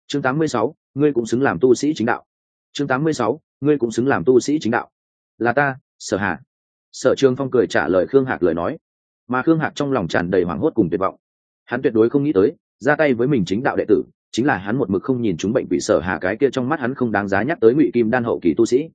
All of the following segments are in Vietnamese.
Chương 86, ngươi cũng xứng làm tu sĩ chính đạo. Chương 86, ngươi cũng xứng làm tu sĩ chính đạo. Là ta, Sở Hà. Sở Trường Phong cười trả lời Khương Hạc lời nói, mà Khương Hạc trong lòng tràn đầy hoảng hốt cùng tuyệt vọng. Hắn tuyệt đối không nghĩ tới, ra tay với mình chính đạo đệ tử, chính là hắn một mực không nhìn chúng bệnh quỷ Sở Hà, cái kia trong mắt hắn không đáng giá nhắc tới Ngụy Kim Đan hậu kỳ tu sĩ.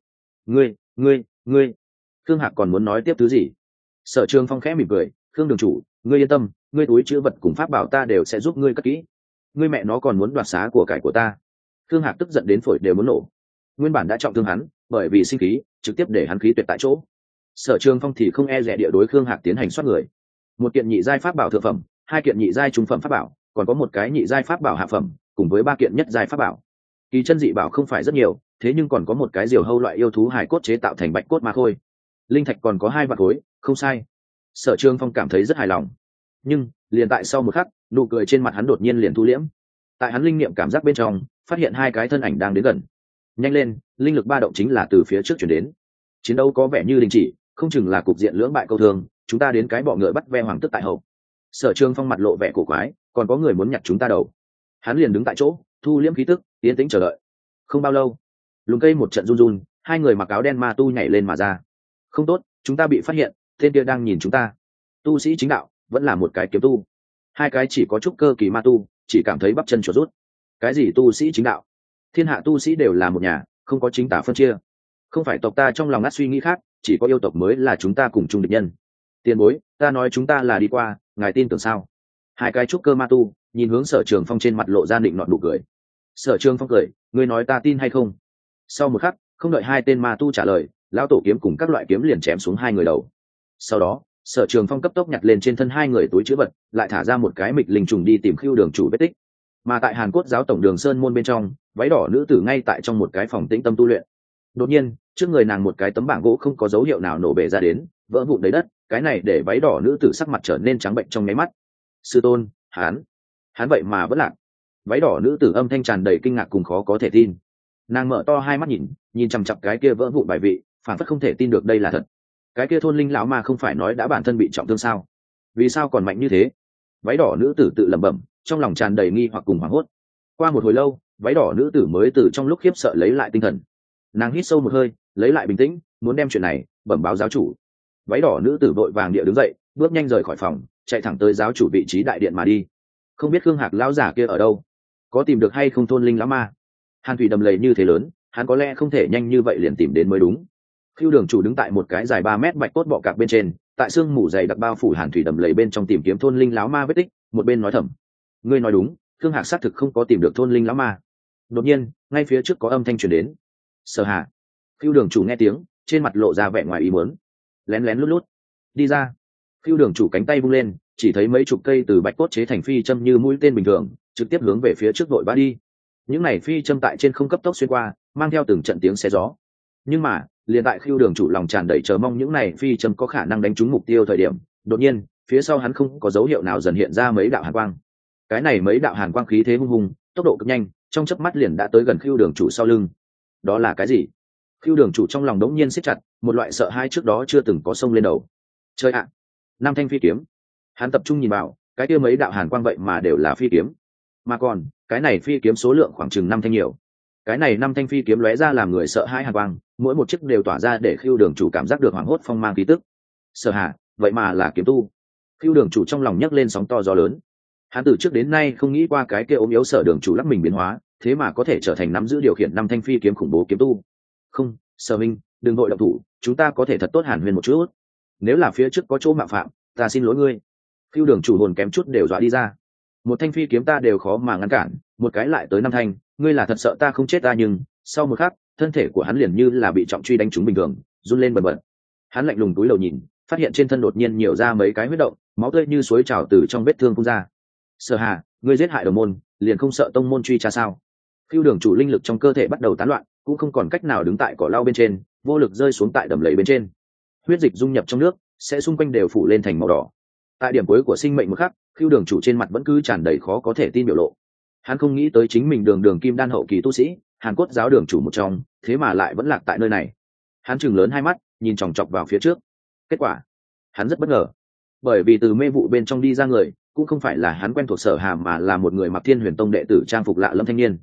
Ngươi. Khương Hạc còn muốn nói tiếp thứ gì? Sở Trường Phong khẽ mỉm cười, Khương đường chủ, ngươi yên tâm, ngươi túi chữ vật cùng pháp bảo ta đều sẽ giúp ngươi cất kỹ. Ngươi mẹ nó còn muốn đoạt xá của cải của ta? Khương Hạc tức giận đến phổi đều muốn nổ. Nguyên bản đã trọng thương hắn, bởi vì sinh khí, trực tiếp để hắn khí tuyệt tại chỗ. Sở Trường Phong thì không e dè địa đối Khương Hạc tiến hành soát người. Một kiện nhị giai pháp bảo thượng phẩm, hai kiện nhị giai trung phẩm pháp bảo, còn có một cái nhị giai pháp bảo hạ phẩm, cùng với ba kiện nhất giai pháp bảo. Kỳ chân dị bảo không phải rất nhiều, thế nhưng còn có một cái diều hâu loại yêu thú hài cốt chế tạo thành bạch cốt ma khôi. Linh thạch còn có 2 vạn khối, không sai. Sở Trường Phong cảm thấy rất hài lòng. Nhưng liền tại sau một khắc, nụ cười trên mặt hắn đột nhiên liền thu liễm. Tại hắn linh niệm cảm giác bên trong, phát hiện 2 cái thân ảnh đang đến gần. Nhanh lên, linh lực ba động chính là từ phía trước chuyển đến. Chiến đấu có vẻ như đình chỉ, không chừng là cục diện lưỡng bại câu thương, chúng ta đến cái bọ ngựa bắt ve hoàng tức tại hậu. Sở Trường Phong mặt lộ vẻ cổ quái, còn có người muốn nhặt chúng ta đầu. Hắn liền đứng tại chỗ, thu liễm khí tức, yên tĩnh chờ đợi. Không bao lâu, lùm cây một trận run run, 2 người mặc áo đen ma tu nhảy lên mà ra. Không tốt, chúng ta bị phát hiện, tên kia đang nhìn chúng ta. Tu sĩ chính đạo vẫn là một cái kiếm tu. 2 cái chỉ có chút cơ kỳ ma tu chỉ cảm thấy bắp chân chuột rút. Cái gì tu sĩ chính đạo? Thiên hạ tu sĩ đều là một nhà, không có chính tả phân chia. Không phải tộc ta trong lòng ngắt suy nghĩ khác, chỉ có yêu tộc mới là chúng ta cùng chung địch nhân. Tiền bối, ta nói chúng ta là đi qua, ngài tin tưởng sao? 2 cái trúc cơ ma tu nhìn hướng Sở Trường Phong, trên mặt lộ ra định nọt nụ cười. Sở Trường Phong cười, ngươi nói ta tin hay không? Sau một khắc, không đợi 2 tên ma tu trả lời, lão tổ kiếm cùng các loại kiếm liền chém xuống 2 người đầu. Sau đó, Sở Trường Phong cấp tốc nhặt lên trên thân 2 người túi chữ vật, lại thả ra một cái mịch linh trùng đi tìm Khưu đường chủ vết tích. Mà tại Hàn Cốt giáo tổng đường sơn môn bên trong, váy đỏ nữ tử ngay tại trong một cái phòng tĩnh tâm tu luyện. Đột nhiên, trước người nàng một cái tấm bảng gỗ không có dấu hiệu nào nổ bể ra đến, vỡ vụn đầy đất, cái này để váy đỏ nữ tử sắc mặt trở nên trắng bệnh trong nháy mắt. Sư tôn, hắn vậy mà vẫn lạc. Váy đỏ nữ tử âm thanh tràn đầy kinh ngạc cùng khó có thể tin. Nàng mở to 2 mắt nhìn chằm chằm cái kia vỡ vụn bài vị, phản phất không thể tin được đây là thật. Cái kia thôn linh lão ma không phải nói đã bản thân bị trọng thương sao? Vì sao còn mạnh như thế? Váy đỏ nữ tử tự lẩm bẩm, trong lòng tràn đầy nghi hoặc cùng hoảng hốt. Qua một hồi lâu, váy đỏ nữ tử mới từ trong lúc khiếp sợ lấy lại tinh thần. Nàng hít sâu một hơi, lấy lại bình tĩnh, muốn đem chuyện này bẩm báo giáo chủ. Váy đỏ nữ tử vội vàng địa đứng dậy, bước nhanh rời khỏi phòng, chạy thẳng tới giáo chủ vị trí đại điện mà đi. Không biết Khương Hạc lão giả kia ở đâu, có tìm được hay không thôn linh lão ma? Hàn thủy đầm lầy như thế lớn, hắn có lẽ không thể nhanh như vậy liền tìm đến mới đúng. Khưu đường chủ đứng tại một cái dài 3 mét bạch cốt bọ cạp bên trên, tại sương mù dày đặc bao phủ Hàn thủy đầm lầy bên trong tìm kiếm thôn linh lão ma vết tích, một bên nói thầm: ngươi nói đúng, Khương Hạc xác thực không có tìm được thôn linh lão ma. Đột nhiên, ngay phía trước có âm thanh truyền đến. Sở Hà. Khưu đường chủ nghe tiếng, trên mặt lộ ra vẻ ngoài ý muốn, lén lén lút lút đi ra. Khưu đường chủ cánh tay vung lên, chỉ thấy mấy chục cây từ bạch cốt chế thành phi châm như mũi tên bình thường, trực tiếp hướng về phía trước vội vã đi. Những này phi châm tại trên không cấp tốc xuyên qua, mang theo từng trận tiếng xé gió. Nhưng mà, liền tại Khưu đường chủ lòng tràn đầy chờ mong những này phi châm có khả năng đánh trúng mục tiêu thời điểm, đột nhiên, phía sau hắn không có dấu hiệu nào dần hiện ra mấy đạo hàn quang. Cái này mấy đạo hàn quang khí thế hung hùng, tốc độ cực nhanh, trong chớp mắt liền đã tới gần Khưu đường chủ sau lưng. Đó là cái gì? Khưu đường chủ trong lòng đống nhiên siết chặt, một loại sợ hãi trước đó chưa từng có xông lên đầu. Chơi ạ! 5 thanh phi kiếm. Hắn tập trung nhìn vào, cái kia mấy đạo hàn quang vậy mà đều là phi kiếm. Mà còn, cái này phi kiếm số lượng khoảng chừng 5 thanh nhiều. Cái này 5 thanh phi kiếm lóe ra làm người sợ hãi hàn quang, mỗi một chiếc đều tỏa ra để Khưu đường chủ cảm giác được hoảng hốt phong mang khí tức. Sở Hà, vậy mà là kiếm tu. Khưu đường chủ trong lòng nhấc lên sóng to gió lớn. Hắn từ trước đến nay không nghĩ qua cái kia ốm yếu Sở đường chủ lắc mình biến hóa, thế mà có thể trở thành nắm giữ điều khiển 5 thanh phi kiếm khủng bố kiếm tu. Không, Sở minh, đừng vội động thủ, chúng ta có thể thật tốt hàn huyên một chút. Nếu là phía trước có chỗ mạo phạm, ta xin lỗi ngươi. Khưu đường chủ hồn kém chút đều dọa đi ra. Một thanh phi kiếm ta đều khó mà ngăn cản, một cái lại tới 5 thanh, ngươi là thật sợ ta không chết ta? Nhưng sau một khắc, thân thể của hắn liền như là bị trọng truy đánh trúng bình thường, run lên bần bật. Hắn lạnh lùng túi đầu nhìn, phát hiện trên thân đột nhiên nhiều ra mấy cái huyết động, máu tươi như suối trào từ trong vết thương phun ra. Sở Hà, ngươi giết hại đồng môn, liền không sợ tông môn truy tra sao? Khưu đường chủ linh lực trong cơ thể bắt đầu tán loạn, cũng không còn cách nào đứng tại cỏ lau bên trên, vô lực rơi xuống tại đầm lầy bên trên. Huyết dịch dung nhập trong nước, sẽ xung quanh đều phủ lên thành màu đỏ. Tại điểm cuối của sinh mệnh một khắc, Khưu đường chủ trên mặt vẫn cứ tràn đầy khó có thể tin biểu lộ. Hắn không nghĩ tới chính mình đường kim đan hậu kỳ tu sĩ, Hàn Cốt giáo đường chủ một trong, thế mà lại vẫn lạc tại nơi này. Hắn trừng lớn 2 mắt, nhìn chòng chọc vào phía trước. Kết quả, hắn rất bất ngờ, bởi vì từ mê vụ bên trong đi ra người, cũng không phải là hắn quen thuộc Sở Hà, mà là một người mặc Thiên Huyền Tông đệ tử trang phục lạ lâm thanh niên.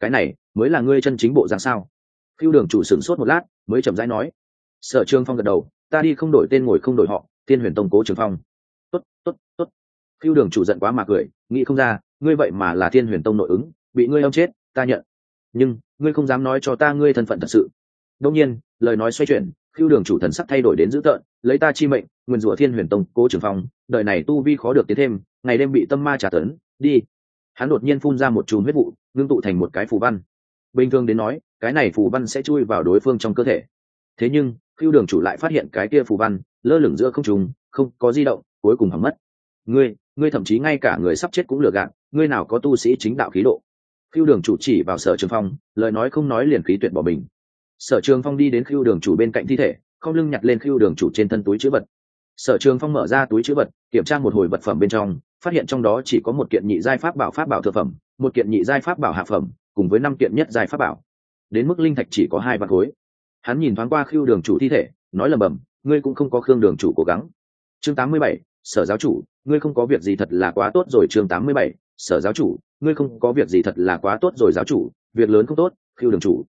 cái này mới là ngươi chân chính bộ dáng sao? Phiêu đường chủ sửng sốt một lát mới chậm rãi nói. Sở Trường Phong gật đầu, ta đi không đổi tên ngồi không đổi họ, Thiên Huyền Tông Cố Trường Phong. Tốt tốt tốt. Phiêu đường chủ giận quá mà cười, nghĩ không ra ngươi vậy mà là Thiên Huyền Tông nội ứng, bị ngươi âm chết ta nhận, nhưng ngươi không dám nói cho ta ngươi thân phận thật sự. Đương nhiên lời nói xoay chuyển, Phiêu đường chủ thần sắc thay đổi đến dữ tợn, lấy ta chi mệnh nguyên rủa Thiên Huyền Tông Cố Trường Phong, đời này tu vi khó được tiến thêm, ngày đêm bị tâm ma trả tấn đi. Hắn đột nhiên phun ra một chùm huyết vụ, ngưng tụ thành một cái phù văn. Bình thường đến nói cái này phù văn sẽ chui vào đối phương trong cơ thể, thế nhưng Phiêu đường chủ lại phát hiện cái kia phù văn lơ lửng giữa không trung, không có di động, cuối cùng hỏng mất. Ngươi thậm chí ngay cả người sắp chết cũng lừa gạt, ngươi nào có tu sĩ chính đạo khí độ? Phiêu đường chủ chỉ vào Sở Trường Phong, lời nói không nói liền khí tuyệt bỏ mình. Sở Trường Phong đi đến Phiêu đường chủ bên cạnh thi thể, không lưng nhặt lên Phiêu đường chủ trên thân túi trữ vật. Sở Trường Phong mở ra túi trữ vật, kiểm tra một hồi vật phẩm bên trong, phát hiện trong đó chỉ có một kiện nhị giai pháp bảo thượng phẩm, một kiện nhị giai pháp bảo hạ phẩm, cùng với 5 kiện nhất giai pháp bảo. Đến mức linh thạch chỉ có 2 vạn khối. Hắn nhìn thoáng qua Phiêu đường chủ thi thể, nói lẩm bẩm, ngươi cũng không có Khương đường chủ cố gắng. Chương 87, Sở giáo chủ, ngươi không có việc gì thật là quá tốt rồi. Chương 87, Sở giáo chủ, ngươi không có việc gì thật là quá tốt rồi. Giáo chủ, việc lớn không tốt. Phiêu đường chủ.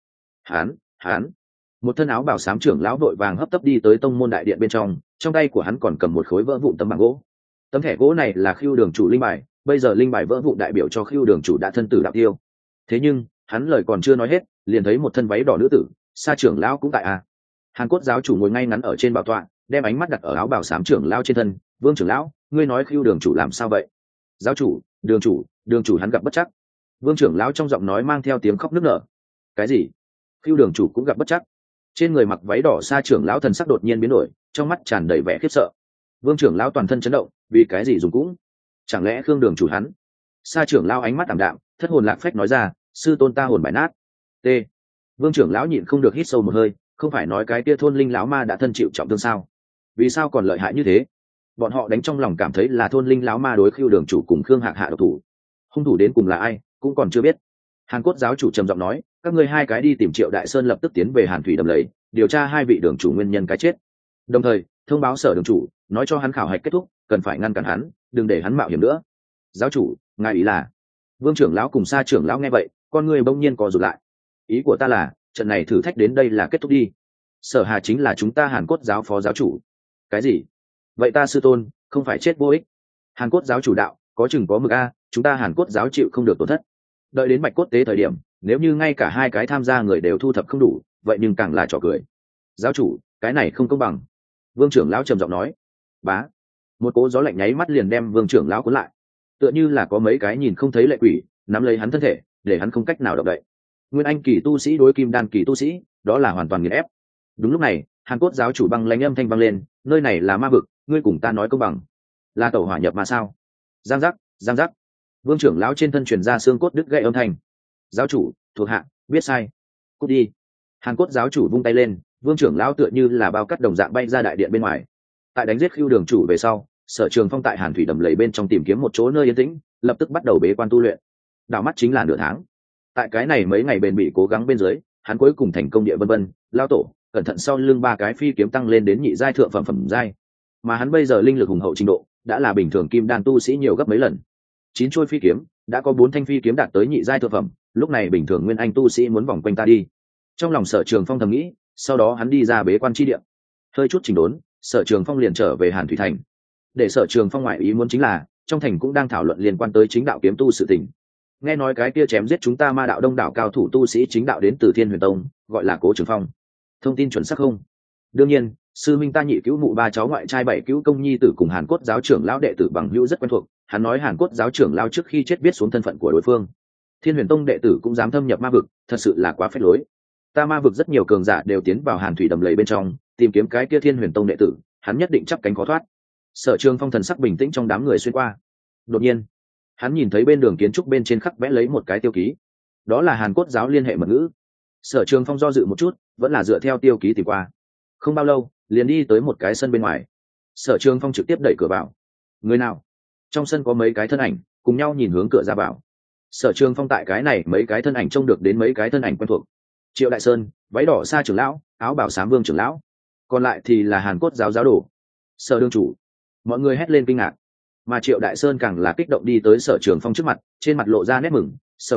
Hắn. Một thân áo bào xám trưởng lão đội vàng hấp tấp đi tới tông môn đại điện bên trong tay của hắn còn cầm một khối vỡ vụn tấm bảng gỗ. Tấm thẻ gỗ này là Phiêu đường chủ linh bài, bây giờ linh bài vỡ vụn đại biểu cho Phiêu đường chủ đã thân tử đạo tiêu. Thế nhưng hắn lời còn chưa nói hết, liền thấy một thân váy đỏ nữ tử, Sa trưởng lão cũng tại à. Hàn Cốt giáo chủ ngồi ngay ngắn ở trên bảo tọa, đem ánh mắt đặt ở áo bào xám trưởng lão trên thân. Vương trưởng lão, ngươi nói Phiêu đường chủ làm sao vậy? Giáo chủ, đường chủ hắn gặp bất chắc. Vương trưởng lão trong giọng nói mang theo tiếng khóc nức nở. Cái gì? Phiêu đường chủ cũng gặp bất chắc? Trên người mặc váy đỏ Sa trưởng lão thần sắc đột nhiên biến đổi, trong mắt tràn đầy vẻ khiếp sợ. Vương trưởng lão toàn thân chấn động, vì cái gì dùng cũng? Chẳng lẽ Khương đường chủ hắn? Sa trưởng lão ánh mắt ảm đạm, thất hồn lạc phách nói ra, sư tôn ta hồn bại nát. T. Vương trưởng lão nhịn không được hít sâu một hơi, không phải nói cái kia thôn linh lão ma đã thân chịu trọng thương sao? Vì sao còn lợi hại như thế? Bọn họ đánh trong lòng cảm thấy là thôn linh lão ma đối Khưu đường chủ cùng Khương Hạc hạ độc thủ. Hung thủ đến cùng là ai cũng còn chưa biết. Hàn Cốt giáo chủ trầm giọng nói, các ngươi 2 cái đi tìm Triệu Đại Sơn lập tức tiến về Hàn Thủy đầm lầy, điều tra 2 vị đường chủ nguyên nhân cái chết, đồng thời thông báo Sở đường chủ, nói cho hắn khảo hạch kết thúc, cần phải ngăn cản hắn, đừng để hắn mạo hiểm nữa. Giáo chủ, ngài ý là? Vương trưởng lão cùng Sa trưởng lão nghe vậy, con người bỗng nhiên co rụt lại. Ý của ta là, trận này thử thách đến đây là kết thúc đi. Sở Hà chính là chúng ta Hàn Cốt giáo phó giáo chủ. Cái gì? Vậy ta sư tôn không phải chết vô ích? Hàn Cốt giáo chủ đạo, có chừng có mực a, chúng ta Hàn Cốt giáo chịu không được tổn thất. Đợi đến Bạch Cốt tế thời điểm, nếu như ngay cả 2 cái tham gia người đều thu thập không đủ, vậy nhưng càng là trò cười. Giáo chủ, cái này không công bằng. Vương trưởng lão trầm giọng nói. Bá. Một cỗ gió lạnh nháy mắt liền đem Vương trưởng lão cuốn lại, tựa như là có mấy cái nhìn không thấy lệ quỷ nắm lấy hắn thân thể, để hắn không cách nào động đậy. Nguyên anh kỳ tu sĩ đối kim đan kỳ tu sĩ, đó là hoàn toàn nghiền ép. Đúng lúc này, Hàn Cốt giáo chủ băng lãnh âm thanh vang lên, nơi này là ma vực, ngươi cùng ta nói công bằng. Là tẩu hỏa nhập mà sao? Giang giác. Vương trưởng lão trên thân truyền ra xương cốt đứt gãy âm thanh. Giáo chủ, thuộc hạ biết sai, cút đi. Hàn Cốt giáo chủ vung tay lên, Vương trưởng lão tựa như là bao cắt đồng dạng bay ra đại điện bên ngoài. Tại đánh giết Khưu đường chủ về sau, Sở Trường Phong tại Hàn Thủy đầm lầy bên trong tìm kiếm một chỗ nơi yên tĩnh, lập tức bắt đầu bế quan tu luyện. Đảo mắt chính là nửa tháng. Tại cái này mấy ngày bền bỉ cố gắng bên dưới, hắn cuối cùng thành công địa vân lao tổ, cẩn thận sau lưng 3 cái phi kiếm tăng lên đến nhị giai thượng phẩm giai. Mà hắn bây giờ linh lực hùng hậu trình độ, đã là bình thường kim đan tu sĩ nhiều gấp mấy lần. 9 trôi phi kiếm, đã có 4 thanh phi kiếm đạt tới nhị giai thượng phẩm, lúc này bình thường nguyên anh tu sĩ muốn vòng quanh ta đi. Trong lòng Sở Trường Phong thầm nghĩ, sau đó hắn đi ra bế quan chi địa. Hơi chút chỉnh đốn, Sở Trường Phong liền trở về Hàn Thủy thành. Để Sở Trường Phong ngoại ý muốn chính là, trong thành cũng đang thảo luận liên quan tới chính đạo kiếm tu sự tình. Nghe nói cái kia chém giết chúng ta ma đạo đông đảo cao thủ tu sĩ chính đạo đến từ Thiên Huyền Tông, gọi là Cố Trường Phong. Thông tin chuẩn xác không? Đương nhiên, sư minh ta nhị cứu mụ 3 cháu ngoại trai 7 cứu công nhi tử cùng Hàn Cốt giáo trưởng lão đệ tử bằng hữu rất quen thuộc. Hắn nói Hàn Cốt giáo trưởng lão trước khi chết biết xuống thân phận của đối phương. Thiên Huyền Tông đệ tử cũng dám thâm nhập ma vực, thật sự là quá phế lối. Ta ma vực rất nhiều cường giả đều tiến vào Hàn Thủy đầm lầy bên trong, tìm kiếm cái kia Thiên Huyền Tông đệ tử, hắn nhất định chắp cánh khó thoát. Sở Trường Phong thần sắc bình tĩnh trong đám người xuyên qua. Đột nhiên, hắn nhìn thấy bên đường kiến trúc bên trên khắc vẽ lấy một cái tiêu ký, đó là Hàn Cốt giáo liên hệ mật ngữ. Sở Trường Phong do dự một chút, vẫn là dựa theo tiêu ký tìm qua. Không bao lâu, liền đi tới một cái sân bên ngoài. Sở Trường Phong trực tiếp đẩy cửa vào. Người nào? Trong sân có mấy cái thân ảnh cùng nhau nhìn hướng cửa ra vào. Sở Trường Phong tại cái này mấy cái thân ảnh trông được đến mấy cái thân ảnh quen thuộc. Triệu Đại Sơn, váy đỏ Sa trưởng lão, áo bảo xám Vương trưởng lão, còn lại thì là Hàn Cốt giáo giáo đồ. Sở đương chủ. Mọi người hét lên kinh ngạc, mà Triệu Đại Sơn càng là kích động đi tới Sở Trường Phong trước mặt, trên mặt lộ ra nét mừng. Sở minh,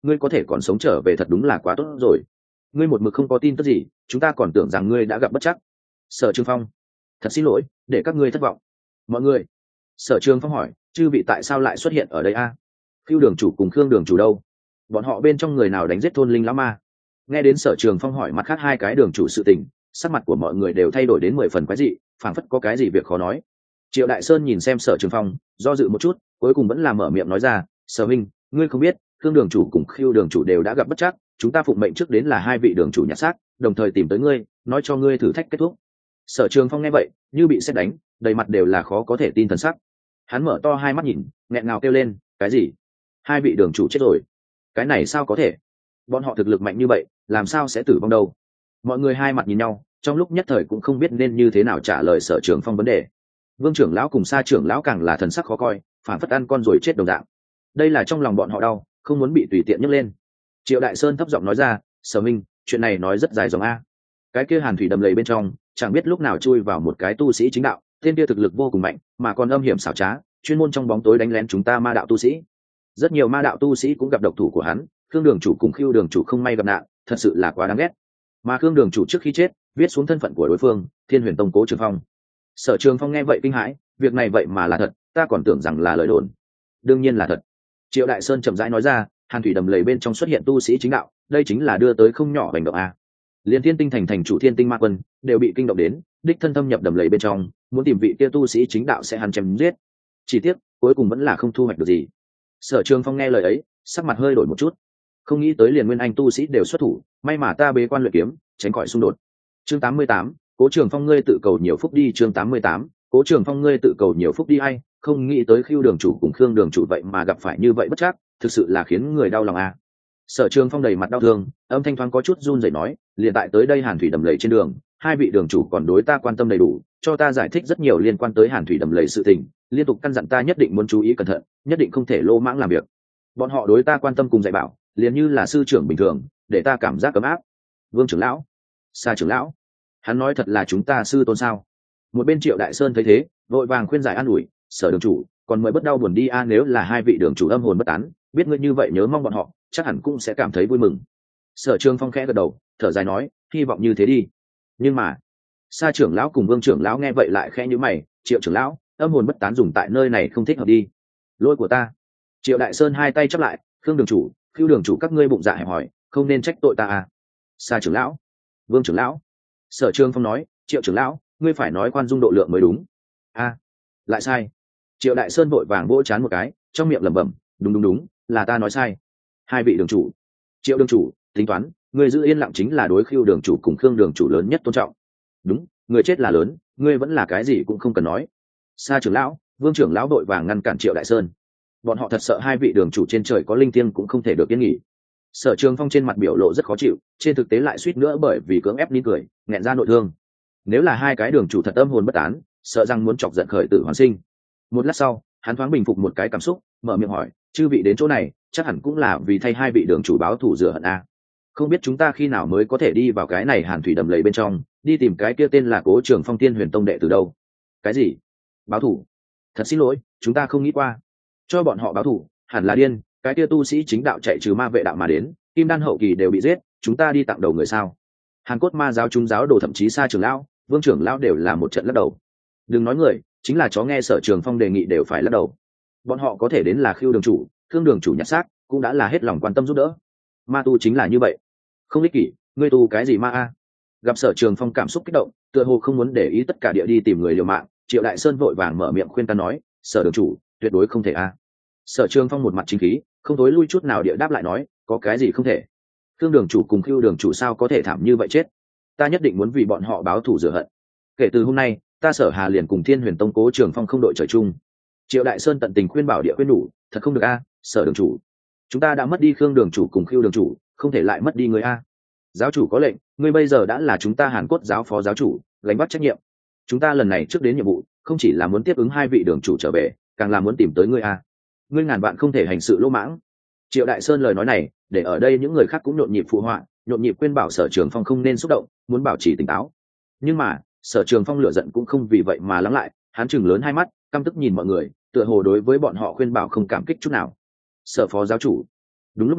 ngươi có thể còn sống trở về thật đúng là quá tốt rồi. Ngươi một mực không có tin tức gì, chúng ta còn tưởng rằng ngươi đã gặp bất trắc. Sở Trường Phong, thật xin lỗi để các ngươi thất vọng. Mọi người. Sở Trường Phong hỏi, chư vị tại sao lại xuất hiện ở đây a? Khưu đường chủ cùng Khương đường chủ đâu? Bọn họ bên trong người nào đánh giết thôn linh lão ma? Nghe đến Sở Trường Phong hỏi mặt khác hai cái đường chủ sự tình, sắc mặt của mọi người đều thay đổi đến 10 phần quái dị, phảng phất có cái gì việc khó nói. Triệu Đại Sơn nhìn xem Sở Trường Phong, do dự một chút, cuối cùng vẫn là mở miệng nói ra, "Sở Minh, ngươi không biết, Khương đường chủ cùng Khưu đường chủ đều đã gặp bất trắc, chúng ta phụng mệnh trước đến là hai vị đường chủ nhặt xác, đồng thời tìm tới ngươi, nói cho ngươi thử thách kết thúc." Sở Trường Phong nghe vậy, như bị sét đánh, đầy mặt đều là khó có thể tin thần sắc. Hắn mở to hai mắt nhìn, nghẹn ngào kêu lên, "Cái gì? Hai vị đường chủ chết rồi? Cái này sao có thể? Bọn họ thực lực mạnh như vậy, làm sao sẽ tử vong đâu?" Mọi người hai mặt nhìn nhau, trong lúc nhất thời cũng không biết nên như thế nào trả lời Sở Trường Phong vấn đề. Vương trưởng lão cùng Sa trưởng lão càng là thần sắc khó coi, phản phất ăn con rồi chết đồng dạng. Đây là trong lòng bọn họ đau, không muốn bị tùy tiện nhấc lên. Triệu Đại Sơn thấp giọng nói ra, "Sở Minh, chuyện này nói rất dài dòng a. Cái kia Hàn Thủy đầm lầy bên trong, chẳng biết lúc nào chui vào một cái tu sĩ chính đạo, tên kia thực lực vô cùng mạnh, mà còn âm hiểm xảo trá, chuyên môn trong bóng tối đánh lén chúng ta ma đạo tu sĩ. Rất nhiều ma đạo tu sĩ cũng gặp độc thủ của hắn, Khương đường chủ cùng Khưu đường chủ không may gặp nạn, thật sự là quá đáng ghét." Mà Khương đường chủ trước khi chết, viết xuống thân phận của đối phương, Thiên Huyền Tông Cố Trường Phong. Sở Trường Phong nghe vậy kinh hãi, việc này vậy mà là thật, ta còn tưởng rằng là lời đồn. Đương nhiên là thật. Triệu Đại Sơn chậm rãi nói ra, Hàn Thủy đầm lầy bên trong xuất hiện tu sĩ chính đạo, đây chính là đưa tới không nhỏ hành động a. Liên Thiên Tinh thành thành chủ Thiên Tinh Ma Quân đều bị kinh động đến, đích thân thâm nhập đầm lầy bên trong, muốn tìm vị kia tu sĩ chính đạo sẽ hắn chém giết. Chỉ tiếc, cuối cùng vẫn là không thu hoạch được gì. Sở Trường Phong nghe lời ấy, sắc mặt hơi đổi một chút. Không nghĩ tới liền nguyên anh tu sĩ đều xuất thủ, may mà ta bế quan luyện kiếm, tránh khỏi xung đột. Chương 88, Cố Trường Phong ngươi tự cầu nhiều phúc đi. Chương 88, Cố Trường Phong ngươi tự cầu nhiều phúc đi. Ai không nghĩ tới Khưu đường chủ cùng Khương đường chủ vậy mà gặp phải như vậy bất trắc, thực sự là khiến người đau lòng a. Sở Trường Phong đầy mặt đau thương, âm thanh thoáng có chút run rẩy nói, liền tại tới đây Hàn Thủy đầm lầy trên đường, hai vị đường chủ còn đối ta quan tâm đầy đủ, cho ta giải thích rất nhiều liên quan tới Hàn Thủy đầm lầy sự tình, liên tục căn dặn ta nhất định muốn chú ý cẩn thận, nhất định không thể lô mãng làm việc. Bọn họ đối ta quan tâm cùng dạy bảo, liền như là sư trưởng bình thường, để ta cảm giác ấm áp. Vương trưởng lão, Sa trưởng lão, hắn nói thật là chúng ta sư tôn sao? Một bên Triệu Đại Sơn thấy thế, vội vàng khuyên giải an ủi, Sở đường chủ, còn mới bất đau buồn đi a, nếu là hai vị đường chủ âm hồn bất tán, biết ngươi như vậy nhớ mong bọn họ, chắc hẳn cũng sẽ cảm thấy vui mừng. Sở Trường Phong khẽ gật đầu, thở dài nói, hy vọng như thế đi. Nhưng mà, Sa trưởng lão cùng Vương trưởng lão nghe vậy lại khẽ nhíu mày, Triệu trưởng lão, âm hồn bất tán dùng tại nơi này không thích hợp đi. Lỗi của ta. Triệu Đại Sơn hai tay chắp lại, Khương đường chủ, Khưu đường chủ các ngươi bụng dạ hẹp hòi, không nên trách tội ta à. Sa trưởng lão, Vương trưởng lão. Sở Trường Phong nói, Triệu trưởng lão, ngươi phải nói khoan dung độ lượng mới đúng. A, lại sai. Triệu Đại Sơn vội vàng vỗ chán một cái, trong miệng lẩm bẩm, đúng, là ta nói sai. Hai vị đường chủ, Triệu đường chủ, tính toán, ngươi giữ yên lặng chính là đối Khưu đường chủ cùng Khương đường chủ lớn nhất tôn trọng. Đúng, người chết là lớn, ngươi vẫn là cái gì cũng không cần nói. Sa trưởng lão, Vương trưởng lão vội vàng ngăn cản Triệu Đại Sơn. Bọn họ thật sợ hai vị đường chủ trên trời có linh thiêng cũng không thể được yên nghỉ. Sở Trường Phong trên mặt biểu lộ rất khó chịu, trên thực tế lại suýt nữa bởi vì cưỡng ép nín cười, nghẹn ra nội thương. Nếu là hai cái đường chủ thật âm hồn bất tán, sợ rằng muốn chọc giận khởi tử hoàn sinh. Một lát sau, hắn thoáng bình phục một cái cảm xúc, mở miệng hỏi, chư vị đến chỗ này, chắc hẳn cũng là vì thay hai vị đường chủ báo thù rửa hận a. Không biết chúng ta khi nào mới có thể đi vào cái này Hàn Thủy đầm lầy bên trong, đi tìm cái kia tên là Cố Trường Phong Tiên Huyền Tông đệ từ đâu? Cái gì? Báo thù? Thật xin lỗi, chúng ta không nghĩ qua. Cho bọn họ báo thù, hẳn là điên, cái kia tu sĩ chính đạo chạy trừ ma vệ đạo mà đến, kim đan hậu kỳ đều bị giết, chúng ta đi tặng đầu người sao? Hàn Cốt ma giáo chúng giáo đồ thậm chí Sa trưởng lão, Vương trưởng lão đều là một trận lắc đầu. Đừng nói người, chính là chó nghe Sở Trường Phong đề nghị đều phải lắc đầu. Bọn họ có thể đến là Khưu đường chủ, Khương đường chủ nhặt xác, cũng đã là hết lòng quan tâm giúp đỡ. Ma tu chính là như vậy, không ích kỷ, ngươi tu cái gì ma a? Gặp Sở Trường Phong cảm xúc kích động, tựa hồ không muốn để ý tất cả địa đi tìm người liều mạng, Triệu Đại Sơn vội vàng mở miệng khuyên ta nói, Sở đường chủ, tuyệt đối không thể a. Sở Trường Phong một mặt chính khí, không tối lui chút nào địa đáp lại nói, có cái gì không thể? Khương đường chủ cùng Khưu đường chủ sao có thể thảm như vậy chết? Ta nhất định muốn vì bọn họ báo thù rửa hận. Kể từ hôm nay, ta Sở Hà liền cùng Thiên Huyền Tông Cố Trường Phong không đội trời chung. Triệu Đại Sơn tận tình khuyên bảo địa khuyên đủ, thật không được a, Sở đường chủ, chúng ta đã mất đi Khương đường chủ cùng Khưu đường chủ, không thể lại mất đi người a. Giáo chủ có lệnh, ngươi bây giờ đã là chúng ta Hàn Cốt giáo phó giáo chủ, gánh vác trách nhiệm. Chúng ta lần này trước đến nhiệm vụ, không chỉ là muốn tiếp ứng hai vị đường chủ trở về, càng là muốn tìm tới ngươi a. Ngươi ngàn vạn không thể hành sự lỗ mãng. Triệu Đại Sơn lời nói này, để ở đây những người khác cũng nhộn nhịp phụ họa, nhộn nhịp khuyên bảo Sở Trường Phong không nên xúc động, muốn bảo trì tỉnh táo. Nhưng mà, Sở Trường Phong lửa giận cũng không vì vậy mà lắng lại, hắn chừng lớn hai mắt, căm tức nhìn mọi người, tựa hồ đối với bọn họ khuyên bảo không cảm kích chút nào. Sở phó giáo chủ. Đúng lúc này,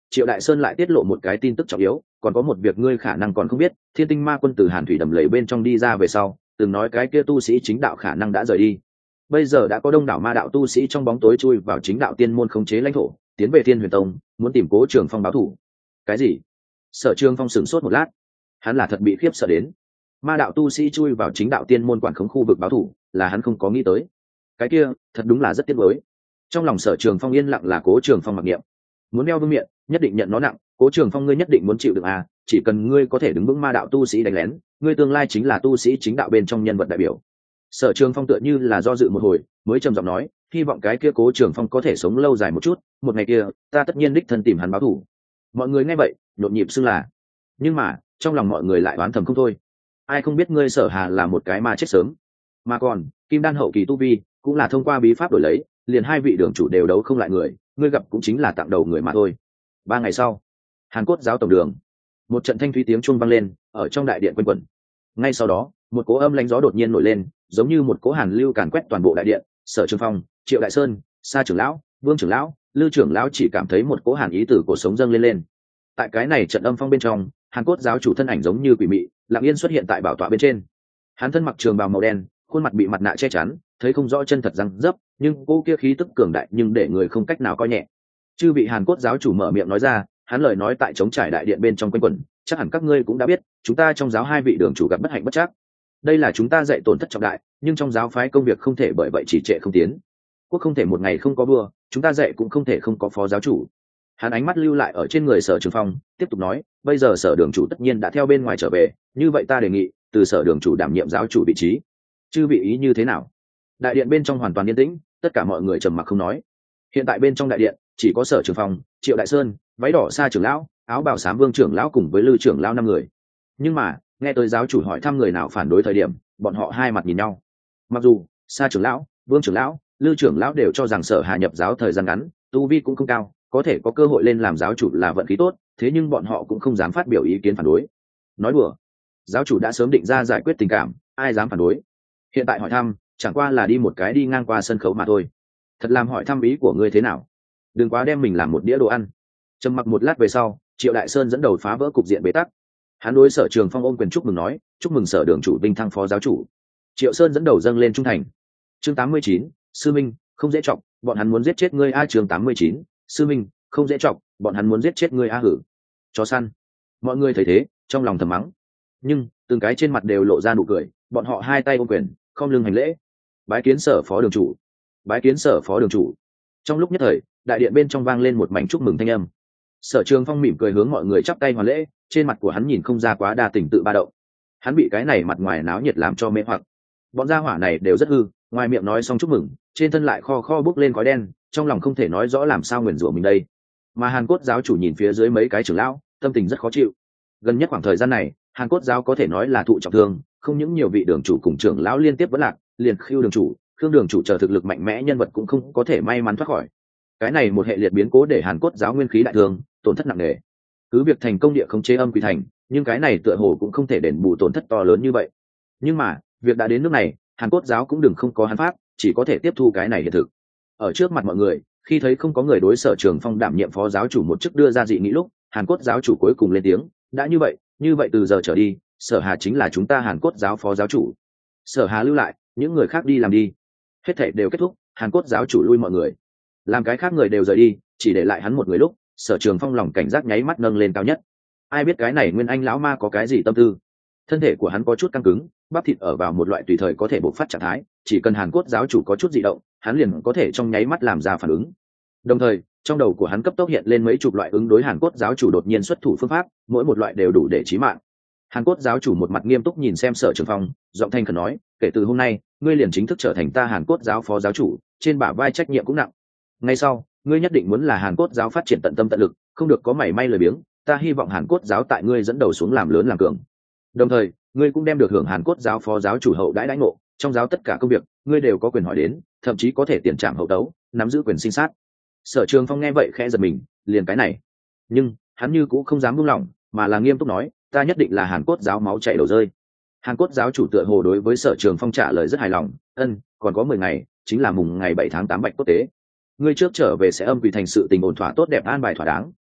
Triệu Đại Sơn lại tiết lộ một cái tin tức trọng yếu, còn có một việc ngươi khả năng còn không biết, Thiên Tinh Ma Quân từ Hàn Thủy đầm lầy bên trong đi ra về sau, từng nói cái kia tu sĩ chính đạo khả năng đã rời đi. Bây giờ đã có đông đảo ma đạo tu sĩ trong bóng tối chui vào chính đạo tiên môn khống chế lãnh thổ, tiến về Thiên Huyền Tông, muốn tìm Cố Trường Phong báo thù. Cái gì? Sở Trường Phong sửng sốt một lát, hắn là thật bị khiếp sợ đến. Ma đạo tu sĩ chui vào chính đạo tiên môn quản khống khu vực báo thù, là hắn không có nghĩ tới. Cái kia, thật đúng là rất tiếc nuối. Trong lòng Sở Trường Phong yên lặng là Cố Trường Phong mặc niệm. Muốn đeo vương miện, nhất định nhận nó nặng, Cố Trường Phong ngươi nhất định muốn chịu được à, chỉ cần ngươi có thể đứng vững ma đạo tu sĩ đánh lén, ngươi tương lai chính là tu sĩ chính đạo bên trong nhân vật đại biểu. Sở Trường Phong tựa như là do dự một hồi, mới trầm giọng nói, hy vọng cái kia Cố Trường Phong có thể sống lâu dài một chút, một ngày kia, ta tất nhiên đích thân tìm hắn báo thù. Mọi người nghe vậy, nhộn nhịp xưng là. Nhưng mà, trong lòng mọi người lại oán thầm không thôi. Ai không biết ngươi Sở Hà là một cái ma chết sớm, mà còn, Kim Đan hậu kỳ tu vi, cũng là thông qua bí pháp đổi lấy, liền hai vị đường chủ đều đấu không lại người, ngươi gặp cũng chính là tặng đầu người mà thôi. 3 ngày sau, Hàn Cốt giáo tổng đường, một trận thanh thúy tiếng chuông vang lên ở trong đại điện quanh quẩn. Ngay sau đó, một cỗ âm lãnh gió đột nhiên nổi lên, giống như một cỗ hàn lưu càn quét toàn bộ đại điện. Sở Trường Phong, Triệu Đại Sơn, Sa trưởng lão, Vương trưởng lão, Lư trưởng lão chỉ cảm thấy một cỗ hàn ý từ cổ sống dâng lên. Tại cái này trận âm phong bên trong, Hàn Cốt giáo chủ thân ảnh giống như quỷ mị, lặng yên xuất hiện tại bảo tọa bên trên. Hắn thân mặc trường bào màu đen, khuôn mặt bị mặt nạ che chắn, thấy không rõ chân thật răng dấp, nhưng cô kia khí tức cường đại nhưng để người không cách nào coi nhẹ. Chư vị Hàn Cốt giáo chủ mở miệng nói ra, hắn lời nói tại trống trải đại điện bên trong quanh quẩn, chắc hẳn các ngươi cũng đã biết, chúng ta trong giáo hai vị đường chủ gặp bất hạnh bất trắc. Đây là chúng ta dạy tổn thất trọng đại, nhưng trong giáo phái công việc không thể bởi vậy chỉ trệ không tiến. Quốc không thể một ngày không có vua, chúng ta dạy cũng không thể không có phó giáo chủ. Hắn ánh mắt lưu lại ở trên người Sở Trường Phong, tiếp tục nói, bây giờ Sở đường chủ tất nhiên đã theo bên ngoài trở về, như vậy ta đề nghị từ Sở đường chủ đảm nhiệm giáo chủ vị trí. Chư vị ý như thế nào? Đại điện bên trong hoàn toàn yên tĩnh, tất cả mọi người trầm mặc không nói. Hiện tại bên trong đại điện chỉ có Sở Trường Phong, Triệu Đại Sơn, váy đỏ Sa trưởng lão, áo bào xám Vương trưởng lão cùng với Lư trưởng lão 5 người. Nhưng mà nghe tới giáo chủ hỏi thăm người nào phản đối thời điểm, bọn họ hai mặt nhìn nhau. Mặc dù Sa trưởng lão, Vương trưởng lão, Lư trưởng lão đều cho rằng Sở Hà nhập giáo thời gian ngắn, tu vi cũng không cao, có thể có cơ hội lên làm giáo chủ là vận khí tốt, thế nhưng bọn họ cũng không dám phát biểu ý kiến phản đối. Nói đùa, giáo chủ đã sớm định ra giải quyết tình cảm, ai dám phản đối? Hiện tại hỏi thăm chẳng qua là đi một cái đi ngang qua sân khấu mà thôi. Thật làm hỏi thăm ý của ngươi thế nào, đừng quá đem mình làm một đĩa đồ ăn. Trầm mặc một lát về sau, Triệu Đại Sơn dẫn đầu phá vỡ cục diện bế tắc. Hắn đối Sở Trường Phong ôm quyền chúc mừng nói, chúc mừng Sở đường chủ vinh thăng phó giáo chủ. Triệu Sơn dẫn đầu dâng lên trung thành. Chương 89, sư minh không dễ trọng, bọn hắn muốn giết chết ngươi a. Chương 89, sư minh không dễ trọng, bọn hắn muốn giết chết ngươi a. Hử, chó săn. Mọi người thấy thế, trong lòng thầm mắng, nhưng từng cái trên mặt đều lộ ra nụ cười. Bọn họ hai tay ôm quyền, khom lưng hành lễ, bái kiến Sở phó đường chủ, bái kiến Sở phó đường chủ. Trong lúc nhất thời, đại điện bên trong vang lên một mảnh chúc mừng thanh âm. Sở Trường Phong mỉm cười hướng mọi người chắp tay hoàn lễ, trên mặt của hắn nhìn không ra quá đa tình tự ba động. Hắn bị cái này mặt ngoài náo nhiệt làm cho mê hoặc. Bọn gia hỏa này đều rất hư, ngoài miệng nói xong chúc mừng, trên thân lại kho kho bốc lên khói đen, trong lòng không thể nói rõ làm sao nguyền rủa mình đây. Mà Hàn Cốt giáo chủ nhìn phía dưới mấy cái trưởng lão, tâm tình rất khó chịu. Gần nhất khoảng thời gian này, Hàn Cốt giáo có thể nói là thụ trọng thương, không những nhiều vị đường chủ cùng trưởng lão liên tiếp vẫn lạc, liền Khưu đường chủ, Khương đường chủ chờ thực lực mạnh mẽ nhân vật cũng không có thể may mắn thoát khỏi. Cái này một hệ liệt biến cố để Hàn Cốt giáo nguyên khí đại thương, tổn thất nặng nề. Cứ việc thành công địa khống chế âm quỷ thành, nhưng cái này tựa hồ cũng không thể đền bù tổn thất to lớn như vậy. Nhưng mà việc đã đến nước này, Hàn Cốt giáo cũng đừng không có hắn pháp, chỉ có thể tiếp thu cái này hiện thực. Ở trước mặt mọi người, khi thấy không có người đối Sở Trường Phong đảm nhiệm phó giáo chủ một chức đưa ra dị nghị lúc, Hàn Cốt giáo chủ cuối cùng lên tiếng, đã như vậy từ giờ trở đi, Sở Hà chính là chúng ta Hàn Cốt giáo phó giáo chủ. Sở Hà lưu lại, những người khác đi làm đi. Hết thảy đều kết thúc, Hàn Cốt giáo chủ lui mọi người, làm cái khác người đều rời đi, chỉ để lại hắn một người lúc, Sở Trường Phong lòng cảnh giác nháy mắt nâng lên cao nhất. Ai biết cái này Nguyên Anh lão ma có cái gì tâm tư? Thân thể của hắn có chút căng cứng, bắp thịt ở vào một loại tùy thời có thể bộc phát trạng thái, chỉ cần Hàn Cốt giáo chủ có chút dị động, hắn liền có thể trong nháy mắt làm ra phản ứng. Đồng thời, trong đầu của hắn cấp tốc hiện lên mấy chục loại ứng đối Hàn Cốt giáo chủ đột nhiên xuất thủ phương pháp, mỗi một loại đều đủ để chí mạng. Hàn Cốt giáo chủ một mặt nghiêm túc nhìn xem Sở Trường Phong, giọng thanh khẩn nói, kể từ hôm nay, ngươi liền chính thức trở thành ta Hàn Cốt giáo phó giáo chủ, trên bả vai trách nhiệm cũng nặng. Ngay sau, ngươi nhất định muốn là Hàn Cốt giáo phát triển tận tâm tận lực, không được có mảy may lười biếng, ta hy vọng Hàn Cốt giáo tại ngươi dẫn đầu xuống làm lớn làm cường. Đồng thời, ngươi cũng đem được hưởng Hàn Cốt giáo phó giáo chủ hậu đãi ngộ, trong giáo tất cả công việc, ngươi đều có quyền hỏi đến, thậm chí có thể tiền trảm hậu tấu, nắm giữ quyền sinh sát. Sở Trường Phong nghe vậy khẽ giật mình, liền cái này. Nhưng, hắn như cũng không dám buông lỏng, mà là nghiêm túc nói, ta nhất định là Hàn Cốt giáo máu chảy đầu rơi. Hàn Cốt giáo chủ tựa hồ đối với Sở Trường Phong trả lời rất hài lòng, còn có 10 ngày, chính là mùng ngày 7 tháng 8 Bạch Cốt tế. Ngươi trước trở về sẽ âm quỷ thành sự tình ổn thỏa tốt đẹp an bài thỏa đáng,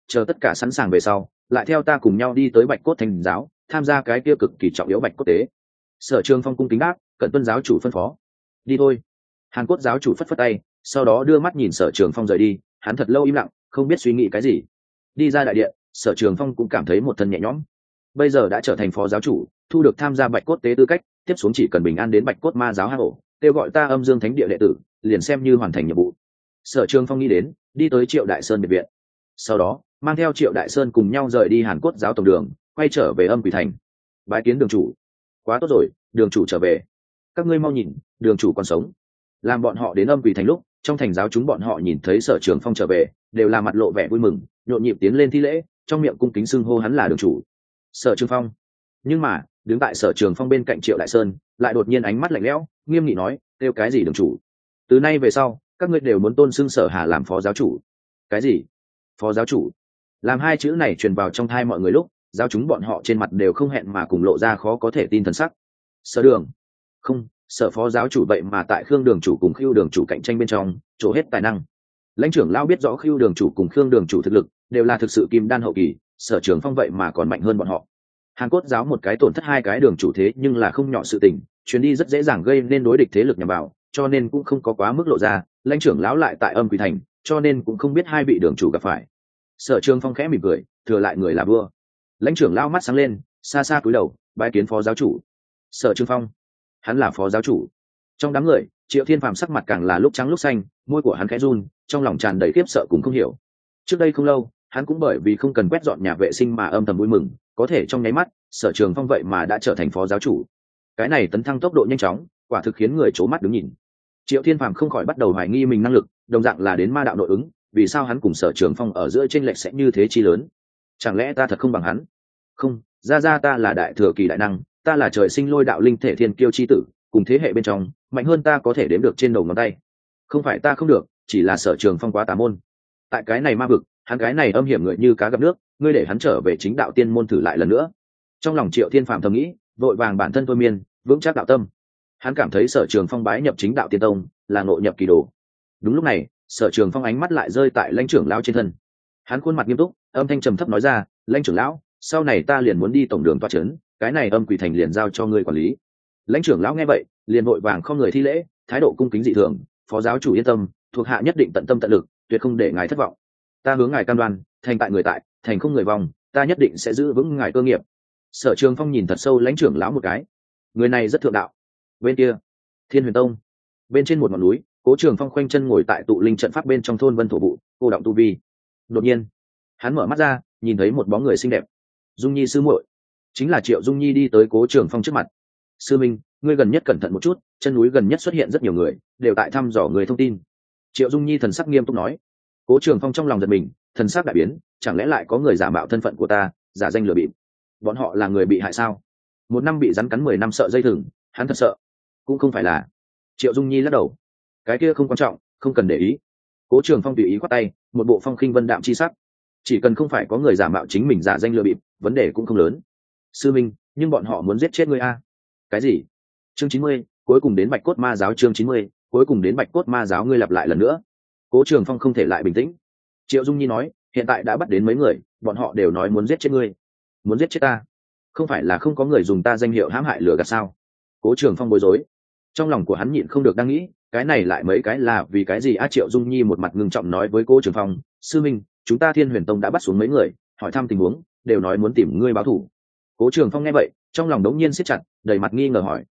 chờ tất cả sẵn sàng về sau lại theo ta cùng nhau đi tới Bạch Cốt Thánh giáo tham gia cái kia cực kỳ trọng yếu Bạch Cốt tế. Sở Trường Phong cung kính đáp, cận tuân giáo chủ phân phó. Đi thôi. Hàn Cốt giáo chủ phất phất tay, sau đó đưa mắt nhìn Sở Trường Phong rời đi. Hắn thật lâu im lặng, không biết suy nghĩ cái gì. Đi ra đại điện, Sở Trường Phong cũng cảm thấy một thân nhẹ nhõm. Bây giờ đã trở thành phó giáo chủ, thu được tham gia Bạch Cốt tế tư cách, tiếp xuống chỉ cần bình an đến Bạch Cốt ma giáo hang ổ, kêu gọi ta Âm Dương Thánh địa đệ tử, liền xem như hoàn thành nhiệm vụ. Sở Trường Phong nghĩ đến, đi tới Triệu Đại Sơn biệt viện. Sau đó, mang theo Triệu Đại Sơn cùng nhau rời đi Hàn Cốt giáo tổng đường, quay trở về Âm Quỷ thành. Bái kiến đường chủ. Quá tốt rồi, đường chủ trở về. Các ngươi mau nhìn, đường chủ còn sống. Làm bọn họ đến Âm Quỷ thành lúc, trong thành giáo chúng bọn họ nhìn thấy Sở Trường Phong trở về, đều là mặt lộ vẻ vui mừng, nhộn nhịp tiến lên thi lễ, trong miệng cung kính xưng hô hắn là đường chủ. Sở Trường Phong. Nhưng mà, đứng tại Sở Trường Phong bên cạnh Triệu Đại Sơn, lại đột nhiên ánh mắt lạnh lẽo, nghiêm nghị nói, kêu cái gì đường chủ? Từ nay về sau, các ngươi đều muốn tôn xưng Sở Hà làm phó giáo chủ. Cái gì? Phó giáo chủ? Làm hai chữ này truyền vào trong thai mọi người lúc, giáo chúng bọn họ trên mặt đều không hẹn mà cùng lộ ra khó có thể tin thần sắc. Sở đường? Không, Sở phó giáo chủ vậy mà tại Khương đường chủ cùng Khưu đường chủ cạnh tranh bên trong, trổ hết tài năng. Lãnh trưởng lão biết rõ Khưu đường chủ cùng Khương đường chủ thực lực đều là thực sự kim đan hậu kỳ, Sở Trường Phong vậy mà còn mạnh hơn bọn họ. Hàn Cốt giáo một cái tổn thất hai cái đường chủ thế nhưng là không nhỏ sự tình, chuyến đi rất dễ dàng gây nên đối địch thế lực nhằm vào, cho nên cũng không có quá mức lộ ra. Lãnh trưởng lão lại tại Âm Quỷ thành, cho nên cũng không biết hai vị đường chủ gặp phải. Sở Trường Phong khẽ mỉm cười, thừa lại người là vua. Lãnh trưởng lão mắt sáng lên, xa xa cúi đầu, bái kiến phó giáo chủ. Sở Trường Phong, hắn là phó giáo chủ. Trong đám người, Triệu Thiên Phàm sắc mặt càng là lúc trắng lúc xanh, môi của hắn khẽ run, trong lòng tràn đầy khiếp sợ cùng không hiểu. Trước đây không lâu, hắn cũng bởi vì không cần quét dọn nhà vệ sinh mà âm thầm vui mừng, có thể trong nháy mắt, Sở Trường Phong vậy mà đã trở thành phó giáo chủ. Cái này tấn thăng tốc độ nhanh chóng, quả thực khiến người chố mắt đứng nhìn. Triệu Thiên Phàm không khỏi bắt đầu hoài nghi mình năng lực, đồng dạng là đến ma đạo nội ứng, vì sao hắn cùng Sở Trường Phong ở giữa chênh lệch sẽ như thế chi lớn? Chẳng lẽ ta thật không bằng hắn? Không, ra ta là đại thừa kỳ đại năng, ta là trời sinh lôi đạo linh thể thiên kiêu chi tử, cùng thế hệ bên trong, mạnh hơn ta có thể đếm được trên đầu ngón tay. Không phải ta không được, chỉ là Sở Trường Phong quá tà môn. Tại cái này ma vực, hắn cái này âm hiểm người như cá gặp nước, ngươi để hắn trở về chính đạo tiên môn thử lại lần nữa. Trong lòng Triệu Thiên Phàm thầm nghĩ, vội vàng bản thân thôi miên, vững chắc đạo tâm. Hắn cảm thấy Sở Trường Phong bái nhập chính đạo tiên tông là ngộ nhập kỳ đồ. Đúng lúc này, Sở Trường Phong ánh mắt lại rơi tại lãnh trưởng lão trên thân. Hắn khuôn mặt nghiêm túc, âm thanh trầm thấp nói ra, lãnh trưởng lão, sau này ta liền muốn đi tổng đường toa trấn, cái này Âm Quỷ thành liền giao cho ngươi quản lý. Lãnh trưởng lão nghe vậy, liền vội vàng không người thi lễ, thái độ cung kính dị thường, phó giáo chủ yên tâm, thuộc hạ nhất định tận tâm tận lực, tuyệt không để ngài thất vọng. Ta hướng ngài cam đoan, thành tại người tại, thành không người vòng, ta nhất định sẽ giữ vững ngài cơ nghiệp. Sở Trường Phong nhìn thật sâu lãnh trưởng lão một cái, người này rất thượng đạo. Bên kia, Thiên Huyền Tông, bên trên một ngọn núi, Cố Trường Phong khoanh chân ngồi tại tụ linh trận pháp bên trong thôn Vân Thổ Vụ, cô động tu vi. Đột nhiên, hắn mở mắt ra, nhìn thấy một bóng người xinh đẹp. Dung Nhi sư muội, chính là Triệu Dung Nhi đi tới Cố Trường Phong trước mặt. Sư minh, ngươi gần nhất cẩn thận một chút, chân núi gần nhất xuất hiện rất nhiều người, đều tại thăm dò người thông tin. Triệu Dung Nhi thần sắc nghiêm túc nói. Cố Trường Phong trong lòng giật mình, thần sắc đại biến, chẳng lẽ lại có người giả mạo thân phận của ta, giả danh lừa bịp? Bọn họ là người bị hại sao? Một năm bị rắn cắn 10 năm sợ dây thừng, hắn thật sợ. Cũng không phải là. Triệu Dung Nhi lắc đầu. Cái kia không quan trọng, không cần để ý. Cố Trường Phong tùy ý khoát tay, một bộ phong khinh vân đạm chi sắc. Chỉ cần không phải có người giả mạo chính mình giả danh lừa bịp, vấn đề cũng không lớn. Sư minh, nhưng bọn họ muốn giết chết ngươi a. Cái gì? Chương 90, cuối cùng đến Bạch Cốt Ma giáo. Chương 90, cuối cùng đến Bạch Cốt Ma giáo. Ngươi lặp lại lần nữa. Cố Trường Phong không thể lại bình tĩnh. Triệu Dung Nhi nói, hiện tại đã bắt đến mấy người, bọn họ đều nói muốn giết chết ngươi. Muốn giết chết ta? Không phải là không có người dùng ta danh hiệu hãm hại lừa gạt sao? Cố Trường Phong bối rối. Trong lòng của hắn nhịn không được đang nghĩ, cái này lại mấy cái là vì cái gì? Triệu Dung Nhi một mặt ngưng trọng nói với Cố Trường Phong, sư minh, chúng ta Thiên Huyền Tông đã bắt xuống mấy người, hỏi thăm tình huống, đều nói muốn tìm ngươi báo thù. Cố Trường Phong nghe vậy, trong lòng đống nhiên siết chặt, đầy mặt nghi ngờ hỏi,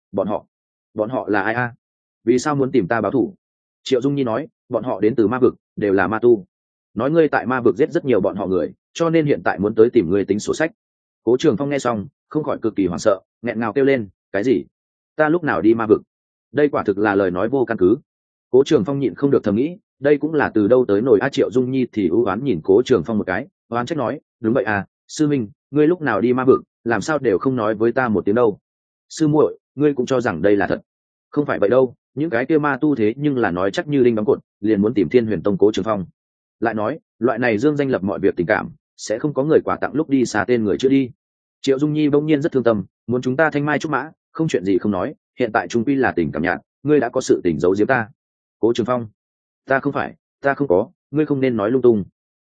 bọn họ là ai a? Vì sao muốn tìm ta báo thù? Triệu Dung Nhi nói, bọn họ đến từ ma vực, đều là ma tu. Nói ngươi tại ma vực giết rất nhiều bọn họ người, cho nên hiện tại muốn tới tìm ngươi tính sổ sách. Cố Trường Phong nghe xong, không khỏi cực kỳ hoảng sợ, nghẹn ngào kêu lên, cái gì? Ta lúc nào đi ma vực? Đây quả thực là lời nói vô căn cứ. Cố Trường Phong nhịn không được thầm nghĩ, đây cũng là từ đâu tới nổi. Triệu Dung Nhi thì ưu oán nhìn Cố Trường Phong một cái, oán trách nói, đúng vậy à, sư minh, ngươi lúc nào đi ma vực, làm sao đều không nói với ta một tiếng đâu? Sư muội, ngươi cũng cho rằng đây là thật? Không phải vậy đâu, những cái kia ma tu thế nhưng là nói chắc như đinh đóng cột, liền muốn tìm Thiên Huyền Tông Cố Trường Phong. Lại nói, loại này dương danh lập mọi việc tình cảm, sẽ không có người quà tặng lúc đi xà tên người chưa đi. Triệu Dung Nhi bỗng nhiên rất thương tâm, muốn chúng ta thanh mai trúc mã, không chuyện gì không nói, hiện tại trung quy là tình cảm nhạt, ngươi đã có sự tình giấu giếm ta. Cố Trường Phong, ta không có, ngươi không nên nói lung tung.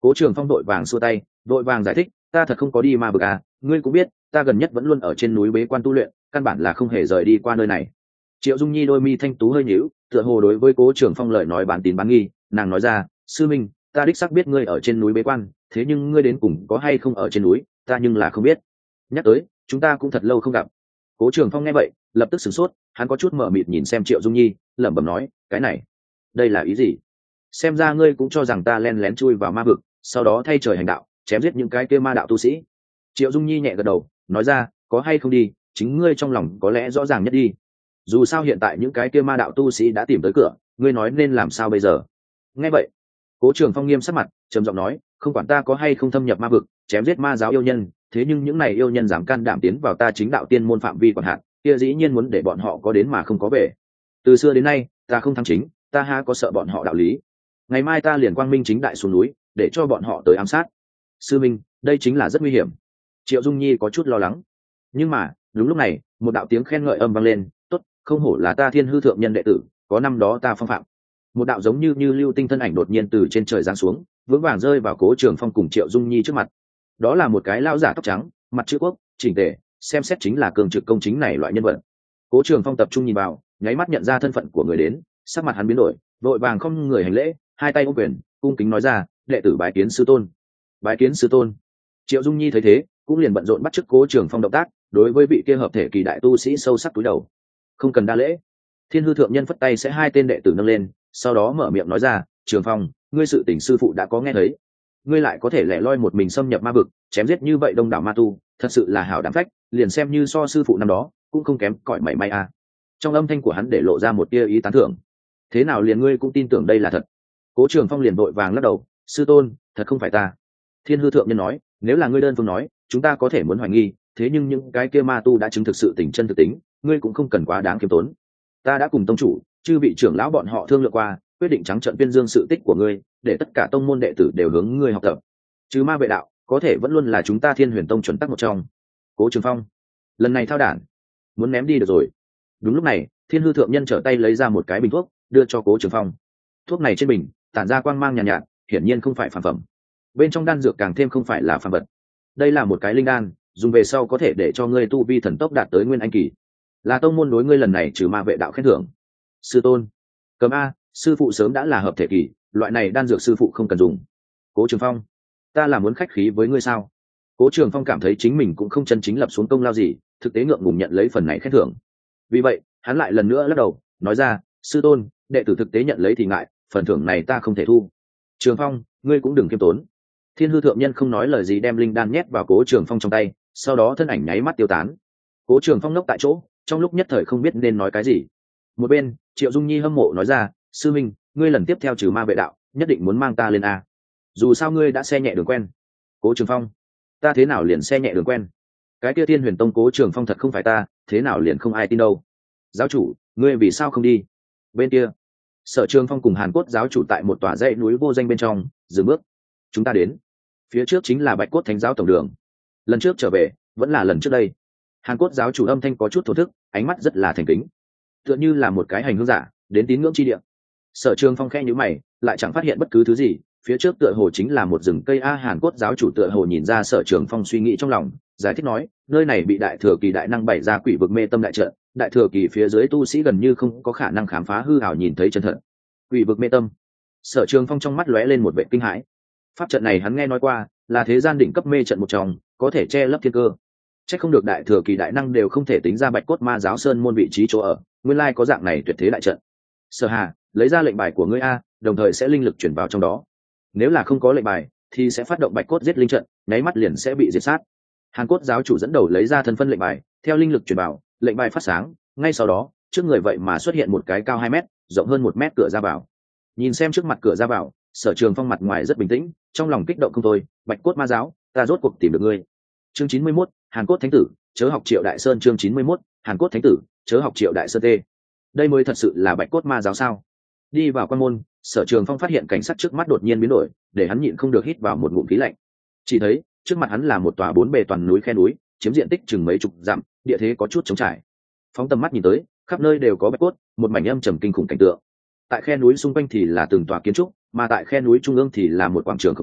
Cố Trường Phong đội vàng xua tay, đội vàng giải thích, ta thật không có đi ma vực à, ngươi cũng biết ta gần nhất vẫn luôn ở trên núi bế quan tu luyện, căn bản là không hề rời đi qua nơi này. Triệu Dung Nhi đôi mi thanh tú hơi nhíu, tựa hồ đối với Cố Trường Phong lời nói bán tín bán nghi, nàng nói ra, sư minh, ta đích xác biết ngươi ở trên núi bế quan, thế nhưng ngươi đến cùng có hay không ở trên núi, ta nhưng là không biết. Nhắc tới, chúng ta cũng thật lâu không gặp. Cố Trường Phong nghe vậy, lập tức sửng sốt, hắn có chút mờ mịt nhìn xem Triệu Dung Nhi, lẩm bẩm nói, cái này, đây là ý gì? Xem ra ngươi cũng cho rằng ta len lén chui vào ma vực, sau đó thay trời hành đạo, chém giết những cái kia ma đạo tu sĩ. Triệu Dung Nhi nhẹ gật đầu, nói ra, có hay không đi, chính ngươi trong lòng có lẽ rõ ràng nhất đi. Dù sao hiện tại những cái kia ma đạo tu sĩ đã tìm tới cửa, ngươi nói nên làm sao bây giờ? Nghe vậy, Cố Trường Phong nghiêm sắc mặt, trầm giọng nói, không quản ta có hay không thâm nhập ma vực, chém giết ma giáo yêu nhân, thế nhưng những này yêu nhân dám can đảm tiến vào ta chính đạo tiên môn phạm vi quản hạt, kia dĩ nhiên muốn để bọn họ có đến mà không có về. Từ xưa đến nay, ta không thắng chính, ta ha có sợ bọn họ đạo lý. Ngày mai ta liền quang minh chính đại xuống núi, để cho bọn họ tới ám sát. Sư minh, đây chính là rất nguy hiểm. Triệu Dung Nhi có chút lo lắng. Nhưng mà, đúng lúc này, một đạo tiếng khen ngợi âm vang lên, tốt, không hổ là ta Thiên Hư thượng nhân đệ tử, có năm đó ta phong phạm. Một đạo giống như lưu tinh thân ảnh đột nhiên từ trên trời giáng xuống, vững vàng rơi vào Cố Trường Phong cùng Triệu Dung Nhi trước mặt. Đó là một cái lão giả tóc trắng, mặt chữ quốc, chỉnh tề, xem xét chính là cường trực công chính này loại nhân vật. Cố Trường Phong tập trung nhìn vào, nháy mắt nhận ra thân phận của người đến, sắc mặt hắn biến đổi, vội vàng không người hành lễ, hai tay ôm quyền, cung kính nói ra, đệ tử bái kiến sư tôn. Bái kiến sư tôn. Triệu Dung Nhi thấy thế, cũng liền bận rộn bắt chước Cố Trường Phong động tác, đối với vị kia hợp thể kỳ đại tu sĩ sâu sắc cúi đầu. Không cần đa lễ. Thiên Hư thượng nhân phất tay sẽ hai tên đệ tử nâng lên, sau đó mở miệng nói ra, Trường Phong, ngươi sự tình sư phụ đã có nghe thấy, ngươi lại có thể lẻ loi một mình xâm nhập ma vực, chém giết như vậy đông đảo ma tu, thật sự là hảo đảm phách, liền xem như so sư phụ năm đó cũng không kém cỏi mảy may a. Trong âm thanh của hắn để lộ ra một tia ý tán thưởng. Thế nào liền ngươi cũng tin tưởng đây là thật? Cố Trường Phong liền vội vàng lắc đầu, sư tôn, thật không phải ta. Thiên Hư thượng nhân nói, nếu là ngươi đơn phương nói, chúng ta có thể muốn hoài nghi, thế nhưng những cái kia ma tu đã chứng thực sự tình chân thực tính, ngươi cũng không cần quá đáng khiêm tốn. Ta đã cùng tông chủ, chư vị trưởng lão bọn họ thương lượng qua, quyết định trắng trợn tuyên dương sự tích của ngươi, để tất cả tông môn đệ tử đều hướng ngươi học tập. Chứ ma vệ đạo, có thể vẫn luôn là chúng ta Thiên Huyền Tông chuẩn tắc một trong. Cố Trường Phong, lần này thao đản, muốn ném đi được rồi. Đúng lúc này, Thiên Hư thượng nhân trở tay lấy ra một cái bình thuốc, đưa cho Cố Trường Phong. Thuốc này trên bình tản ra quang mang nhàn nhạt, hiển nhiên không phải phàm phẩm. Bên trong đan dược càng thêm không phải là phàm vật. Đây là một cái linh đan, dùng về sau có thể để cho ngươi tu vi thần tốc đạt tới nguyên anh kỳ. Là tông môn đối ngươi lần này trừ ma vệ đạo khen thưởng. Sư tôn, cầm a, sư phụ sớm đã là hợp thể kỳ, loại này đan dược sư phụ không cần dùng. Cố Trường Phong, ta là muốn khách khí với ngươi sao? Cố Trường Phong cảm thấy chính mình cũng không chân chính lập xuống công lao gì, thực tế ngượng ngùng nhận lấy phần này khen thưởng. Vì vậy, hắn lại lần nữa lắc đầu, nói ra, sư tôn, đệ tử thực tế nhận lấy thì ngại, phần thưởng này ta không thể thu. Trường Phong, ngươi cũng đừng kiêm tốn. Thiên Hư thượng nhân không nói lời gì đem linh đan nhét vào Cố Trường Phong trong tay, sau đó thân ảnh nháy mắt tiêu tán. Cố Trường Phong ngốc tại chỗ, trong lúc nhất thời không biết nên nói cái gì. Một bên, Triệu Dung Nhi hâm mộ nói ra, sư minh, ngươi lần tiếp theo trừ ma vệ đạo, nhất định muốn mang ta lên a. Dù sao ngươi đã xe nhẹ đường quen. Cố Trường Phong, ta thế nào liền xe nhẹ đường quen? Cái kia Thiên Huyền Tông Cố Trường Phong thật không phải ta, thế nào liền không ai tin đâu. Giáo chủ, ngươi vì sao không đi? Bên kia, Sở Trường Phong cùng Hàn Cốt giáo chủ tại một tòa dãy núi vô danh bên trong dừng bước. Chúng ta đến. Phía trước chính là Bạch Cốt Thánh giáo tổng đường. Lần trước trở về, vẫn là lần trước đây. Hàn Cốt giáo chủ âm thanh có chút thổ thức, ánh mắt rất là thành kính, tựa như là một cái hành hương giả đến tín ngưỡng chi địa. Sở Trường Phong khẽ nhíu mày, lại chẳng phát hiện bất cứ thứ gì, phía trước tựa hồ chính là một rừng cây a. Hàn Cốt giáo chủ tựa hồ nhìn ra Sở Trường Phong suy nghĩ trong lòng, giải thích nói, nơi này bị đại thừa kỳ đại năng bày ra quỷ vực mê tâm đại trận, đại thừa kỳ phía dưới tu sĩ gần như không có khả năng khám phá hư ảo nhìn thấy chân thật. Quỷ vực mê tâm. Sở Trường Phong trong mắt lóe lên một vẻ kinh hãi. Pháp trận này hắn nghe nói qua, là thế gian đỉnh cấp mê trận một trong, có thể che lấp thiên cơ. Chắc không được đại thừa kỳ đại năng đều không thể tính ra Bạch Cốt ma giáo sơn môn vị trí chỗ ở, nguyên lai có dạng này tuyệt thế đại trận. Sở Hà, lấy ra lệnh bài của ngươi a, đồng thời sẽ linh lực chuyển vào trong đó. Nếu là không có lệnh bài, thì sẽ phát động Bạch Cốt giết linh trận, nháy mắt liền sẽ bị diệt sát. Hàn Cốt giáo chủ dẫn đầu lấy ra thân phân lệnh bài, theo linh lực chuyển vào, lệnh bài phát sáng, ngay sau đó, trước người vậy mà xuất hiện một cái cao 2 mét, rộng hơn 1 mét cửa ra vào. Nhìn xem trước mặt cửa ra vào, Sở Trường Phong mặt ngoài rất bình tĩnh, trong lòng kích động không thôi, Bạch Cốt ma giáo, ta rốt cuộc tìm được ngươi. Chương 91, Hàn Cốt thánh tử, chớ học Triệu Đại Sơn. Chương 91, Hàn Cốt thánh tử, chớ học Triệu Đại Sơn. T. Đây mới thật sự là Bạch Cốt ma giáo sao? Đi vào quan môn, Sở Trường Phong phát hiện cảnh sắc trước mắt đột nhiên biến đổi, để hắn nhịn không được hít vào một ngụm khí lạnh. Chỉ thấy, trước mặt hắn là một tòa 4 bề toàn núi khe núi, chiếm diện tích chừng mấy chục dặm, địa thế có chút trống trải. Phóng tầm mắt nhìn tới, khắp nơi đều có bạch cốt, một mảnh âm trầm kinh khủng cảnh tượng. Tại khe núi xung quanh thì là từng tòa kiến trúc, mà tại khe núi trung ương thì là một quảng trường khổng lồ,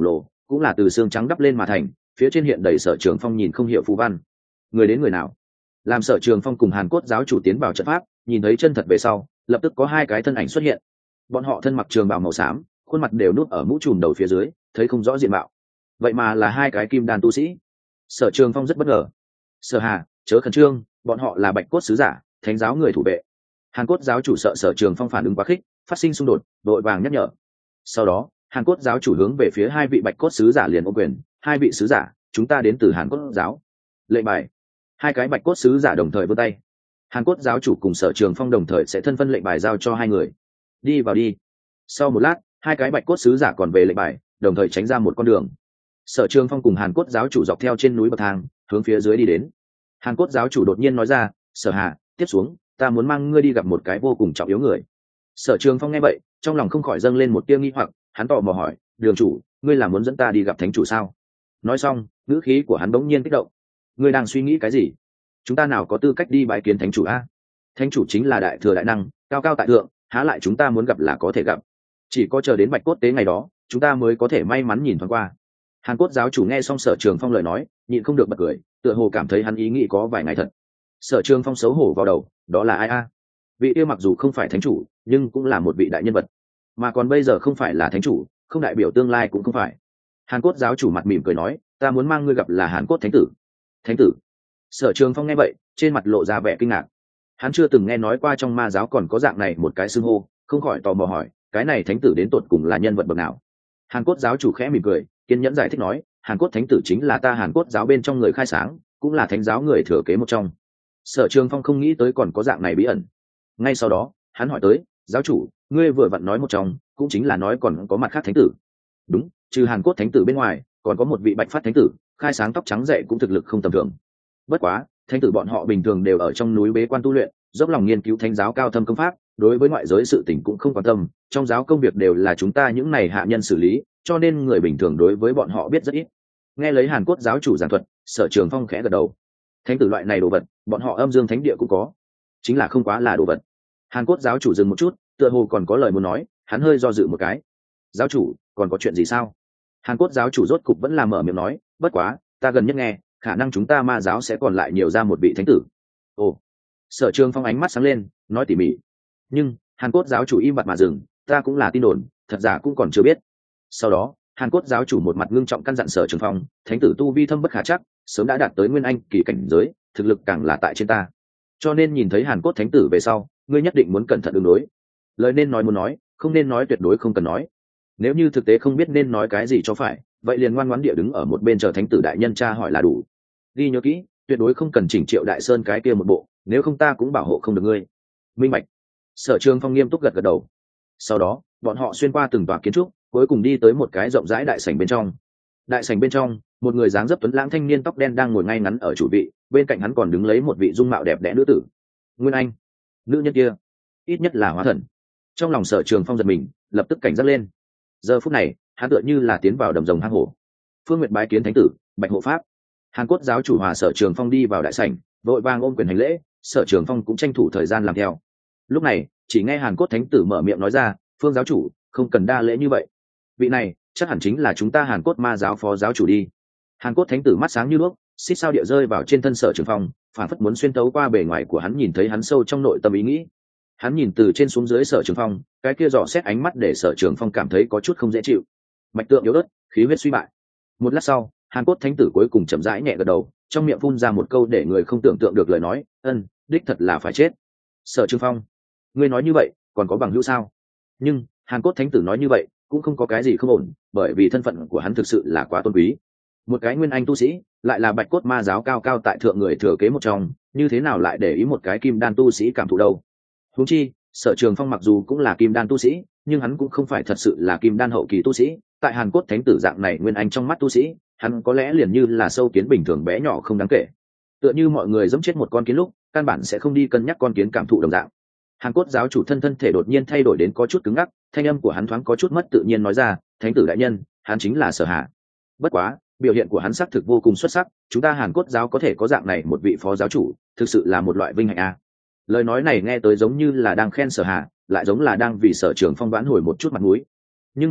cũng là từ xương trắng đắp lên mà thành, phía trên hiện đầy Sở Trường Phong nhìn không hiểu phù văn. Người đến người nào? Làm Sở Trường Phong cùng Hàn Cốt giáo chủ tiến vào trận pháp, nhìn thấy chân thật về sau, lập tức có hai cái thân ảnh xuất hiện. Bọn họ thân mặc trường bào màu xám, khuôn mặt đều núp ở mũ trùm đầu phía dưới, thấy không rõ diện mạo. Vậy mà là hai cái kim đan tu sĩ. Sở Trường Phong rất bất ngờ. Sở Hà, chớ khẩn trương, bọn họ là Bạch Cốt sứ giả, Thánh giáo người thủ vệ. Hàn Cốt giáo chủ sợ Sở Trường Phong phản ứng quá khích, phát sinh xung đột, đội vàng nhắc nhở. Sau đó, Hàn Cốt giáo chủ hướng về phía hai vị Bạch Cốt sứ giả liền ôm quyền, hai vị sứ giả, chúng ta đến từ Hàn Cốt giáo. Lệnh bài. Hai cái Bạch Cốt sứ giả đồng thời vươn tay. Hàn Cốt giáo chủ cùng Sở Trường Phong đồng thời sẽ thân phân lệnh bài giao cho hai người. Đi vào đi. Sau một lát, hai cái Bạch Cốt sứ giả còn về lệnh bài, đồng thời tránh ra một con đường. Sở Trường Phong cùng Hàn Cốt giáo chủ dọc theo trên núi bậc thang, hướng phía dưới đi đến. Hàn Cốt giáo chủ đột nhiên nói ra, Sở Hà, tiếp xuống, ta muốn mang ngươi đi gặp một cái vô cùng trọng yếu người. Sở Trường Phong nghe vậy, trong lòng không khỏi dâng lên một tia nghi hoặc, hắn tò mò hỏi, đường chủ, ngươi là muốn dẫn ta đi gặp thánh chủ sao? Nói xong, ngữ khí của hắn bỗng nhiên kích động. Ngươi đang suy nghĩ cái gì? Chúng ta nào có tư cách đi bái kiến thánh chủ a? Thánh chủ chính là đại thừa đại năng, cao cao tại thượng, há lại chúng ta muốn gặp là có thể gặp. Chỉ có chờ đến Bạch Cốt tế ngày đó, chúng ta mới có thể may mắn nhìn thoáng qua. Hàn Cốt giáo chủ nghe xong Sở Trường Phong lời nói, nhịn không được bật cười, tựa hồ cảm thấy hắn ý nghĩ có vài ngày thật. Sở Trường Phong xấu hổ vào đầu, đó là ai a? Vị kia mặc dù không phải thánh chủ, nhưng cũng là một vị đại nhân vật, mà còn bây giờ không phải là thánh chủ, không đại biểu tương lai cũng không phải. Hàn Cốt giáo chủ mặt mỉm cười nói, ta muốn mang ngươi gặp là Hàn Cốt thánh tử. Thánh tử? Sở Trường Phong nghe vậy, trên mặt lộ ra vẻ kinh ngạc. Hắn chưa từng nghe nói qua trong ma giáo còn có dạng này một cái xưng hô, không khỏi tò mò hỏi, cái này thánh tử đến tột cùng là nhân vật bậc nào? Hàn Cốt giáo chủ khẽ mỉm cười, kiên nhẫn giải thích nói, Hàn Cốt thánh tử chính là ta Hàn Cốt giáo bên trong người khai sáng, cũng là thánh giáo người thừa kế một trong. Sở Trường Phong không nghĩ tới còn có dạng này bí ẩn. Ngay sau đó, hắn hỏi tới, giáo chủ, ngươi vừa vặn nói một trong, cũng chính là nói còn có mặt khác thánh tử. Đúng, trừ Hàn Cốt thánh tử bên ngoài, còn có một vị Bạch Phát thánh tử, khai sáng tóc trắng dậy cũng thực lực không tầm thường. Bất quá, thánh tử bọn họ bình thường đều ở trong núi bế quan tu luyện, dốc lòng nghiên cứu thánh giáo cao thâm công pháp, đối với ngoại giới sự tình cũng không quan tâm, trong giáo công việc đều là chúng ta những này hạ nhân xử lý, cho nên người bình thường đối với bọn họ biết rất ít. Nghe lấy Hàn Cốt giáo chủ giảng thuật, Sở Trường Phong khẽ gật đầu. Thánh tử loại này đồ vật, bọn họ âm dương thánh địa cũng có, chính là không quá là đồ vật. Hàn Cốt giáo chủ dừng một chút, tựa hồ còn có lời muốn nói, hắn hơi do dự một cái. Giáo chủ, còn có chuyện gì sao? Hàn Cốt giáo chủ rốt cục vẫn là mở miệng nói, bất quá, ta gần nhất nghe, khả năng chúng ta ma giáo sẽ còn lại nhiều ra một vị thánh tử. Ồ. Sở Trường Phong ánh mắt sáng lên, nói tỉ mỉ. Nhưng Hàn Cốt giáo chủ im bặt mà dừng, ta cũng là tin đồn, thật giả cũng còn chưa biết. Sau đó, Hàn Cốt giáo chủ một mặt ngưng trọng căn dặn Sở Trường Phong, thánh tử tu vi thâm bất khả chắc, sớm đã đạt tới nguyên anh kỳ cảnh giới, thực lực càng là tại trên ta. Cho nên nhìn thấy Hàn Cốt thánh tử về sau, ngươi nhất định muốn cẩn thận ứng đối. Lời nên nói muốn nói, không nên nói tuyệt đối không cần nói. Nếu như thực tế không biết nên nói cái gì cho phải, vậy liền ngoan ngoãn địa đứng ở một bên chờ thánh tử đại nhân tra hỏi là đủ. Ghi nhớ kỹ, tuyệt đối không cần chỉnh Triệu Đại Sơn cái kia một bộ, nếu không ta cũng bảo hộ không được ngươi. Minh bạch. Sở Trường Phong nghiêm túc gật gật đầu. Sau đó, bọn họ xuyên qua từng tòa kiến trúc, cuối cùng đi tới một cái rộng rãi đại sảnh bên trong. Đại sảnh bên trong, một người dáng dấp tuấn lãng thanh niên tóc đen đang ngồi ngay ngắn ở chủ vị, bên cạnh hắn còn đứng lấy một vị dung mạo đẹp đẽ nữ tử. Nguyên Anh, nữ nhân kia, ít nhất là hóa thần. Trong lòng Sở Trường Phong giật mình, lập tức cảnh giác lên. Giờ phút này, hắn tựa như là tiến vào đầm rồng hang hổ. Phương Nguyệt bái kiến thánh tử, Bạch hộ pháp. Hàn Cốt giáo chủ hòa Sở Trường Phong đi vào đại sảnh, vội vàng ôm quyền hành lễ, Sở Trường Phong cũng tranh thủ thời gian làm theo. Lúc này, chỉ nghe Hàn Cốt thánh tử mở miệng nói ra, Phương giáo chủ, không cần đa lễ như vậy. Vị này, chắc hẳn chính là chúng ta Hàn Cốt ma giáo phó giáo chủ đi. Hàn Cốt thánh tử mắt sáng như đuốc, xít sao địa rơi vào trên thân Sở Trường Phong, phản phất muốn xuyên tấu qua bề ngoài của hắn nhìn thấy hắn sâu trong nội tâm ý nghĩ. Hắn nhìn từ trên xuống dưới Sở Trường Phong, cái kia dò xét ánh mắt để Sở Trường Phong cảm thấy có chút không dễ chịu. Mạch tượng yếu ớt, khí huyết suy bại. Một lát sau, Hàn Cốt thánh tử cuối cùng chậm rãi nhẹ gật đầu, trong miệng phun ra một câu để người không tưởng tượng được lời nói, đích thật là phải chết. Sở Trường Phong, ngươi nói như vậy, còn có bằng hữu sao? Nhưng Hàn Cốt thánh tử nói như vậy, cũng không có cái gì không ổn, bởi vì thân phận của hắn thực sự là quá tôn quý. Một cái nguyên anh tu sĩ, lại là Bạch Cốt ma giáo cao cao tại thượng người thừa kế một trong, như thế nào lại để ý một cái kim đan tu sĩ cảm thụ đâu? Huống chi, Sở Trường Phong mặc dù cũng là kim đan tu sĩ, nhưng hắn cũng không phải thật sự là kim đan hậu kỳ tu sĩ, tại Hàn Cốt thánh tử dạng này nguyên anh trong mắt tu sĩ, hắn có lẽ liền như là sâu kiến bình thường bé nhỏ không đáng kể. Tựa như mọi người giẫm chết một con kiến lúc, căn bản sẽ không đi cân nhắc con kiến cảm thụ đồng dạng. Hàn Cốt giáo chủ thân thể đột nhiên thay đổi đến có chút cứng ngắc, thanh âm của hắn thoáng có chút mất tự nhiên nói ra, thánh tử đại nhân, hắn chính là Sở Hà. Bất quá, biểu hiện của hắn xác thực vô cùng xuất sắc, chúng ta Hàn Cốt giáo có thể có dạng này một vị phó giáo chủ, thực sự là một loại vinh hạnh a. Lời nói này nghe tới giống như là đang khen Sở Hà, lại giống là đang vì Sở Trường Phong vãn hồi một chút mặt mũi. Nhưng mà,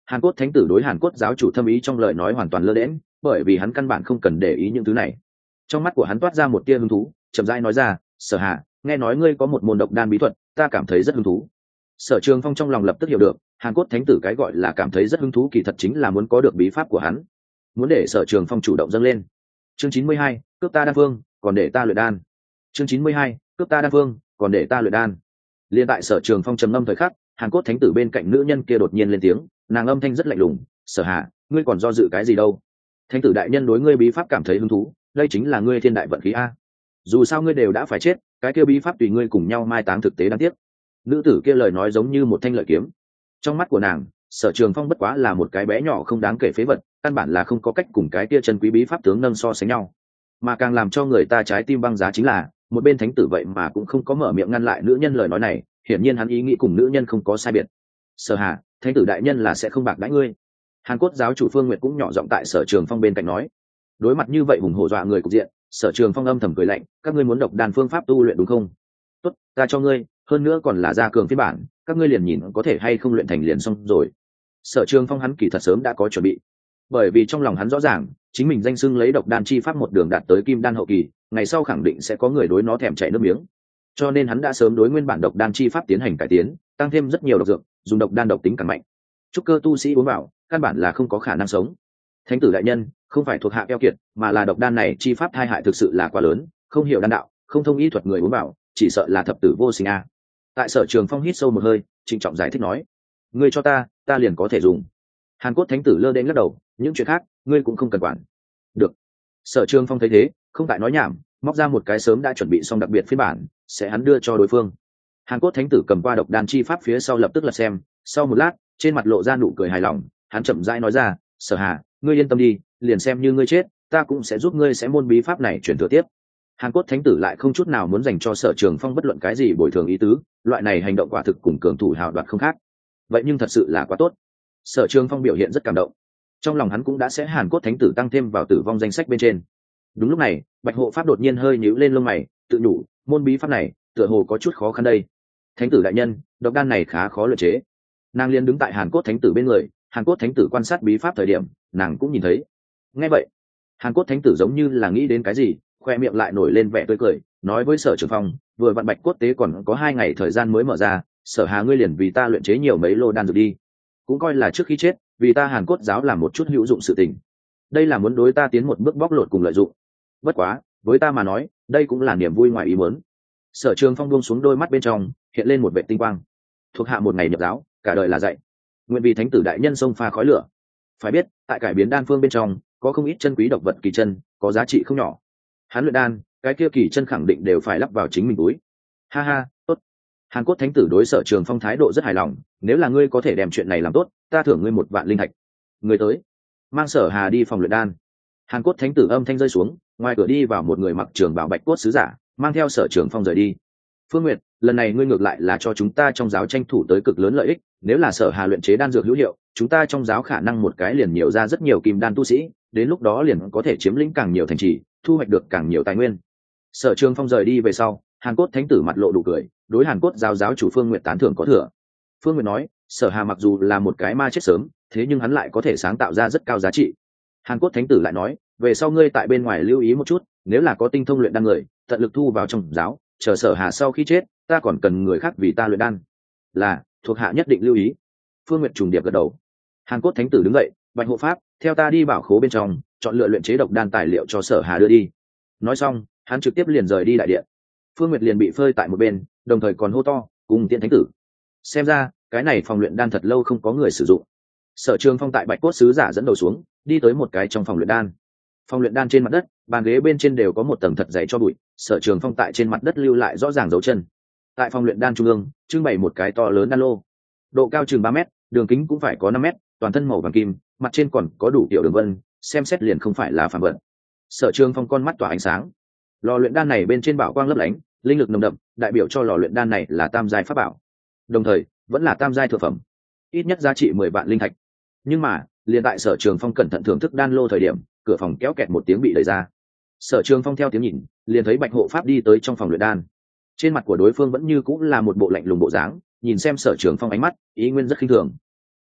Hàn Cốt Thánh tử đối Hàn Cốt giáo chủ thâm ý trong lời nói hoàn toàn lơ đễnh, bởi vì hắn căn bản không cần để ý những thứ này. Trong mắt của hắn toát ra một tia hứng thú, chậm rãi nói ra, Sở Hà, nghe nói ngươi có một môn độc đan bí thuật, ta cảm thấy rất hứng thú. Sở Trường Phong trong lòng lập tức hiểu được, Hàn Cốt Thánh tử cái gọi là cảm thấy rất hứng thú kỳ thật chính là muốn có được bí pháp của hắn, muốn để Sở Trường Phong chủ động dâng lên. Chương 92, cướp ta đan phương, còn để ta luyện đan. Chương 92, cướp ta đan phương, còn để ta luyện đan. Liên tại Sở Trường Phong trầm ngâm thời khắc, Hàn Cốt Thánh tử bên cạnh nữ nhân kia đột nhiên lên tiếng, nàng âm thanh rất lạnh lùng, Sở Hà, ngươi còn do dự cái gì đâu? Thánh tử đại nhân đối ngươi bí pháp cảm thấy hứng thú, đây chính là ngươi thiên đại vận khí a. Dù sao ngươi đều đã phải chết, cái kia bí pháp tùy ngươi cùng nhau mai táng thực tế đáng tiếc. Nữ tử kia lời nói giống như một thanh lợi kiếm. Trong mắt của nàng, Sở Trường Phong bất quá là một cái bé nhỏ không đáng kể phế vật, căn bản là không có cách cùng cái kia chân quý bí pháp tướng nâng so sánh nhau. Mà càng làm cho người ta trái tim băng giá chính là, một bên thánh tử vậy mà cũng không có mở miệng ngăn lại nữ nhân lời nói này, hiển nhiên hắn ý nghĩ cùng nữ nhân không có sai biệt. Sở Hà, thánh tử đại nhân là sẽ không bạc đãi ngươi. Hàn Cốt giáo chủ Phương Nguyệt cũng nhỏ giọng tại Sở Trường Phong bên cạnh nói. Đối mặt như vậy hùng hổ dọa người cục diện, Sở Trường Phong âm thầm cười lạnh, các ngươi muốn độc đan phương pháp tu luyện đúng không? Tốt, ta cho ngươi, hơn nữa còn là gia cường phiên bản, các ngươi liền nhìn có thể hay không luyện thành liền xong rồi. Sở Trường Phong hắn kỳ thật sớm đã có chuẩn bị, bởi vì trong lòng hắn rõ ràng, chính mình danh xưng lấy độc đan chi pháp một đường đạt tới kim đan hậu kỳ, ngày sau khẳng định sẽ có người đối nó thèm chảy nước miếng. Cho nên hắn đã sớm đối nguyên bản độc đan chi pháp tiến hành cải tiến, tăng thêm rất nhiều độc dược, dùng độc đan độc tính càng mạnh. Trúc cơ tu sĩ uống vào, căn bản là không có khả năng sống. Thánh tử đại nhân, không phải thuộc hạ keo kiệt, mà là độc đan này chi pháp tai hại thực sự là quá lớn, không hiểu đan đạo, không thông y thuật người uống vào, chỉ sợ là thập tử vô sinh a. Tại Sở Trường Phong hít sâu một hơi, trịnh trọng giải thích nói, ngươi cho ta liền có thể dùng. Hàn Cốt Thánh tử lơ đễnh lắc đầu, những chuyện khác ngươi cũng không cần quản. Được. Sở Trường Phong thấy thế, không tại nói nhảm, móc ra một cái sớm đã chuẩn bị xong đặc biệt phiên bản, sẽ hắn đưa cho đối phương. Hàn Cốt Thánh tử cầm qua độc đan chi pháp phía sau lập tức lật xem, sau một lát, trên mặt lộ ra nụ cười hài lòng, hắn chậm rãi nói ra, Sở Hà, ngươi yên tâm đi, liền xem như ngươi chết, ta cũng sẽ giúp ngươi sẽ môn bí pháp này truyền thừa tiếp. Hàn Cốt Thánh tử lại không chút nào muốn dành cho Sở Trường Phong bất luận cái gì bồi thường ý tứ, loại này hành động quả thực cùng cường thủ hào đoạt không khác. Vậy nhưng thật sự là quá tốt. Sở Trường Phong biểu hiện rất cảm động, trong lòng hắn cũng đã sẽ Hàn Cốt Thánh tử tăng thêm vào tử vong danh sách bên trên. Đúng lúc này, Bạch Hộ Pháp đột nhiên hơi nhíu lên lông mày, tự nhủ, môn bí pháp này tựa hồ có chút khó khăn đây. Thánh tử đại nhân, độc đan này khá khó luyện chế. Nàng liền đứng tại Hàn Cốt Thánh tử bên người, Hàn Cốt Thánh tử quan sát bí pháp thời điểm, nàng cũng nhìn thấy. Nghe vậy, Hàn Cốt Thánh tử giống như là nghĩ đến cái gì, khoe miệng lại nổi lên vẻ tươi cười, nói với Sở Trường Phong, vừa vặn Bạch Cốt tế còn có 2 ngày thời gian mới mở ra, Sở Hà ngươi liền vì ta luyện chế nhiều mấy lô đan dược đi, cũng coi là trước khi chết, vì ta Hàn Cốt giáo làm một chút hữu dụng sự tình. Đây là muốn đối ta tiến một bước bóc lột cùng lợi dụng. Bất quá, với ta mà nói, đây cũng là niềm vui ngoài ý muốn. Sở Trường Phong buông xuống đôi mắt bên trong, hiện lên một vệt tinh quang. Thuộc hạ một ngày nhập giáo, cả đời là dạy. Nguyện vì thánh tử đại nhân xông pha khói lửa. Phải biết, tại cải biến đan phương bên trong, có không ít chân quý độc vật kỳ chân, có giá trị không nhỏ. Hắn luyện đan, cái kia kỳ chân khẳng định đều phải lắp vào chính mình túi. Ha ha, tốt. Hàn Cốt Thánh tử đối Sở Trường Phong thái độ rất hài lòng, nếu là ngươi có thể đem chuyện này làm tốt, ta thưởng ngươi 1 vạn linh thạch. Người tới, mang Sở Hà đi phòng luyện đan. Hàn Cốt Thánh tử âm thanh rơi xuống, ngoài cửa đi vào một người mặc trường bào bạch cốt sứ giả, mang theo Sở Trường Phong rời đi. Phương Nguyệt, lần này ngươi ngược lại là cho chúng ta trong giáo tranh thủ tới cực lớn lợi ích, nếu là Sở Hà luyện chế đan dược hữu hiệu, chúng ta trong giáo khả năng một cái liền nhiều ra rất nhiều kim đan tu sĩ, đến lúc đó liền có thể chiếm lĩnh càng nhiều thành trì, thu hoạch được càng nhiều tài nguyên. Sở Trường Phong rời đi về sau, Hàn Cốt Thánh tử mặt lộ đủ cười, đối Hàn Cốt giáo giáo chủ Phương Nguyệt tán thưởng có thừa. Phương Nguyệt nói, Sở Hà mặc dù là một cái ma chết sớm, thế nhưng hắn lại có thể sáng tạo ra rất cao giá trị. Hàn Cốt Thánh tử lại nói, về sau ngươi tại bên ngoài lưu ý một chút, nếu là có tinh thông luyện đan người, tận lực thu vào trong giáo, chờ Sở Hà sau khi chết, ta còn cần người khác vì ta luyện đan. Là, thuộc hạ nhất định lưu ý. Phương Nguyệt trùng điệp gật đầu. Hàn Cốt Thánh tử đứng dậy, Bạch Hộ Pháp, theo ta đi bảo khố bên trong, chọn lựa luyện chế độc đan tài liệu cho Sở Hà đưa đi. Nói xong, hắn trực tiếp liền rời đi đại điện. Phương Nguyệt liền bị phơi tại một bên, đồng thời còn hô to, cùng Tiễn Thánh tử. Xem ra, cái này phòng luyện đan thật lâu không có người sử dụng. Sở Trường Phong tại Bạch Cốt sứ giả dẫn đầu xuống, đi tới một cái trong phòng luyện đan. Phòng luyện đan trên mặt đất, bàn ghế bên trên đều có một tầng thật dày cho bụi, Sở Trường Phong tại trên mặt đất lưu lại rõ ràng dấu chân. Tại phòng luyện đan trung ương, trưng bày một cái to lớn đan lô, độ cao chừng 3 mét, đường kính cũng phải có 5 mét, toàn thân màu vàng kim, mặt trên còn có đủ tiểu đường vân, xem xét liền không phải là phàm vật. Sở Trường Phong con mắt tỏa ánh sáng. Lò luyện đan này bên trên bảo quang lấp lánh, linh lực nồng đậm, đại biểu cho lò luyện đan này là tam giai pháp bảo, đồng thời vẫn là tam giai thượng phẩm, ít nhất giá trị 10 vạn linh thạch. Nhưng mà, liền tại Sở Trường Phong cẩn thận thưởng thức đan lô thời điểm, cửa phòng kéo kẹt một tiếng bị đẩy ra. Sở Trường Phong theo tiếng nhìn, liền thấy Bạch Hộ Pháp đi tới trong phòng luyện đan. Trên mặt của đối phương vẫn như cũng là một bộ lạnh lùng bộ dáng, nhìn xem Sở Trường Phong ánh mắt ý nguyên rất khinh thường.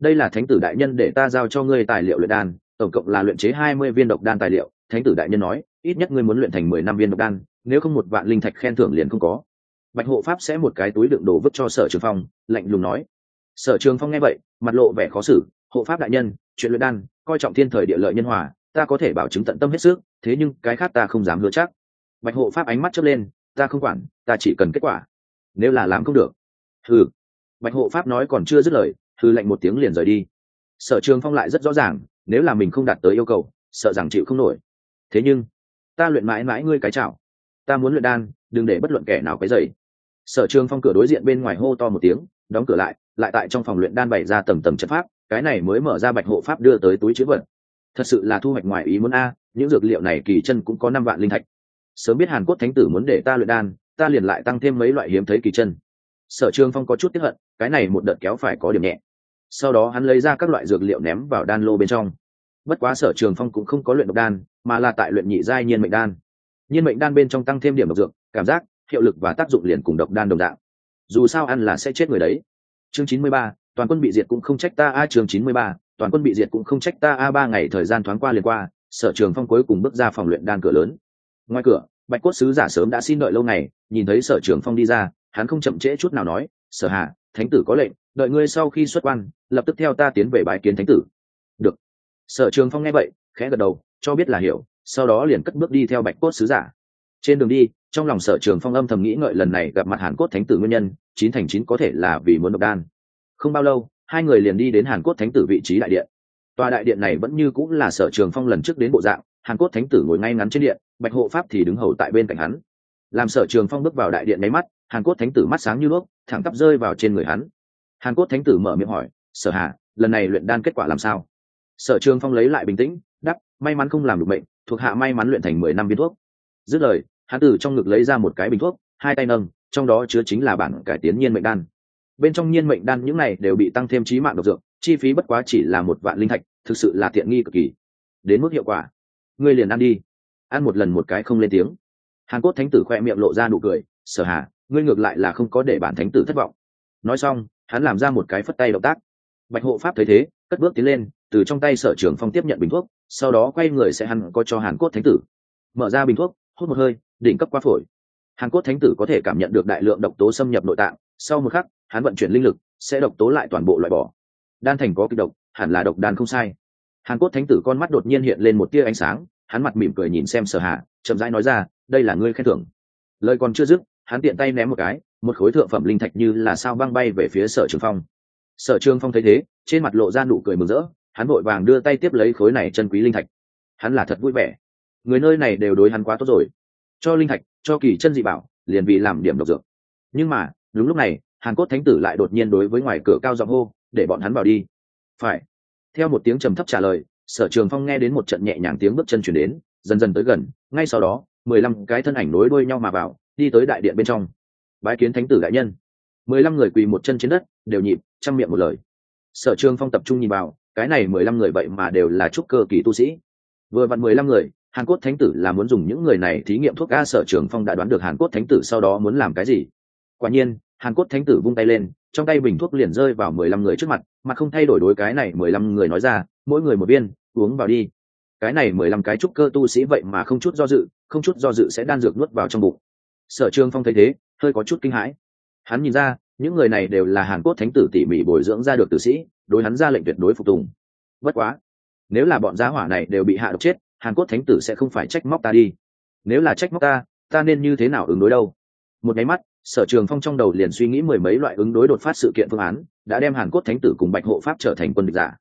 đây là thánh tử đại nhân để ta giao cho ngươi tài liệu luyện đan, tổng cộng là luyện chế 20 viên độc đan tài liệu. Thánh tử đại nhân nói ít nhất ngươi muốn luyện thành 10 năm viên độc đan, nếu không 1 vạn linh thạch khen thưởng liền không có. Bạch hộ pháp sẽ một cái túi đựng đồ vứt cho Sở Trường Phong, lạnh lùng nói. Sở Trường Phong nghe vậy mặt lộ vẻ khó xử. Hộ pháp đại nhân, chuyện luyện đan coi trọng thiên thời địa lợi nhân hòa, ta có thể bảo chứng tận tâm hết sức, thế nhưng cái khác ta không dám hứa chắc. Bạch hộ pháp ánh mắt chớp lên, ta không quản, ta chỉ cần kết quả. Nếu là làm không được, hừ. Bạch hộ pháp nói còn chưa dứt lời, hừ lạnh một tiếng liền rời đi. Sở Trường Phong lại rất rõ ràng, nếu là mình không đạt tới yêu cầu, sợ rằng chịu không nổi. Thế nhưng ta luyện mãi mãi ngươi cái chảo, ta muốn luyện đan, đừng để bất luận kẻ nào quấy rầy. Sở Trường Phong cửa đối diện bên ngoài hô to một tiếng, đóng cửa lại tại trong phòng luyện đan bày ra tầng tầng trận pháp, cái này mới mở ra Bạch hộ pháp đưa tới túi chứa vật. Thật sự là thu hoạch ngoài ý muốn a, những dược liệu này kỳ chân cũng có 5 vạn linh thạch. Sớm biết Hàn Cốt thánh tử muốn để ta luyện đan, ta liền lại tăng thêm mấy loại hiếm thấy kỳ chân. Sở Trường Phong có chút tiếc hận, cái này một đợt kéo phải có điểm nhẹ. Sau đó hắn lấy ra các loại dược liệu ném vào đan lô bên trong. Bất quá Sở Trường Phong cũng không có luyện độc đan, mà là tại luyện nhị giai nhiên mệnh đan. Nhiên mệnh đan bên trong tăng thêm điểm độc dược, cảm giác, hiệu lực và tác dụng liền cùng độc đan đồng dạng. Dù sao ăn là sẽ chết người đấy. Chương 93, toàn quân bị diệt cũng không trách ta a. Chương 93, toàn quân bị diệt cũng không trách ta a. 3 ngày thời gian thoáng qua liền qua, Sở Trường Phong cuối cùng bước ra phòng luyện đan cửa lớn. Ngoài cửa, Bạch cốt sứ giả sớm đã xin đợi lâu ngày, nhìn thấy Sở Trường Phong đi ra, hắn không chậm trễ chút nào nói, Sở Hà, thánh tử có lệnh, đợi ngươi sau khi xuất quan, lập tức theo ta tiến về bái kiến thánh tử. Được. Sở Trường Phong nghe vậy, khẽ gật đầu, cho biết là hiểu, sau đó liền cất bước đi theo Bạch cốt sứ giả. Trên đường đi, trong lòng Sở Trường Phong âm thầm nghĩ ngợi lần này gặp mặt Hàn Cốt thánh tử nguyên nhân, 9 thành 9 có thể là vì muốn độc đan. Không bao lâu, hai người liền đi đến Hàn Cốt thánh tử vị trí đại điện. Tòa đại điện này vẫn như cũng là Sở Trường Phong lần trước đến bộ dạng, Hàn Cốt thánh tử ngồi ngay ngắn trên điện, Bạch hộ pháp thì đứng hầu tại bên cạnh hắn. Làm Sở Trường Phong bước vào đại điện nháy mắt, Hàn Cốt thánh tử mắt sáng như đuốc, thẳng tắp rơi vào trên người hắn. Hàn Cốt thánh tử mở miệng hỏi, Sở Hà, lần này luyện đan kết quả làm sao? Sở Trường Phong lấy lại bình tĩnh, đáp, may mắn không làm được bệnh, thuộc hạ may mắn luyện thành 10 năm viên thuốc. Dứt lời, hắn từ trong ngực lấy ra một cái bình thuốc, hai tay nâng, trong đó chứa chính là bản cải tiến nhiên mệnh đan. Bên trong nhiên mệnh đan những này đều bị tăng thêm chí mạng độc dược, chi phí bất quá chỉ là 1 vạn linh thạch, thực sự là tiện nghi cực kỳ. Đến mức hiệu quả, ngươi liền ăn đi, ăn một lần một cái không lên tiếng. Hàn Cốt thánh tử khoe miệng lộ ra nụ cười, Sở Hà, ngươi ngược lại là không có để bản thánh tử thất vọng. Nói xong, hắn làm ra một cái phất tay động tác. Bạch hộ pháp thấy thế, cất bước tiến lên, từ trong tay Sở Trường Phong tiếp nhận bình thuốc, sau đó quay người sẽ hắn có cho Hàn Cốt thánh tử. Mở ra bình thuốc, hút một hơi, đỉnh cấp qua phổi. Hàn Cốt thánh tử có thể cảm nhận được đại lượng độc tố xâm nhập nội tạng, sau một khắc, hắn vận chuyển linh lực, sẽ độc tố lại toàn bộ loại bỏ. Đan thành có kịch độc, hẳn là độc đan không sai. Hàn Cốt thánh tử con mắt đột nhiên hiện lên một tia ánh sáng, hắn mặt mỉm cười nhìn xem Sở Hà, chậm rãi nói ra, đây là ngươi khen thưởng. Lời còn chưa dứt, hắn tiện tay ném một cái, một khối thượng phẩm linh thạch như là sao băng bay về phía Sở Trường Phong. Sở Trường Phong thấy thế, trên mặt lộ ra nụ cười mừng rỡ, hắn vội vàng đưa tay tiếp lấy khối này chân quý linh thạch. Hắn là thật vui vẻ, người nơi này đều đối hắn quá tốt rồi, cho linh thạch, cho kỳ chân dị bảo, liền vì làm điểm độc dược. Nhưng mà đúng lúc này, Hàn Cốt thánh tử lại đột nhiên đối với ngoài cửa cao giọng hô, để bọn hắn vào đi. Phải. Theo một tiếng trầm thấp trả lời, Sở Trường Phong nghe đến một trận nhẹ nhàng tiếng bước chân chuyển đến, dần dần tới gần, ngay sau đó 15 cái thân ảnh nối đuôi nhau mà vào, đi tới đại điện bên trong. Bái kiến thánh tử đại nhân. 15 người quỳ một chân trên đất, đều nhịp, trăm miệng một lời. Sở Trường Phong tập trung nhìn vào, cái này 15 người vậy mà đều là trúc cơ kỳ tu sĩ. Vừa vặn 15 người, Hàn Cốt thánh tử là muốn dùng những người này thí nghiệm thuốc a. Sở Trường Phong đã đoán được Hàn Cốt thánh tử sau đó muốn làm cái gì. Quả nhiên, Hàn Cốt thánh tử vung tay lên, trong tay bình thuốc liền rơi vào 15 người trước mặt, mặt không thay đổi đối cái này 15 người nói ra, mỗi người một viên, uống vào đi. Cái này 15 cái trúc cơ tu sĩ vậy mà không chút do dự sẽ đan dược nuốt vào trong bụng. Sở Trường Phong thấy thế, hơi có chút kinh hãi. Hắn nhìn ra, những người này đều là Hàn Cốt thánh tử tỉ mỉ bồi dưỡng ra được tử sĩ, đối hắn ra lệnh tuyệt đối phục tùng. Bất quá, nếu là bọn giá hỏa này đều bị hạ độc chết, Hàn Cốt thánh tử sẽ không phải trách móc ta đi. Nếu là trách móc ta nên như thế nào ứng đối đâu? Một cái mắt, Sở Trường Phong trong đầu liền suy nghĩ 10 mấy loại ứng đối đột phát sự kiện phương án, đã đem Hàn Cốt thánh tử cùng Bạch hộ pháp trở thành quân địch giả.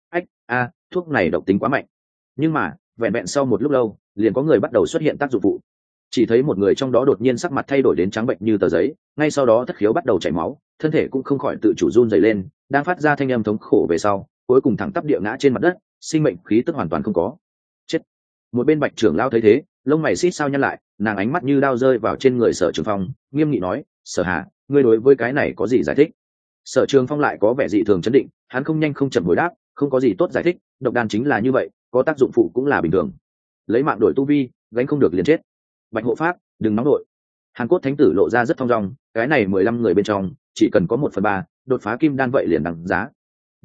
Thuốc này độc tính quá mạnh. Nhưng mà, vẹn vẹn sau một lúc lâu, liền có người bắt đầu xuất hiện tác dụng phụ. Chỉ thấy một người trong đó đột nhiên sắc mặt thay đổi đến trắng bệnh như tờ giấy, ngay sau đó thất khiếu bắt đầu chảy máu, thân thể cũng không khỏi tự chủ run rẩy lên, đang phát ra thanh âm thống khổ về sau, cuối cùng thẳng tắp địa ngã trên mặt đất, sinh mệnh khí tức hoàn toàn không có. Chết. Một bên Bạch trưởng lão thấy thế, lông mày xít sao nhăn lại, nàng ánh mắt như đao rơi vào trên người Sở Trường Phong, nghiêm nghị nói, Sở Hà, ngươi đối với cái này có gì giải thích? Sở Trường Phong lại có vẻ dị thường chấn định, hắn không nhanh không chậm hồi đáp, không có gì tốt giải thích, độc đan chính là như vậy, có tác dụng phụ cũng là bình thường. Lấy mạng đổi tu vi, gánh không được liền chết. Bạch hộ pháp, đừng nóng đội. Hàn Cốt thánh tử lộ ra rất thong dong, cái này 15 người bên trong, chỉ cần có 1/3 đột phá kim đan vậy liền đằng giá. Nhưng mà,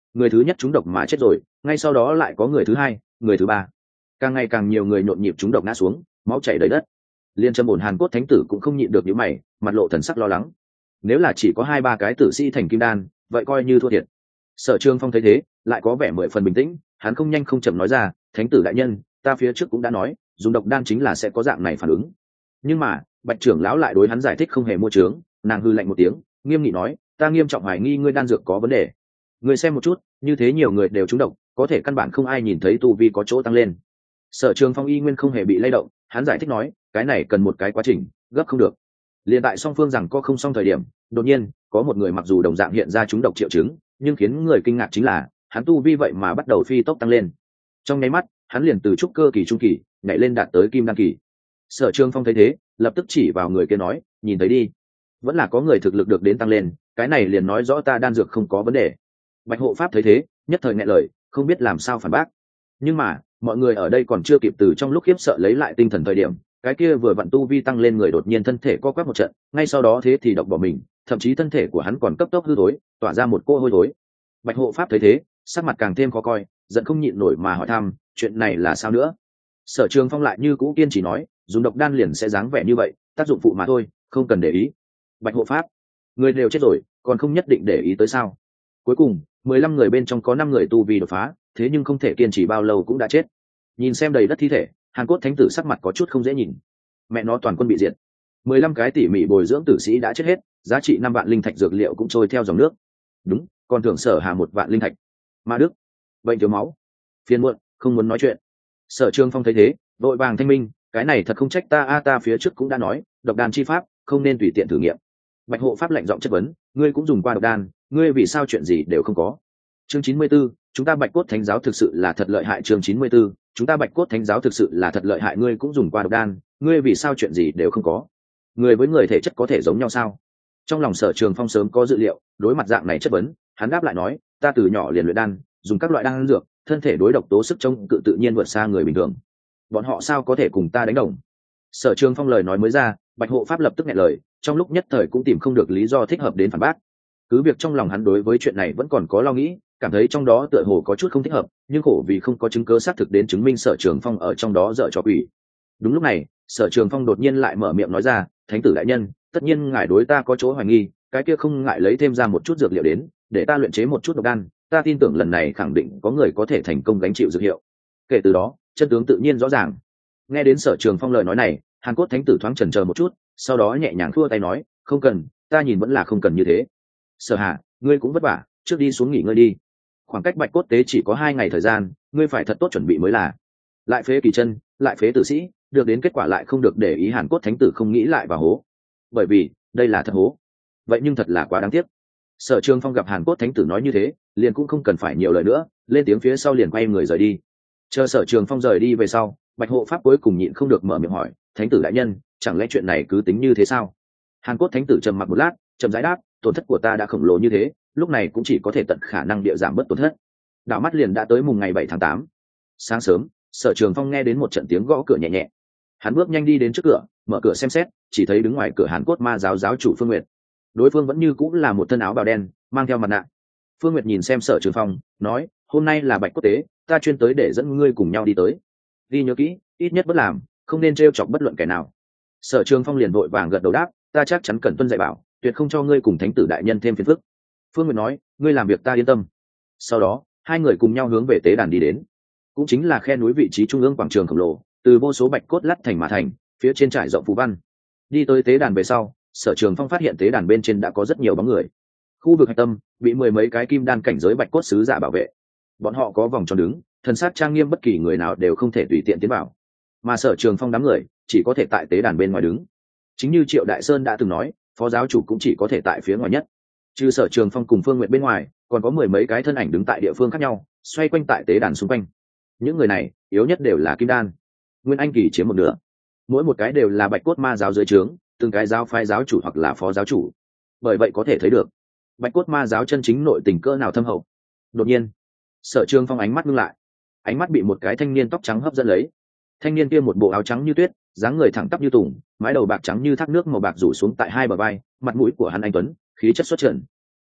người thứ nhất trúng độc mà chết rồi, ngay sau đó lại có người thứ hai, người thứ ba, càng ngày càng nhiều người nhộn nhịp trúng độc ngã xuống, máu chảy đầy đất. Liên Trầm ổn Hàn Cốt Thánh tử cũng không nhịn được những mày, mặt lộ thần sắc lo lắng. Nếu là chỉ có 2-3 cái tử sĩ thành kim đan, vậy coi như thua thiệt. Sở Trường Phong thấy thế, lại có vẻ 10 phần bình tĩnh, hắn không nhanh không chậm nói ra, "Thánh tử đại nhân, ta phía trước cũng đã nói, dùng độc đan chính là sẽ có dạng này phản ứng." Nhưng mà, Bạch trưởng lão lại đối hắn giải thích không hề mua trướng, nàng hư lạnh một tiếng, nghiêm nghị nói, "Ta nghiêm trọng hoài nghi ngươi đan dược có vấn đề. Ngươi xem một chút, như thế nhiều người đều trúng độc, có thể căn bản không ai nhìn thấy tu vi có chỗ tăng lên." Sở Trường Phong y nguyên không hề bị lay động, hắn giải thích nói, "Cái này cần một cái quá trình, gấp không được." Liên tại song phương rằng có không xong thời điểm, đột nhiên có một người mặc dù đồng dạng hiện ra trúng độc triệu chứng, nhưng khiến người kinh ngạc chính là hắn tu vi vậy mà bắt đầu phi tốc tăng lên. Trong nháy mắt, hắn liền từ trúc cơ kỳ trung kỳ nhảy lên đạt tới kim đan kỳ. Sở Trường Phong thấy thế, lập tức chỉ vào người kia nói, "Nhìn thấy đi, vẫn là có người thực lực được đến tăng lên, cái này liền nói rõ ta đan dược không có vấn đề." Bạch hộ pháp thấy thế, nhất thời nghẹn lời, không biết làm sao phản bác. Nhưng mà mọi người ở đây còn chưa kịp từ trong lúc khiếp sợ lấy lại tinh thần thời điểm, cái kia vừa vặn tu vi tăng lên người đột nhiên thân thể co quắp một trận, ngay sau đó thế thì độc bỏ mình, thậm chí thân thể của hắn còn cấp tốc hư thối, tỏa ra một cỗ hôi thối. Bạch hộ pháp thấy thế, sắc mặt càng thêm khó coi, giận không nhịn nổi mà hỏi thăm, "Chuyện này là sao nữa?" Sở Trường Phong lại như cũ kiên trì nói, "Dùng độc đan liền sẽ dáng vẻ như vậy, tác dụng phụ mà thôi, không cần để ý." Bạch hộ pháp, người đều chết rồi, còn không nhất định để ý tới sao? Cuối cùng 15 người bên trong có 5 người tu vi đột phá, thế nhưng không thể kiên trì bao lâu cũng đã chết. Nhìn xem đầy đất thi thể, Hàn Cốt Thánh tử sắc mặt có chút không dễ nhìn. Mẹ nó toàn quân bị diệt, 15 cái tỉ mỉ bồi dưỡng tử sĩ đã chết hết, giá trị 5 vạn linh thạch dược liệu cũng trôi theo dòng nước. Đúng, còn thưởng Sở Hà 1 vạn linh thạch. Ma Đức, bệnh thiếu máu, phiền muộn, không muốn nói chuyện. Sở Trường Phong thấy thế, đội vàng thanh minh, "Cái này thật không trách ta ta phía trước cũng đã nói, độc đan chi pháp, không nên tùy tiện thử nghiệm." Bạch hộ pháp lạnh giọng chất vấn, "Ngươi cũng dùng qua độc đan, ngươi vì sao chuyện gì đều không có?" Chương 94, chúng ta Bạch Cốt Thánh giáo thực sự là thật lợi hại. Chương 94, chúng ta Bạch Cốt Thánh giáo thực sự là thật lợi hại, ngươi cũng dùng qua độc đan, ngươi vì sao chuyện gì đều không có? Người với người thể chất có thể giống nhau sao? Trong lòng Sở Trường Phong sớm có dự liệu, đối mặt dạng này chất vấn, hắn đáp lại nói, "Ta từ nhỏ liền luyện đan, dùng các loại đan dược, thân thể đối độc tố sức chống cự tự nhiên vượt xa người bình thường. Bọn họ sao có thể cùng ta đánh đồng?" Sở Trường Phong lời nói mới ra, Bạch hộ pháp lập tức nghẹn lời, trong lúc nhất thời cũng tìm không được lý do thích hợp đến phản bác. Cứ việc trong lòng hắn đối với chuyện này vẫn còn có lo nghĩ, cảm thấy trong đó tựa hồ có chút không thích hợp, nhưng khổ vì không có chứng cứ xác thực đến chứng minh Sở Trường Phong ở trong đó dở trò quỷ. Đúng lúc này, Sở Trường Phong đột nhiên lại mở miệng nói ra, "Thánh tử đại nhân, tất nhiên ngài đối ta có chỗ hoài nghi, cái kia không ngại lấy thêm ra một chút dược liệu đến, để ta luyện chế một chút độc đan, ta tin tưởng lần này khẳng định có người có thể thành công gánh chịu dược hiệu. Kể từ đó, chân tướng tự nhiên rõ ràng." Nghe đến Sở Trường Phong lời nói này, Hàn Cốt Thánh tử thoáng chần chờ một chút, sau đó nhẹ nhàng khua tay nói, "Không cần, ta nhìn vẫn là không cần như thế. Sở Hà, ngươi cũng vất vả, trước đi xuống nghỉ ngơi đi. Khoảng cách Bạch Cốt tế chỉ có 2 ngày thời gian, ngươi phải thật tốt chuẩn bị mới là." Lại phế kỳ chân, lại phế tử sĩ, được đến kết quả lại không được để ý. Hàn Cốt Thánh tử không nghĩ lại vào hố, bởi vì đây là thật hố. Vậy nhưng thật là quá đáng tiếc. Sở Trường Phong gặp Hàn Cốt Thánh tử nói như thế, liền cũng không cần phải nhiều lời nữa, lên tiếng phía sau liền quay người rời đi. Chờ Sở Trường Phong rời đi về sau, Bạch hộ pháp cuối cùng nhịn không được mở miệng hỏi, "Thánh tử đại nhân, chẳng lẽ chuyện này cứ tính như thế sao?" Hàn Cốt Thánh tử trầm mặc một lát, chậm rãi đáp, "Tổn thất của ta đã khổng lồ như thế, lúc này cũng chỉ có thể tận khả năng địa giảm bớt tổn thất." Đạo mắt liền đã tới mùng ngày 7 tháng 8. Sáng sớm, Sở Trường Phong nghe đến một trận tiếng gõ cửa nhẹ nhẹ. Hắn bước nhanh đi đến trước cửa, mở cửa xem xét, chỉ thấy đứng ngoài cửa Hàn Cốt ma giáo giáo chủ Phương Nguyệt. Đối phương vẫn như cũng là một thân áo bào đen, mang theo mặt nạ. Phương Nguyệt nhìn xem Sở Trường Phong, nói, "Hôm nay là Bạch Cốt tế, ta chuyên tới để dẫn ngươi cùng nhau đi tới. Ghi nhớ kỹ, ít nhất bất làm, không nên trêu chọc bất luận kẻ nào." Sở Trường Phong liền vội vàng gật đầu đáp, "Ta chắc chắn cẩn tuân dạy bảo, tuyệt không cho ngươi cùng thánh tử đại nhân thêm phiền phức." Phương Nguyệt nói, "Ngươi làm việc ta yên tâm." Sau đó, hai người cùng nhau hướng về tế đàn đi đến, cũng chính là khe núi vị trí trung ương quảng trường khổng lồ, từ vô số bạch cốt lắt thành mà thành, phía trên trải rộng phù văn. Đi tới tế đàn về sau, Sở Trường Phong phát hiện tế đàn bên trên đã có rất nhiều bóng người. Khu vực hạch tâm bị 10 mấy cái kim đan cảnh giới bạch cốt sứ giả bảo vệ. Bọn họ có vòng tròn đứng, thần sát trang nghiêm, bất kỳ người nào đều không thể tùy tiện tiến vào. Mà Sở Trường Phong đám người chỉ có thể tại tế đàn bên ngoài đứng. Chính như Triệu Đại Sơn đã từng nói, phó giáo chủ cũng chỉ có thể tại phía ngoài nhất. Trừ Sở Trường Phong cùng Phương Nguyện bên ngoài, còn có 10 mấy cái thân ảnh đứng tại địa phương khác nhau, xoay quanh tại tế đàn xung quanh. Những người này yếu nhất đều là kim đan, nguyên anh kỳ chiếm một nửa, mỗi một cái đều là bạch cốt ma giáo dưới trướng, từng cái giáo phái giáo chủ hoặc là phó giáo chủ. Bởi vậy có thể thấy được bạch cốt ma giáo chân chính nội tình cỡ nào thâm hậu. Đột nhiên, Sở Trường Phong ánh mắt ngưng lại, ánh mắt bị một cái thanh niên tóc trắng hấp dẫn lấy. Thanh niên kia một bộ áo trắng như tuyết, dáng người thẳng tắp như tùng, mái đầu bạc trắng như thác nước màu bạc rủ xuống tại hai bờ vai, mặt mũi của hắn anh tuấn, khí chất xuất trần.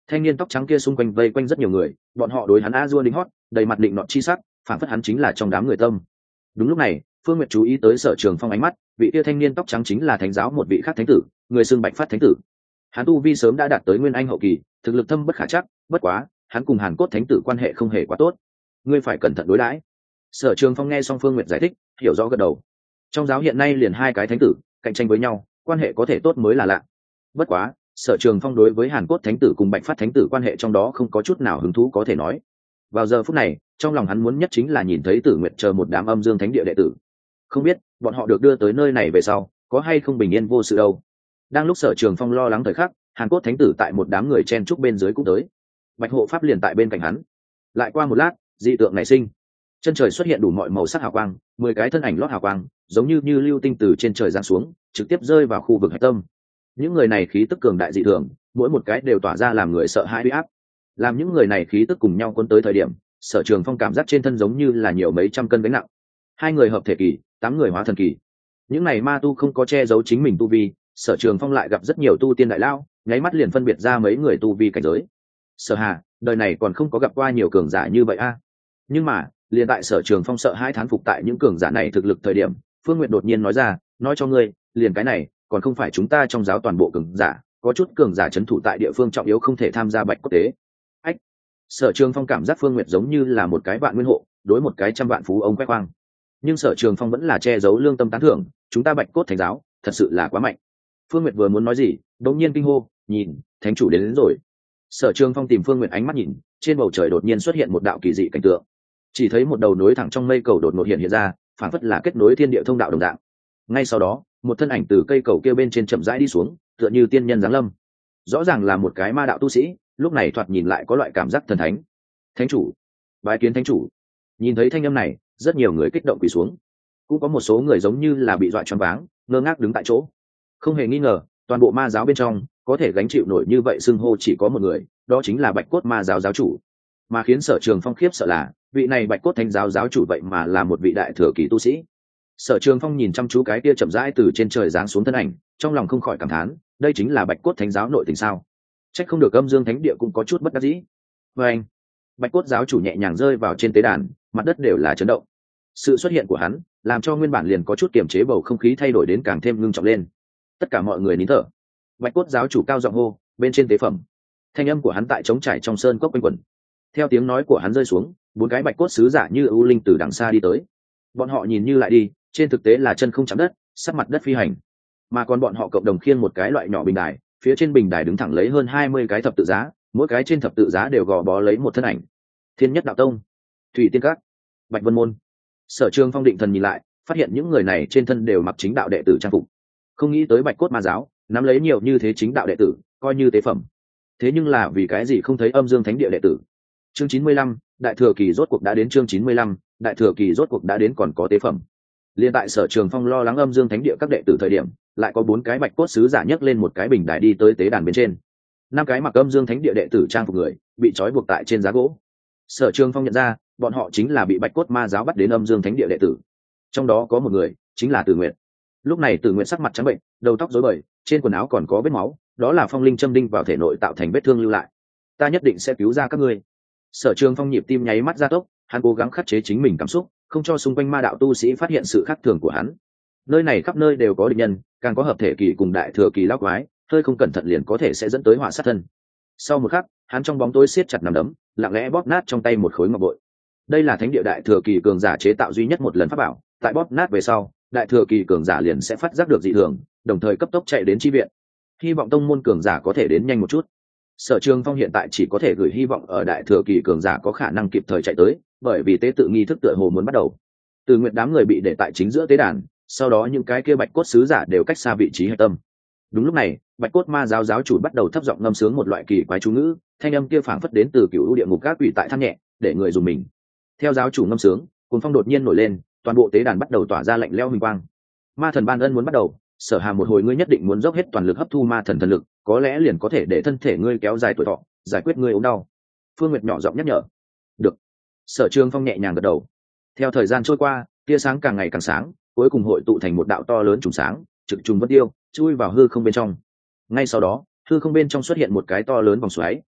thanh niên tóc trắng kia xung quanh vây quanh rất nhiều người, bọn họ đối hắn a dua đính hót, đầy mặt định nọt chi sắc, phản phất hắn chính là trong đám người tâm. Đúng lúc này, Phương Nguyệt chú ý tới Sở Trường Phong ánh mắt, vị kia thanh niên tóc trắng chính là thánh giáo một vị khác thánh tử, người xưng Bạch Phát thánh tử. Hắn tu vi sớm đã đạt tới nguyên anh hậu kỳ, thực lực thâm bất khả trắc, bất quá, hắn cùng Hàn Cốt thánh tử quan hệ không hề quá tốt. Ngươi phải cẩn thận đối đãi. Sở Trường Phong nghe xong Phương Nguyệt giải thích, hiểu rõ gật đầu. Trong giáo hiện nay liền hai cái thánh tử cạnh tranh với nhau, quan hệ có thể tốt mới là lạ. Bất quá, Sở Trường Phong đối với Hàn Cốt thánh tử cùng Bạch Phát thánh tử quan hệ trong đó không có chút nào hứng thú có thể nói. Vào giờ phút này, trong lòng hắn muốn nhất chính là nhìn thấy Tử Nguyệt chờ một đám âm dương thánh địa đệ tử. Không biết bọn họ được đưa tới nơi này về sau có hay không bình yên vô sự đâu. Đang lúc Sở Trường Phong lo lắng thời khắc, Hàn Cốt thánh tử tại một đám người chen trúc bên dưới cũng tới. Bạch hộ pháp liền tại bên cạnh hắn. Lại qua một lát, dị tượng nảy sinh, chân trời xuất hiện đủ mọi màu sắc hào quang, 10 cái thân ảnh lót hào quang giống như lưu tinh từ trên trời giáng xuống, trực tiếp rơi vào khu vực hạch tâm. Những người này khí tức cường đại dị thường, mỗi một cái đều tỏa ra làm người sợ hãi uy áp. Làm những người này khí tức cùng nhau cuốn tới thời điểm, Sở Trường Phong cảm giác trên thân giống như là nhiều mấy trăm cân gánh nặng. 2 người hợp thể kỳ, 8 người hóa thần kỳ. Những này ma tu không có che giấu chính mình tu vi, Sở Trường Phong lại gặp rất nhiều tu tiên đại lao, nháy mắt liền phân biệt ra mấy người tu vi cảnh giới. Sở Hà, đời này còn không có gặp qua nhiều cường giả như vậy a. Nhưng mà, liền tại Sở Trường Phong sợ hãi thán phục tại những cường giả này thực lực thời điểm, Phương Nguyệt đột nhiên nói ra, nói cho ngươi, liền cái này, còn không phải chúng ta trong giáo toàn bộ cường giả, có chút cường giả trấn thủ tại địa phương trọng yếu không thể tham gia Bạch Cốt tế. Ách. Sở Trường Phong cảm giác Phương Nguyệt giống như là một cái vạn nguyên hộ, đối một cái trăm vạn phú ông quét khoang. Nhưng Sở Trường Phong vẫn là che giấu lương tâm tán thưởng, chúng ta Bạch Cốt thánh giáo, thật sự là quá mạnh. Phương Nguyệt vừa muốn nói gì, đột nhiên kinh hô, nhìn, thánh chủ đến rồi. Sở Trường Phong tìm Phương Nguyệt ánh mắt nhìn, trên bầu trời đột nhiên xuất hiện một đạo kỳ dị cảnh tượng. Chỉ thấy một đầu nối thẳng trong mây cầu đột ngột hiện ra, phản phất là kết nối thiên địa thông đạo đồng dạng. Ngay sau đó, một thân ảnh từ cây cầu kia bên trên chậm rãi đi xuống, tựa như tiên nhân giáng lâm. Rõ ràng là một cái ma đạo tu sĩ, lúc này thoạt nhìn lại có loại cảm giác thần thánh. Thánh chủ, bái kiến thánh chủ. Nhìn thấy thanh âm này, rất nhiều người kích động quỳ xuống. Cũng có một số người giống như là bị dọa choáng váng, ngơ ngác đứng tại chỗ. Không hề nghi ngờ, toàn bộ ma giáo bên trong, có thể gánh chịu nổi như vậy xưng hô chỉ có một người, đó chính là Bạch Cốt ma giáo giáo chủ. Mà khiến Sở Trường Phong khiếp sợ là, vị này Bạch Cốt thánh giáo giáo chủ vậy mà là một vị đại thừa kỳ tu sĩ. Sở Trường Phong nhìn chăm chú cái kia chậm rãi từ trên trời giáng xuống thân ảnh, trong lòng không khỏi cảm thán, đây chính là Bạch Cốt thánh giáo nội tình sao? Trách không được âm dương thánh địa cũng có chút bất đắc dĩ. Và anh, Bạch Cốt giáo chủ nhẹ nhàng rơi vào trên tế đàn, mặt đất đều là chấn động. Sự xuất hiện của hắn, làm cho nguyên bản liền có chút kiềm chế bầu không khí thay đổi đến càng thêm ngưng trọng lên. Tất cả mọi người nín thở. Bạch Cốt giáo chủ cao giọng hô, bên trên tế phẩm. Thanh âm của hắn tại trống trải trong sơn cốc quanh quẩn. Theo tiếng nói của hắn rơi xuống, 4 cái Bạch Cốt sứ giả như ưu linh từ đằng xa đi tới. Bọn họ nhìn như lại đi, trên thực tế là chân không chạm đất, sát mặt đất phi hành. Mà còn bọn họ cộng đồng khiêng một cái loại nhỏ bình đài, phía trên bình đài đứng thẳng lấy hơn 20 cái thập tự giá, mỗi cái trên thập tự giá đều gò bó lấy một thân ảnh. Thiên Nhất đạo tông, Thủy Tiên các, Bạch Vân môn. Sở Trường Phong định thần nhìn lại, phát hiện những người này trên thân đều mặc chính đạo đệ tử trang phục. Không nghĩ tới Bạch Cốt ma giáo nắm lấy nhiều như thế chính đạo đệ tử, coi như tế phẩm. Thế nhưng là vì cái gì không thấy âm dương thánh địa đệ tử? Chương 95, đại thừa kỳ rốt cuộc đã đến. Chương 95, đại thừa kỳ rốt cuộc đã đến, còn có tế phẩm. Liên tại Sở Trường Phong lo lắng âm dương thánh địa các đệ tử thời điểm, lại có 4 cái Bạch Cốt sứ giả nhấc lên một cái bình đài đi tới tế đàn bên trên. 5 cái mặc âm dương thánh địa đệ tử trang phục người bị trói buộc tại trên giá gỗ. Sở Trường Phong nhận ra, bọn họ chính là bị Bạch Cốt ma giáo bắt đến âm dương thánh địa đệ tử. Trong đó có một người chính là Tử Nguyệt. Lúc này Tử Nguyệt sắc mặt trắng bệnh, đầu tóc rối bời, trên quần áo còn có vết máu, đó là phong linh châm đinh vào thể nội tạo thành vết thương lưu lại. Ta nhất định sẽ cứu ra các ngươi. Sở Trường Phong nhịp tim nháy mắt gia tốc, hắn cố gắng khắc chế chính mình cảm xúc, không cho xung quanh ma đạo tu sĩ phát hiện sự khác thường của hắn. Nơi này khắp nơi đều có địch nhân, càng có hợp thể kỳ cùng đại thừa kỳ lão quái, hơi không cẩn thận liền có thể sẽ dẫn tới họa sát thân. Sau một khắc, hắn trong bóng tối siết chặt nắm đấm, lặng lẽ bóp nát trong tay một khối ngọc bội. Đây là thánh địa đại thừa kỳ cường giả chế tạo duy nhất một lần pháp bảo, tại bóp nát về sau, đại thừa kỳ cường giả liền sẽ phát giác được dị thường, đồng thời cấp tốc chạy đến chi viện. Hy vọng tông môn cường giả có thể đến nhanh một chút. Sở Trường Phong hiện tại chỉ có thể gửi hy vọng ở đại thừa kỳ cường giả có khả năng kịp thời chạy tới, bởi vì tế tự nghi thức tựa hồ muốn bắt đầu. Từ nguyện đám người bị để tại chính giữa tế đàn, sau đó những cái kia Bạch Cốt sứ giả đều cách xa vị trí hạch tâm. Đúng lúc này, Bạch Cốt ma giáo giáo chủ bắt đầu thấp giọng ngâm sướng một loại kỳ quái chú ngữ, thanh âm kia phảng phất đến từ cựu địa ngục các quỷ tại than nhẹ, để người dùng mình. Theo giáo chủ ngâm sướng, cuồng phong đột nhiên nổi lên, toàn bộ tế đàn bắt đầu tỏa ra lạnh lẽo huỳnh quang. Ma thần ban ân muốn bắt đầu, Sở Hà một hồi ngươi nhất định muốn dốc hết toàn lực hấp thu ma thần thần lực, có lẽ liền có thể để thân thể ngươi kéo dài tuổi thọ, giải quyết ngươi ốm đau. Phương Nguyệt nhỏ giọng nhắc nhở. Được. Sở Trường Phong nhẹ nhàng gật đầu. Theo thời gian trôi qua, tia sáng càng ngày càng sáng, cuối cùng hội tụ thành một đạo to lớn trùng sáng, trực trùng vân tiêu, chui vào hư không bên trong. Ngay sau đó, hư không bên trong xuất hiện một cái to lớn vòng xoáy,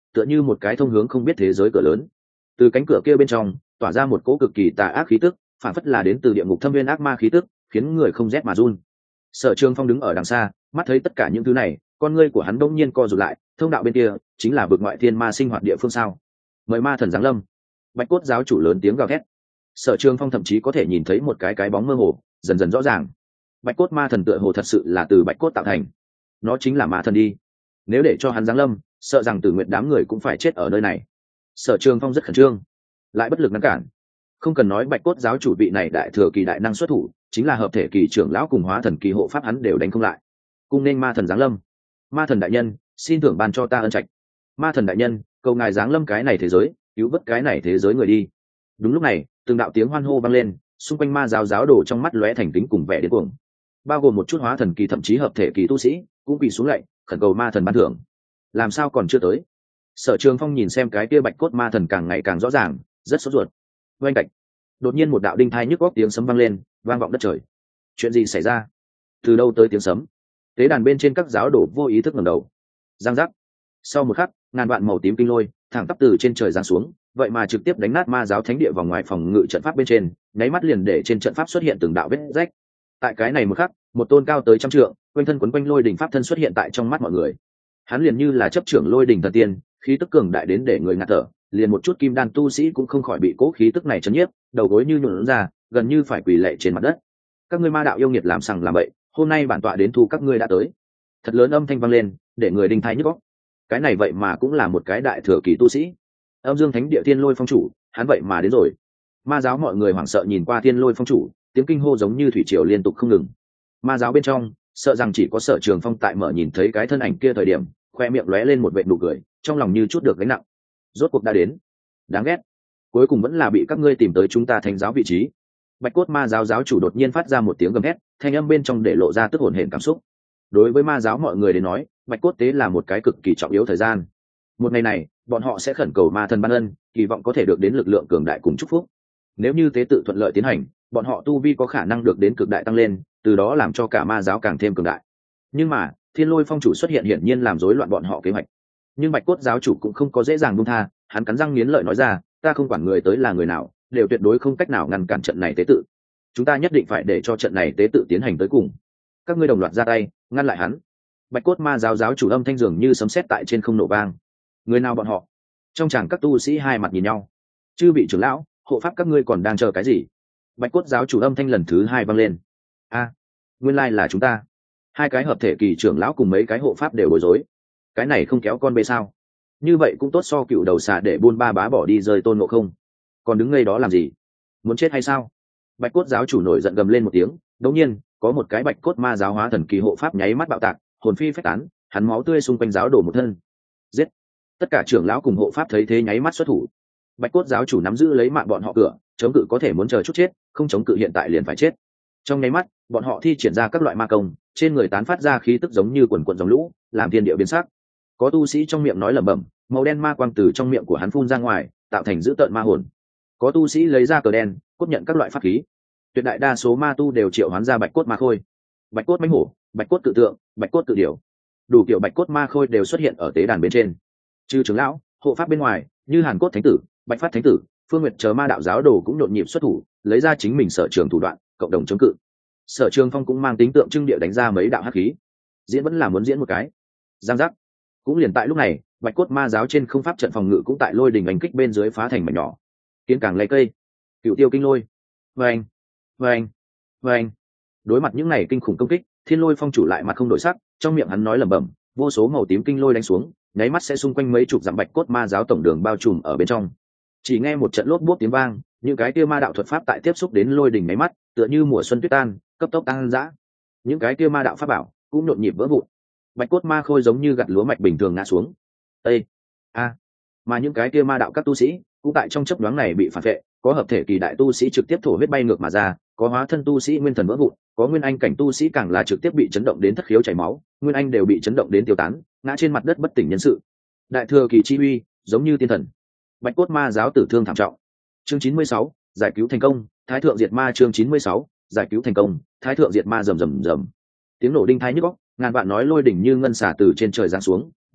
tựa như một cái thông hướng không biết thế giới cửa lớn. Từ cánh cửa kia bên trong tỏa ra một cỗ cực kỳ tà ác khí tức, phản phất là đến từ địa ngục thâm viên ác ma khí tức, khiến người không rét mà run. Sở Trường Phong đứng ở đằng xa, mắt thấy tất cả những thứ này, con ngươi của hắn đột nhiên co rụt lại, thông đạo bên kia chính là vực ngoại thiên ma sinh hoạt địa phương sao? Mời ma thần giáng lâm. Bạch cốt giáo chủ lớn tiếng gào thét. Sở Trường Phong thậm chí có thể nhìn thấy một cái bóng mơ hồ dần dần rõ ràng. Bạch cốt ma thần tựa hồ thật sự là từ bạch cốt tạo thành, nó chính là ma thần đi. Nếu để cho hắn giáng lâm, sợ rằng Tử Nguyệt đám người cũng phải chết ở nơi này. Sở Trường Phong rất khẩn trương, lại bất lực ngăn cản. Không cần nói bạch cốt giáo chủ vị này đại thừa kỳ đại năng xuất thủ, chính là hợp thể kỳ trưởng lão cùng hóa thần kỳ hộ pháp hắn đều đánh không lại. Cung nên ma thần giáng lâm. Ma thần đại nhân, xin thưởng ban cho ta ân trạch. Ma thần đại nhân, cầu ngài giáng lâm cái này thế giới, cứu vớt cái này thế giới người đi. Đúng lúc này, từng đạo tiếng hoan hô vang lên, xung quanh ma giáo đồ trong mắt lóe thành kính cùng vẻ điên cuồng, bao gồm một chút hóa thần kỳ thậm chí hợp thể kỳ tu sĩ cũng quỳ xuống lạy khẩn cầu ma thần ban thưởng. Làm sao còn chưa tới? Sở Trường Phong nhìn xem cái kia bạch cốt ma thần càng ngày càng rõ ràng, rất sốt ruột. Oanh cạnh, đột nhiên một đạo đinh thai nhức góc tiếng sấm vang lên, vang vọng đất trời. Chuyện gì xảy ra? Từ đâu tới tiếng sấm? Tế đàn bên trên các giáo đồ vô ý thức ngẩng đầu. Giang giác. Sau một khắc, ngàn vạn màu tím kinh lôi thẳng tắp từ trên trời giáng xuống, vậy mà trực tiếp đánh nát ma giáo thánh địa vòng ngoài phòng ngự trận pháp bên trên, nháy mắt liền để trên trận pháp xuất hiện từng đạo vết rách. Tại cái này một khắc, một tôn cao tới trăm trượng, quanh thân quấn quanh lôi đỉnh pháp thân xuất hiện tại trong mắt mọi người. Hắn liền như là chấp trưởng lôi đỉnh thần tiên, khí tức cường đại đến để người ngạt thở, liền một chút kim đan tu sĩ cũng không khỏi bị cố khí tức này chấn nhiếp, đầu gối như nhũn ra, gần như phải quỳ lạy trên mặt đất. Các ngươi ma đạo yêu nghiệt làm sằng làm bậy, hôm nay bản tọa đến thu các ngươi đã tới. Thật lớn âm thanh vang lên, để người đinh thái nhức óc. Cái này vậy mà cũng là một cái đại thừa kỳ tu sĩ. Âm Dương Thánh Địa Thiên Lôi Phong chủ, hắn vậy mà đến rồi. Ma giáo mọi người hoảng sợ nhìn qua Thiên Lôi Phong chủ, tiếng kinh hô giống như thủy triều liên tục không ngừng. Ma giáo bên trong, sợ rằng chỉ có Sở Trường Phong tại mở nhìn thấy cái thân ảnh kia thời điểm, khoe miệng lóe lên một vệt nụ cười, trong lòng như chút được gánh nặng. Rốt cuộc đã đến. Đáng ghét. Cuối cùng vẫn là bị các ngươi tìm tới chúng ta thánh giáo vị trí. Bạch cốt ma giáo giáo chủ đột nhiên phát ra một tiếng gầm hét, thanh âm bên trong để lộ ra tức hổn hển cảm xúc. Đối với ma giáo mọi người đến nói, bạch cốt tế là một cái cực kỳ trọng yếu thời gian. Một ngày này, bọn họ sẽ khẩn cầu ma thần ban ân, kỳ vọng có thể được đến lực lượng cường đại cùng chúc phúc. Nếu như tế tự thuận lợi tiến hành, bọn họ tu vi có khả năng được đến cực đại tăng lên, từ đó làm cho cả ma giáo càng thêm cường đại. Nhưng mà, Thiên Lôi Phong chủ xuất hiện hiển nhiên làm rối loạn bọn họ kế hoạch. Nhưng bạch cốt giáo chủ cũng không có dễ dàng buông tha, hắn cắn răng nghiến lợi nói ra, ta không quản người tới là người nào, đều tuyệt đối không cách nào ngăn cản trận này tế tự. Chúng ta nhất định phải để cho trận này tế tự tiến hành tới cùng. Các ngươi đồng loạt ra tay, ngăn lại hắn. Bạch cốt ma giáo giáo chủ âm thanh dường như sấm sét tại trên không nổ vang. Người nào bọn họ? Trong chàng các tu sĩ hai mặt nhìn nhau. Chư vị trưởng lão, hộ pháp các ngươi còn đang chờ cái gì? Bạch cốt giáo chủ âm thanh lần thứ hai vang lên. A, nguyên lai là chúng ta. Hai cái hợp thể kỳ trưởng lão cùng mấy cái hộ pháp đều bối rối. Cái này không kéo con bê sao? Như vậy cũng tốt so cựu đầu xà để buôn ba bá bỏ đi rơi Tôn Ngộ Không. Còn đứng ngây đó làm gì? Muốn chết hay sao? Bạch cốt giáo chủ nổi giận gầm lên một tiếng. Đột nhiên, có một cái bạch cốt ma giáo hóa thần kỳ hộ pháp nháy mắt bạo tạc, hồn phi phách tán, hắn máu tươi xung quanh giáo đổ một thân. Giết! Tất cả trưởng lão cùng hộ pháp thấy thế nháy mắt xuất thủ. Bạch cốt giáo chủ nắm giữ lấy mạng bọn họ cửa, chống cự có thể muốn chờ chút chết, không chống cự hiện tại liền phải chết. Trong nháy mắt, bọn họ thi triển ra các loại ma công, trên người tán phát ra khí tức giống như quần quần dòng lũ, làm thiên địa biến sắc. Có tu sĩ trong miệng nói lẩm bẩm, màu đen ma quang từ trong miệng của hắn phun ra ngoài, tạo thành dữ tợn ma hồn. Có tu sĩ lấy ra cờ đen, cốt nhận các loại pháp khí. Tuyệt đại đa số ma tu đều triệu hoán ra bạch cốt ma khôi, bạch cốt mãnh hổ, bạch cốt tự tượng, bạch cốt tự điều, đủ kiểu bạch cốt ma khôi đều xuất hiện ở tế đàn bên trên. Trừ trưởng lão, hộ pháp bên ngoài, như Hàn Cốt Thánh Tử, Bạch Phát Thánh Tử, Phương Nguyệt chờ ma đạo giáo đồ cũng nhộn nhịp xuất thủ, lấy ra chính mình sở trường thủ đoạn, cộng đồng chống cự. Sở Trường Phong cũng mang tính tượng trưng địa đánh ra mấy đạo hắc khí. Diễn vẫn là muốn diễn một cái. Giang giác. Cũng liền tại lúc này, bạch cốt ma giáo trên không pháp trận phòng ngự cũng tại lôi đình đánh kích bên dưới phá thành mảnh nhỏ. Kiến càng lấy cây, cựu tiêu kinh lôi. Vâng, vâng, vâng. Đối mặt những này kinh khủng công kích, Thiên Lôi Phong chủ lại mặt không đổi sắc, trong miệng hắn nói lẩm bẩm, vô số màu tím kinh lôi đánh xuống, nháy mắt sẽ xung quanh mấy chục dặm bạch cốt ma giáo tổng đường bao trùm ở bên trong. Chỉ nghe một trận lốp bốp tiếng vang, những cái kia ma đạo thuật pháp tại tiếp xúc đến lôi đỉnh nháy mắt, tựa như mùa xuân tuyết tan, cấp tốc tăng dã. Những cái kia ma đạo pháp bảo cũng nhộn nhịp vỡ vụn. Bạch cốt ma khôi giống như gặt lúa mạch bình thường ngã xuống. Ê, a, mà những cái kia ma đạo các tu sĩ cũng tại trong chớp nhoáng này bị phản vệ, có hợp thể kỳ đại tu sĩ trực tiếp thổ huyết bay ngược mà ra, có hóa thân tu sĩ nguyên thần vỡ vụn, có nguyên anh cảnh tu sĩ càng là trực tiếp bị chấn động đến thất khiếu chảy máu, nguyên anh đều bị chấn động đến tiêu tán, ngã trên mặt đất bất tỉnh nhân sự. Đại thừa kỳ chi uy, giống như tiên thần. Bạch cốt ma giáo tử thương thảm trọng. Chương 96, giải cứu thành công, Thái thượng diệt ma. Chương 96, giải cứu thành công, Thái thượng diệt ma. Rầm rầm rầm. Tiếng nổ đinh thái nhức óc, ngàn vạn nói lôi đỉnh như ngân xả từ trên trời giáng xuống,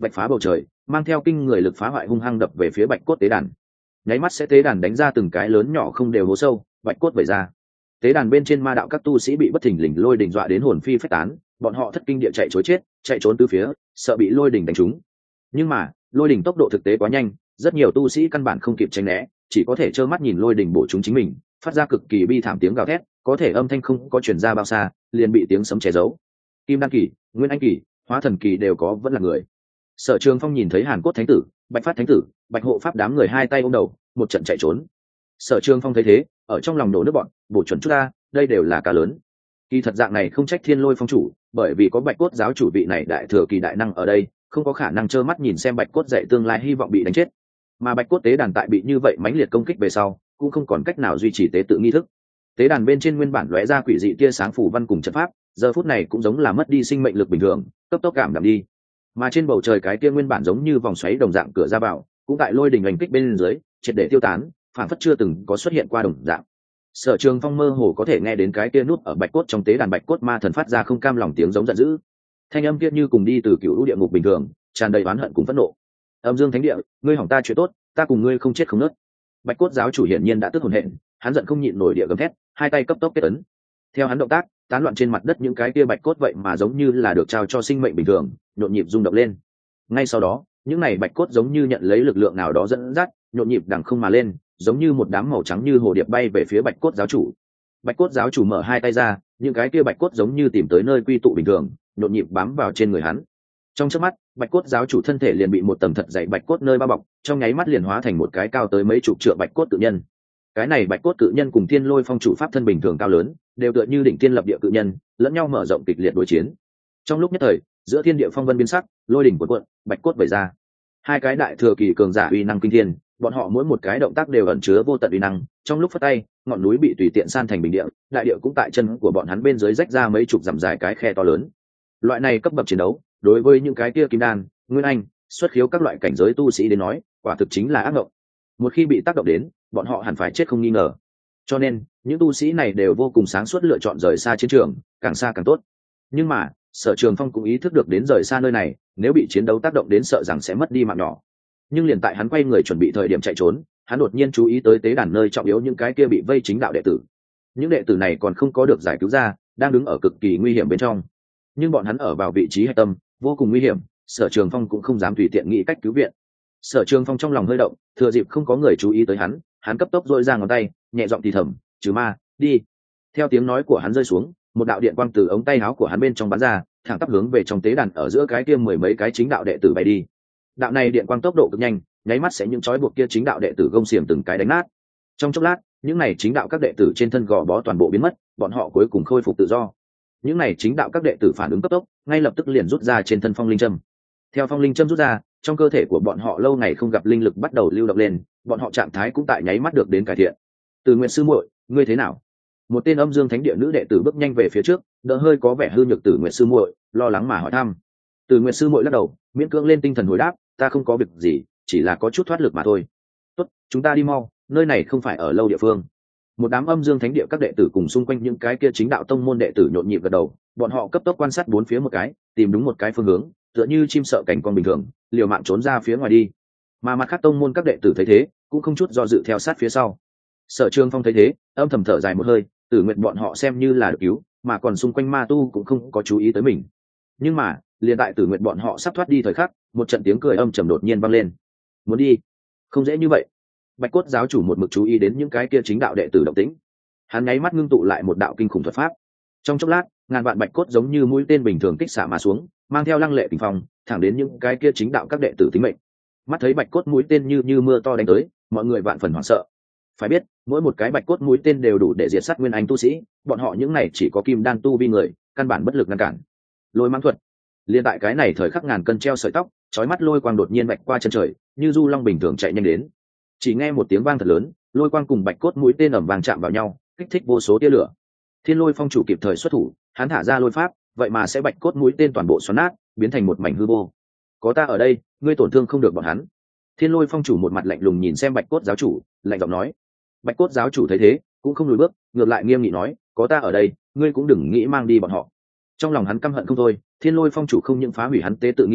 vạch phá bầu trời, mang theo kinh người lực phá hoại hung hăng đập về phía bạch cốt tế đàn. Nháy mắt sẽ tế đàn đánh ra từng cái lớn nhỏ không đều hố sâu, bạch cốt vẩy ra. Tế đàn bên trên ma đạo các tu sĩ bị bất thình lình lôi đình dọa đến hồn phi phách tán, bọn họ thất kinh địa chạy trối chết, chạy trốn từ phía, sợ bị lôi đình đánh trúng. Nhưng mà lôi đình tốc độ thực tế quá nhanh, rất nhiều tu sĩ căn bản không kịp tránh né, chỉ có thể trơ mắt nhìn lôi đình bổ trúng chính mình, phát ra cực kỳ bi thảm tiếng gào thét, có thể âm thanh không có truyền ra bao xa, liền bị tiếng sấm che giấu. Kim đan kỳ, nguyên anh kỳ, hóa thần kỳ đều có vẫn là người. Sở Trường Phong nhìn thấy Hàn Cốt Thánh Tử, Bạch Phát Thánh Tử, Bạch Hộ Pháp đám người hai tay ôm đầu, một trận chạy trốn. Sở Trường Phong thấy thế, ở trong lòng nổ nước bọn, bổ chuẩn chút ta, đây đều là cá lớn. Kỳ thật dạng này không trách Thiên Lôi Phong chủ, bởi vì có Bạch Cốt giáo chủ vị này đại thừa kỳ đại năng ở đây, không có khả năng trơ mắt nhìn xem Bạch Cốt dạy tương lai hy vọng bị đánh chết. Mà Bạch Cốt tế đàn tại bị như vậy mãnh liệt công kích về sau, cũng không còn cách nào duy trì tế tự nghi thức. Tế đàn bên trên nguyên bản lóe ra quỷ dị tia sáng phủ văn cùng trận pháp, giờ phút này cũng giống là mất đi sinh mệnh lực bình thường, cấp tốc cảm đạm đi. Mà trên bầu trời cái kia nguyên bản giống như vòng xoáy đồng dạng cửa ra vào, cũng tại lôi đình hành kích bên dưới, triệt để tiêu tán, phản phất chưa từng có xuất hiện qua đồng dạng. Sở Trường Phong mơ hồ có thể nghe đến cái kia nút ở bạch cốt trong tế đàn bạch cốt ma thần phát ra không cam lòng tiếng giống giận dữ. Thanh âm kia như cùng đi từ cựu địa ngục bình thường, tràn đầy oán hận cùng phẫn nộ. Âm Dương Thánh Địa, ngươi hỏng ta chuyện tốt, ta cùng ngươi không chết không nứt. Bạch cốt giáo chủ hiển nhiên đã tức hồn hện, hắn giận không nhịn nổi địa gầm thét, hai tay cấp tốc kết ấn. Theo hắn động tác, tán loạn trên mặt đất những cái kia bạch cốt vậy mà giống như là được trao cho sinh mệnh bình thường, nhộn nhịp rung động lên. Ngay sau đó, những này bạch cốt giống như nhận lấy lực lượng nào đó dẫn dắt, nhộn nhịp đằng không mà lên, giống như một đám màu trắng như hồ điệp bay về phía bạch cốt giáo chủ. Bạch cốt giáo chủ mở hai tay ra, những cái kia bạch cốt giống như tìm tới nơi quy tụ bình thường, nhộn nhịp bám vào trên người hắn. Trong chớp mắt, bạch cốt giáo chủ thân thể liền bị một tầng thật dày bạch cốt nơi bao bọc, trong nháy mắt liền hóa thành một cái cao tới mấy chục trượng bạch cốt cự nhân. Cái này bạch cốt cự nhân cùng Thiên Lôi Phong chủ pháp thân bình thường cao lớn, đều tựa như đỉnh thiên lập địa cự nhân, lẫn nhau mở rộng kịch liệt đối chiến. Trong lúc nhất thời, giữa thiên địa phong vân biến sắc, lôi đỉnh cuộn cuộn, bạch cốt vẩy ra. Hai cái đại thừa kỳ cường giả uy năng kinh thiên, bọn họ mỗi một cái động tác đều ẩn chứa vô tận uy năng, trong lúc phất tay, ngọn núi bị tùy tiện san thành bình địa, đại địa cũng tại chân của bọn hắn bên dưới rách ra mấy chục dặm dài cái khe to lớn. Loại này cấp bậc chiến đấu, đối với những cái kia kim đan, nguyên anh, xuất khiếu các loại cảnh giới tu sĩ đến nói, quả thực chính là ác mộng. Một khi bị tác động đến, bọn họ hẳn phải chết không nghi ngờ. Cho nên, những tu sĩ này đều vô cùng sáng suốt lựa chọn rời xa chiến trường, càng xa càng tốt. Nhưng mà, Sở Trường Phong cũng ý thức được đến rời xa nơi này, nếu bị chiến đấu tác động đến sợ rằng sẽ mất đi mạng nhỏ. Nhưng liền tại hắn quay người chuẩn bị thời điểm chạy trốn, hắn đột nhiên chú ý tới tế đàn nơi trọng yếu những cái kia bị vây chính đạo đệ tử. Những đệ tử này còn không có được giải cứu ra, đang đứng ở cực kỳ nguy hiểm bên trong. Nhưng bọn hắn ở vào vị trí hạch tâm, vô cùng nguy hiểm, Sở Trường Phong cũng không dám tùy tiện nghĩ cách cứu viện. Sở Trường Phong trong lòng hơi động, thừa dịp không có người chú ý tới hắn, hắn cấp tốc dội ra ngón tay, nhẹ giọng thì thầm, "Trừ ma, đi." Theo tiếng nói của hắn rơi xuống, một đạo điện quang từ ống tay áo của hắn bên trong bắn ra, thẳng tắp hướng về trong tế đàn ở giữa cái kia mười mấy cái chính đạo đệ tử bay đi. Đạo này điện quang tốc độ cực nhanh, nháy mắt sẽ những chói buộc kia chính đạo đệ tử gông xiềng từng cái đánh nát. Trong chốc lát, những này chính đạo các đệ tử trên thân gò bó toàn bộ biến mất, bọn họ cuối cùng khôi phục tự do. Những này chính đạo các đệ tử phản ứng cấp tốc, ngay lập tức liền rút ra trên thân phong linh châm. Theo phong linh châm rút ra, trong cơ thể của bọn họ lâu ngày không gặp linh lực bắt đầu lưu động lên, bọn họ trạng thái cũng tại nháy mắt được đến cải thiện. Từ Nguyệt sư muội, ngươi thế nào? Một tên Âm Dương Thánh Địa nữ đệ tử bước nhanh về phía trước, đỡ hơi có vẻ hư nhược Từ Nguyệt sư muội, lo lắng mà hỏi thăm. Từ Nguyệt sư muội lắc đầu, miễn cưỡng lên tinh thần hồi đáp, ta không có việc gì, chỉ là có chút thoát lực mà thôi. Tốt, chúng ta đi mau, nơi này không phải ở lâu địa phương. Một đám Âm Dương Thánh Địa các đệ tử cùng xung quanh những cái kia chính đạo tông môn đệ tử nhộn nhịp gật đầu, bọn họ cấp tốc quan sát bốn phía một cái, tìm đúng một cái phương hướng, tựa như chim sợ cảnh con bình thường, liều mạng trốn ra phía ngoài đi. Mà mặt khác tông môn các đệ tử thấy thế, cũng không chút do dự theo sát phía sau. Sở Trường Phong thấy thế, âm thầm thở dài một hơi, Tử Nguyện bọn họ xem như là được cứu, mà còn xung quanh ma tu cũng không có chú ý tới mình. Nhưng mà, liền tại Tử Nguyện bọn họ sắp thoát đi thời khắc, một trận tiếng cười âm trầm đột nhiên vang lên. Muốn đi? Không dễ như vậy. Bạch Cốt giáo chủ một mực chú ý đến những cái kia chính đạo đệ tử động tĩnh. Hắn nháy mắt ngưng tụ lại một đạo kinh khủng thuật pháp. Trong chốc lát, ngàn vạn bạch cốt giống như mũi tên bình thường kích xạ mà xuống, mang theo lăng lệ tình phong, thẳng đến những cái kia chính đạo các đệ tử tính mệnh. Mắt thấy bạch cốt mũi tên như mưa to đánh tới, mọi người vạn phần hoảng sợ. Phải biết, mỗi một cái bạch cốt mũi tên đều đủ để diệt sát nguyên anh tu sĩ, bọn họ những này chỉ có kim đan tu vi người, căn bản bất lực ngăn cản. Lôi mang thuật. Liên tại cái này thời khắc ngàn cân treo sợi tóc, chói mắt lôi quang đột nhiên bạch qua chân trời, như du long bình thường chạy nhanh đến. Chỉ nghe một tiếng vang thật lớn, lôi quang cùng bạch cốt mũi tên ầm vang chạm vào nhau, kích thích vô số tia lửa. Thiên Lôi Phong chủ kịp thời xuất thủ, hắn thả ra lôi pháp, vậy mà sẽ bạch cốt mũi tên toàn bộ xoắn nát, biến thành một mảnh hư vô. Có ta ở đây, ngươi tổn thương không được bọn hắn. Thiên Lôi Phong chủ một mặt lạnh lùng nhìn xem bạch cốt giáo chủ, lạnh giọng nói. Bạch cốt giáo chủ thấy thế, cũng không lùi bước, ngược lại nghiêm nghị nói, có ta ở đây, ngươi cũng đừng nghĩ mang đi bọn họ. Trong lòng hắn căm hận không thôi, Thiên Lôi Phong chủ không những phá hủy hắn tế tự nghi thức,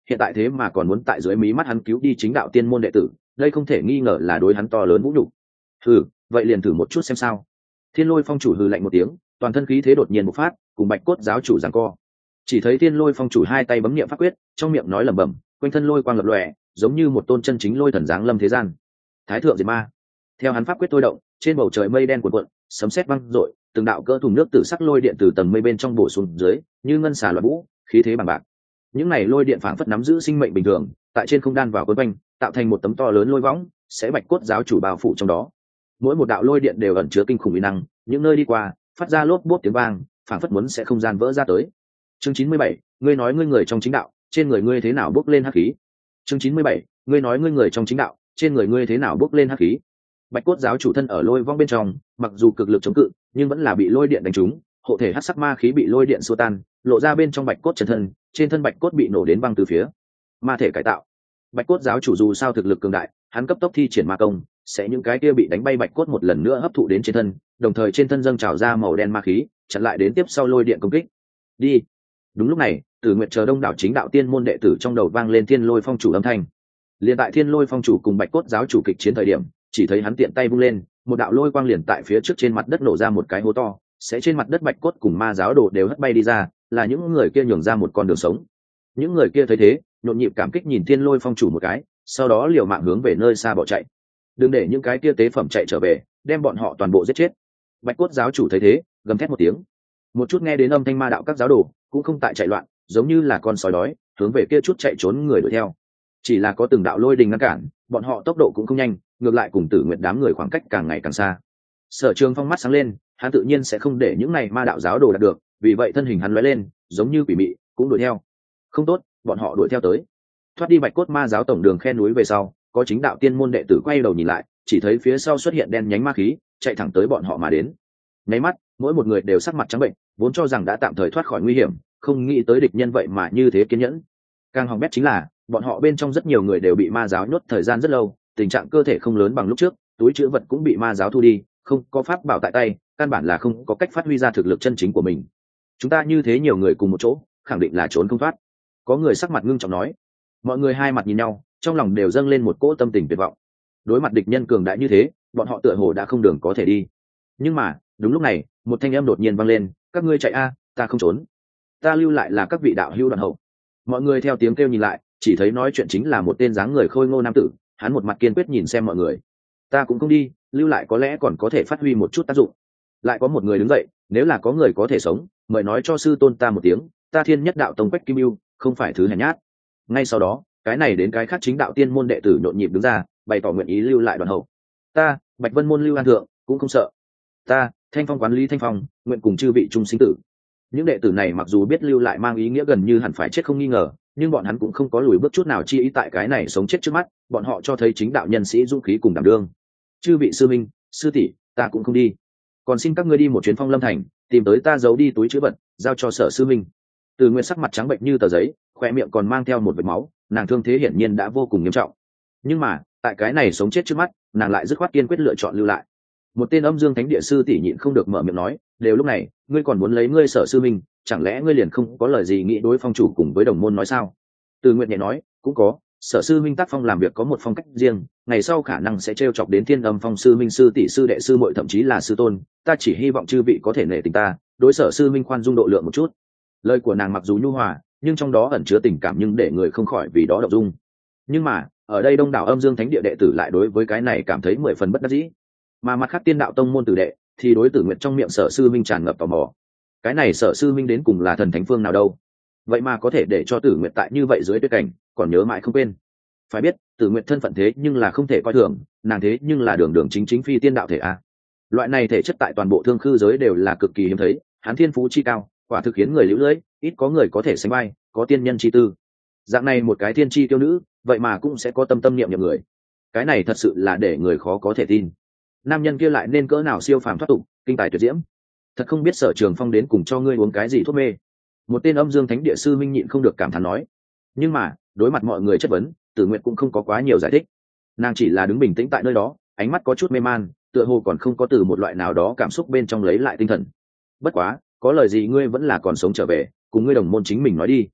hiện tại thế mà còn muốn tại dưới mí mắt hắn cứu đi chính đạo tiên môn đệ tử, đây không thể nghi ngờ là đối hắn to lớn vũ nhục. Vậy liền thử một chút xem sao. Thiên Lôi Phong chủ hừ lạnh một tiếng, toàn thân khí thế đột nhiên bộc phát, cùng Bạch Cốt giáo chủ giằng co. Chỉ thấy Thiên Lôi Phong chủ hai tay bấm niệm pháp quyết, trong miệng nói lẩm bẩm, quanh thân lôi quang lập lòe, giống như một tôn chân chính lôi thần giáng lâm thế gian. Thái thượng diệt ma. Theo hắn pháp quyết thôi động, trên bầu trời mây đen cuộn cuộn, sấm sét vang rội, từng đạo cỡ thùng nước tử sắc lôi điện từ tầng mây bên trong bổ xuống dưới, như ngân xà loạn vũ, khí thế bằng bạc. Những này lôi điện phảng phất nắm giữ sinh mệnh bình thường, tại trên không đan vào quấn quanh, tạo thành một tấm to lớn lôi võng, sẽ Bạch Cốt giáo chủ bao phủ trong đó. Mỗi một đạo lôi điện đều ẩn chứa kinh khủng uy năng, những nơi đi qua, phát ra lốp bốp tiếng vang, phảng phất muốn sẽ không gian vỡ ra tới. Chương 97, ngươi nói ngươi người trong chính đạo, trên người ngươi thế nào bốc lên hắc khí? Chương 97, ngươi nói ngươi người trong chính đạo, trên người ngươi thế nào bốc lên hắc khí? Bạch Cốt giáo chủ thân ở lôi vong bên trong, mặc dù cực lực chống cự, nhưng vẫn là bị lôi điện đánh trúng, hộ thể hắc sắc ma khí bị lôi điện xua tan, lộ ra bên trong Bạch Cốt chân thân, trên thân Bạch Cốt bị nổ đến văng từ phía. Ma thể cải tạo. Bạch Cốt giáo chủ dù sao thực lực cường đại, hắn cấp tốc thi triển ma công, sẽ những cái kia bị đánh bay Bạch Cốt một lần nữa hấp thụ đến trên thân, đồng thời trên thân dâng trào ra màu đen ma khí, chặn lại đến tiếp sau lôi điện công kích. Đi. Đúng lúc này, Tử Nguyệt chờ đông đảo chính đạo tiên môn đệ tử trong đầu vang lên Thiên Lôi Phong chủ âm thanh. Liên tại Thiên Lôi Phong chủ cùng Bạch Cốt giáo chủ kịch chiến thời điểm, chỉ thấy hắn tiện tay vung lên, một đạo lôi quang liền tại phía trước trên mặt đất nổ ra một cái hố to, sẽ trên mặt đất Bạch Cốt cùng ma giáo đồ đều hất bay đi ra, là những người kia nhường ra một con đường sống. Những người kia thấy thế, nhộn nhịp cảm kích nhìn Thiên Lôi Phong chủ một cái, sau đó liều mạng hướng về nơi xa bỏ chạy. Đừng để những cái kia tế phẩm chạy trở về, đem bọn họ toàn bộ giết chết. Bạch Cốt giáo chủ thấy thế, gầm thét một tiếng. Một chút nghe đến âm thanh ma đạo các giáo đồ, cũng không tại chạy loạn, giống như là con sói đói, hướng về kia chút chạy trốn người đuổi theo. Chỉ là có từng đạo lôi đình ngăn cản, bọn họ tốc độ cũng không nhanh, ngược lại cùng Tử Nguyệt đám người khoảng cách càng ngày càng xa. Sở Trường Phong mắt sáng lên, hắn tự nhiên sẽ không để những này ma đạo giáo đồ đạt được, vì vậy thân hình hắn lóe lên, giống như quỷ mị, cũng đuổi theo. Không tốt, bọn họ đuổi theo tới. Thoát đi Bạch Cốt ma giáo tổng đường khe núi về sau, có chính đạo tiên môn đệ tử quay đầu nhìn lại, chỉ thấy phía sau xuất hiện đen nhánh ma khí, chạy thẳng tới bọn họ mà đến. Nháy mắt, mỗi một người đều sắc mặt trắng bệnh, vốn cho rằng đã tạm thời thoát khỏi nguy hiểm, không nghĩ tới địch nhân vậy mà như thế kiên nhẫn. Càng hỏng bét chính là, bọn họ bên trong rất nhiều người đều bị ma giáo nhốt thời gian rất lâu, tình trạng cơ thể không lớn bằng lúc trước, túi trữ vật cũng bị ma giáo thu đi, không có pháp bảo tại tay, căn bản là không có cách phát huy ra thực lực chân chính của mình. Chúng ta như thế nhiều người cùng một chỗ, khẳng định là trốn không thoát. Có người sắc mặt ngưng trọng nói. Mọi người hai mặt nhìn nhau, trong lòng đều dâng lên một cỗ tâm tình tuyệt vọng. Đối mặt địch nhân cường đại như thế, bọn họ tựa hồ đã không đường có thể đi. Nhưng mà, đúng lúc này, một thanh âm đột nhiên vang lên, các ngươi chạy a, ta không trốn. Ta lưu lại là các vị đạo hữu đoàn hậu. Mọi người theo tiếng kêu nhìn lại, chỉ thấy nói chuyện chính là một tên dáng người khôi ngô nam tử, hắn một mặt kiên quyết nhìn xem mọi người. Ta cũng không đi, lưu lại có lẽ còn có thể phát huy một chút tác dụng. Lại có một người đứng dậy, nếu là có người có thể sống, mời nói cho sư tôn ta một tiếng, ta Thiên Nhất đạo tông Quách Kim Ưu, không phải thứ hèn nhát. Ngay sau đó, cái này đến cái khác chính đạo tiên môn đệ tử nhộn nhịp đứng ra, bày tỏ nguyện ý lưu lại đoàn hậu. Ta, Bạch Vân môn Lưu An thượng, cũng không sợ. Ta, Thanh Phong quán Lý Thanh Phong, nguyện cùng chư vị chung sinh tử. Những đệ tử này mặc dù biết lưu lại mang ý nghĩa gần như hẳn phải chết không nghi ngờ, nhưng bọn hắn cũng không có lùi bước chút nào chi ý tại cái này sống chết trước mắt, bọn họ cho thấy chính đạo nhân sĩ dũng khí cùng đảm đương. Chư vị sư minh, sư tỷ, ta cũng không đi. Còn xin các ngươi đi một chuyến Phong Lâm thành, tìm tới ta giấu đi túi trữ vật, giao cho Sở sư minh. Từ Nguyệt sắc mặt trắng bệnh như tờ giấy, khoe miệng còn mang theo một vệt máu, nàng thương thế hiển nhiên đã vô cùng nghiêm trọng. Nhưng mà, tại cái này sống chết trước mắt, nàng lại dứt khoát kiên quyết lựa chọn lưu lại. Một tên Âm Dương Thánh Địa sư tỷ nhịn không được mở miệng nói, đều lúc này, ngươi còn muốn lấy ngươi Sở sư minh, chẳng lẽ ngươi liền không có lời gì nghĩ đối phong chủ cùng với đồng môn nói sao? Từ Nguyệt nhẹ nói, cũng có, Sở sư minh tác phong làm việc có một phong cách riêng, ngày sau khả năng sẽ trêu chọc đến Thiên Âm Phong sư minh sư tỷ sư đệ sư muội thậm chí là sư tôn, ta chỉ hy vọng chư vị có thể nể tình ta, đối Sở sư minh khoan dung độ lượng một chút. Lời của nàng mặc dù nhu hòa, nhưng trong đó ẩn chứa tình cảm nhưng để người không khỏi vì đó động dung. Nhưng mà, ở đây đông đảo Âm Dương Thánh Địa đệ tử lại đối với cái này cảm thấy 10 phần bất đắc dĩ. Mà mặt khác Tiên Đạo tông môn tử đệ thì đối Tử Nguyệt trong miệng Sở sư minh tràn ngập tò mò. Cái này Sở sư minh đến cùng là thần thánh phương nào đâu? Vậy mà có thể để cho Tử Nguyệt tại như vậy dưới tuyết cảnh, còn nhớ mãi không quên. Phải biết, Tử Nguyệt thân phận thế nhưng là không thể coi thường, nàng thế nhưng là đường đường chính chính phi tiên đạo thể a. Loại này thể chất tại toàn bộ thương khư giới đều là cực kỳ hiếm thấy, hắn thiên phú chi cao, quả thực khiến người liễu lưỡi, ít có người có thể sánh vai, có tiên nhân chi tư. Dạng này một cái thiên chi tiêu nữ, vậy mà cũng sẽ có tâm tâm niệm niệm người. Cái này thật sự là để người khó có thể tin. Nam nhân kia lại nên cỡ nào siêu phàm thoát tục, kinh tài tuyệt diễm. Thật không biết Sở Trường Phong đến cùng cho ngươi uống cái gì thuốc mê. Một tên Âm Dương Thánh Địa sư minh nhịn không được cảm thán nói. Nhưng mà, đối mặt mọi người chất vấn, Tử Nguyệt cũng không có quá nhiều giải thích. Nàng chỉ là đứng bình tĩnh tại nơi đó, ánh mắt có chút mê man, tựa hồ còn không có từ một loại nào đó cảm xúc bên trong lấy lại tinh thần. Bất quá, có lời gì ngươi vẫn là còn sống trở về, cùng ngươi đồng môn chính mình nói đi.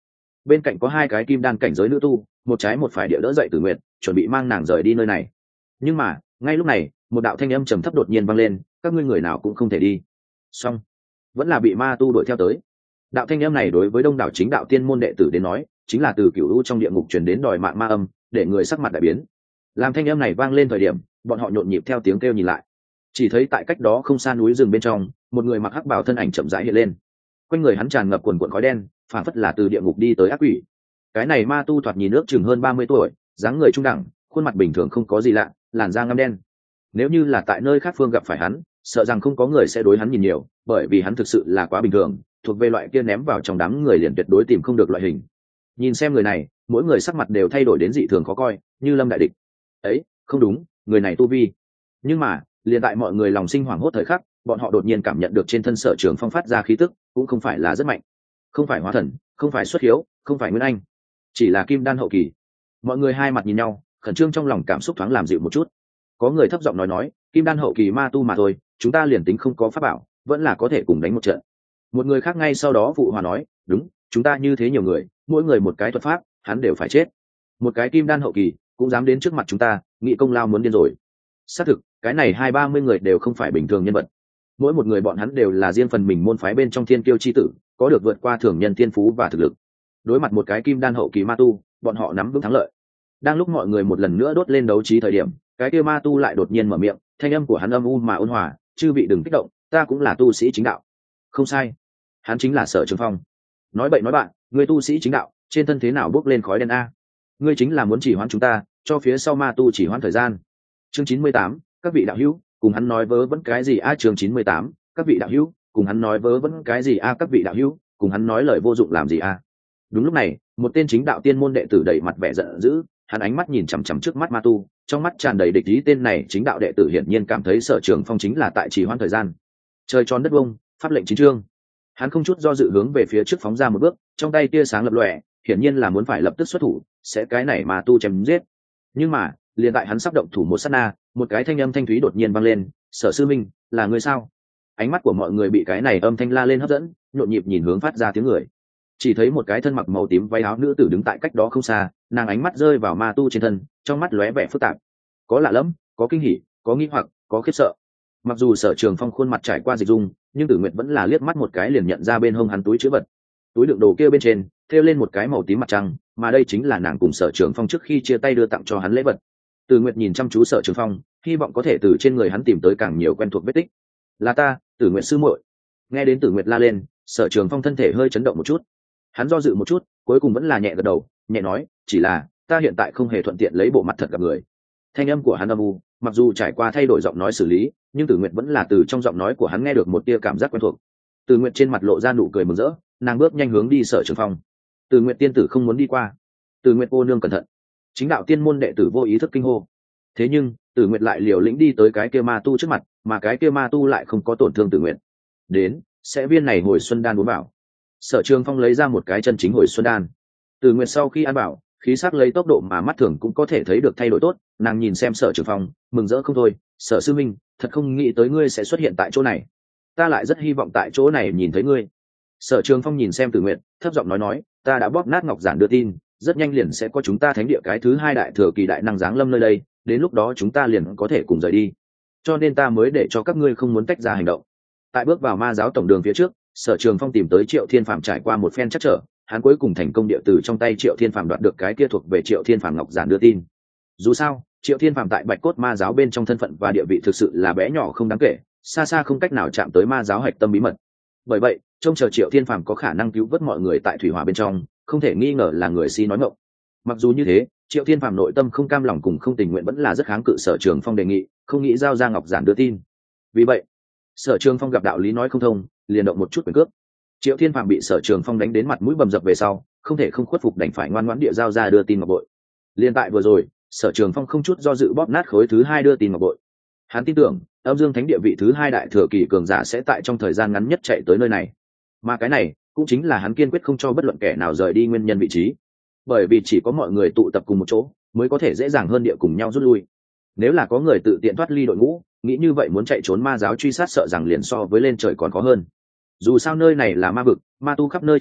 bên cạnh có hai cái kim đan cảnh giới nữ tu, một trái một phải địa đỡ dậy Tử Nguyệt, chuẩn bị mang nàng rời đi nơi này. Nhưng mà ngay lúc này một đạo thanh âm trầm thấp đột nhiên vang lên, các ngươi người nào cũng không thể đi. Xong, vẫn là bị ma tu đuổi theo tới. Đạo thanh âm này đối với đông đảo chính đạo tiên môn đệ tử đến nói chính là từ cửu u trong địa ngục truyền đến đòi mạng ma âm, để người sắc mặt đại biến. Làm thanh âm này vang lên thời điểm, bọn họ nhộn nhịp theo tiếng kêu nhìn lại, chỉ thấy tại cách đó không xa núi rừng bên trong, một người mặc hắc bào thân ảnh chậm rãi hiện lên. Quanh người hắn tràn ngập quần quần khói đen, phảng phất là từ địa ngục đi tới ác quỷ. Cái này ma tu thoạt nhìn ước chừng hơn 30 tuổi, dáng người trung đẳng, khuôn mặt bình thường không có gì lạ, làn da ngăm đen. Nếu như là tại nơi khác phương gặp phải hắn, sợ rằng không có người sẽ đối hắn nhìn nhiều, bởi vì hắn thực sự là quá bình thường, thuộc về loại kia ném vào trong đám người liền tuyệt đối tìm không được loại hình. Nhìn xem người này, mỗi người sắc mặt đều thay đổi đến dị thường khó coi, như lâm đại địch. Ấy, không đúng, người này tu vi. Nhưng mà liền tại mọi người lòng sinh hoảng hốt thời khắc, bọn họ đột nhiên cảm nhận được trên thân Sở Trường Phong phát ra khí tức cũng không phải là rất mạnh, không phải hóa thần, không phải xuất hiếu, không phải nguyên anh, chỉ là kim đan hậu kỳ. Mọi người hai mặt nhìn nhau, khẩn trương trong lòng cảm xúc thoáng làm dịu một chút. Có người thấp giọng nói kim đan hậu kỳ ma tu mà thôi, chúng ta liền tính không có pháp bảo vẫn là có thể cùng đánh một trận. Một người khác ngay sau đó phụ hòa nói, đúng, chúng ta như thế nhiều người, mỗi người một cái thuật pháp, hắn đều phải chết. Một cái kim đan hậu kỳ cũng dám đến trước mặt chúng ta, nghĩ công lao muốn điên rồi. Xác thực, cái này 20-30 người đều không phải bình thường nhân vật, mỗi một người bọn hắn đều là riêng phần mình môn phái bên trong thiên kiêu chi tử, có được vượt qua thường nhân thiên phú và thực lực. Đối mặt một cái kim đan hậu kỳ ma tu, bọn họ nắm vững thắng lợi. Đang lúc mọi người một lần nữa đốt lên đấu trí thời điểm, cái kia ma tu lại đột nhiên mở miệng, thanh âm của hắn âm u mà ôn hòa, chư vị đừng kích động, ta cũng là tu sĩ chính đạo. Không sai, hắn chính là Sở Trường Phong. Nói bậy nói bạn, người tu sĩ chính đạo trên thân thế nào bốc lên khói đen a? Ngươi chính là muốn chỉ hoãn chúng ta, cho phía sau ma tu chỉ hoãn thời gian. Chương 98, các vị đạo hữu cùng hắn nói vớ vẫn cái gì a? Chương 98, các vị đạo hữu cùng hắn nói vớ vẫn cái gì a? Các vị đạo hữu cùng hắn nói lời vô dụng làm gì a? Đúng lúc này, một tên chính đạo tiên môn đệ tử đẩy mặt vẻ giận dữ, hắn ánh mắt nhìn chằm chằm trước mắt ma tu, trong mắt tràn đầy địch ý. Tên này chính đạo đệ tử hiển nhiên cảm thấy Sở Trường Phong chính là tại trì hoãn thời gian. Trời tròn đất vuông, pháp lệnh chính trương. Hắn không chút do dự hướng về phía trước phóng ra một bước, trong tay tia sáng lập lòe, hiển nhiên là muốn phải lập tức xuất thủ, sẽ cái này ma tu chém giết. Nhưng mà liền tại hắn sắp động thủ một sát na, một cái thanh âm thanh thúy đột nhiên vang lên, Sở sư minh, là người sao? Ánh mắt của mọi người bị cái này âm thanh la lên hấp dẫn, nhộn nhịp nhìn hướng phát ra tiếng người. Chỉ thấy một cái thân mặc màu tím váy áo nữ tử đứng tại cách đó không xa, nàng ánh mắt rơi vào ma tu trên thân, trong mắt lóe vẻ phức tạp, có lạ lẫm, có kinh hỉ, có nghi hoặc, có khiếp sợ. Mặc dù Sở Trường Phong khuôn mặt trải qua dịch dung, nhưng Tử Nguyệt vẫn là liếc mắt một cái liền nhận ra bên hông hắn túi chữ vật. Túi đựng đồ kia bên trên thêu lên một cái màu tím mặt trăng, mà đây chính là nàng cùng Sở Trường Phong trước khi chia tay đưa tặng cho hắn lễ vật. Tử Nguyệt nhìn chăm chú Sở Trường Phong, hy vọng có thể từ trên người hắn tìm tới càng nhiều quen thuộc vết tích. Là ta, Tử Nguyệt sư muội. Nghe đến Tử Nguyệt la lên, Sở Trường Phong thân thể hơi chấn động một chút. Hắn do dự một chút, cuối cùng vẫn là nhẹ gật đầu, nhẹ nói, chỉ là ta hiện tại không hề thuận tiện lấy bộ mặt thật gặp người. Thanh âm của hắn âm u, mặc dù trải qua thay đổi giọng nói xử lý, nhưng Tử Nguyệt vẫn là từ trong giọng nói của hắn nghe được một tia cảm giác quen thuộc. Tử Nguyệt trên mặt lộ ra nụ cười mừng rỡ, nàng bước nhanh hướng đi Sở Trường Phong. Tử Nguyệt tiên tử không muốn đi qua. Tử Nguyệt cô nương cẩn thận. Chính đạo tiên môn đệ tử vô ý thức kinh hô. Thế nhưng Tử Nguyệt lại liều lĩnh đi tới cái kia ma tu trước mặt, mà cái kia ma tu lại không có tổn thương Tử Nguyệt. Đến, sẽ viên này hồi xuân đan uống vào. Sở Trường Phong lấy ra một cái chân chính hồi xuân đan. Tử Nguyệt sau khi ăn bảo, khí sắc lấy tốc độ mà mắt thường cũng có thể thấy được thay đổi tốt, nàng nhìn xem Sở Trường Phong, mừng rỡ không thôi, Sở sư minh, thật không nghĩ tới ngươi sẽ xuất hiện tại chỗ này. Ta lại rất hy vọng tại chỗ này nhìn thấy ngươi. Sở Trường Phong nhìn xem Tử Nguyệt, thấp giọng nói, ta đã bóp nát ngọc giản đưa tin, rất nhanh liền sẽ có chúng ta thánh địa cái thứ 2 đại thừa kỳ đại năng giáng lâm nơi đây, đến lúc đó chúng ta liền có thể cùng rời đi. Cho nên ta mới để cho các ngươi không muốn tách ra hành động. Tại bước vào ma giáo tổng đường phía trước, Sở Trường Phong tìm tới Triệu Thiên Phàm trải qua một phen chắc trở, hắn cuối cùng thành công địa từ trong tay Triệu Thiên Phàm đoạt được cái kia thuộc về Triệu Thiên Phàm ngọc giản đưa tin. Dù sao, Triệu Thiên Phàm tại Bạch Cốt ma giáo bên trong thân phận và địa vị thực sự là bé nhỏ không đáng kể, xa xa không cách nào chạm tới ma giáo hạch tâm bí mật. Bởi vậy, trông chờ Triệu Thiên Phàm có khả năng cứu vớt mọi người tại thủy hỏa bên trong, không thể nghi ngờ là người si nói ngọng. Mặc dù như thế, Triệu Thiên Phàm nội tâm không cam lòng cùng không tình nguyện vẫn là rất kháng cự Sở Trường Phong đề nghị, không nghĩ giao ra ngọc giản đưa tin. Vì vậy, Sở Trường Phong gặp đạo lý nói không thông, liền động một chút quyền cước. Triệu Thiên Phàm bị Sở Trường Phong đánh đến mặt mũi bầm dập về sau, không thể không khuất phục đành phải ngoan ngoãn địa giao ra đưa tin ngọc bội. Liên tại vừa rồi, Sở Trường Phong không chút do dự bóp nát khối thứ 2 đưa tin ngọc bội. Hắn tin tưởng, Âm Dương Thánh địa vị thứ 2 đại thừa kỳ cường giả sẽ tại trong thời gian ngắn nhất chạy tới nơi này. Mà cái này cũng chính là hắn kiên quyết không cho bất luận kẻ nào rời đi nguyên nhân vị trí. Bởi vì chỉ có mọi người tụ tập cùng một chỗ, mới có thể dễ dàng hơn địa cùng nhau rút lui. Nếu là có người tự tiện thoát ly đội ngũ, nghĩ như vậy muốn chạy trốn ma giáo truy sát sợ rằng liền so với lên trời còn khó hơn. Dù sao nơi này là ma vực, ma tu khắp nơi trên đất,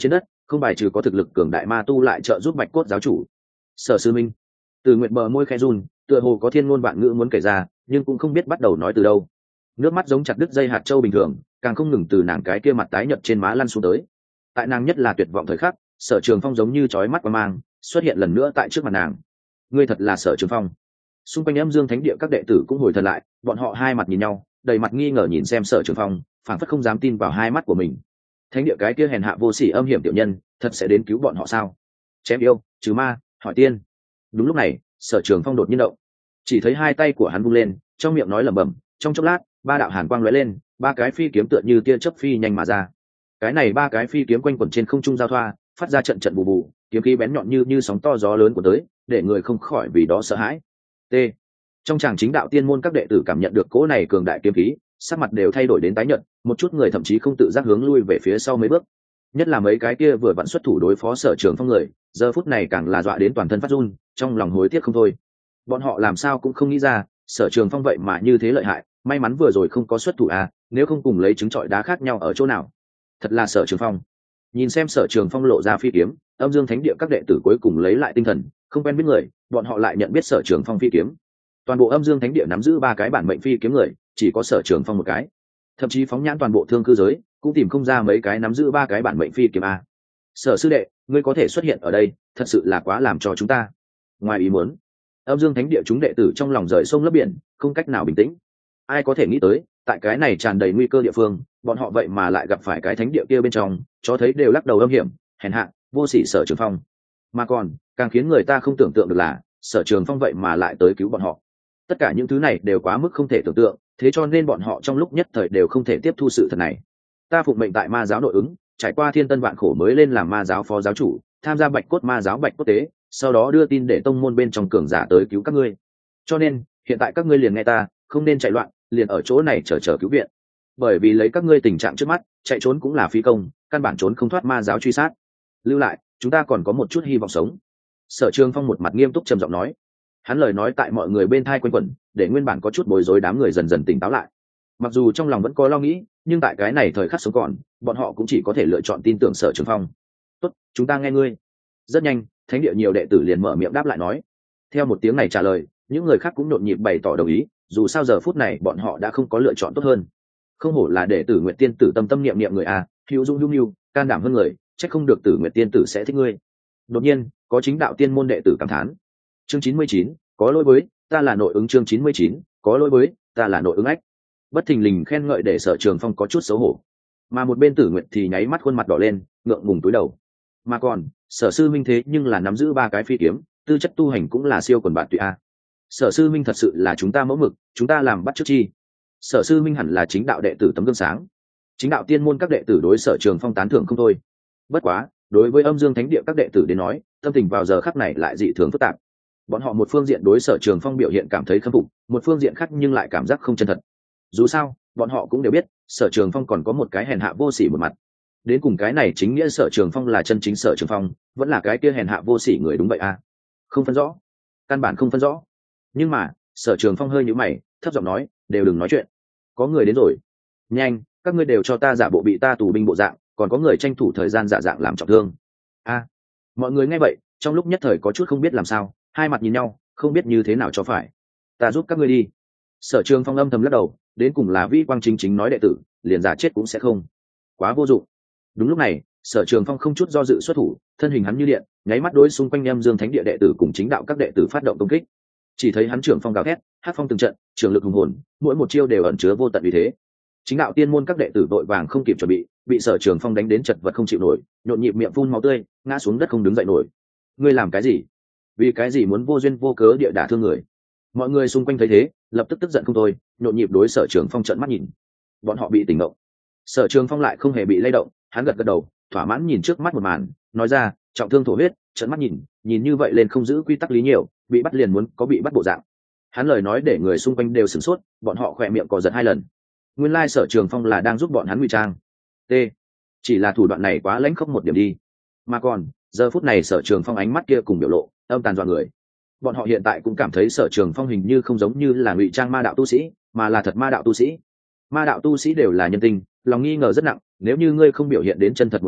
không bài trừ có thực lực cường đại ma tu lại trợ giúp bạch cốt giáo chủ. Sở sư minh. Từ Nguyệt bờ môi khẽ run, tựa hồ có thiên ngôn vạn ngữ muốn kể ra, nhưng cũng không biết bắt đầu nói từ đâu. Nước mắt giống chặt đứt dây hạt châu bình thường, càng không ngừng từ nàng cái kia mặt tái nhợt trên má lăn xuống tới. Tại nàng nhất là tuyệt vọng thời khắc, Sở Trường Phong giống như chói mắt qua mang, xuất hiện lần nữa tại trước mặt nàng. Ngươi thật là Sở Trường Phong. Xung quanh Âm Dương Thánh Địa các đệ tử cũng hồi thần lại, bọn họ hai mặt nhìn nhau, đầy mặt nghi ngờ nhìn xem Sở Trường Phong, phảng phất không dám tin vào hai mắt của mình. Thánh địa cái kia hèn hạ vô sỉ âm hiểm tiểu nhân, thật sẽ đến cứu bọn họ sao? Chém yêu, trừ ma, hỏi tiên. Đúng lúc này, Sở Trường Phong đột nhiên động, chỉ thấy hai tay của hắn vung lên, trong miệng nói lẩm bẩm, trong chốc lát, ba đạo hàn quang lóe lên, ba cái phi kiếm tựa như tia chớp phi nhanh mà ra. Cái này ba cái phi kiếm quanh quẩn trên không trung giao thoa, phát ra trận trận bù bù, kiếm khí bén nhọn như sóng to gió lớn của tới, để người không khỏi vì đó sợ hãi. T. Trong tràng chính đạo tiên môn các đệ tử cảm nhận được cỗ này cường đại kiếm khí, sắc mặt đều thay đổi đến tái nhợt, một chút người thậm chí không tự giác hướng lui về phía sau mấy bước. Nhất là mấy cái kia vừa vặn xuất thủ đối phó Sở Trường Phong người, giờ phút này càng là dọa đến toàn thân phát run, trong lòng hối tiếc không thôi. Bọn họ làm sao cũng không nghĩ ra, Sở Trường Phong vậy mà như thế lợi hại, may mắn vừa rồi không có xuất thủ à, nếu không cùng lấy trứng trọi đá khác nhau ở chỗ nào. Thật là Sở Trường Phong. Nhìn xem Sở Trường Phong lộ ra phi kiếm, Âm Dương Thánh Địa các đệ tử cuối cùng lấy lại tinh thần, không quen biết người, bọn họ lại nhận biết Sở Trường Phong phi kiếm. Toàn bộ Âm Dương Thánh Địa nắm giữ ba cái bản mệnh phi kiếm người, chỉ có Sở Trường Phong một cái. Thậm chí phóng nhãn toàn bộ thương cư giới, cũng tìm không ra mấy cái nắm giữ ba cái bản mệnh phi kiếm a. Sở sư đệ, ngươi có thể xuất hiện ở đây, thật sự là quá làm cho chúng ta ngoài ý muốn. Âm Dương Thánh Địa chúng đệ tử trong lòng rời sông lấp biển, không cách nào bình tĩnh. Ai có thể nghĩ tới, tại cái này tràn đầy nguy cơ địa phương, bọn họ vậy mà lại gặp phải cái thánh địa kia bên trong, cho thấy đều lắc đầu âm hiểm, hèn hạ, vô sỉ Sở Trường Phong. Mà còn, càng khiến người ta không tưởng tượng được là, Sở Trường Phong vậy mà lại tới cứu bọn họ. Tất cả những thứ này đều quá mức không thể tưởng tượng, thế cho nên bọn họ trong lúc nhất thời đều không thể tiếp thu sự thật này. Ta phụng mệnh tại ma giáo nội ứng, trải qua thiên tân vạn khổ mới lên làm ma giáo phó giáo chủ, tham gia bạch cốt ma giáo bạch cốt tế, sau đó đưa tin để tông môn bên trong cường giả tới cứu các ngươi. Cho nên hiện tại các ngươi liền nghe ta, không nên chạy loạn, liền ở chỗ này chờ cứu viện. Bởi vì lấy các ngươi tình trạng trước mắt, chạy trốn cũng là phi công, căn bản trốn không thoát ma giáo truy sát. Lưu lại, chúng ta còn có một chút hy vọng sống. Sở Trường Phong một mặt nghiêm túc trầm giọng nói. Hắn lời nói tại mọi người bên thai quanh quẩn, để nguyên bản có chút bối rối đám người dần dần tỉnh táo lại. Mặc dù trong lòng vẫn có lo nghĩ, nhưng tại cái này thời khắc sống còn, bọn họ cũng chỉ có thể lựa chọn tin tưởng Sở Trường Phong. Tốt, chúng ta nghe ngươi. Rất nhanh, thánh địa nhiều đệ tử liền mở miệng đáp lại nói. Theo một tiếng này trả lời, những người khác cũng nhộn nhịp bày tỏ đồng ý, dù sao giờ phút này bọn họ đã không có lựa chọn tốt hơn. Không hổ là đệ tử Nguyệt Tiên tử tâm tâm niệm niệm người a, hữu dung hữu can đảm hơn người, chắc không được tử Nguyệt Tiên tử sẽ thích ngươi. Đột nhiên, có chính đạo tiên môn đệ tử cảm thán. Chương 99, có lỗi với, ta là nội ứng. Chương 99, có lỗi với, ta là nội ứng ách. Bất thình lình khen ngợi để Sở Trường Phong có chút xấu hổ, mà một bên Tử Nguyệt thì nháy mắt khuôn mặt đỏ lên, ngượng ngùng cúi đầu. Mà còn, Sở sư minh thế nhưng là nắm giữ ba cái phi kiếm, tư chất tu hành cũng là siêu quần bạn tụy a. Sở sư minh thật sự là chúng ta mẫu mực, chúng ta làm bắt trước chi. Sở sư minh hẳn là chính đạo đệ tử tấm gương sáng. Chính đạo tiên môn các đệ tử đối Sở Trường Phong tán thưởng không thôi. Bất quá, đối với Âm Dương Thánh Địa các đệ tử đến nói, tâm tình vào giờ khắc này lại dị thường phức tạp. Bọn họ một phương diện đối Sở Trường Phong biểu hiện cảm thấy khâm phục, một phương diện khác nhưng lại cảm giác không chân thật. Dù sao, bọn họ cũng đều biết, Sở Trường Phong còn có một cái hèn hạ vô sỉ một mặt. Đến cùng cái này chính nghĩa Sở Trường Phong là chân chính Sở Trường Phong, vẫn là cái kia hèn hạ vô sỉ người đúng vậy à? Không phân rõ, căn bản không phân rõ. Nhưng mà, Sở Trường Phong hơi nhíu mày, thấp giọng nói, đều đừng nói chuyện. Có người đến rồi. Nhanh, các ngươi đều cho ta giả bộ bị ta tù binh bộ dạng, còn có người tranh thủ thời gian giả dạng làm trọng thương. A. Mọi người nghe vậy, trong lúc nhất thời có chút không biết làm sao, hai mặt nhìn nhau, không biết như thế nào cho phải. Ta giúp các ngươi đi. Sở Trường Phong âm thầm lắc đầu, đến cùng là vi quang chính chính nói đệ tử, liền giả chết cũng sẽ không. Quá vô dụng. Đúng lúc này, Sở Trường Phong không chút do dự xuất thủ, thân hình hắn như điện, nháy mắt đối xung quanh Âm Dương Thánh Địa đệ tử cùng chính đạo các đệ tử phát động công kích. Chỉ thấy hắn trưởng phong gào thét, hát phong từng trận, trường lực hùng hồn, mỗi một chiêu đều ẩn chứa vô tận uy thế. Chính đạo tiên môn các đệ tử vội vàng không kịp chuẩn bị Sở Trường Phong đánh đến chật vật không chịu nổi, nhộn nhịp miệng phun máu tươi, ngã xuống đất không đứng dậy nổi. Ngươi làm cái gì? Vì cái gì muốn vô duyên vô cớ địa đả thương người? Mọi người xung quanh thấy thế, lập tức tức giận không thôi, nhộn nhịp đối Sở Trường Phong trợn mắt nhìn. Bọn họ bị tỉnh ngộ. Sở Trường Phong lại không hề bị lay động, hắn gật gật đầu, thỏa mãn nhìn trước mắt một màn, nói ra, trọng thương thổ huyết, trợn mắt nhìn như vậy lên không giữ quy tắc lý nhiều, bị bắt liền muốn có bị bắt bộ dạng. Hắn lời nói để người xung quanh đều sửng sốt, bọn họ khỏe miệng cò giật hai lần. Nguyên lai Sở Trường Phong là đang giúp bọn hắn ngụy trang. T. Chỉ là thủ đoạn này quá lãnh khốc một điểm đi. Mà còn, giờ phút này Sở Trường Phong ánh mắt kia cùng biểu lộ, âm tàn dọa người. Bọn họ hiện tại cũng cảm thấy Sở Trường Phong hình như không giống như là ngụy trang ma đạo tu sĩ, mà là thật ma đạo tu sĩ. Ma đạo tu sĩ đều là nhân tình, lòng nghi ngờ rất nặng, nếu như ngươi không biểu hiện đến chân thật một điểm,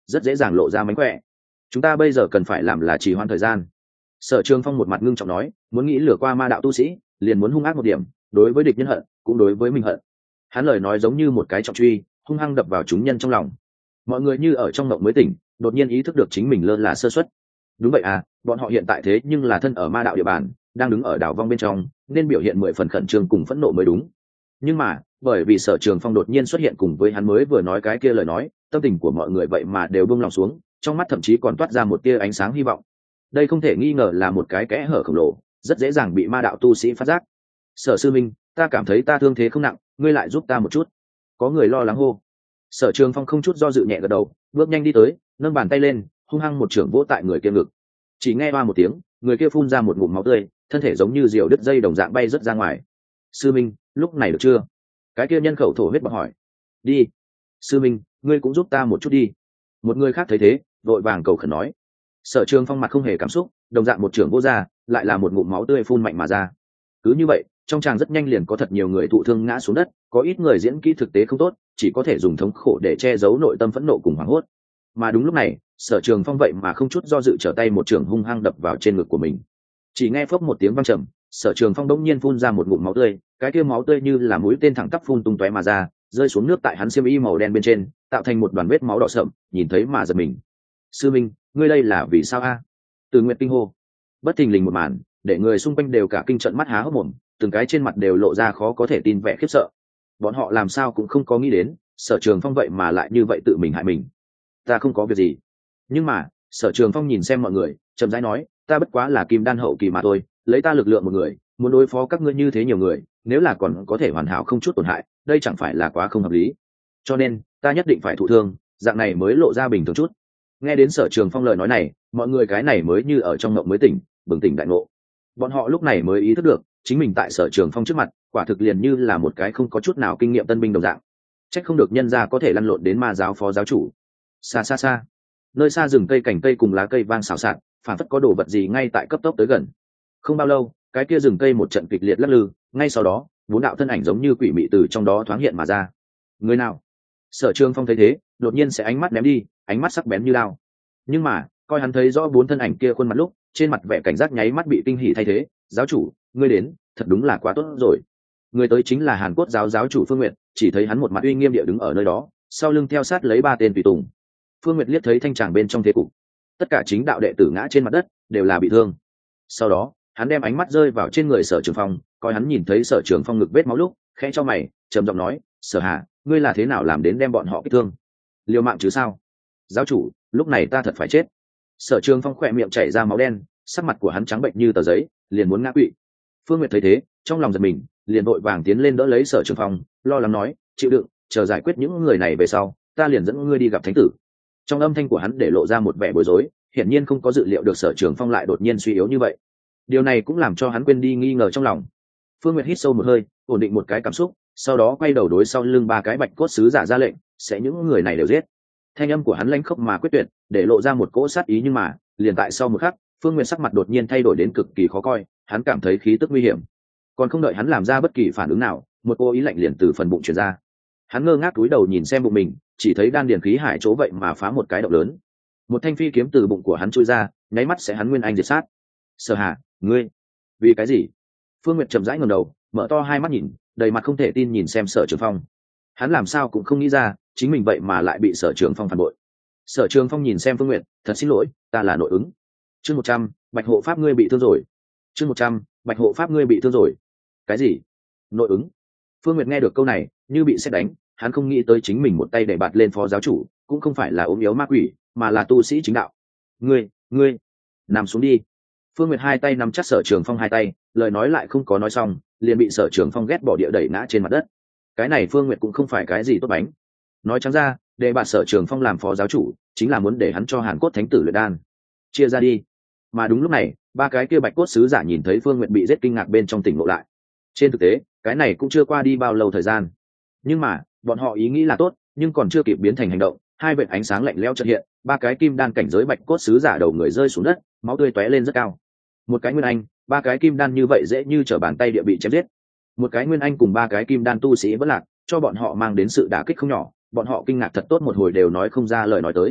rất dễ dàng lộ ra mánh khỏe. Chúng ta bây giờ cần phải làm là trì hoãn thời gian. Sở Trường Phong một mặt ngưng trọng nói, muốn nghĩ lừa qua ma đạo tu sĩ liền muốn hung ác một điểm, đối với địch nhân hận cũng đối với mình hận. Hắn lời nói giống như một cái trọng truy hung hăng đập vào chúng nhân trong lòng. Mọi người như ở trong mộng mới tỉnh, đột nhiên ý thức được chính mình lơ là sơ suất. Đúng vậy à, bọn họ hiện tại thế nhưng là thân ở ma đạo địa bàn, đang đứng ở đảo vong bên trong, nên biểu hiện 10 phần khẩn trương cùng phẫn nộ mới đúng. Nhưng mà bởi vì Sở Trường Phong đột nhiên xuất hiện cùng với hắn mới vừa nói cái kia lời nói, tâm tình của mọi người vậy mà đều buông lòng xuống, trong mắt thậm chí còn toát ra một tia ánh sáng hy vọng. Đây không thể nghi ngờ là một cái kẽ hở khổng lồ, rất dễ dàng bị ma đạo tu sĩ phát giác. Sở sư minh, ta cảm thấy ta thương thế không nặng, ngươi lại giúp ta một chút. Có người lo lắng hô. Sở Trường Phong không chút do dự nhẹ gật đầu, bước nhanh đi tới, nâng bàn tay lên, hung hăng một chưởng vỗ tại người kia ngực. Chỉ nghe oa một tiếng, người kia phun ra một ngụm máu tươi, thân thể giống như diều đứt dây đồng dạng bay rớt ra ngoài. Sư minh, lúc này được chưa? Cái kia nhân khẩu thổ huyết bọc hỏi. Đi. Sư minh, ngươi cũng giúp ta một chút đi. Một người khác thấy thế, vội vàng cầu khẩn nói. Sở Trường Phong mặt không hề cảm xúc, đồng dạng một chưởng vô ra, lại là một ngụm máu tươi phun mạnh mà ra. Cứ như vậy, trong tràng rất nhanh liền có thật nhiều người thụ thương ngã xuống đất, có ít người diễn kỹ thực tế không tốt, chỉ có thể dùng thống khổ để che giấu nội tâm phẫn nộ cùng hoảng hốt. Mà đúng lúc này, Sở Trường Phong vậy mà không chút do dự trở tay một chưởng hung hăng đập vào trên ngực của mình. Chỉ nghe phốc một tiếng vang trầm, Sở Trường Phong đống nhiên phun ra một ngụm máu tươi, cái kia máu tươi như là mũi tên thẳng tắp phun tung tóe mà ra, rơi xuống nước tại hắn xiêm y màu đen bên trên, tạo thành một đoàn vết máu đỏ sậm, nhìn thấy mà giật mình. Sư minh, ngươi đây là vì sao a? Từ Nguyệt kinh hô. Bất thình lình một màn, để người xung quanh đều cả kinh trận mắt há hốc mồm, từng cái trên mặt đều lộ ra khó có thể tin vẻ khiếp sợ. Bọn họ làm sao cũng không có nghĩ đến, Sở Trường Phong vậy mà lại như vậy tự mình hại mình. Ta không có việc gì. Nhưng mà, Sở Trường Phong nhìn xem mọi người, chậm rãi nói, ta bất quá là kim đan hậu kỳ mà thôi, lấy ta lực lượng một người, muốn đối phó các ngươi như thế nhiều người, nếu là còn có thể hoàn hảo không chút tổn hại, đây chẳng phải là quá không hợp lý. Cho nên, ta nhất định phải thụ thương, dạng này mới lộ ra bình thường chút. Nghe đến Sở Trường Phong lời nói này, mọi người cái này mới như ở trong mộng mới tỉnh, bừng tỉnh đại ngộ. Bọn họ lúc này mới ý thức được, chính mình tại Sở Trường Phong trước mặt, quả thực liền như là một cái không có chút nào kinh nghiệm tân binh đồng dạng. Trách không được nhân gia có thể lăn lộn đến ma giáo phó giáo chủ. Xa xa xa, nơi xa rừng cây cành cây cùng lá cây vang xào xạc, phản phất có đồ vật gì ngay tại cấp tốc tới gần. Không bao lâu, cái kia rừng cây một trận kịch liệt lắc lư, ngay sau đó, bốn đạo thân ảnh giống như quỷ mị từ trong đó thoáng hiện mà ra. Người nào? Sở Trường Phong thấy thế, đột nhiên sẽ ánh mắt ném đi, ánh mắt sắc bén như lao. Nhưng mà, coi hắn thấy rõ bốn thân ảnh kia khuôn mặt lúc, trên mặt vẻ cảnh giác nháy mắt bị kinh hỉ thay thế. Giáo chủ, ngươi đến, thật đúng là quá tốt rồi. Người tới chính là Hàn Quốc giáo giáo chủ Phương Nguyệt, chỉ thấy hắn một mặt uy nghiêm địa đứng ở nơi đó, sau lưng theo sát lấy ba tên tùy tùng. Phương Nguyệt liếc thấy thanh tràng bên trong thế cục, tất cả chính đạo đệ tử ngã trên mặt đất, đều là bị thương. Sau đó, hắn đem ánh mắt rơi vào trên người Sở Trường Phong, coi hắn nhìn thấy Sở Trường Phong ngực vết máu lúc, khẽ cho mày, trầm giọng nói, Sở Hà, ngươi là thế nào làm đến đem bọn họ kích thương? Liều mạng chứ sao? Giáo chủ, lúc này ta thật phải chết. Sở Trường Phong khỏe miệng chảy ra máu đen, sắc mặt của hắn trắng bệnh như tờ giấy, liền muốn ngã quỵ. Phương Nguyệt thấy thế, trong lòng giật mình, liền vội vàng tiến lên đỡ lấy Sở Trường Phong, lo lắng nói, chịu đựng, chờ giải quyết những người này về sau, ta liền dẫn ngươi đi gặp thánh tử. Trong âm thanh của hắn để lộ ra một vẻ bối rối, hiển nhiên không có dự liệu được Sở Trường Phong lại đột nhiên suy yếu như vậy. Điều này cũng làm cho hắn quên đi nghi ngờ trong lòng. Phương Nguyệt hít sâu một hơi, ổn định một cái cảm xúc, sau đó quay đầu đối sau lưng ba cái bạch cốt sứ giả ra lệnh, sẽ những người này đều giết. Thanh âm của hắn lãnh khốc mà quyết tuyệt, để lộ ra một cỗ sát ý, nhưng mà, liền tại sau một khắc, Phương Nguyệt sắc mặt đột nhiên thay đổi đến cực kỳ khó coi, hắn cảm thấy khí tức nguy hiểm. Còn không đợi hắn làm ra bất kỳ phản ứng nào, một cô ý lạnh liền từ phần bụng truyền ra. Hắn ngơ ngác cúi đầu nhìn xem bụng mình, chỉ thấy đan điền khí hải chỗ vậy mà phá một cái động lớn. Một thanh phi kiếm từ bụng của hắn chui ra, nháy mắt sẽ hắn nguyên anh diệt sát. Sở Hà, ngươi, vì cái gì? Phương Nguyệt chậm rãi ngẩng đầu, mở to hai mắt nhìn, đầy mặt không thể tin nhìn xem Sở Trường Phong. Hắn làm sao cũng không nghĩ ra, chính mình vậy mà lại bị Sở Trường Phong phản bội. Sở Trường Phong nhìn xem Phương Nguyệt, thật xin lỗi, ta là nội ứng. Chương 100, Bạch hộ pháp ngươi bị thương rồi. Chương 100, Bạch hộ pháp ngươi bị thương rồi. Cái gì? Nội ứng? Phương Nguyệt nghe được câu này, như bị sét đánh, hắn không nghĩ tới chính mình một tay đẩy bạt lên phó giáo chủ, cũng không phải là ốm yếu ma quỷ, mà là tu sĩ chính đạo. Ngươi, nằm xuống đi. Phương Nguyệt hai tay nắm chắc Sở Trường Phong hai tay, lời nói lại không có nói xong, liền bị Sở Trường Phong ghét bỏ địa đẩy ngã trên mặt đất. Cái này Phương Nguyệt cũng không phải cái gì tốt bánh. Nói trắng ra, để bạt Sở Trường Phong làm phó giáo chủ, chính là muốn để hắn cho Hàn Cốt thánh tử luyện đan. Chia ra đi. Mà đúng lúc này, ba cái kia bạch cốt sứ giả nhìn thấy Phương Nguyệt bị giết kinh ngạc bên trong tỉnh ngộ lại. Trên thực tế, cái này cũng chưa qua đi bao lâu thời gian. Nhưng mà, bọn họ ý nghĩ là tốt, nhưng còn chưa kịp biến thành hành động, hai vệt ánh sáng lạnh lẽo chợt hiện, ba cái kim đan cảnh giới bạch cốt sứ giả đầu người rơi xuống đất, máu tươi tóe lên rất cao. Một cái nguyên anh, ba cái kim đan như vậy dễ như trở bàn tay địa bị chém giết. Một cái nguyên anh cùng ba cái kim đan tu sĩ vẫn lạc, cho bọn họ mang đến sự đả kích không nhỏ, bọn họ kinh ngạc thật tốt một hồi đều nói không ra lời nói tới.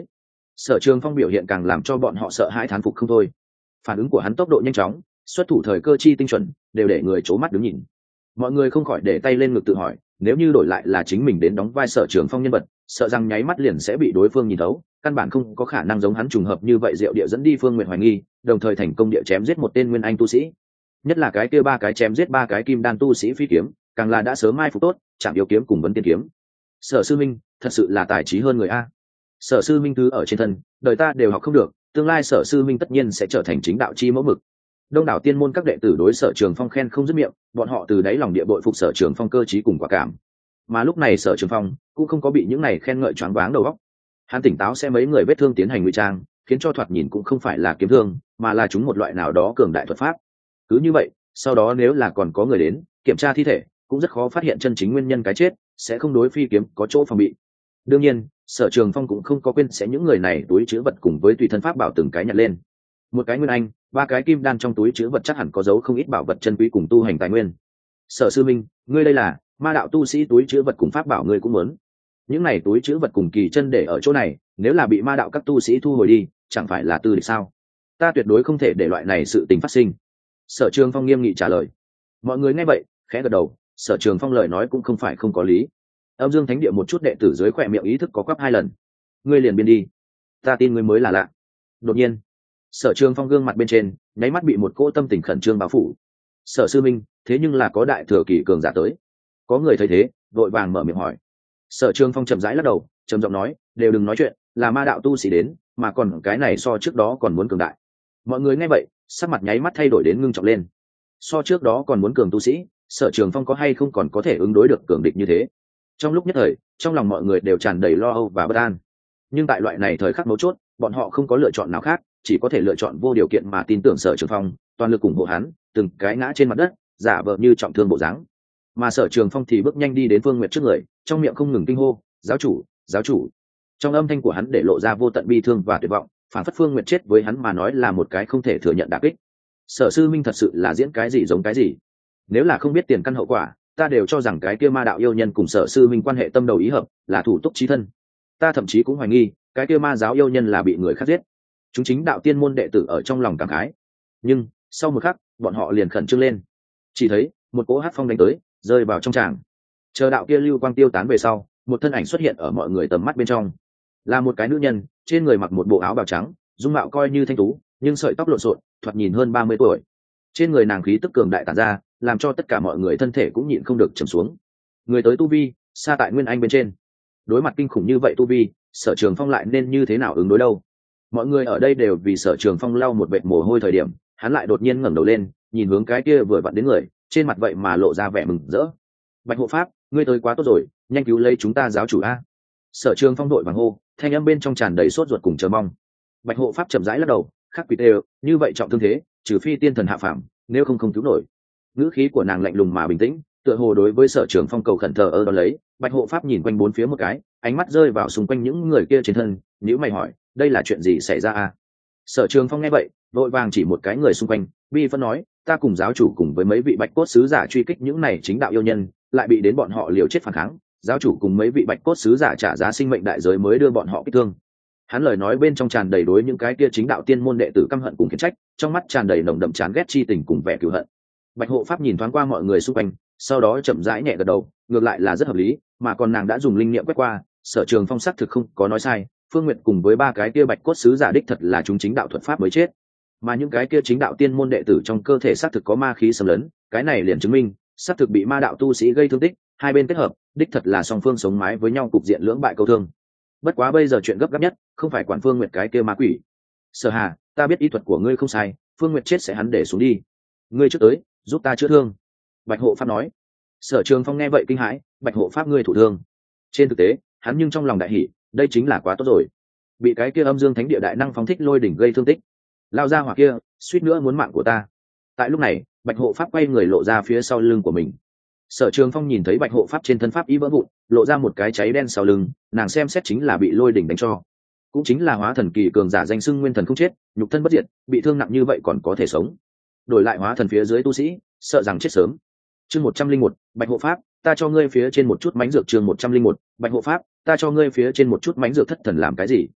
Sở Trường Phong biểu hiện càng làm cho bọn họ sợ hãi thán phục không thôi. Phản ứng của hắn tốc độ nhanh chóng, xuất thủ thời cơ chi tinh chuẩn, đều để người chố mắt đứng nhìn. Mọi người không khỏi để tay lên ngực tự hỏi, nếu như đổi lại là chính mình đến đóng vai Sở Trường Phong nhân vật, sợ rằng nháy mắt liền sẽ bị đối phương nhìn thấu, căn bản không có khả năng giống hắn trùng hợp như vậy diệu địa dẫn đi Phương Nguyệt hoài nghi, đồng thời thành công địa chém giết một tên nguyên anh tu sĩ. Nhất là cái kia ba cái chém giết ba cái kim đan tu sĩ phi kiếm, càng là đã sớm mai phục tốt, chạm yếu kiếm cùng vấn tiên kiếm. Sở sư minh thật sự là tài trí hơn người a. Sở sư minh thứ ở trên thân, đời ta đều học không được, tương lai Sở sư minh tất nhiên sẽ trở thành chính đạo chi mẫu mực. Đông đảo tiên môn các đệ tử đối Sở Trường Phong khen không dứt miệng, bọn họ từ đáy lòng địa bội phục Sở Trường Phong cơ trí cùng quả cảm. Mà lúc này Sở Trường Phong cũng không có bị những này khen ngợi choáng váng đầu óc. Hắn tỉnh táo xem mấy người vết thương tiến hành ngụy trang, khiến cho thoạt nhìn cũng không phải là kiếm thương, mà là chúng một loại nào đó cường đại thuật pháp. Cứ như vậy, sau đó nếu là còn có người đến kiểm tra thi thể, cũng rất khó phát hiện chân chính nguyên nhân cái chết, sẽ không đối phi kiếm có chỗ phòng bị. Đương nhiên, Sở Trường Phong cũng không có quên sẽ những người này túi chứa vật cùng với tùy thân pháp bảo từng cái nhặt lên. Một cái nguyên anh, ba cái kim đan trong túi chứa vật chắc hẳn có dấu không ít bảo vật chân quý cùng tu hành tài nguyên. Sở sư minh, ngươi đây là ma đạo tu sĩ túi chứa vật cùng pháp bảo ngươi cũng muốn. Những này túi chứa vật cùng kỳ chân để ở chỗ này, nếu là bị ma đạo các tu sĩ thu hồi đi, chẳng phải là tư địch sao? Ta tuyệt đối không thể để loại này sự tình phát sinh. Sở Trường Phong nghiêm nghị trả lời. Mọi người nghe vậy khẽ gật đầu, Sở Trường Phong lời nói cũng không phải không có lý. Âm Dương Thánh Địa một chút đệ tử dưới khỏe miệng ý thức có quắp hai lần. Ngươi liền biên đi, ta tin ngươi mới là lạ. Đột nhiên, Sở Trường Phong gương mặt bên trên nháy mắt bị một cỗ tâm tình khẩn trương bao phủ. Sở sư minh, thế nhưng là có đại thừa kỳ cường giả tới. Có người thấy thế vội vàng mở miệng hỏi. Sở Trường Phong chậm rãi lắc đầu, trầm giọng nói, đều đừng nói chuyện, là ma đạo tu sĩ đến, mà còn cái này so trước đó còn muốn cường đại. Mọi người nghe vậy sắc mặt nháy mắt thay đổi đến ngưng trọng lên. So trước đó còn muốn cường tu sĩ, Sở Trường Phong có hay không còn có thể ứng đối được cường địch như thế? Trong lúc nhất thời, trong lòng mọi người đều tràn đầy lo âu và bất an. Nhưng tại loại này thời khắc mấu chốt, bọn họ không có lựa chọn nào khác, chỉ có thể lựa chọn vô điều kiện mà tin tưởng Sở Trường Phong, toàn lực ủng hộ hắn, từng cái ngã trên mặt đất, giả vờ như trọng thương bộ dáng. Mà Sở Trường Phong thì bước nhanh đi đến Phương Nguyệt trước người, trong miệng không ngừng kinh hô, "Giáo chủ, giáo chủ!" Trong âm thanh của hắn để lộ ra vô tận bi thương và tuyệt vọng, phản phất Phương Nguyệt chết với hắn mà nói là một cái không thể thừa nhận đả kích. Sở sư minh thật sự là diễn cái gì giống cái gì. Nếu là không biết tiền căn hậu quả, ta đều cho rằng cái kia ma đạo yêu nhân cùng Sở sư minh quan hệ tâm đầu ý hợp, là thủ túc chí thân. Ta thậm chí cũng hoài nghi cái kia ma giáo yêu nhân là bị người khác giết. Chúng chính đạo tiên môn đệ tử ở trong lòng cảm khái. Nhưng sau một khắc, bọn họ liền khẩn trương lên. Chỉ thấy một cỗ hắc phong đánh tới, rơi vào trong tràng. Chờ đạo kia lưu quang tiêu tán về sau, một thân ảnh xuất hiện ở mọi người tầm mắt bên trong. Là một cái nữ nhân, trên người mặc một bộ áo bào trắng, dung mạo coi như thanh tú, nhưng sợi tóc lộn xộn, thoạt nhìn hơn 30 tuổi. Trên người nàng khí tức cường đại tản ra, làm cho tất cả mọi người thân thể cũng nhịn không được trầm xuống. Người tới tu vi, xa tại nguyên anh bên trên. Đối mặt kinh khủng như vậy tu vi, Sở Trường Phong lại nên như thế nào ứng đối đâu? Mọi người ở đây đều vì Sở Trường Phong lau một vệt mồ hôi thời điểm, hắn lại đột nhiên ngẩng đầu lên, nhìn hướng cái kia vừa vặn đến người, trên mặt vậy mà lộ ra vẻ mừng rỡ. Bạch hộ pháp, ngươi tới quá tốt rồi, nhanh cứu lấy chúng ta giáo chủ a. Sở Trường Phong đội vàng hô, thanh âm bên trong tràn đầy sốt ruột cùng chờ mong. Bạch hộ pháp chậm rãi lắc đầu, khắc quỷ đều, như vậy trọng thương thế, trừ phi tiên thần hạ phàm, nếu không cứu nổi. Ngữ khí của nàng lạnh lùng mà bình tĩnh, tựa hồ đối với Sở Trường Phong cầu khẩn thờ ơ đó lấy. Bạch hộ pháp nhìn quanh bốn phía một cái, ánh mắt rơi vào xung quanh những người kia trên thân, nhíu mày hỏi, đây là chuyện gì xảy ra a? Sở Trường Phong nghe vậy, vội vàng chỉ một cái người xung quanh, bi phân nói, ta cùng giáo chủ cùng với mấy vị bạch cốt sứ giả truy kích những này chính đạo yêu nhân, lại bị đến bọn họ liều chết phản kháng, giáo chủ cùng mấy vị bạch cốt sứ giả trả giá sinh mệnh đại giới mới đưa bọn họ kích thương. Hắn lời nói bên trong tràn đầy đối những cái kia chính đạo tiên môn đệ tử căm hận cùng khiển trách, trong mắt tràn đầy nồng đậm chán ghét chi tình cùng vẻ cừu hận. Bạch hộ pháp nhìn thoáng qua mọi người xung quanh, sau đó chậm rãi nhẹ gật đầu, ngược lại là rất hợp lý, mà còn nàng đã dùng linh niệm quét qua, Sở Trường Phong xác thực không có nói sai, Phương Nguyệt cùng với ba cái kia bạch cốt sứ giả đích thật là chúng chính đạo thuật pháp mới chết, mà những cái kia chính đạo tiên môn đệ tử trong cơ thể xác thực có ma khí xâm lấn, cái này liền chứng minh xác thực bị ma đạo tu sĩ gây thương tích, hai bên kết hợp, đích thật là song phương sống mái với nhau, cục diện lưỡng bại câu thương. Bất quá bây giờ chuyện gấp gáp nhất không phải quản Phương Nguyệt cái kia ma quỷ. Sở Hà, ta biết ý thuật của ngươi không sai, Phương Nguyệt chết sẽ hắn để xuống đi, ngươi trước tới giúp ta chữa thương. Bạch hộ pháp nói. Sở Trường Phong nghe vậy kinh hãi, Bạch hộ pháp ngươi thụ thương? Trên thực tế hắn nhưng trong lòng đại hỉ, đây chính là quá tốt rồi, bị cái kia âm dương thánh địa đại năng phóng thích lôi đỉnh gây thương tích, lao ra hỏa kia suýt nữa muốn mạng của ta. Tại lúc này Bạch hộ pháp quay người lộ ra phía sau lưng của mình. Sở Trường Phong nhìn thấy Bạch hộ pháp trên thân pháp y vỡ vụn, lộ ra một cái cháy đen sau lưng, nàng xem xét chính là bị lôi đỉnh đánh cho, cũng chính là hóa thần kỳ cường giả danh xưng nguyên thần không chết, nhục thân bất diệt, bị thương nặng như vậy còn có thể sống. Đổi lại hóa thần phía dưới tu sĩ, sợ rằng chết sớm. Chương 101, Bạch hộ pháp, ta cho ngươi phía trên một chút mánh dược. Chương 101, Bạch hộ pháp, ta cho ngươi phía trên một chút mánh dược. Thất thần làm cái gì?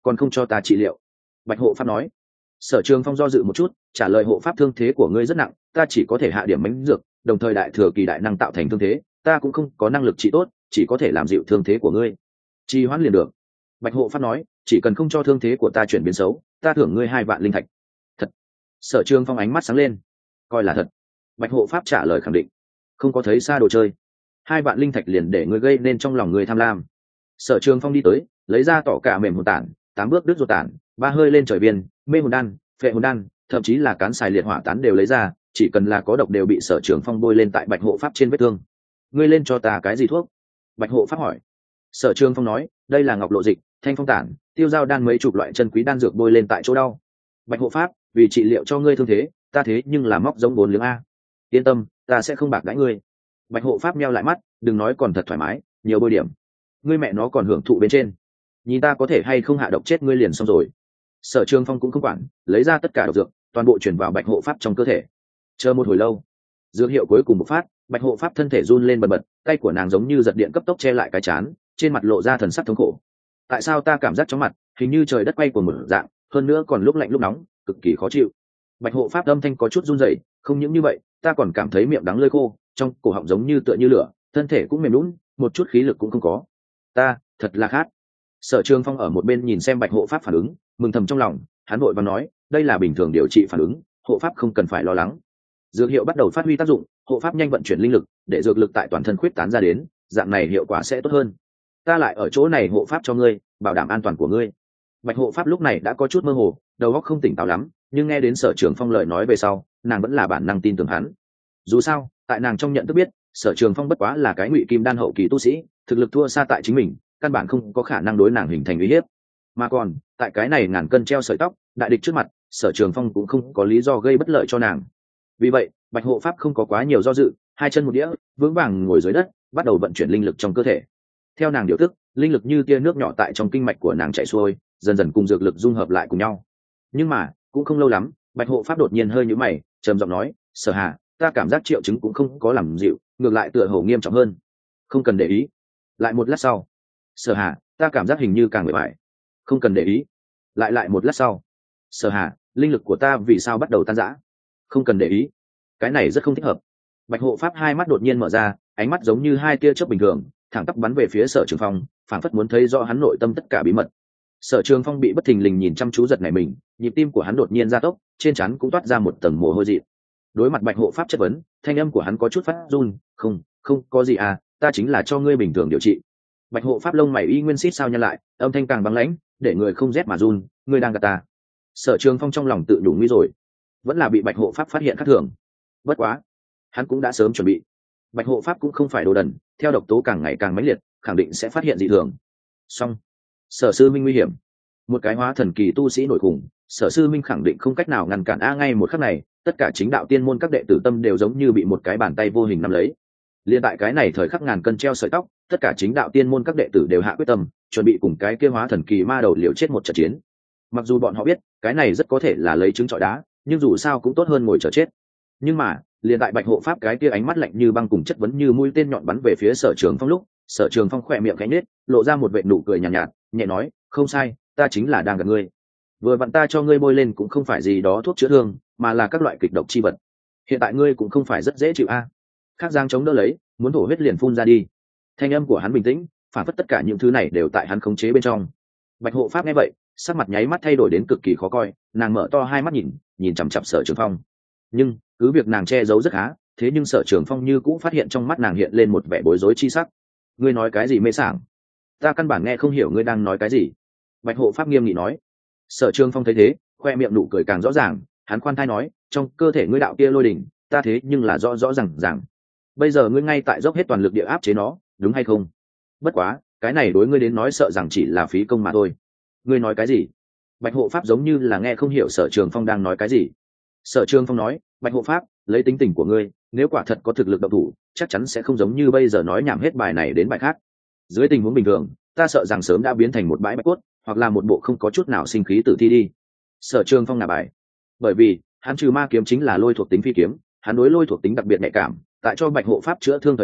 còn không cho ta trị liệu. Bạch hộ pháp nói. Sở Trường Phong do dự một chút, trả lời hộ pháp thương thế của ngươi rất nặng, ta chỉ có thể hạ điểm mánh dược, đồng thời đại thừa kỳ đại năng tạo thành thương thế, ta cũng không có năng lực trị tốt, chỉ có thể làm dịu thương thế của ngươi. Trì hoãn liền được. Bạch hộ pháp nói, chỉ cần không cho thương thế của ta chuyển biến xấu, ta thưởng ngươi 2 vạn linh thạch. Thật? Sở Trường Phong ánh mắt sáng lên. Coi là thật. Bạch hộ pháp trả lời khẳng định. Không có thấy xa đồ chơi. 2 vạn linh thạch liền để ngươi gây nên trong lòng ngươi tham lam. Sở Trường Phong đi tới, lấy ra tỏ cả mềm hồn tản, 8 bước đứt ruột tản, 3 hơi lên trời viên, mê hồn đan, phệ hồn đan, thậm chí là cán xài liệt hỏa tán đều lấy ra, chỉ cần là có độc đều bị Sở Trường Phong bôi lên tại Bạch hộ pháp trên vết thương. Ngươi lên cho ta cái gì thuốc? Bạch hộ pháp hỏi. Sở Trường Phong nói, đây là ngọc lộ dịch, thanh phong tản, tiêu giao đan, mấy chục loại chân quý đan dược bôi lên tại chỗ đau. Bạch hộ pháp, vì trị liệu cho ngươi thương thế, ta thế nhưng là móc giống 4 liếng a. Yên tâm, ta sẽ không bạc đãi ngươi. Bạch hộ pháp meo lại mắt, đừng nói, còn thật thoải mái, nhiều bôi điểm. Ngươi mẹ nó còn hưởng thụ bên trên, nhìn ta có thể hay không hạ độc chết ngươi liền xong rồi. Sở Trường Phong cũng không quản, lấy ra tất cả độc dược, toàn bộ chuyển vào Bạch hộ pháp trong cơ thể. Chờ một hồi lâu, dược hiệu cuối cùng bộc phát, Bạch hộ pháp thân thể run lên bần bật, tay của nàng giống như giật điện cấp tốc che lại cái chán, trên mặt lộ ra thần sắc thống khổ. Tại sao ta cảm giác chóng mặt, hình như trời đất quay cuồng một dạng, hơn nữa còn lúc lạnh lúc nóng, cực kỳ khó chịu. Bạch hộ pháp âm thanh có chút run rẩy, không những như vậy, ta còn cảm thấy miệng đắng lưỡi khô, trong cổ họng giống như tựa như lửa, thân thể cũng mềm nhũn, một chút khí lực cũng không có. Ta thật là khát. Sở Trường Phong ở một bên nhìn xem Bạch hộ pháp phản ứng, mừng thầm trong lòng, hắn vội vàng nói, đây là bình thường điều trị phản ứng, hộ pháp không cần phải lo lắng. Dược hiệu bắt đầu phát huy tác dụng, hộ pháp nhanh vận chuyển linh lực, để dược lực tại toàn thân khuyết tán ra đến, dạng này hiệu quả sẽ tốt hơn. Ta lại ở chỗ này hộ pháp cho ngươi, bảo đảm an toàn của ngươi. Bạch hộ pháp lúc này đã có chút mơ hồ, đầu óc không tỉnh táo lắm, nhưng nghe đến Sở Trường Phong lời nói về sau, nàng vẫn là bản năng tin tưởng hắn. Dù sao, tại nàng trong nhận thức biết, Sở Trường Phong bất quá là cái ngụy kim đan hậu kỳ tu sĩ, thực lực thua xa tại chính mình, căn bản không có khả năng đối nàng hình thành uy hiếp. Mà còn, tại cái này ngàn cân treo sợi tóc, đại địch trước mặt, Sở Trường Phong cũng không có lý do gây bất lợi cho nàng. Vì vậy, Bạch hộ pháp không có quá nhiều do dự, 2 chân một đĩa, vững vàng ngồi dưới đất, bắt đầu vận chuyển linh lực trong cơ thể. Theo nàng điều tức, linh lực như tia nước nhỏ tại trong kinh mạch của nàng chảy xuôi, dần dần cùng dược lực dung hợp lại cùng nhau. Nhưng mà, cũng không lâu lắm, Bạch hộ pháp đột nhiên hơi nhíu mày, trầm giọng nói, Sở Hà, ta cảm giác triệu chứng cũng không có làm dịu, ngược lại tựa hồ nghiêm trọng hơn. Không cần để ý. Lại một lát sau, Sở Hà, ta cảm giác hình như càng mệt mỏi. Không cần để ý. Lại một lát sau, Sở Hà, linh lực của ta vì sao bắt đầu tan rã. Không cần để ý. Cái này rất không thích hợp. Bạch hộ pháp 2 mắt đột nhiên mở ra, ánh mắt giống như 2 tia chớp bình thường, thẳng tắp bắn về phía Sở Trường Phong, phảng phất muốn thấy rõ hắn nội tâm tất cả bí mật. Sở Trường Phong bị bất thình lình nhìn chăm chú giật nảy mình, nhịp tim của hắn đột nhiên gia tốc, trên trán cũng toát ra một tầng mồ hôi dị. Đối mặt Bạch hộ pháp chất vấn, thanh âm của hắn có chút phát run, không có gì à, ta chính là cho ngươi bình thường điều trị. Bạch hộ pháp lông mày y nguyên xít sao nhăn lại, âm thanh càng băng lãnh, để người không rét mà run, ngươi đang gạt ta. Sở Trường Phong trong lòng tự đủ nguy rồi, vẫn là bị Bạch hộ pháp phát hiện khác thường. Bất quá, hắn cũng đã sớm chuẩn bị. Bạch hộ pháp cũng không phải đồ đần, theo độc tố càng ngày càng mãnh liệt, khẳng định sẽ phát hiện dị thường. Song, Sở sư minh nguy hiểm, một cái hóa thần kỳ tu sĩ nổi khủng, Sở sư minh khẳng định không cách nào ngăn cản a. Ngay một khắc này, tất cả chính đạo tiên môn các đệ tử tâm đều giống như bị một cái bàn tay vô hình nắm lấy. Liên tại cái này thời khắc ngàn cân treo sợi tóc, tất cả chính đạo tiên môn các đệ tử đều hạ quyết tâm, chuẩn bị cùng cái kia hóa thần kỳ ma đầu liều chết một trận chiến. Mặc dù bọn họ biết, cái này rất có thể là lấy trứng trọi đá, nhưng dù sao cũng tốt hơn ngồi chờ chết. Nhưng mà, liền tại Bạch hộ pháp cái kia ánh mắt lạnh như băng cùng chất vấn như mũi tên nhọn bắn về phía Sở Trường Phong lúc, Sở Trường Phong khỏe miệng khẽ nhếch, lộ ra một vệt nụ cười nhàn nhạt, nhẹ nói, không sai, ta chính là đang gặp ngươi. Vừa vặn ta cho ngươi bôi lên cũng không phải gì đó thuốc chữa thương, mà là các loại kịch độc chi vật. Hiện tại ngươi cũng không phải rất dễ chịu a. Khác Giang chống đỡ lấy, muốn thổ huyết liền phun ra đi. Thanh âm của hắn bình tĩnh, phản phất tất cả những thứ này đều tại hắn khống chế bên trong. Bạch hộ pháp nghe vậy, sắc mặt nháy mắt thay đổi đến cực kỳ khó coi, nàng mở to 2 mắt nhìn chằm chằm Sở Trường Phong. Nhưng cứ việc nàng che giấu rất khá, thế nhưng Sở Trường Phong như cũng phát hiện trong mắt nàng hiện lên một vẻ bối rối chi sắc. Ngươi nói cái gì mê sảng? Ta căn bản nghe không hiểu ngươi đang nói cái gì. Bạch hộ pháp nghiêm nghị nói. Sở Trường Phong thấy thế, khoe miệng nụ cười càng rõ ràng, hắn khoan thai nói, trong cơ thể ngươi đạo kia lôi đỉnh, ta thế nhưng là rõ ràng. Bây giờ ngươi ngay tại dốc hết toàn lực địa áp chế nó, đúng hay không? Bất quá, cái này đối ngươi đến nói sợ rằng chỉ là phí công mà thôi. Ngươi nói cái gì? Bạch hộ pháp giống như là nghe không hiểu Sở Trường Phong đang nói cái gì. Sở Trường Phong nói, Bạch hộ pháp, lấy tính tình của ngươi, nếu quả thật có thực lực động thủ, chắc chắn sẽ không giống như bây giờ nói nhảm hết bài này đến bài khác. Dưới tình huống bình thường, ta sợ rằng sớm đã biến thành một bãi bạch cốt, hoặc là một bộ không có chút nào sinh khí tử thi đi. Sở Trường Phong là bài, bởi vì hắn trừ ma kiếm chính là lôi thuộc tính phi kiếm, hắn đối lôi thuộc tính đặc biệt nhạy cảm, tại cho Bạch hộ pháp chữa thương thời điểm,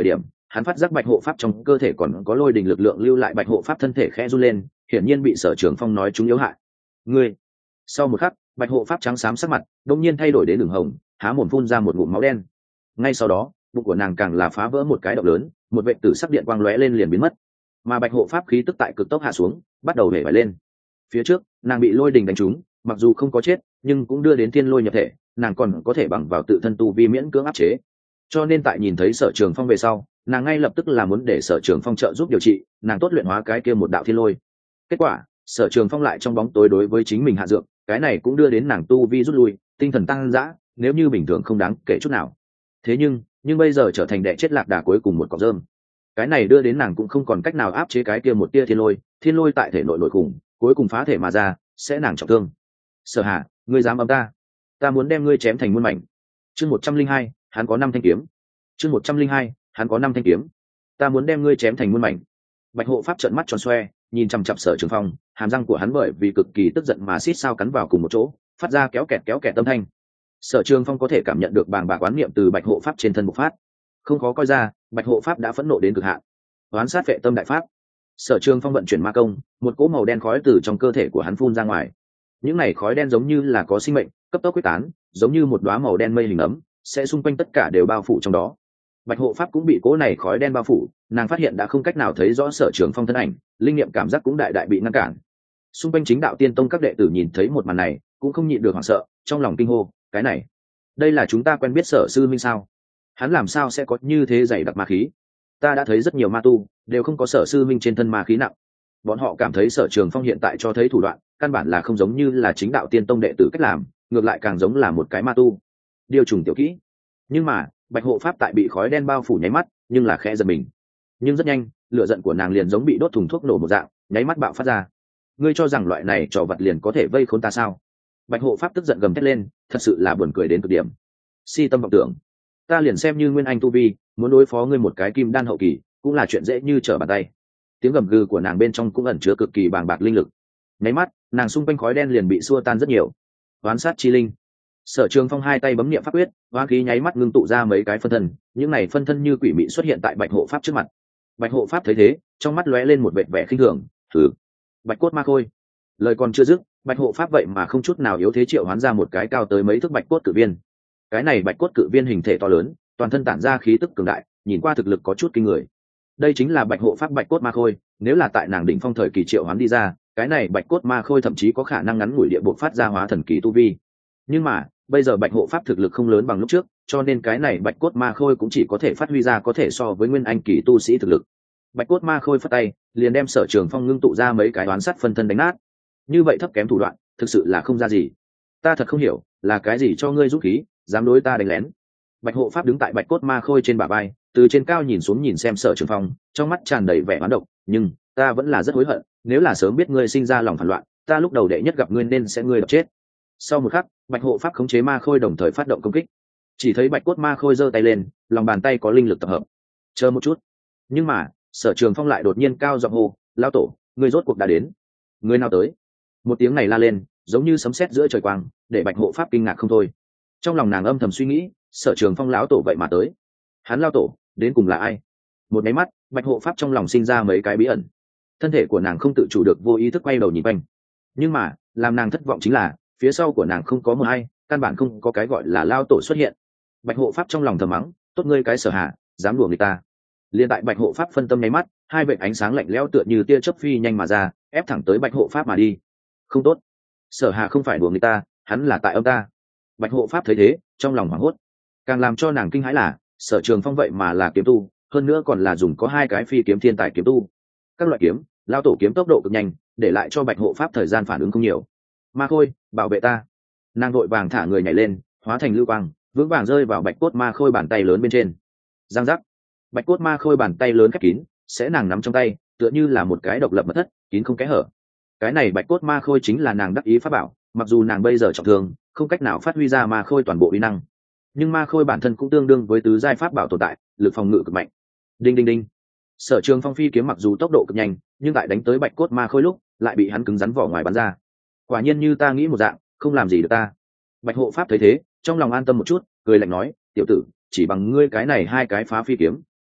hắn phát giác bạch hộ pháp trong cơ thể còn có lôi đình lực lượng lưu lại, bạch hộ pháp thân thể khẽ run lên, hiển nhiên bị Sở Trường Phong nói chúng yếu hại. Ngươi. Sau một khắc, bạch hộ pháp trắng xám sắc mặt đột nhiên thay đổi đến đường hồng, há mồm phun ra một ngụm máu đen. Ngay sau đó, bụng của nàng càng là phá vỡ một cái động lớn, một vệt tử sắc điện quang lóe lên liền biến mất. Mà bạch hộ pháp khí tức tại cực tốc hạ xuống, bắt đầu hể vải lên. Phía trước, nàng bị lôi đình đánh trúng, mặc dù không có chết, nhưng cũng đưa đến thiên lôi nhập thể, nàng còn có thể bằng vào tự thân tu vi miễn cưỡng áp chế. Cho nên tại nhìn thấy Sở Trường Phong về sau, nàng ngay lập tức là muốn để Sở Trường Phong trợ giúp điều trị, nàng tốt luyện hóa cái kia một đạo thiên lôi. Kết quả, Sở Trường Phong lại trong bóng tối đối với chính mình hạ dược, cái này cũng đưa đến nàng tu vi rút lui, tinh thần tăng dã, nếu như bình thường không đáng kể chút nào. Thế nhưng bây giờ trở thành đệ chết lạc đà cuối cùng một cọng rơm. Cái này đưa đến nàng cũng không còn cách nào áp chế cái kia một tia thiên lôi tại thể nội nội khủng, cuối cùng phá thể mà ra, sẽ nàng trọng thương. Sở Hà, ngươi dám ấm ta muốn đem ngươi chém thành muôn mảnh. Chương 102, hắn có 5 thanh kiếm. Chương 102, hắn có 5 thanh kiếm. Ta muốn đem ngươi chém thành muôn mảnh. Bạch hộ pháp trợn mắt tròn xoe, nhìn chằm chằm Sở Trường Phong, hàm răng của hắn bởi vì cực kỳ tức giận mà xít sao cắn vào cùng một chỗ, phát ra kéo kẹt âm thanh. Sở Trường Phong có thể cảm nhận được bàng bạc oán niệm từ bạch hộ pháp trên thân bộc phát, không khó coi ra, bạch hộ pháp đã phẫn nộ đến cực hạn, oán sát vệ tâm đại pháp. Sở Trường Phong vận chuyển ma công, một cỗ màu đen khói từ trong cơ thể của hắn phun ra ngoài. Những này khói đen giống như là có sinh mệnh, cấp tốc quyết tán, giống như một đóa màu đen mây hình ấm, sẽ xung quanh tất cả đều bao phủ trong đó. Bạch hộ pháp cũng bị cỗ này khói đen bao phủ, nàng phát hiện đã không cách nào thấy rõ Sở Trường Phong thân ảnh, linh nghiệm cảm giác cũng đại đại bị ngăn cản. Xung quanh chính đạo tiên tông các đệ tử nhìn thấy một màn này, cũng không nhịn được hoảng sợ, trong lòng kinh hô, cái này, đây là chúng ta quen biết Sở sư minh sao? Hắn làm sao sẽ có như thế dày đặc ma khí? Ta đã thấy rất nhiều ma tu đều không có Sở sư minh trên thân ma khí nặng. Bọn họ cảm thấy Sở Trường Phong hiện tại cho thấy thủ đoạn căn bản là không giống như là chính đạo tiên tông đệ tử cách làm, ngược lại càng giống là một cái ma tu điều trùng tiểu kỹ. Nhưng mà bạch hộ pháp tại bị khói đen bao phủ nháy mắt nhưng là khẽ giật mình, nhưng rất nhanh lửa giận của nàng liền giống bị đốt thùng thuốc nổ một dạng, nháy mắt bạo phát ra. Ngươi cho rằng loại này trò vật liền có thể vây khốn ta sao? Bạch hộ pháp tức giận gầm thét lên, thật sự là buồn cười đến cực điểm. Si tâm vọng tưởng, ta liền xem như nguyên anh tu vi, muốn đối phó ngươi một cái kim đan hậu kỳ cũng là chuyện dễ như trở bàn tay. Tiếng gầm gừ của nàng bên trong cũng ẩn chứa cực kỳ bàng bạc linh lực. Nháy mắt nàng xung quanh khói đen liền bị xua tan rất nhiều. Oán sát chi linh. Sở Trường Phong hai tay bấm niệm pháp quyết, oán khí nháy mắt ngưng tụ ra mấy cái phân thân, những này phân thân như quỷ mị xuất hiện tại bạch hộ pháp trước mặt. Bạch hộ pháp thấy thế, trong mắt lóe lên một vệt vẻ khinh thường, thử. Bạch cốt ma khôi. Lời còn chưa dứt, bạch hộ pháp vậy mà không chút nào yếu thế triệu hoán ra một cái cao tới mấy thước bạch cốt cự viên. Cái này bạch cốt cự viên hình thể to lớn, toàn thân tản ra khí tức cường đại, nhìn qua thực lực có chút kinh người. Đây chính là bạch hộ pháp bạch cốt ma khôi, nếu là tại nàng đỉnh phong thời kỳ triệu hoán đi ra, cái này bạch cốt ma khôi thậm chí có khả năng ngắn ngủi địa bộ phát ra hóa thần kỳ tu vi. Nhưng mà bây giờ bạch hộ pháp thực lực không lớn bằng lúc trước, cho nên cái này bạch cốt ma khôi cũng chỉ có thể phát huy ra có thể so với nguyên anh kỳ tu sĩ thực lực. Bạch cốt ma khôi phất tay liền đem Sở Trường Phong ngưng tụ ra mấy cái đoán sắt phân thân đánh nát. Như vậy thấp kém thủ đoạn thực sự là không ra gì. Ta thật không hiểu là cái gì cho ngươi dũng khí dám đối ta đánh lén. Bạch hộ pháp đứng tại bạch cốt ma khôi trên bả vai, từ trên cao nhìn xuống nhìn xem Sở Trường Phong, trong mắt tràn đầy vẻ oán độc. Nhưng ta vẫn là rất hối hận, nếu là sớm biết ngươi sinh ra lòng phản loạn, ta lúc đầu đệ nhất gặp ngươi nên sẽ ngươi đập chết. Sau một khắc bạch hộ pháp khống chế ma khôi đồng thời phát động công kích. Chỉ thấy bạch cốt ma khôi giơ tay lên, lòng bàn tay có linh lực tập hợp. Chờ một chút. Nhưng mà Sở Trường Phong lại đột nhiên cao giọng hô, lão tổ, ngươi rốt cuộc đã đến. Ngươi nào tới? Một tiếng này la lên giống như sấm sét giữa trời quang, để bạch hộ pháp kinh ngạc không thôi. Trong lòng nàng âm thầm suy nghĩ, Sở Trường Phong lão tổ vậy mà tới, hắn lão tổ đến cùng là ai? Một máy mắt bạch hộ pháp trong lòng sinh ra mấy cái bí ẩn, thân thể của nàng không tự chủ được vô ý thức quay đầu nhìn quanh. Nhưng mà làm nàng thất vọng chính là phía sau của nàng không có một ai, căn bản không có cái gọi là lão tổ xuất hiện. Bạch hộ pháp trong lòng thầm mắng, tốt ngươi cái Sở Hạ, dám đùa người ta. Liên tại bạch hộ pháp phân tâm nháy mắt, hai vệt ánh sáng lạnh lẽo tựa như tia chớp phi nhanh mà ra, ép thẳng tới bạch hộ pháp mà đi. Không tốt, Sở Hà không phải đùa người ta, hắn là tại âm ta. Bạch hộ pháp thấy thế, trong lòng hoảng hốt. Càng làm cho nàng kinh hãi là Sở Trường Phong vậy mà là kiếm tu, hơn nữa còn là dùng có hai cái phi kiếm thiên tài kiếm tu. Các loại kiếm, lao tổ kiếm tốc độ cực nhanh, để lại cho bạch hộ pháp thời gian phản ứng không nhiều. Ma khôi, bảo vệ ta. Nàng vội vàng thả người nhảy lên, hóa thành lưu quang, vững vàng rơi vào bạch cốt ma khôi bàn tay lớn bên trên. Giang giác. Bạch cốt ma khôi bàn tay lớn khép kín, sẽ nàng nắm trong tay tựa như là một cái độc lập mật thất, kín không kẽ hở. Cái này bạch cốt ma khôi chính là nàng đắc ý pháp bảo, mặc dù nàng bây giờ trọng thương không cách nào phát huy ra ma khôi toàn bộ uy năng, nhưng ma khôi bản thân cũng tương đương với tứ giai pháp bảo tồn tại, lực phòng ngự cực mạnh. Đinh đinh đinh. Sở Trường Phong phi kiếm mặc dù tốc độ cực nhanh, nhưng tại đánh tới bạch cốt ma khôi lúc lại bị hắn cứng rắn vỏ ngoài bắn ra. Quả nhiên như ta nghĩ một dạng, không làm gì được ta. Bạch hộ pháp thấy thế, trong lòng an tâm một chút, cười lạnh nói, tiểu tử, chỉ bằng ngươi cái này hai cái phá phi kiếm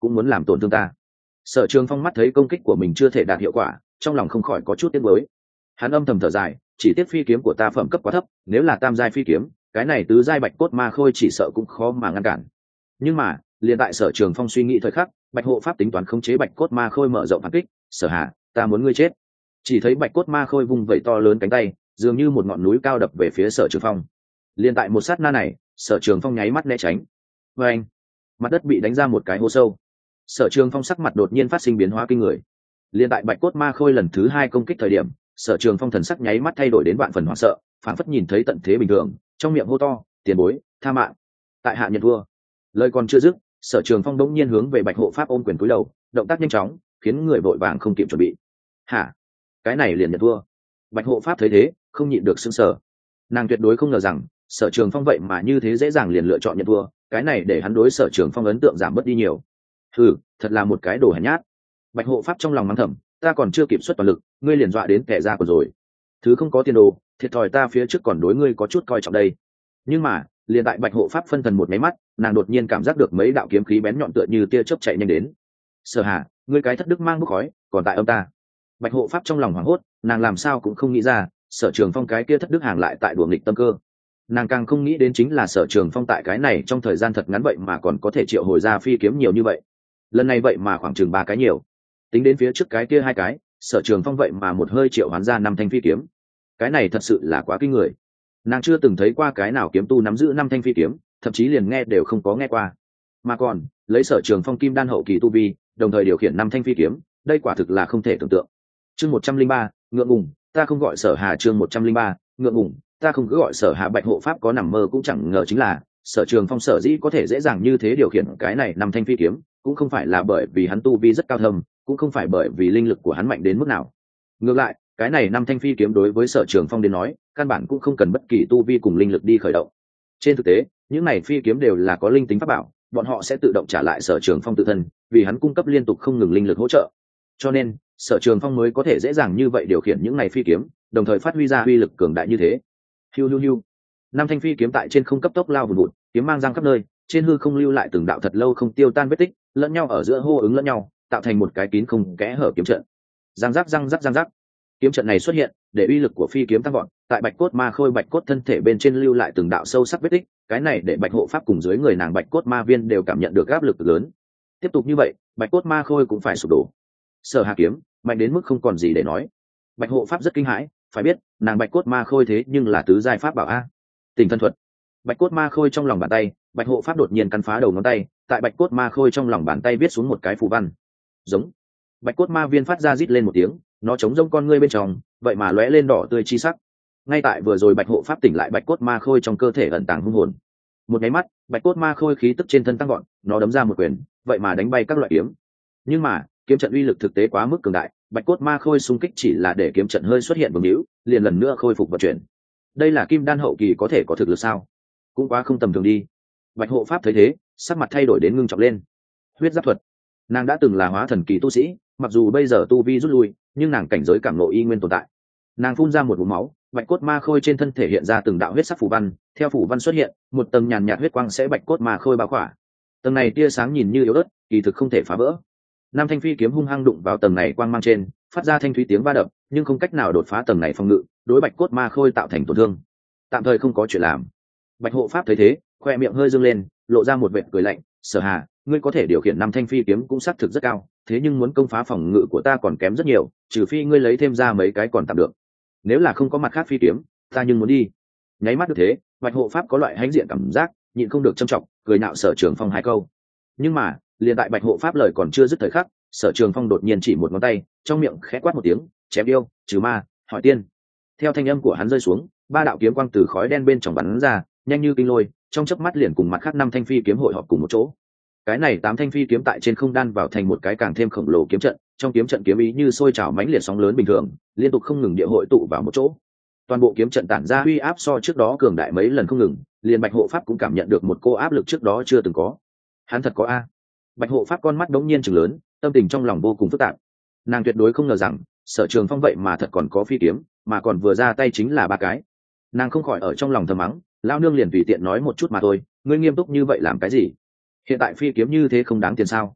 cũng muốn làm tổn thương ta. Sở Trường Phong mắt thấy công kích của mình chưa thể đạt hiệu quả, trong lòng không khỏi có chút tiếc nuối. Hắn âm thầm thở dài, chỉ tiếc phi kiếm của ta phẩm cấp quá thấp, nếu là tam giai phi kiếm, cái này tứ giai bạch cốt ma khôi chỉ sợ cũng khó mà ngăn cản. Nhưng mà liền tại Sở Trường Phong suy nghĩ thời khắc, bạch hộ pháp tính toán khống chế bạch cốt ma khôi mở rộng phản kích. Sở Hà, ta muốn ngươi chết. Chỉ thấy bạch cốt ma khôi vung vẩy to lớn cánh tay, dường như một ngọn núi cao đập về phía Sở Trường Phong. Liền tại một sát na này, Sở Trường Phong nháy mắt né tránh. Và anh, mặt đất bị đánh ra một cái hố sâu. Sở Trường Phong sắc mặt đột nhiên phát sinh biến hóa kinh người. Liên tại bạch cốt ma khôi lần thứ hai công kích thời điểm, Sở Trường Phong thần sắc nháy mắt thay đổi đến vạn phần hoảng sợ, phảng phất nhìn thấy tận thế bình thường, trong miệng hô to, tiền bối, tha mạng. Tại hạ nhận thua. Lời còn chưa dứt, Sở Trường Phong đống nhiên hướng về bạch hộ pháp ôm quyền cúi đầu, động tác nhanh chóng, khiến người vội vàng không kịp chuẩn bị. Hả? Cái này liền nhận thua? Bạch hộ pháp thấy thế, không nhịn được sững sờ. Nàng tuyệt đối không ngờ rằng Sở Trường Phong vậy mà như thế dễ dàng liền lựa chọn nhận thua, cái này để hắn đối Sở Trường Phong ấn tượng giảm bớt đi nhiều. Thật là một cái đồ hèn nhát. Bạch hộ pháp trong lòng mắng thầm, ta còn chưa kịp xuất toàn lực, ngươi liền dọa đến kẻ ra còn rồi. Thứ không có tiền đồ, thiệt thòi ta phía trước còn đối ngươi có chút coi trọng đây. Nhưng mà liền tại bạch hộ pháp phân thần một máy mắt, nàng đột nhiên cảm giác được mấy đạo kiếm khí bén nhọn tựa như tia chớp chạy nhanh đến. Sở Hà, ngươi cái thất đức mang bốc khói, còn tại ông ta. Bạch hộ pháp trong lòng hoảng hốt, nàng làm sao cũng không nghĩ ra Sở Trường Phong cái kia thất đức hàng lại tại đùa nghịch tâm cơ. Nàng càng không nghĩ đến chính là Sở Trường Phong tại cái này trong thời gian thật ngắn vậy mà còn có thể triệu hồi ra phi kiếm nhiều như vậy. Lần này vậy mà khoảng chừng 3 cái nhiều, tính đến phía trước cái kia 2 cái, Sở Trường Phong vậy mà một hơi triệu hoán ra 5 thanh phi kiếm. Cái này thật sự là quá kinh người. Nàng chưa từng thấy qua cái nào kiếm tu nắm giữ 5 thanh phi kiếm, thậm chí liền nghe đều không có nghe qua. Mà còn lấy Sở Trường Phong kim đan hậu kỳ tu vi, đồng thời điều khiển 5 thanh phi kiếm, đây quả thực là không thể tưởng tượng. Chương 103, ngượng ngùng, ta không gọi Sở Hà. Chương 103, ngượng ngùng, ta không cứ gọi Sở Hà. Bạch hộ pháp có nằm mơ cũng chẳng ngờ chính là Sở Trường Phong sở dĩ có thể dễ dàng như thế điều khiển cái này 5 thanh phi kiếm, cũng không phải là bởi vì hắn tu vi rất cao thâm, cũng không phải bởi vì linh lực của hắn mạnh đến mức nào. Ngược lại, cái này 5 thanh phi kiếm đối với Sở Trường Phong đến nói, căn bản cũng không cần bất kỳ tu vi cùng linh lực đi khởi động. Trên thực tế, những này phi kiếm đều là có linh tính pháp bảo, bọn họ sẽ tự động trả lại Sở Trường Phong tự thân, vì hắn cung cấp liên tục không ngừng linh lực hỗ trợ. Cho nên, Sở Trường Phong mới có thể dễ dàng như vậy điều khiển những này phi kiếm, đồng thời phát huy ra uy lực cường đại như thế. Hiu hiu hiu. 5 thanh phi kiếm tại trên không cấp tốc lao vùn vụt, kiếm mang giăng khắp nơi, trên hư không lưu lại từng đạo thật lâu không tiêu tan vết tích, lẫn nhau ở giữa hô ứng lẫn nhau, tạo thành một cái kín không kẽ hở kiếm trận. Giang giác răng rắc răng rắc. Kiếm trận này xuất hiện, để uy lực của phi kiếm tăng vọt, tại bạch cốt ma khôi bạch cốt thân thể bên trên lưu lại từng đạo sâu sắc vết tích, cái này để bạch hộ pháp cùng dưới người nàng bạch cốt ma viên đều cảm nhận được áp lực lớn. Tiếp tục như vậy, bạch cốt ma khôi cũng phải sụp đổ. Sở Hà kiếm mạnh đến mức không còn gì để nói. Bạch hộ pháp rất kinh hãi, phải biết nàng bạch cốt ma khôi thế nhưng là tứ giai pháp bảo a. Tình thân thuật. Bạch cốt ma khôi trong lòng bàn tay, bạch hộ pháp đột nhiên cắn phá đầu ngón tay, tại bạch cốt ma khôi trong lòng bàn tay viết xuống một cái phù văn. Giống. Bạch cốt ma viên phát ra rít lên một tiếng, nó chống rông con ngươi bên trong, vậy mà lóe lên đỏ tươi chi sắc. Ngay tại vừa rồi bạch hộ pháp tỉnh lại bạch cốt ma khôi trong cơ thể ẩn tàng hung hồn. Một cái mắt, bạch cốt ma khôi khí tức trên thân tăng gọn, nó đấm ra một quyền, vậy mà đánh bay các loại kiếm. Nhưng mà kiếm trận uy lực thực tế quá mức cường đại, bạch cốt ma khôi xung kích chỉ là để kiếm trận hơi xuất hiện vương hữu, liền lần nữa khôi phục vận chuyển. Đây là kim đan hậu kỳ có thể có thực lực sao? Cũng quá không tầm thường đi. Bạch hộ pháp thấy thế, sắc mặt thay đổi đến ngưng trọng lên. Huyết giáp thuật. Nàng đã từng là hóa thần kỳ tu sĩ, mặc dù bây giờ tu vi rút lui, nhưng nàng cảnh giới cảm ngộ y nguyên tồn tại. Nàng phun ra một ngụm máu, bạch cốt ma khôi trên thân thể hiện ra từng đạo huyết sắc phù văn, theo phù văn xuất hiện, một tầng nhàn nhạt huyết quang sẽ bạch cốt ma khôi bao khỏa. Tầng này tia sáng nhìn như yếu ớt, kỳ thực không thể phá vỡ. Nam thanh phi kiếm hung hăng đụng vào tầng này quang mang trên, phát ra thanh thúy tiếng va đập, nhưng không cách nào đột phá tầng này phòng ngự, đối bạch cốt ma khôi tạo thành tổn thương. Tạm thời không có chuyện làm. Bạch hộ pháp thấy thế, khoe miệng hơi dương lên, lộ ra một vệt cười lạnh. Sở Hà, ngươi có thể điều khiển 5 thanh phi kiếm cũng xác thực rất cao, thế nhưng muốn công phá phòng ngự của ta còn kém rất nhiều, trừ phi ngươi lấy thêm ra mấy cái còn tạm được. Nếu là không có mặt khác phi kiếm, ta nhưng muốn đi. Nháy mắt được thế, bạch hộ pháp có loại hãnh diện cảm giác, nhịn không được châm trọng, cười nạo Sở Trường Phong 2 câu. Nhưng mà liền tại bạch hộ pháp lời còn chưa dứt thời khắc, Sở Trường Phong đột nhiên chỉ một ngón tay, trong miệng khẽ quát một tiếng, chém yêu, trừ ma, hỏi tiên. Theo thanh âm của hắn rơi xuống, 3 đạo kiếm quang từ khói đen bên trong bắn ra, nhanh như kinh lôi, trong chớp mắt liền cùng mặt khác 5 thanh phi kiếm hội họp cùng một chỗ. Cái này 8 thanh phi kiếm tại trên không đan vào thành một cái càng thêm khổng lồ kiếm trận, trong kiếm trận kiếm ý như sôi trào mãnh liệt sóng lớn bình thường, liên tục không ngừng địa hội tụ vào một chỗ. Toàn bộ kiếm trận tản ra uy áp so trước đó cường đại mấy lần không ngừng, liền bạch hộ pháp cũng cảm nhận được một cô áp lực trước đó chưa từng có. Hắn thật có a. Bạch hộ pháp con mắt đống nhiên trừng lớn, tâm tình trong lòng vô cùng phức tạp. Nàng tuyệt đối không ngờ rằng Sở Trường Phong vậy mà thật còn có phi kiếm, mà còn vừa ra tay chính là 3 cái. Nàng không khỏi ở trong lòng thầm mắng, lão nương liền tùy tiện nói một chút mà thôi, ngươi nghiêm túc như vậy làm cái gì? Hiện tại phi kiếm như thế không đáng tiền sao?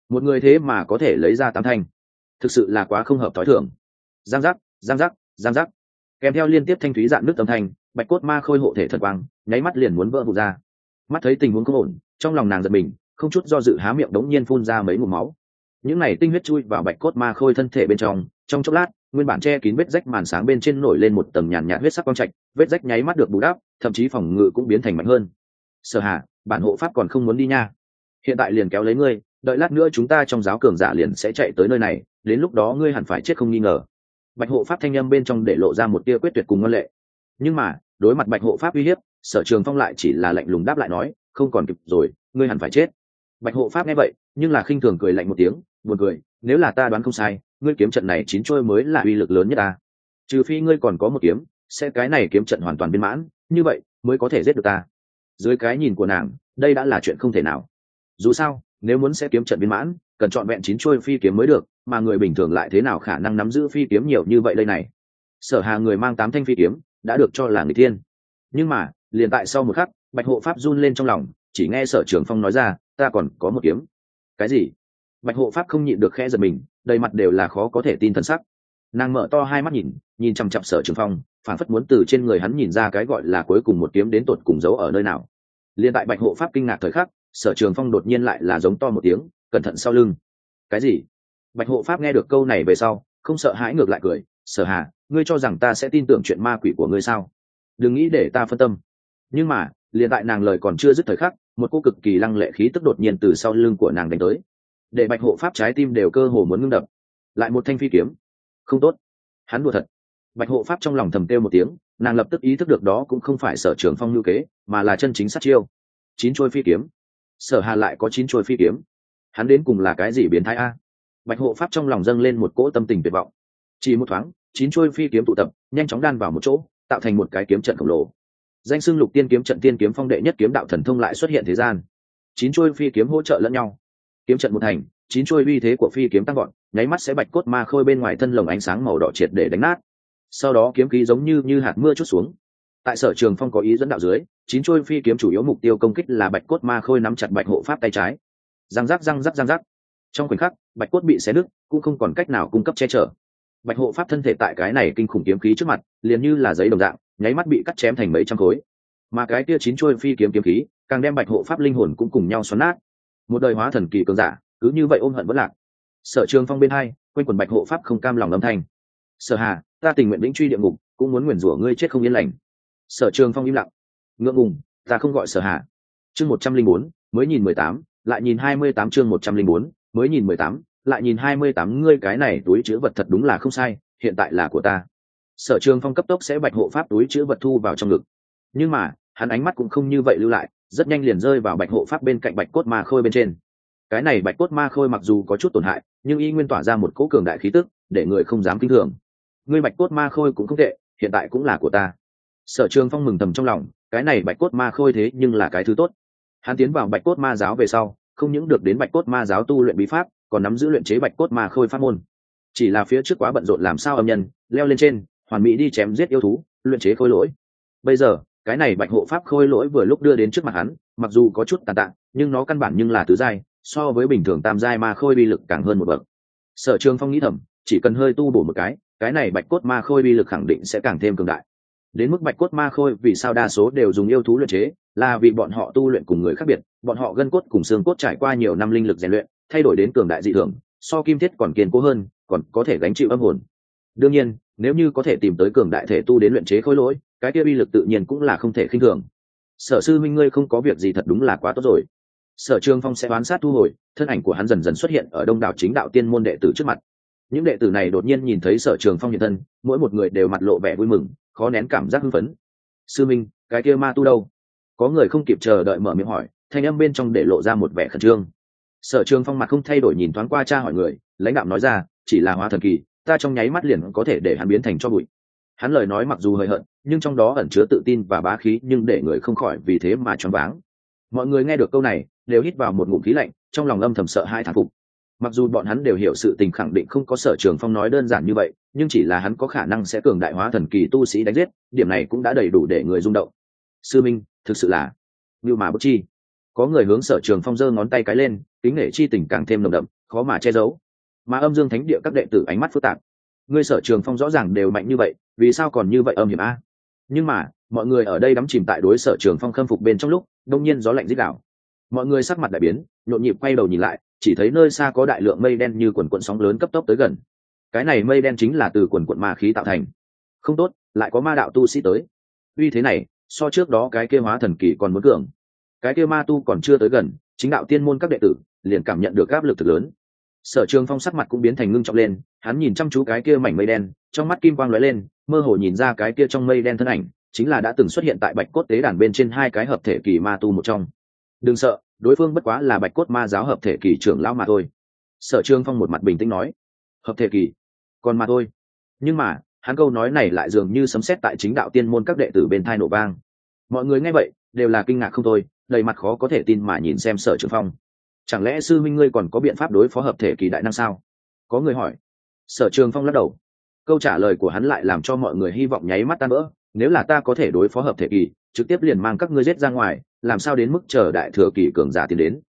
một người thế mà có thể lấy ra 8 thanh, thực sự là quá không hợp thói thường. Giang giác, giang giác, giang giác, kèm theo liên tiếp thanh thúy dạn nước âm thanh, bạch cốt ma khôi hộ thể thần quang nháy mắt liền muốn vỡ vụn ra. Mắt thấy tình huống không ổn, trong lòng nàng giật mình, không chút do dự há miệng đống nhiên phun ra mấy ngụm máu. Những này tinh huyết chui vào bạch cốt ma khôi thân thể bên trong chốc lát, nguyên bản che kín vết rách màn sáng bên trên nổi lên một tầng nhàn nhạt huyết sắc quang trạch, vết rách nháy mắt được bù đắp, thậm chí phòng ngự cũng biến thành mạnh hơn. Sở Hà, bản hộ pháp còn không muốn đi nha, hiện tại liền kéo lấy ngươi, đợi lát nữa chúng ta trong giáo cường giả liền sẽ chạy tới nơi này, đến lúc đó ngươi hẳn phải chết không nghi ngờ. Bạch hộ pháp thanh âm bên trong để lộ ra một tia quyết tuyệt cùng ngân lệ. Nhưng mà đối mặt bạch hộ pháp uy hiếp, Sở Trường Phong lại chỉ là lạnh lùng đáp lại nói, không còn kịp rồi, ngươi hẳn phải chết. Bạch hộ pháp nghe vậy nhưng là khinh thường cười lạnh một tiếng, buồn cười, nếu là ta đoán không sai, ngươi kiếm trận này 9 trôi mới là uy lực lớn nhất ta, trừ phi ngươi còn có một kiếm, sẽ cái này kiếm trận hoàn toàn viên mãn, như vậy mới có thể giết được ta. Dưới cái nhìn của nàng, đây đã là chuyện không thể nào. Dù sao, nếu muốn sẽ kiếm trận viên mãn, cần chọn vẹn 9 trôi phi kiếm mới được, mà người bình thường lại thế nào khả năng nắm giữ phi kiếm nhiều như vậy đây này. Sở Hà người mang 8 thanh phi kiếm, đã được cho là người thiên. Nhưng mà, liền tại sau một khắc, Bạch hộ pháp run lên trong lòng, chỉ nghe Sở Trường Phong nói ra, ta còn có một kiếm. Cái gì? Bạch hộ pháp không nhịn được khẽ giật mình, đầy mặt đều là khó có thể tin thần sắc. Nàng mở to hai mắt nhìn chằm chằm Sở Trường Phong, phản phất muốn từ trên người hắn nhìn ra cái gọi là cuối cùng một kiếm đến tột cùng giấu ở nơi nào. Liên tại Bạch hộ pháp kinh ngạc thời khắc, Sở Trường Phong đột nhiên lại là giống to một tiếng, cẩn thận sau lưng. Cái gì? Bạch hộ pháp nghe được câu này về sau, không sợ hãi ngược lại cười, Sở Hà, ngươi cho rằng ta sẽ tin tưởng chuyện ma quỷ của ngươi sao? Đừng nghĩ để ta phân tâm. Nhưng mà, liền tại nàng lời còn chưa dứt thời khắc, một cô cực kỳ lăng lệ khí tức đột nhiên từ sau lưng của nàng đánh tới, để Bạch hộ pháp trái tim đều cơ hồ muốn ngưng đập. Lại một thanh phi kiếm. Không tốt, hắn đùa thật. Bạch hộ pháp trong lòng thầm kêu một tiếng, nàng lập tức ý thức được đó cũng không phải Sở Trường Phong lưu kế, mà là chân chính sát chiêu. 9 trôi phi kiếm. Sở Hà lại có 9 trôi phi kiếm, hắn đến cùng là cái gì biến thái a? Bạch hộ pháp trong lòng dâng lên một cỗ tâm tình tuyệt vọng. Chỉ một thoáng, 9 trôi phi kiếm tụ tập, nhanh chóng đan vào một chỗ, tạo thành một cái kiếm trận khổng lồ. Danh xưng Lục Tiên kiếm trận tiên kiếm phong đệ nhất kiếm đạo thần thông lại xuất hiện thế gian. 9 trôi phi kiếm hỗ trợ lẫn nhau, kiếm trận một thành, 9 trôi uy thế của phi kiếm tăng gọn, nháy mắt sẽ bạch cốt ma khôi bên ngoài thân lồng ánh sáng màu đỏ triệt để đánh nát. Sau đó kiếm khí giống như hạt mưa chút xuống. Tại Sở Trường Phong có ý dẫn đạo dưới, 9 trôi phi kiếm chủ yếu mục tiêu công kích là bạch cốt ma khôi nắm chặt bạch hộ pháp tay trái. Răng rắc răng rắc răng rắc. Trong khoảnh khắc, bạch cốt bị xé nứt, cũng không còn cách nào cung cấp che chở. Bạch hộ pháp thân thể tại cái này kinh khủng kiếm khí trước mặt, liền như là giấy đồng dạng, nháy mắt bị cắt chém thành mấy trăm khối. Mà cái kia 9 trôi phi kiếm kiếm khí, càng đem bạch hộ pháp linh hồn cũng cùng nhau xoắn nát. Một đời hóa thần kỳ cường giả, cứ như vậy ôm hận vẫn lạc. Sở Trường Phong bên hai, quanh quần bạch hộ pháp không cam lòng âm thanh. Sở Hà, ta tình nguyện vĩnh truy địa ngục, cũng muốn nguyền rủa ngươi chết không yên lành. Sở Trường Phong im lặng, ngượng ngùng, ta không gọi Sở Hà. Chương 104, mới nhìn 18, lại nhìn 28, chương 104, mới nhìn 18, lại nhìn 28, ngươi cái này túi trữ vật thật đúng là không sai, hiện tại là của ta. Sở Trường Phong cấp tốc sẽ bạch hộ pháp túi trữ vật thu vào trong ngực. Nhưng mà, hắn ánh mắt cũng không như vậy lưu lại, rất nhanh liền rơi vào bạch hộ pháp bên cạnh bạch cốt ma khôi bên trên. Cái này bạch cốt ma khôi mặc dù có chút tổn hại, nhưng y nguyên tỏa ra một cỗ cường đại khí tức, để người không dám kinh thường. Ngươi bạch cốt ma khôi cũng không tệ, hiện tại cũng là của ta. Sở Trường Phong mừng thầm trong lòng, cái này bạch cốt ma khôi thế nhưng là cái thứ tốt. Hắn tiến vào bạch cốt ma giáo về sau, không những được đến bạch cốt ma giáo tu luyện bí pháp, còn nắm giữ luyện chế bạch cốt ma khôi pháp môn. Chỉ là phía trước quá bận rộn làm sao âm nhân leo lên trên, hoàn mỹ đi chém giết yêu thú, luyện chế khôi lỗi. Bây giờ, cái này bạch hộ pháp khôi lỗi vừa lúc đưa đến trước mặt hắn, mặc dù có chút tàn tạ, nhưng nó căn bản nhưng là tứ giai, so với bình thường tam giai ma khôi uy lực càng hơn một bậc. Sở Trường Phong nghĩ thầm, chỉ cần hơi tu bổ một cái này bạch cốt ma khôi uy lực khẳng định sẽ càng thêm cường đại. Đến mức bạch cốt ma khôi vì sao đa số đều dùng yêu thú luyện chế, là vì bọn họ tu luyện cùng người khác biệt, bọn họ gân cốt cùng xương cốt trải qua nhiều năm linh lực rèn luyện, thay đổi đến cường đại dị thường, so kim thiết còn kiên cố hơn, còn có thể gánh chịu âm hồn. Đương nhiên, nếu như có thể tìm tới cường đại thể tu đến luyện chế khối lỗi, cái kia uy lực tự nhiên cũng là không thể khinh thường. Sở sư minh ngươi không có việc gì thật đúng là quá tốt rồi. Sở Trường Phong sẽ đoán sát thu hồi, thân ảnh của hắn dần dần xuất hiện ở đông đảo chính đạo tiên môn đệ tử trước mặt. Những đệ tử này đột nhiên nhìn thấy Sở Trường Phong hiện thân, mỗi một người đều mặt lộ vẻ vui mừng, khó nén cảm giác hưng phấn. Sư minh, cái kia ma tu đâu? Có người không kịp chờ đợi mở miệng hỏi, thanh âm bên trong để lộ ra một vẻ khẩn trương. Sở Trường Phong mặt không thay đổi nhìn thoáng qua cha hỏi người, lãnh đạm nói ra, chỉ là hóa thần kỳ, ta trong nháy mắt liền có thể để hắn biến thành cho bụi. Hắn lời nói mặc dù hơi hận, nhưng trong đó ẩn chứa tự tin và bá khí, nhưng để người không khỏi vì thế mà choáng váng. Mọi người nghe được câu này, đều hít vào một ngụm khí lạnh, trong lòng âm thầm sợ hãi thán phục. Mặc dù bọn hắn đều hiểu sự tình khẳng định không có Sở Trường Phong nói đơn giản như vậy, nhưng chỉ là hắn có khả năng sẽ cường đại hóa thần kỳ tu sĩ đánh giết, điểm này cũng đã đầy đủ để người rung động. Sư minh, thực sự là như mà bất chi. Có người hướng Sở Trường Phong giơ ngón tay cái lên, kính nể chi tình càng thêm nồng đậm, khó mà che giấu. Mà âm dương thánh địa các đệ tử ánh mắt phức tạp. Ngươi Sở Trường Phong rõ ràng đều mạnh như vậy, vì sao còn như vậy âm hiểm a? Nhưng mà mọi người ở đây đắm chìm tại đối Sở Trường Phong khâm phục bên trong lúc, đông nhiên gió lạnh rít đảo. Mọi người sắc mặt đại biến, nhộn nhịp quay đầu nhìn lại, chỉ thấy nơi xa có đại lượng mây đen như quần quần sóng lớn cấp tốc tới gần. Cái này mây đen chính là từ quần quần ma khí tạo thành. Không tốt, lại có ma đạo tu sĩ tới. Uy thế này, so trước đó cái kia hóa thần kỳ còn muốn cường. Cái kia ma tu còn chưa tới gần, chính đạo tiên môn các đệ tử liền cảm nhận được áp lực thực lớn. Sở Trường Phong sắc mặt cũng biến thành ngưng trọng lên, hắn nhìn chăm chú cái kia mảnh mây đen, trong mắt kim quang lóe lên, mơ hồ nhìn ra cái kia trong mây đen thân ảnh chính là đã từng xuất hiện tại Bạch Cốt tế đàn bên trên hai cái hợp thể kỳ ma tu một trong. Đừng sợ, đối phương bất quá là Bạch Cốt ma giáo hợp thể kỳ trưởng lão mà thôi. Sở Trường Phong một mặt bình tĩnh nói. Hợp thể kỳ, còn mà thôi. Nhưng mà hắn câu nói này lại dường như sấm sét tại chính đạo tiên môn các đệ tử bên thai nổ vang. Mọi người nghe vậy đều là kinh ngạc không thôi, đầy mặt khó có thể tin mà nhìn xem Sở Trường Phong. Chẳng lẽ sư minh ngươi còn có biện pháp đối phó hợp thể kỳ đại năng sao? Có người hỏi. Sở Trường Phong lắc đầu. Câu trả lời của hắn lại làm cho mọi người hy vọng nháy mắt tan vỡ. Nếu là ta có thể đối phó hợp thể kỳ, trực tiếp liền mang các ngươi giết ra ngoài, làm sao đến mức chờ đại thừa kỳ cường giả tiến đến?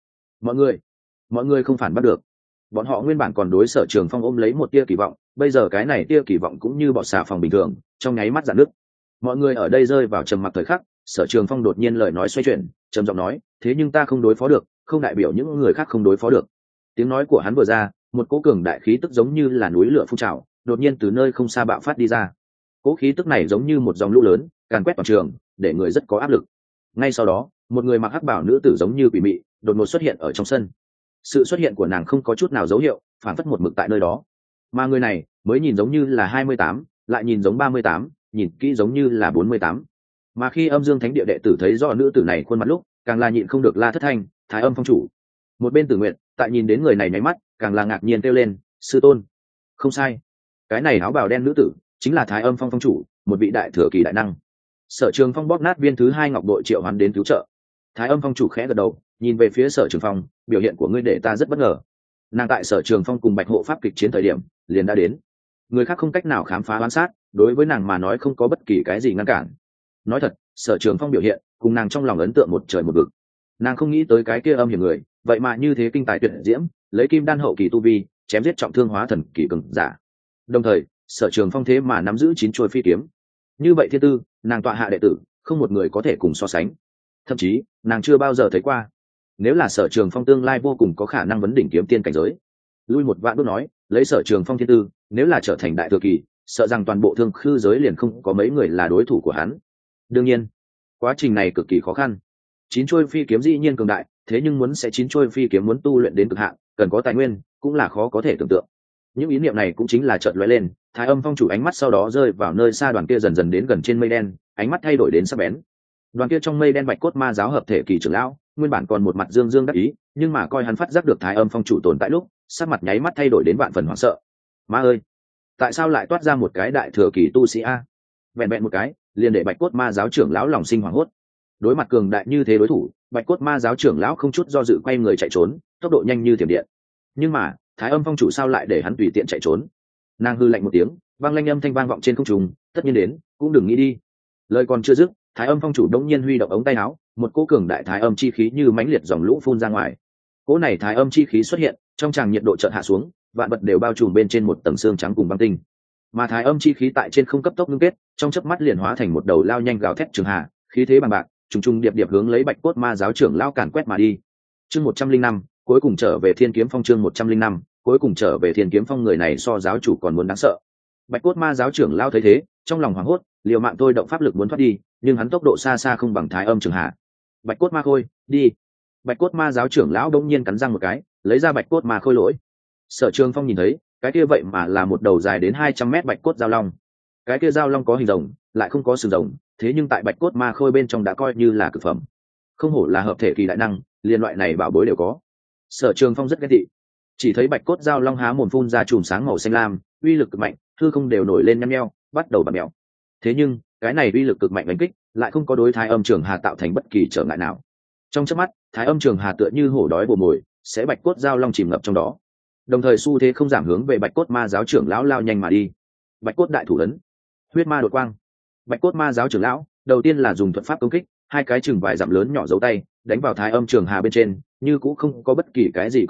Mọi người không phản bắt được. Bọn họ nguyên bản còn đối Sở Trường Phong ôm lấy một tia kỳ vọng, bây giờ cái này tia kỳ vọng cũng như bọt xà phòng bình thường, trong nháy mắt rạn nứt. Mọi người ở đây rơi vào trầm mặc thời khắc, Sở Trường Phong đột nhiên lời nói xoay chuyển, trầm giọng nói, thế nhưng ta không đối phó được, không đại biểu những người khác không đối phó được. Tiếng nói của hắn vừa ra, một cỗ cường đại khí tức giống như là núi lửa phun trào, đột nhiên từ nơi không xa bạo phát đi ra. Cỗ khí tức này giống như một dòng lũ lớn, càn quét toàn trường, để người rất có áp lực. Ngay sau đó, một người mặc hắc bào nữ tử giống như quỷ mị, đột ngột xuất hiện ở trong sân. Sự xuất hiện của nàng không có chút nào dấu hiệu, phản phất một mực tại nơi đó. Mà người này mới nhìn giống như là 28, lại nhìn giống 38, nhìn kỹ giống như là 48. Mà khi Âm Dương Thánh địa đệ tử thấy rõ nữ tử này khuôn mặt lúc, càng là nhịn không được la thất thanh, Thái Âm phong chủ. Một bên Tử Nguyện, tại nhìn đến người này nháy mắt, càng là ngạc nhiên kêu lên, sư tôn. Không sai, cái này áo bào đen nữ tử chính là Thái Âm phong phong chủ, một vị đại thừa kỳ đại năng. Sở Trường Phong bóp nát viên thứ hai ngọc bội triệu hắn đến cứu trợ. Thái Âm phong chủ khẽ gật đầu, nhìn về phía Sở Trường Phong, biểu hiện của ngươi để ta rất bất ngờ. Nàng tại Sở Trường Phong cùng Bạch Hộ pháp kịch chiến thời điểm liền đã đến, người khác không cách nào khám phá oán sát, đối với nàng mà nói không có bất kỳ cái gì ngăn cản. Nói thật, Sở Trường Phong biểu hiện cùng nàng trong lòng ấn tượng một trời một vực. Nàng không nghĩ tới cái kia âm hiểm người vậy mà như thế kinh tài tuyệt diễm, lấy kim đan hậu kỳ tu vi chém giết trọng thương hóa thần kỳ cường giả. Đồng thời Sở Trường Phong thế mà nắm giữ 9 chuôi phi kiếm. Như vậy thiên tư, nàng tọa hạ đệ tử không một người có thể cùng so sánh, thậm chí nàng chưa bao giờ thấy qua. Nếu là Sở Trường Phong tương lai vô cùng có khả năng vấn đỉnh kiếm tiên cảnh giới. Lui một vạn bước nói, lấy Sở Trường Phong thiên tư, nếu là trở thành đại thừa kỳ, sợ rằng toàn bộ thương khư giới liền không có mấy người là đối thủ của hắn. Đương nhiên quá trình này cực kỳ khó khăn. 9 chuôi phi kiếm dĩ nhiên cường đại, thế nhưng muốn sẽ 9 chuôi phi kiếm muốn tu luyện đến cực hạn, cần có tài nguyên, cũng là khó có thể tưởng tượng. Những ý niệm này cũng chính là chợt lóe lên, Thái Âm phong chủ ánh mắt sau đó rơi vào nơi xa đoàn kia dần dần đến gần trên mây đen, ánh mắt thay đổi đến sắc bén. Đoàn kia trong mây đen Bạch Cốt ma giáo hợp thể kỳ trưởng lão, nguyên bản còn một mặt dương dương đắc ý, nhưng mà coi hắn phát giác được Thái Âm phong chủ tồn tại lúc, sắc mặt nháy mắt thay đổi đến vạn phần hoảng sợ. Ma ơi, tại sao lại toát ra một cái đại thừa kỳ tu sĩ a? Vẹn vẹn một cái, liền để Bạch Cốt ma giáo trưởng lão lòng sinh hoảng hốt. Đối mặt cường đại như thế đối thủ, Bạch Cốt ma giáo trưởng lão không chút do dự quay người chạy trốn, tốc độ nhanh như thiểm điện. Nhưng mà Thái Âm phong chủ sao lại để hắn tùy tiện chạy trốn? Nàng hư lạnh một tiếng, vang lanh âm thanh vang vọng trên không trung, tất nhiên đến, cũng đừng nghĩ đi. Lời còn chưa dứt, Thái Âm phong chủ đống nhiên huy động ống tay áo, một cỗ cường đại thái âm chi khí như mãnh liệt dòng lũ phun ra ngoài. Cỗ này thái âm chi khí xuất hiện, trong tràng nhiệt độ chợt hạ xuống, vạn vật đều bao trùm bên trên một tầng xương trắng cùng băng tinh. Mà thái âm chi khí tại trên không cấp tốc ngưng kết, trong chớp mắt liền hóa thành một đầu lao nhanh gào thét trường hà, khí thế bằng bạc, trùng trùng điệp điệp hướng lấy Bạch Cốt ma giáo trưởng lão càn quét mà đi. Chương 105, cuối cùng trở về Thiên Kiếm Phong. Chương 105, cuối cùng trở về Thiên Kiếm Phong. Người này so giáo chủ còn muốn đáng sợ. Bạch Cốt ma giáo trưởng lão thấy thế, trong lòng hoảng hốt, liều mạng thôi động pháp lực muốn thoát đi, nhưng hắn tốc độ xa xa không bằng thái âm trường hà. Bạch Cốt ma khôi, đi. Bạch Cốt ma giáo trưởng lão đống nhiên cắn răng một cái, lấy ra Bạch Cốt ma khôi lỗi. Sở Trường Phong nhìn thấy, cái kia vậy mà là một đầu dài đến 200 mét bạch cốt giao long. Cái kia giao long có hình rồng, lại không có sừng rồng, thế nhưng tại Bạch Cốt ma khôi bên trong đã coi như là cực phẩm. Không hổ là hợp thể kỳ đại năng, liên loại này bảo bối đều có. Sở Trường Phong rất ghét tị. Chỉ thấy bạch cốt giao long há mồm phun ra chùm sáng màu xanh lam, uy lực cực mạnh, hư không đều nổi lên nhăn nheo, bắt đầu bặm mèo. Thế nhưng cái này uy lực cực mạnh đánh kích lại không có đối thái âm trường hà tạo thành bất kỳ trở ngại nào. Trong chớp mắt, thái âm trường hà tựa như hổ đói bồ mồi, sẽ bạch cốt giao long chìm ngập trong đó. Đồng thời xu thế không giảm hướng về bạch cốt ma giáo trưởng lão lao nhanh mà đi. Bạch cốt đại thủ ấn, huyết ma đột quang. Bạch cốt ma giáo trưởng lão đầu tiên là dùng thuật pháp công kích, hai cái chừng vài dặm lớn nhỏ dấu tay đánh vào thái âm trường hà bên trên, như cũng không có bất kỳ cái gì công hiệu,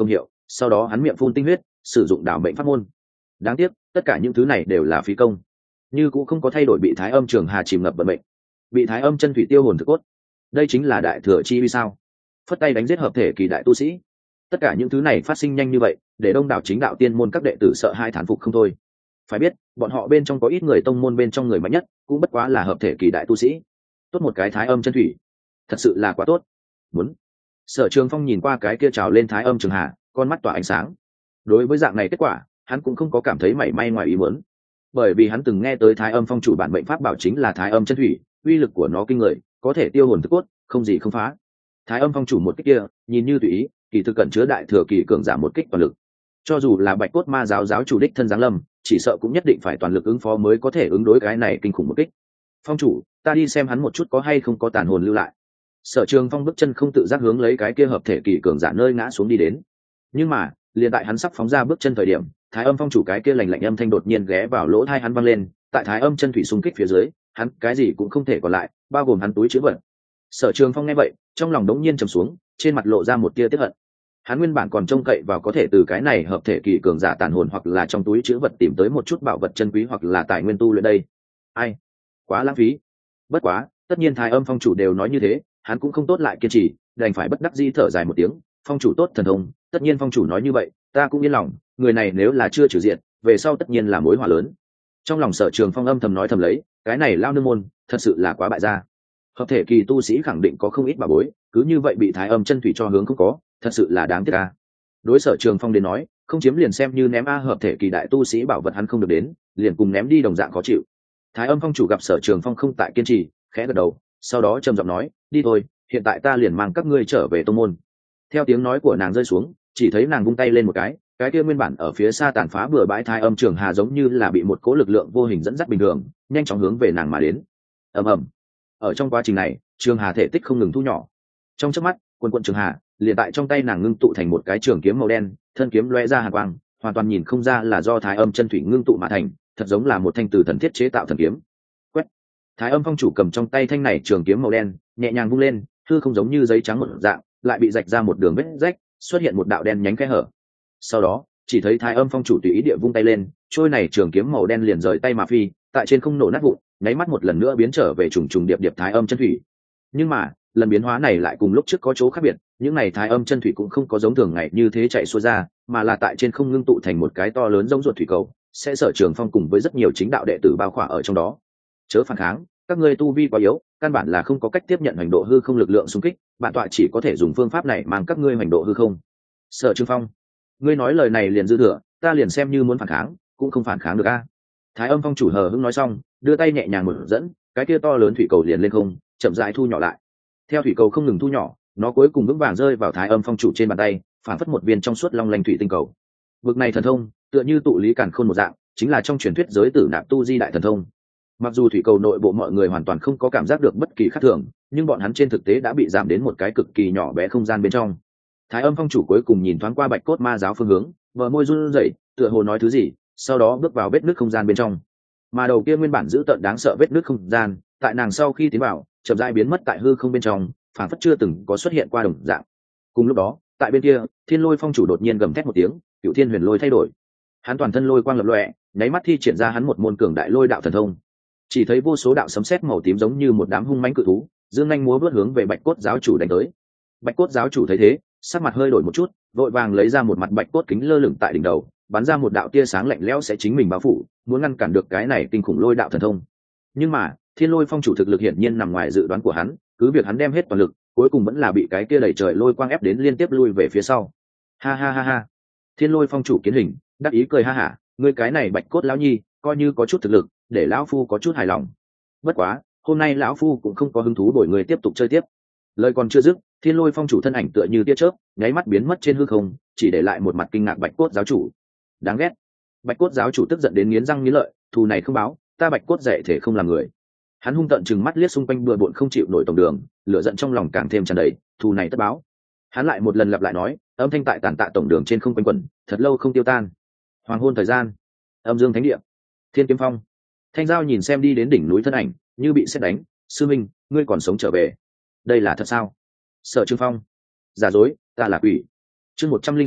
sau đó hắn miệng phun tinh huyết sử dụng đảo mệnh pháp môn. Đáng tiếc tất cả những thứ này đều là phí công, như cũng không có thay đổi bị Thái Âm Trường Hà chìm ngập vận mệnh, bị Thái Âm chân thủy tiêu hồn thực cốt. Đây chính là đại thừa chi vì sao? Phất tay đánh giết hợp thể kỳ đại tu sĩ. Tất cả những thứ này phát sinh nhanh như vậy, để đông đảo chính đạo tiên môn các đệ tử sợ hai thán phục không thôi. Phải biết bọn họ bên trong có ít người tông môn bên trong người mạnh nhất cũng bất quá là hợp thể kỳ đại tu sĩ. Tốt một cái Thái Âm chân thủy, thật sự là quá tốt. Muốn. Sở Trường Phong nhìn qua cái kia trào lên Thái Âm Trường Hà, con mắt tỏa ánh sáng. Đối với dạng này kết quả, hắn cũng không có cảm thấy mảy may ngoài ý muốn, bởi vì hắn từng nghe tới Thái Âm Phong chủ bản mệnh pháp bảo chính là Thái Âm chân thủy, uy lực của nó kinh người, có thể tiêu hồn thực cốt, không gì không phá. Thái Âm Phong chủ một kích kia, nhìn như tùy ý, kỳ thực cẩn chứa đại thừa kỳ cường giả một kích toàn lực. Cho dù là Bạch Cốt Ma giáo giáo chủ đích thân giáng lâm, chỉ sợ cũng nhất định phải toàn lực ứng phó mới có thể ứng đối cái này kinh khủng một kích. Phong chủ, ta đi xem hắn một chút có hay không có tàn hồn lưu lại. Sở Trường Phong bước chân không tự giác hướng lấy cái kia hợp thể kỳ cường giả nơi ngã xuống đi đến. Nhưng mà, liền tại hắn sắp phóng ra bước chân thời điểm, Thái Âm Phong chủ cái kia lạnh lạnh âm thanh đột nhiên ghé vào lỗ tai hắn vang lên, tại Thái Âm chân thủy xung kích phía dưới, hắn cái gì cũng không thể còn lại, bao gồm hắn túi trữ vật. Sở Trường Phong nghe vậy, trong lòng đống nhiên trầm xuống, trên mặt lộ ra một tia tiếc hận. Hắn nguyên bản còn trông cậy vào có thể từ cái này hợp thể kỳ cường giả tàn hồn hoặc là trong túi trữ vật tìm tới một chút bảo vật chân quý hoặc là tài nguyên tu luyện đây. Ai, quá lãng phí. Bất quá, tất nhiên Thái Âm Phong chủ đều nói như thế, hắn cũng không tốt lại kiên trì, đành phải bất đắc dĩ thở dài một tiếng. Phong chủ tốt thần thông, tất nhiên phong chủ nói như vậy, ta cũng yên lòng, người này nếu là chưa trừ diện, về sau tất nhiên là mối họa lớn. Trong lòng Sở Trường Phong âm thầm nói thầm lấy, cái này lao nương môn, thật sự là quá bại gia. Hợp thể kỳ tu sĩ khẳng định có không ít bảo bối, cứ như vậy bị Thái Âm chân thủy cho hướng không có, thật sự là đáng tiếc a. Đối Sở Trường Phong đến nói, không chiếm liền xem như ném a, hợp thể kỳ đại tu sĩ bảo vật hắn không được đến, liền cùng ném đi đồng dạng khó chịu. Thái Âm Phong chủ gặp Sở Trường Phong không tại kiên trì, khẽ gật đầu, sau đó trầm giọng nói, đi thôi, hiện tại ta liền mang các ngươi trở về tông môn. Theo tiếng nói của nàng rơi xuống, chỉ thấy nàng vung tay lên một cái kia nguyên bản ở phía xa tàn phá bừa bãi Thái Âm Trường Hà giống như là bị một cỗ lực lượng vô hình dẫn dắt bình thường, nhanh chóng hướng về nàng mà đến. Ầm ầm. Ở trong quá trình này, Trường Hà thể tích không ngừng thu nhỏ. Trong chớp mắt, quần Trường Hà liền tại trong tay nàng ngưng tụ thành một cái trường kiếm màu đen, thân kiếm lóe ra hàn quang, hoàn toàn nhìn không ra là do Thái Âm chân thủy ngưng tụ mà thành, thật giống là một thanh từ thần thiết chế tạo thần kiếm. Quét. Thái Âm Phong chủ cầm trong tay thanh này trường kiếm màu đen, nhẹ nhàng vung lên, hư không giống như giấy trắng một dạng, lại bị rạch ra một đường vết rách, xuất hiện một đạo đen nhánh kẽ hở. Sau đó, chỉ thấy Thái Âm Phong chủ tùy ý địa vung tay lên, trôi này trường kiếm màu đen liền rời tay mà phi, tại trên không nổ nát vụn, nháy mắt một lần nữa biến trở về trùng trùng điệp điệp Thái Âm chân thủy. Nhưng mà, lần biến hóa này lại cùng lúc trước có chỗ khác biệt, những này Thái Âm chân thủy cũng không có giống thường ngày như thế chạy xuôi ra, mà là tại trên không ngưng tụ thành một cái to lớn giống ruột thủy cầu, sẽ Sở Trường Phong cùng với rất nhiều chính đạo đệ tử bao khỏa ở trong đó. Chớ phản kháng, các ngươi tu vi quá yếu, căn bản là không có cách tiếp nhận hành độ hư không lực lượng xung kích, bản tọa chỉ có thể dùng phương pháp này mang các ngươi hành độ hư không. Sở Trường Phong, ngươi nói lời này liền dư thừa, ta liền xem như muốn phản kháng cũng không phản kháng được a. Thái Âm Phong chủ hờ hững nói xong, đưa tay nhẹ nhàng mở dẫn, cái kia to lớn thủy cầu liền lên không, chậm rãi thu nhỏ lại. Theo thủy cầu không ngừng thu nhỏ, nó cuối cùng vững vàng rơi vào Thái Âm Phong chủ trên bàn tay, phản phất một viên trong suốt long lanh thủy tinh cầu. Vực này thần thông, tựa như tụ lý càn khôn một dạng, chính là trong truyền thuyết giới tử nạp tu di đại thần thông. Mặc dù thủy cầu nội bộ mọi người hoàn toàn không có cảm giác được bất kỳ khác thường, nhưng bọn hắn trên thực tế đã bị giảm đến một cái cực kỳ nhỏ bé không gian bên trong. Thái Âm Phong chủ cuối cùng nhìn thoáng qua Bạch Cốt Ma giáo phương hướng, bờ môi run rẩy, tựa hồ nói thứ gì, sau đó bước vào vết nứt không gian bên trong. Mà đầu kia nguyên bản giữ tợn đáng sợ vết nứt không gian, tại nàng sau khi tiến vào, chậm rãi biến mất tại hư không bên trong, phản phất chưa từng có xuất hiện qua đồng dạng. Cùng lúc đó, tại bên kia, Thiên Lôi Phong chủ đột nhiên gầm thét một tiếng, Cửu Thiên Huyền Lôi thay đổi. Hắn toàn thân lôi quang lập lòe, nháy mắt thi triển ra hắn một môn cường đại lôi đạo thần thông. Chỉ thấy vô số đạo sấm sét màu tím giống như một đám hung mãnh cự thú, dương nhanh múa vớt hướng về Bạch Cốt giáo chủ đánh tới. Bạch Cốt giáo chủ thấy thế, sắc mặt hơi đổi một chút, vội vàng lấy ra một mặt bạch cốt kính lơ lửng tại đỉnh đầu, bắn ra một đạo tia sáng lạnh lẽo sẽ chính mình bao phủ, muốn ngăn cản được cái này kinh khủng lôi đạo thần thông. Nhưng mà, Thiên Lôi Phong chủ thực lực hiển nhiên nằm ngoài dự đoán của hắn, cứ việc hắn đem hết toàn lực, cuối cùng vẫn là bị cái kia đẩy trời lôi quang ép đến liên tiếp lui về phía sau. Ha ha ha ha. Thiên Lôi Phong chủ kiến hình, đắc ý cười ha hả, ngươi cái này Bạch Cốt lão nhi, coi như có chút thực lực, để lão phu có chút hài lòng. Bất quá, hôm nay lão phu cũng không có hứng thú đổi người tiếp tục chơi tiếp. Lời còn chưa dứt, Thiên Lôi Phong chủ thân ảnh tựa như tia chớp, nháy mắt biến mất trên hư không, chỉ để lại một mặt kinh ngạc Bạch Cốt giáo chủ. Đáng ghét. Bạch Cốt giáo chủ tức giận đến nghiến răng nghiến lợi, thù này không báo, ta Bạch Cốt dạy thể không làm người. Hắn hung tợn chừng mắt liếc xung quanh bừa bộn không chịu nổi tổng đường, lửa giận trong lòng càng thêm tràn đầy, thù này tất báo. Hắn lại một lần lặp lại nói, âm thanh tại tản tạ tổng đường trên không quanh quẩn, thật lâu không tiêu tan. Hoàng hôn thời gian, âm dương thánh địa, Thiên Kiếm Phong. Thanh Giao nhìn xem đi đến đỉnh núi thân ảnh, như bị sét đánh, sư minh, ngươi còn sống trở về, đây là thật sao? Sở Trường Phong, giả dối, ta là quỷ. Chương 106,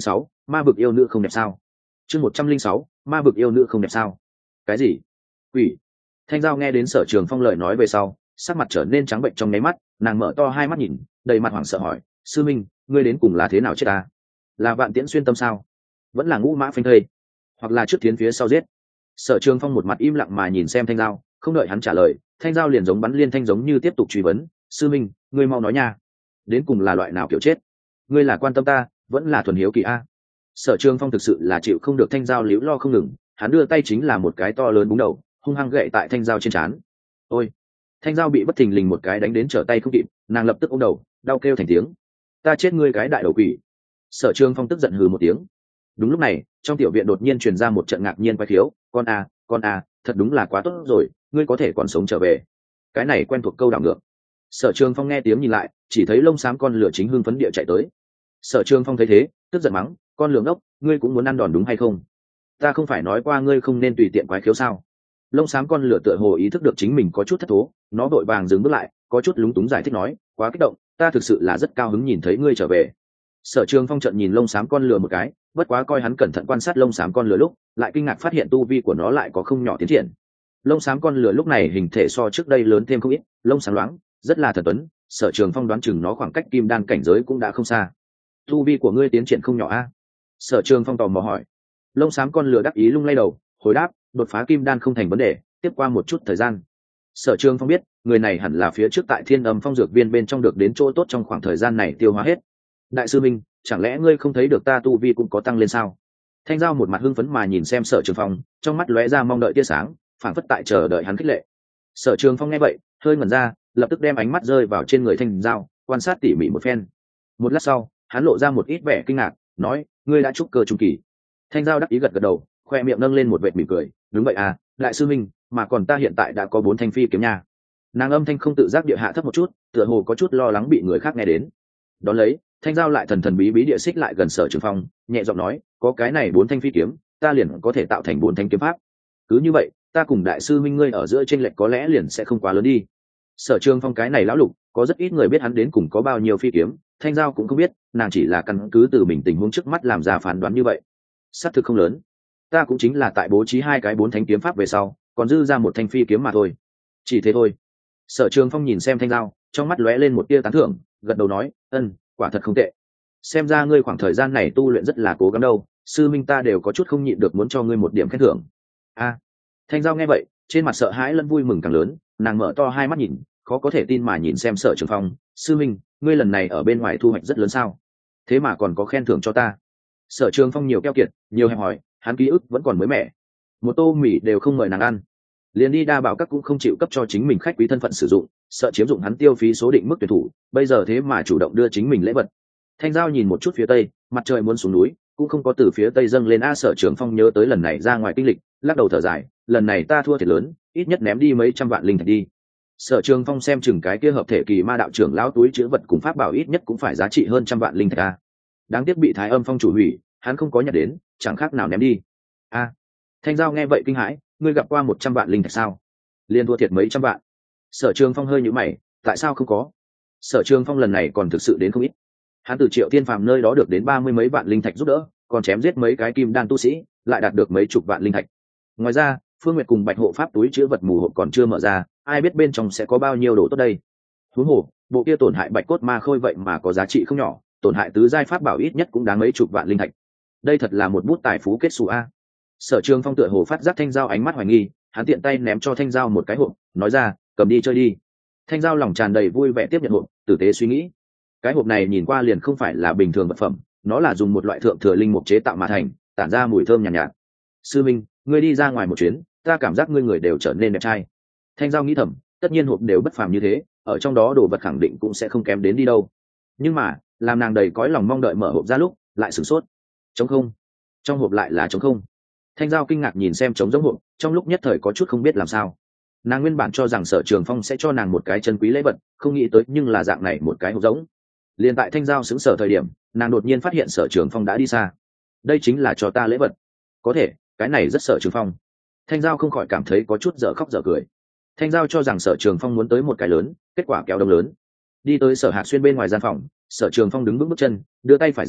ma vực yêu nữ không đẹp sao? Chương 106, ma vực yêu nữ không đẹp sao? Cái gì? Quỷ? Thanh Giao nghe đến Sở Trường Phong lời nói về sau, sắc mặt trở nên trắng bệnh trong nháy mắt, nàng mở to hai mắt nhìn, đầy mặt hoảng sợ hỏi, sư minh, ngươi đến cùng là thế nào chết ta? Là Vạn Tiễn xuyên tâm sao? Vẫn là ngũ mã phanh thây, hoặc là trước tiến phía sau giết? Sở Trường Phong một mặt im lặng mà nhìn xem Thanh Giao, không đợi hắn trả lời, Thanh Giao liền giống bắn liên thanh giống như tiếp tục truy vấn, sư minh, ngươi mau nói nha, đến cùng là loại nào kiểu chết? Ngươi là quan tâm ta, vẫn là thuần hiếu kỳ a? Sở Trường Phong thực sự là chịu không được Thanh Giao liễu lo không ngừng, hắn đưa tay chính là một cái to lớn búng đầu, hung hăng gậy tại Thanh Giao trên trán. Ôi! Thanh Giao bị bất thình lình một cái đánh đến trở tay không kịp, nàng lập tức ôm đầu, đau kêu thành tiếng. Ta chết ngươi cái đại đầu quỷ! Sở Trường Phong tức giận hừ một tiếng. Đúng lúc này, trong tiểu viện đột nhiên truyền ra một trận ngạc nhiên quái khiếu, con a, thật đúng là quá tốt rồi, ngươi có thể còn sống trở về. Cái này quen thuộc câu đảo ngược. Sở Trường Phong nghe tiếng nhìn lại, chỉ thấy lông xám con lửa chính hưng phấn địa chạy tới. Sở Trường Phong thấy thế, tức giận mắng, con lửa ngốc, ngươi cũng muốn ăn đòn đúng hay không? Ta không phải nói qua ngươi không nên tùy tiện quái khiếu sao? Lông xám con lửa tựa hồ ý thức được chính mình có chút thất thố, nó vội vàng dừng bước lại, có chút lúng túng giải thích nói, quá kích động, ta thực sự là rất cao hứng nhìn thấy ngươi trở về. Sở Trường Phong trợn nhìn lông xám con lửa một cái, bất quá coi hắn cẩn thận quan sát lông xám con lửa lúc, lại kinh ngạc phát hiện tu vi của nó lại có không nhỏ tiến triển. Lông xám con lửa lúc này hình thể so trước đây lớn thêm không ít, lông sáng loáng, rất là thần tuấn. Sở Trường Phong đoán chừng nó khoảng cách kim đan cảnh giới cũng đã không xa. Tu vi của ngươi tiến triển không nhỏ a? Sở Trường Phong tò mò hỏi. Lông xám con lửa đắc ý lung lay đầu, hồi đáp, đột phá kim đan không thành vấn đề, tiếp qua một chút thời gian. Sở Trường Phong biết, người này hẳn là phía trước tại Thiên Âm Phong dược viên bên trong được đến chỗ tốt trong khoảng thời gian này tiêu hóa hết. Đại sư minh, chẳng lẽ ngươi không thấy được ta tu vi cũng có tăng lên sao? Thanh Giao một mặt hưng phấn mà nhìn xem Sở Trường Phong, trong mắt lóe ra mong đợi tia sáng, phảng phất tại chờ đợi hắn khích lệ. Sở Trường Phong nghe vậy, hơi ngẩn ra, lập tức đem ánh mắt rơi vào trên người Thanh Giao, quan sát tỉ mỉ một phen. Một lát sau, hắn lộ ra một ít vẻ kinh ngạc, nói, ngươi đã trúc cơ trung kỳ. Thanh Giao đắc ý gật gật đầu, khoe miệng nâng lên một vệt mỉm cười, đúng vậy à, đại sư minh, mà còn ta hiện tại đã có 4 thanh phi kiếm nha. Nàng âm thanh không tự giác địa hạ thấp một chút, tựa hồ có chút lo lắng bị người khác nghe đến. Đón lấy, Thanh Giao lại thần thần bí bí địa xích lại gần Sở Trường Phong, nhẹ giọng nói, có cái này 4 thanh phi kiếm, ta liền có thể tạo thành 4 thanh kiếm pháp. Cứ như vậy, ta cùng đại sư minh ngươi ở giữa chênh lệch có lẽ liền sẽ không quá lớn đi. Sở Trường Phong cái này lão lục, có rất ít người biết hắn đến cùng có bao nhiêu phi kiếm, Thanh Giao cũng không biết, nàng chỉ là căn cứ từ mình tình huống trước mắt làm ra phán đoán như vậy. Sát thực không lớn, ta cũng chính là tại bố trí 2 cái 4 thanh kiếm pháp về sau, còn dư ra 1 thanh phi kiếm mà thôi. Chỉ thế thôi. Sở Trường Phong nhìn xem Thanh Giao, trong mắt lóe lên một tia tán thưởng, gật đầu nói, quả thật không tệ. Xem ra ngươi khoảng thời gian này tu luyện rất là cố gắng đâu, sư minh ta đều có chút không nhịn được muốn cho ngươi một điểm khen thưởng. A. Thanh Giao nghe vậy, trên mặt sợ hãi lẫn vui mừng càng lớn, nàng mở to hai mắt nhìn, khó có thể tin mà nhìn xem Sở Trường Phong, sư minh, ngươi lần này ở bên ngoài thu hoạch rất lớn sao? Thế mà còn có khen thưởng cho ta. Sở Trường Phong nhiều keo kiệt, nhiều hẹp hỏi, hắn ký ức vẫn còn mới mẻ. Một tô mì đều không mời nàng ăn, liền đi đa bảo các cũng không chịu cấp cho chính mình khách quý thân phận sử dụng, sợ chiếm dụng hắn tiêu phí số định mức tuyệt thủ, bây giờ thế mà chủ động đưa chính mình lễ vật. Thanh Giao nhìn một chút phía tây, mặt trời muốn xuống núi, cũng không có từ phía tây dâng lên. Sở Trường Phong nhớ tới lần này ra ngoài kinh lịch, lắc đầu thở dài, lần này ta thua thiệt lớn, ít nhất ném đi mấy trăm vạn linh thạch đi. Sở Trường Phong xem chừng cái kia hợp thể kỳ ma đạo trưởng lão túi chứa vật cùng pháp bảo ít nhất cũng phải giá trị hơn trăm vạn linh thạch a. Đáng tiếc bị Thái Âm Phong chủ hủy, hắn không có nhặt đến, chẳng khác nào ném đi. A. Thanh Giao nghe vậy kinh hãi, ngươi gặp qua 100 vạn linh thạch sao? Liên thua thiệt mấy trăm vạn. Sở Trường Phong hơi nhíu mày, tại sao không có? Sở Trường Phong lần này còn thực sự đến không ít. Hắn từ Triệu Thiên Phàm nơi đó được đến 30 mấy vạn linh thạch giúp đỡ, còn chém giết mấy cái kim đan tu sĩ, lại đạt được mấy chục vạn linh thạch. Ngoài ra, Phương Nguyệt cùng Bạch Hộ Pháp túi chứa vật mù hộp còn chưa mở ra, ai biết bên trong sẽ có bao nhiêu đồ tốt đây. Huống hồ, bộ kia tổn hại Bạch Cốt Ma Khôi vậy mà có giá trị không nhỏ, tổn hại tứ giai pháp bảo ít nhất cũng đáng mấy chục vạn linh thạch. Đây thật là một bút tài phú kết xù a. Sở Trường Phong tựa hồ phát giác Thanh Giao ánh mắt hoài nghi, hắn tiện tay ném cho Thanh Giao một cái hộp, nói ra, cầm đi chơi đi. Thanh Giao lòng tràn đầy vui vẻ tiếp nhận hộp, tử tế suy nghĩ. Cái hộp này nhìn qua liền không phải là bình thường vật phẩm, nó là dùng một loại thượng thừa linh mục chế tạo mà thành, tản ra mùi thơm nhàn nhạt. Sư minh, ngươi đi ra ngoài một chuyến, ta cảm giác ngươi người đều trở nên đẹp trai. Thanh Giao nghĩ thầm, tất nhiên hộp đều bất phàm như thế, ở trong đó đồ vật khẳng định cũng sẽ không kém đến đi đâu. Nhưng mà, làm nàng đầy cõi lòng mong đợi mở hộp ra lúc, lại sửng sốt. Trống không. Trong hộp lại là trống không. Thanh Giao kinh ngạc nhìn xem trống giống hộp, trong lúc nhất thời có chút không biết làm sao. Nàng nguyên bản cho rằng Sở Trường Phong sẽ cho nàng một cái chân quý lễ vật, không nghĩ tới nhưng là dạng này một cái hộp giống. Liên tại Thanh Giao sững sờ thời điểm, nàng đột nhiên phát hiện Sở Trường Phong đã đi xa. Đây chính là cho ta lễ vật. Có thể, cái này rất Sở Trường Phong. Thanh Giao không khỏi cảm thấy có chút dở khóc dở cười. Thanh Giao cho rằng Sở Trường Phong muốn tới một cái lớn, kết quả kéo đông lớn. Đi tới Sở Hạc Xuyên bên ngoài gian phòng, Sở Trường Phong đứng bước chân, đưa tay phải ra,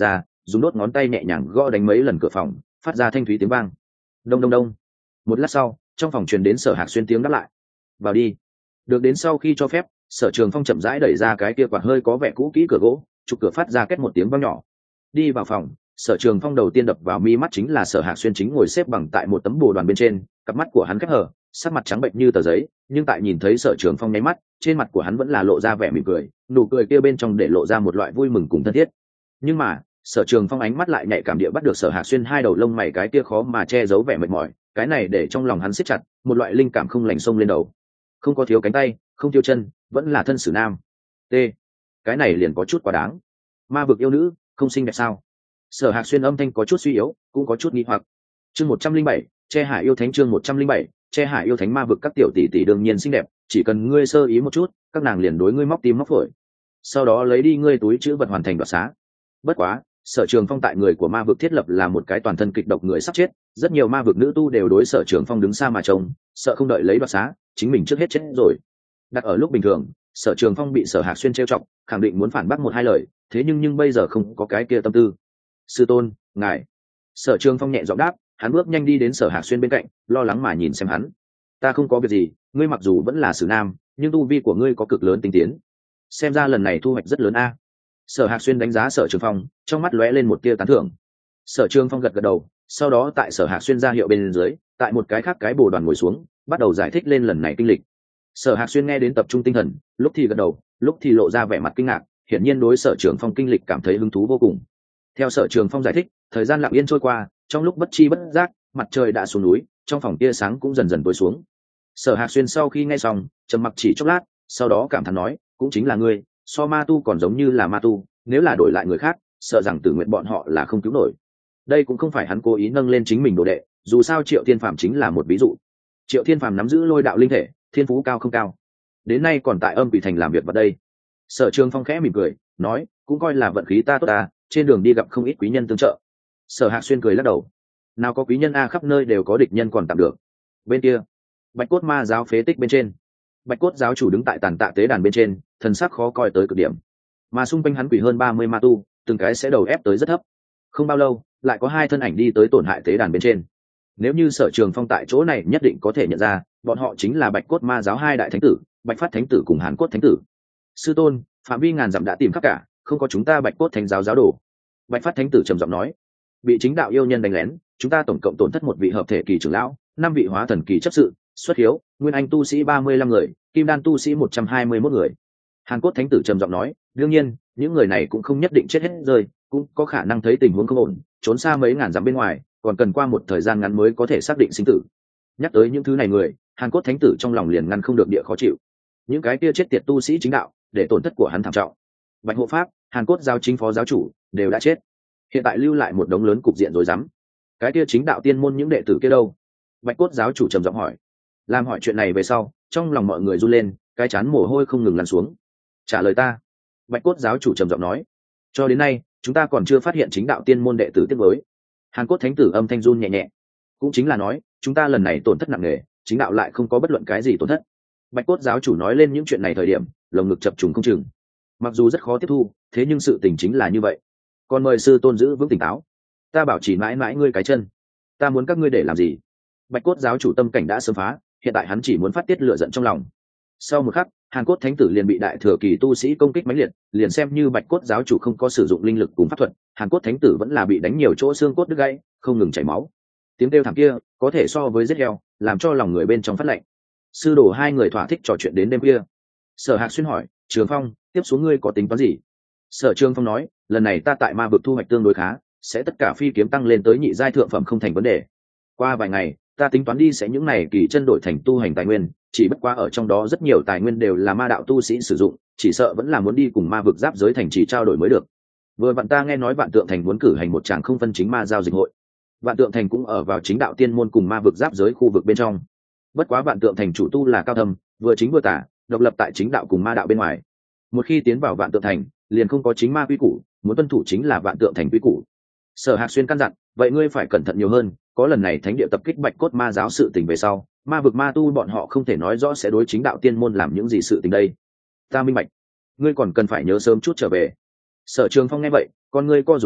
dùng đốt ngón tay nhẹ nhàng gõ đánh mấy lần cửa phòng, phát ra thanh thúy tiếng vang. Đông đông đông. Một lát sau, trong phòng truyền đến Sở Hạc Xuyên tiếng đáp lại. Vào đi. Được đến sau khi cho phép, Sở Trường Phong chậm rãi đẩy ra cái kia quạt hơi có vẻ cũ kỹ cửa gỗ, trục cửa phát ra két một tiếng vang nhỏ. Đi vào phòng, Sở Trường Phong đầu tiên đập vào mi mắt chính là Sở Hạc Xuyên chính ngồi xếp bằng tại một tấm bồ đoàn bên trên, cặp mắt của hắn khép hờ, sắc mặt trắng bệnh như tờ giấy, nhưng tại nhìn thấy Sở Trường Phong nháy mắt, trên mặt của hắn vẫn là lộ ra vẻ mỉm cười, nụ cười kia bên trong để lộ ra một loại vui mừng cùng thân thiết. Nhưng mà, Sở Trường Phong ánh mắt lại nhạy cảm địa bắt được Sở Hạc Xuyên hai đầu lông mày cái kia khó mà che giấu vẻ mệt mỏi, cái này để trong lòng hắn siết chặt, một loại linh cảm không lành xông lên đầu. Không có thiếu cánh tay, không thiếu chân, vẫn là thân xử nam. T. Cái này liền có chút quá đáng. Ma vực yêu nữ, không xinh đẹp sao? Sở Hạc Xuyên âm thanh có chút suy yếu, cũng có chút nghi hoặc. Chương 107, Che Hải yêu thánh chương 107, Che Hải yêu thánh ma vực các tiểu tỷ tỷ đương nhiên xinh đẹp, chỉ cần ngươi sơ ý một chút, các nàng liền đối ngươi móc tim móc phổi. Sau đó lấy đi ngươi túi trữ vật hoàn thành đoạt xá. Bất quá, Sở Trường Phong tại người của ma vực thiết lập là một cái toàn thân kịch độc người sắp chết, rất nhiều ma vực nữ tu đều đối Sở Trường Phong đứng xa mà trông, sợ không đợi lấy đoạt xá, chính mình trước hết chết rồi. Đặt ở lúc bình thường, Sở Trường Phong bị Sở Hạc Xuyên trêu chọc, khẳng định muốn phản bác một hai lời, thế nhưng bây giờ không có cái kia tâm tư. Sư tôn, ngài. Sở Trường Phong nhẹ giọng đáp, hắn bước nhanh đi đến Sở Hạc Xuyên bên cạnh, lo lắng mà nhìn xem hắn. Ta không có việc gì, ngươi mặc dù vẫn là sử nam, nhưng tu vi của ngươi có cực lớn tinh tiến. Xem ra lần này thu hoạch rất lớn a. Sở Hạc Xuyên đánh giá Sở Trường Phong, trong mắt lóe lên một tia tán thưởng. Sở Trường Phong gật gật đầu, sau đó tại Sở Hạc Xuyên ra hiệu bên dưới, tại một cái khác cái bồ đoàn ngồi xuống, bắt đầu giải thích lên lần này kinh lịch. Sở Hạc Xuyên nghe đến tập trung tinh thần, lúc thì gật đầu, lúc thì lộ ra vẻ mặt kinh ngạc, hiển nhiên đối Sở Trường Phong kinh lịch cảm thấy hứng thú vô cùng. Theo Sở Trường Phong giải thích, thời gian lặng yên trôi qua, trong lúc bất chi bất giác, mặt trời đã xuống núi, trong phòng tia sáng cũng dần dần tối xuống. Sở Hạc Xuyên sau khi nghe xong, trầm mặc chỉ chốc lát, sau đó cảm thán nói, cũng chính là ngươi, so ma tu còn giống như là ma tu, nếu là đổi lại người khác, sợ rằng tử nguyện bọn họ là không cứu nổi. Đây cũng không phải hắn cố ý nâng lên chính mình đồ đệ, dù sao Triệu Thiên Phàm chính là một ví dụ. Triệu Thiên Phàm nắm giữ lôi đạo linh thể, thiên phú cao không cao, đến nay còn tại Âm Quỷ Thành làm việc vào đây. Sở Trường Phong khẽ mỉm cười, nói, cũng coi là vận khí ta tốt ta, trên đường đi gặp không ít quý nhân tương trợ. Sở Hạc Xuyên cười lắc đầu, nào có quý nhân a, khắp nơi đều có địch nhân còn tạm được. Bên kia, Bạch Cốt Ma giáo phế tích bên trên, Bạch Cốt giáo chủ đứng tại tàn tạ tế đàn bên trên, thần sắc khó coi tới cực điểm. Mà xung quanh hắn quỷ hơn 30 ma tu, từng cái sẽ đầu ép tới rất thấp. Không bao lâu, lại có hai thân ảnh đi tới tổn hại tế đàn bên trên. Nếu như Sở Trường Phong tại chỗ này nhất định có thể nhận ra, bọn họ chính là Bạch Cốt Ma giáo hai đại thánh tử, Bạch Phát thánh tử cùng Hàn Cốt thánh tử. Sư tôn, phạm vi ngàn dặm đã tìm khắp cả, không có chúng ta Bạch Cốt thánh giáo giáo đồ. Bạch Phát thánh tử trầm giọng nói, bị chính đạo yêu nhân đánh lén, chúng ta tổng cộng tổn thất một vị hợp thể kỳ trưởng lão, 5 vị hóa thần kỳ chấp sự, xuất hiếu, nguyên anh tu sĩ 35 người, kim đan tu sĩ 121 người. Hàn Cốt thánh tử trầm giọng nói, đương nhiên, những người này cũng không nhất định chết hết rơi, cũng có khả năng thấy tình huống không ổn, trốn xa mấy ngàn dặm bên ngoài, còn cần qua một thời gian ngắn mới có thể xác định sinh tử. Nhắc tới những thứ này người, Hàn Cốt thánh tử trong lòng liền ngăn không được địa khó chịu. Những cái kia chết tiệt tu sĩ chính đạo, để tổn thất của hắn thảm trọng. Bạch hộ pháp, Hàn Cốt giáo chính phó giáo chủ đều đã chết, hiện tại lưu lại một đống lớn cục diện rối rắm. Cái kia chính đạo tiên môn những đệ tử kia đâu? Bạch Cốt giáo chủ trầm giọng hỏi. Làm hỏi chuyện này về sau, trong lòng mọi người run lên, cái chán mồ hôi không ngừng lăn xuống. Trả lời ta. Bạch Cốt giáo chủ trầm giọng nói, cho đến nay chúng ta còn chưa phát hiện chính đạo tiên môn đệ tử tiếp với. Hàn Cốt thánh tử âm thanh run nhẹ nhẹ. Cũng chính là nói, chúng ta lần này tổn thất nặng nề, chính đạo lại không có bất luận cái gì tổn thất. Bạch Cốt giáo chủ nói lên những chuyện này thời điểm, lồng ngực chập trùng không chừng. Mặc dù rất khó tiếp thu, thế nhưng sự tình chính là như vậy. Còn mời sư tôn giữ vững tỉnh táo. Ta bảo chỉ mãi mãi ngươi cái chân. Ta muốn các ngươi để làm gì? Bạch Cốt giáo chủ tâm cảnh đã sớm phá, hiện tại hắn chỉ muốn phát tiết lửa giận trong lòng. Sau một khắc, Hàn Cốt thánh tử liền bị đại thừa kỳ tu sĩ công kích mãnh liệt, liền xem như Bạch Cốt giáo chủ không có sử dụng linh lực cùng pháp thuật, Hàn Cốt thánh tử vẫn là bị đánh nhiều chỗ xương cốt đứt gãy, không ngừng chảy máu. Tiếng kêu thảm kia có thể so với giết heo, làm cho lòng người bên trong phát lạnh. Sư đồ hai người thỏa thích trò chuyện đến đêm khuya. Sở Hạc Xuyên hỏi, Trường Phong, tiếp xuống ngươi có tính toán gì? Sở Trường Phong nói, lần này ta tại ma vực thu hoạch tương đối khá, sẽ tất cả phi kiếm tăng lên tới nhị giai thượng phẩm không thành vấn đề. Qua vài ngày, ta tính toán đi sẽ những này kỳ chân đổi thành tu hành tài nguyên, chỉ bất quá ở trong đó rất nhiều tài nguyên đều là ma đạo tu sĩ sử dụng, chỉ sợ vẫn là muốn đi cùng ma vực giáp giới thành trì trao đổi mới được. Vừa vặn ta nghe nói Vạn Tượng Thành muốn cử hành một tràng không phân chính ma giao dịch hội. Vạn Tượng Thành cũng ở vào chính đạo tiên môn cùng ma vực giáp giới khu vực bên trong. Bất quá Vạn Tượng Thành chủ tu là cao thâm, vừa chính vừa tả, độc lập tại chính đạo cùng ma đạo bên ngoài. Một khi tiến vào Vạn Tượng Thành, liền không có chính ma quy củ, muốn tuân thủ chính là Vạn Tượng Thành quy củ. Sở Hạc Xuyên căn dặn, vậy ngươi phải cẩn thận nhiều hơn, có lần này thánh địa tập kích Bạch Cốt ma giáo sự tình về sau, ma vực ma tu bọn họ không thể nói rõ sẽ đối chính đạo tiên môn làm những gì sự tình đây. Ta minh bạch, ngươi còn cần phải nhớ sớm chút trở về. Sở Trường Phong nghe vậy, con ngươi co rụt lại,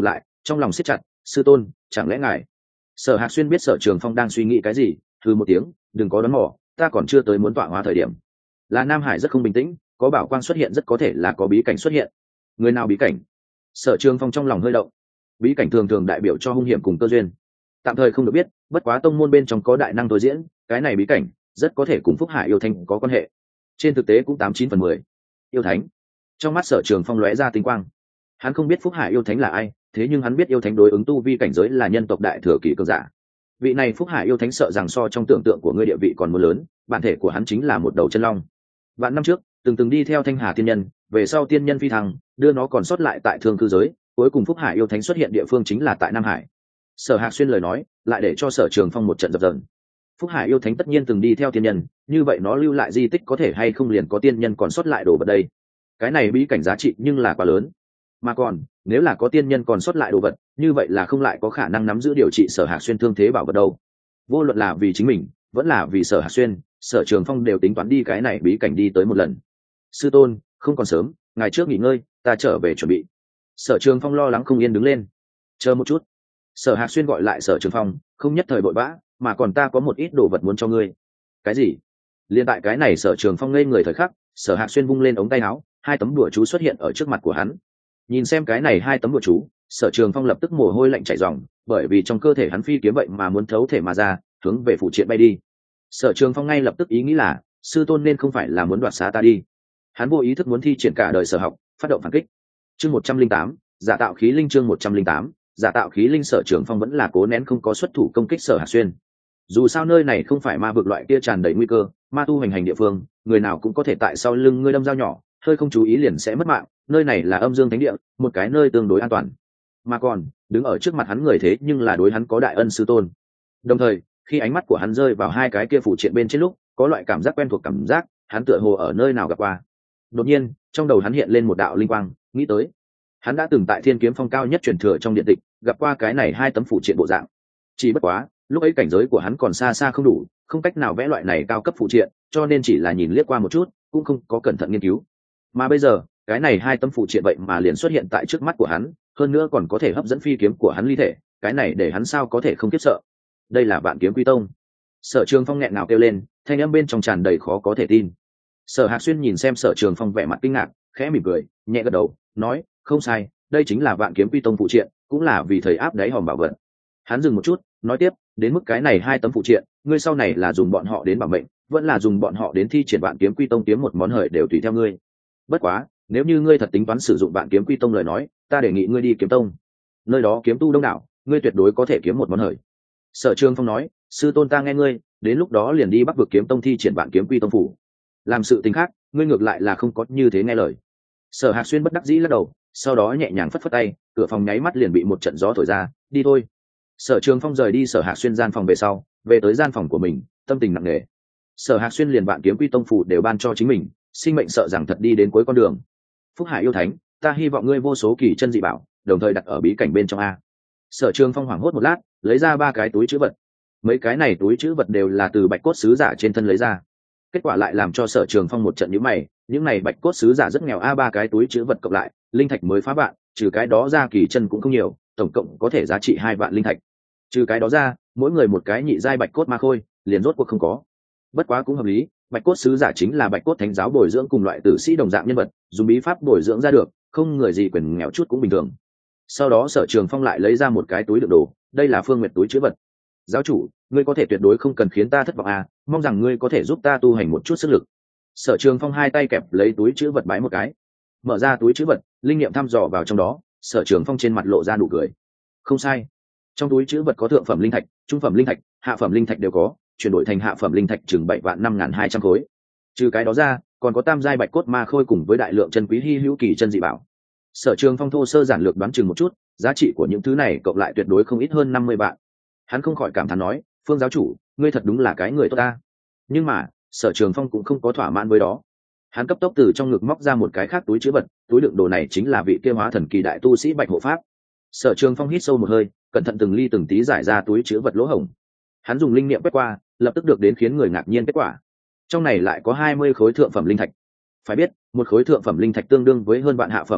trong lòng siết chặt. Sư tôn, chẳng lẽ ngài? Sở Hạc Xuyên biết Sở Trường Phong đang suy nghĩ cái gì, hừ một tiếng, đừng có đoán mò, ta còn chưa tới muốn tọa hóa thời điểm. Là Nam Hải rất không bình tĩnh, có bảo quang xuất hiện rất có thể là có bí cảnh xuất hiện. Người nào bí cảnh? Sở Trường Phong trong lòng hơi động. Bí cảnh thường thường đại biểu cho hung hiểm cùng cơ duyên, tạm thời không được biết, bất quá tông môn bên trong có đại năng tối diễn, cái này bí cảnh rất có thể cùng Phúc Hải yêu thánh có quan hệ. Trên thực tế cũng 89/10. Yêu thánh. Trong mắt Sở Trường Phong lóe ra tinh quang. Hắn không biết Phúc Hải yêu thánh là ai, thế nhưng hắn biết yêu thánh đối ứng tu vi cảnh giới là nhân tộc đại thừa kỳ cường giả. Vị này Phúc Hải yêu thánh sợ rằng so trong tưởng tượng của ngươi địa vị còn muốn lớn, bản thể của hắn chính là một đầu chân long. Vạn năm trước, từng đi theo Thanh Hà tiên nhân, về sau tiên nhân phi thăng, đưa nó còn sót lại tại thương cư giới, cuối cùng Phúc Hải yêu thánh xuất hiện địa phương chính là tại Nam Hải. Sở Hạc Xuyên lời nói lại để cho Sở Trường Phong một trận dập dờn. Phúc Hải yêu thánh tất nhiên từng đi theo tiên nhân, như vậy nó lưu lại di tích có thể hay không liền có tiên nhân còn sót lại đồ vật đây. Cái này bí cảnh giá trị nhưng là quá lớn, mà còn nếu là có tiên nhân còn sót lại đồ vật, như vậy là không lại có khả năng nắm giữ điều trị Sở Hạc Xuyên thương thế bảo vật đâu. Vô luận là vì chính mình vẫn là vì Sở Hạc Xuyên, Sở Trường Phong đều tính toán đi cái này bí cảnh đi tới một lần. Sư tôn, không còn sớm, ngày trước nghỉ ngơi, ta trở về chuẩn bị. Sở Trường Phong lo lắng không yên đứng lên. Chờ một chút. Sở Hạc Xuyên gọi lại Sở Trường Phong, không nhất thời vội vã, mà còn ta có một ít đồ vật muốn cho ngươi. Cái gì? Liên tại cái này Sở Trường Phong ngây người thời khắc, Sở Hạc Xuyên vung lên ống tay áo, hai tấm đùa chú xuất hiện ở trước mặt của hắn. Nhìn xem cái này hai tấm đùa chú, Sở Trường Phong lập tức mồ hôi lạnh chảy ròng, bởi vì trong cơ thể hắn phi kiếm vậy mà muốn thấu thể mà ra, hướng về phụ triện bay đi. Sở Trường Phong ngay lập tức ý nghĩ là, sư tôn nên không phải là muốn đoạt xá ta đi. Hắn vô ý thức muốn thi triển cả đời sở học, phát động phản kích. Chương 108, giả tạo khí linh. Chương 108, giả tạo khí linh. Sở Trường Phong vẫn là cố nén không có xuất thủ công kích Sở Hạc Xuyên. Dù sao nơi này không phải ma vực loại kia tràn đầy nguy cơ, ma tu hành địa phương, người nào cũng có thể tại sau lưng ngươi đâm dao nhỏ, hơi không chú ý liền sẽ mất mạng. Nơi này là âm dương thánh địa, một cái nơi tương đối an toàn. Mà còn đứng ở trước mặt hắn người thế nhưng là đối hắn có đại ân sư tôn. Đồng thời, khi ánh mắt của hắn rơi vào hai cái kia phụ triện bên trên lúc, có loại cảm giác quen thuộc, cảm giác hắn tựa hồ ở nơi nào gặp qua. Đột nhiên, trong đầu hắn hiện lên một đạo linh quang, nghĩ tới hắn đã từng tại Thiên Kiếm Phong cao nhất truyền thừa trong điện tịch gặp qua cái này hai tấm phụ triện bộ dạng. Chỉ bất quá, lúc ấy cảnh giới của hắn còn xa xa không đủ, không cách nào vẽ loại này cao cấp phụ triện, cho nên chỉ là nhìn liếc qua một chút, cũng không có cẩn thận nghiên cứu. Mà bây giờ, cái này hai tấm phụ triện vậy mà liền xuất hiện tại trước mắt của hắn, hơn nữa còn có thể hấp dẫn phi kiếm của hắn ly thể, cái này để hắn sao có thể không kiếp sợ. Đây là Vạn Kiếm Quy Tông. Sở Trường Phong nghẹn ngào kêu lên, thanh âm bên trong tràn đầy khó có thể tin. Sở Hạc Xuyên nhìn xem Sở Trường Phong vẻ mặt kinh ngạc, khẽ mỉm cười, nhẹ gật đầu, nói, không sai, đây chính là Vạn Kiếm Quy Tông phụ triện, cũng là vì thầy áp đáy hòm bảo vật. Hắn dừng một chút, nói tiếp, đến mức cái này hai tấm phụ triện, ngươi sau này là dùng bọn họ đến bảo mệnh, vẫn là dùng bọn họ đến thi triển Vạn Kiếm Quy Tông kiếm một món hời đều tùy theo ngươi. Bất quá, nếu như ngươi thật tính toán sử dụng Vạn Kiếm Quy Tông lời nói, ta đề nghị ngươi đi Kiếm Tông. Nơi đó kiếm tu đông đảo, ngươi tuyệt đối có thể kiếm một món hời. Sở Trường Phong nói, sư tôn ta nghe ngươi, đến lúc đó liền đi Bắc Vực Kiếm Tông thi triển Vạn Kiếm Quy Tông phủ. Làm sự tình khác, ngươi ngược lại là không có như thế nghe lời. Sở Hạc Xuyên bất đắc dĩ lắc đầu, sau đó nhẹ nhàng phất phất tay, cửa phòng nháy mắt liền bị một trận gió thổi ra, đi thôi. Sở Trường Phong rời đi Sở Hạc Xuyên gian phòng về sau, về tới gian phòng của mình, tâm tình nặng nề. Sở Hạc Xuyên liền Vạn Kiếm Quy Tông phủ đều ban cho chính mình, sinh mệnh sợ rằng thật đi đến cuối con đường. Phúc Hải yêu thánh, ta hy vọng ngươi vô số kỳ chân dị bảo, đồng thời đặt ở bí cảnh bên trong a. Sở Trường Phong hoảng hốt một lát, lấy ra ba cái túi trữ vật. Mấy cái này túi trữ vật đều là từ bạch cốt sứ giả trên thân lấy ra. Kết quả lại làm cho Sở Trường Phong một trận nhíu mày, những này bạch cốt sứ giả rất nghèo a, ba cái túi trữ vật cộng lại, linh thạch mới phá vạn, trừ cái đó ra kỳ chân cũng không nhiều, tổng cộng có thể giá trị 2 vạn linh thạch. Trừ cái đó ra, mỗi người một cái nhị giai bạch cốt ma khôi, liền rốt cuộc không có. Bất quá cũng hợp lý, bạch cốt sứ giả chính là bạch cốt thánh giáo bồi dưỡng cùng loại tử sĩ đồng dạng nhân vật, dùng bí pháp bồi dưỡng ra được, không người gì quyền nghèo chút cũng bình thường. Sau đó Sở Trường Phong lại lấy ra một cái túi đựng đồ, đây là Phương Nguyệt túi trữ vật. Giáo chủ, ngươi có thể tuyệt đối không cần khiến ta thất vọng à, mong rằng ngươi có thể giúp ta tu hành một chút sức lực. Sở Trường Phong hai tay kẹp lấy túi trữ vật bái một cái, mở ra túi trữ vật, linh nghiệm thăm dò vào trong đó. Sở Trường Phong trên mặt lộ ra nụ cười. Không sai, trong túi trữ vật có thượng phẩm linh thạch, trung phẩm linh thạch, hạ phẩm linh thạch đều có, chuyển đổi thành hạ phẩm linh thạch chừng 7.5200 khối. Trừ cái đó ra, còn có tam giai bạch cốt ma khôi cùng với đại lượng chân quý hi hữu kỳ chân dị bảo. Sở Trường Phong thô sơ giản lược đoán chừng một chút, giá trị của những thứ này cộng lại tuyệt đối không ít hơn 50 vạn. Hắn không khỏi cảm thán nói, Phương giáo chủ, ngươi thật đúng là cái người tốt ta. Nhưng mà Sở Trường Phong cũng không có thỏa mãn với đó. Hắn cấp tốc từ trong ngực móc ra một cái khác túi trữ vật, túi đựng đồ này chính là vị kia hóa thần kỳ đại tu sĩ Bạch Hộ Pháp. Sở Trường Phong hít sâu một hơi, cẩn thận từng ly từng tí giải ra túi trữ vật lỗ hổng. Hắn dùng linh niệm quét qua, lập tức được đến khiến người ngạc nhiên kết quả. Trong này lại có 20 khối thượng phẩm linh thạch. Phải biết, một khối thượng phẩm linh thạch tương đương với hơn vạn hạ phẩm linh thạch,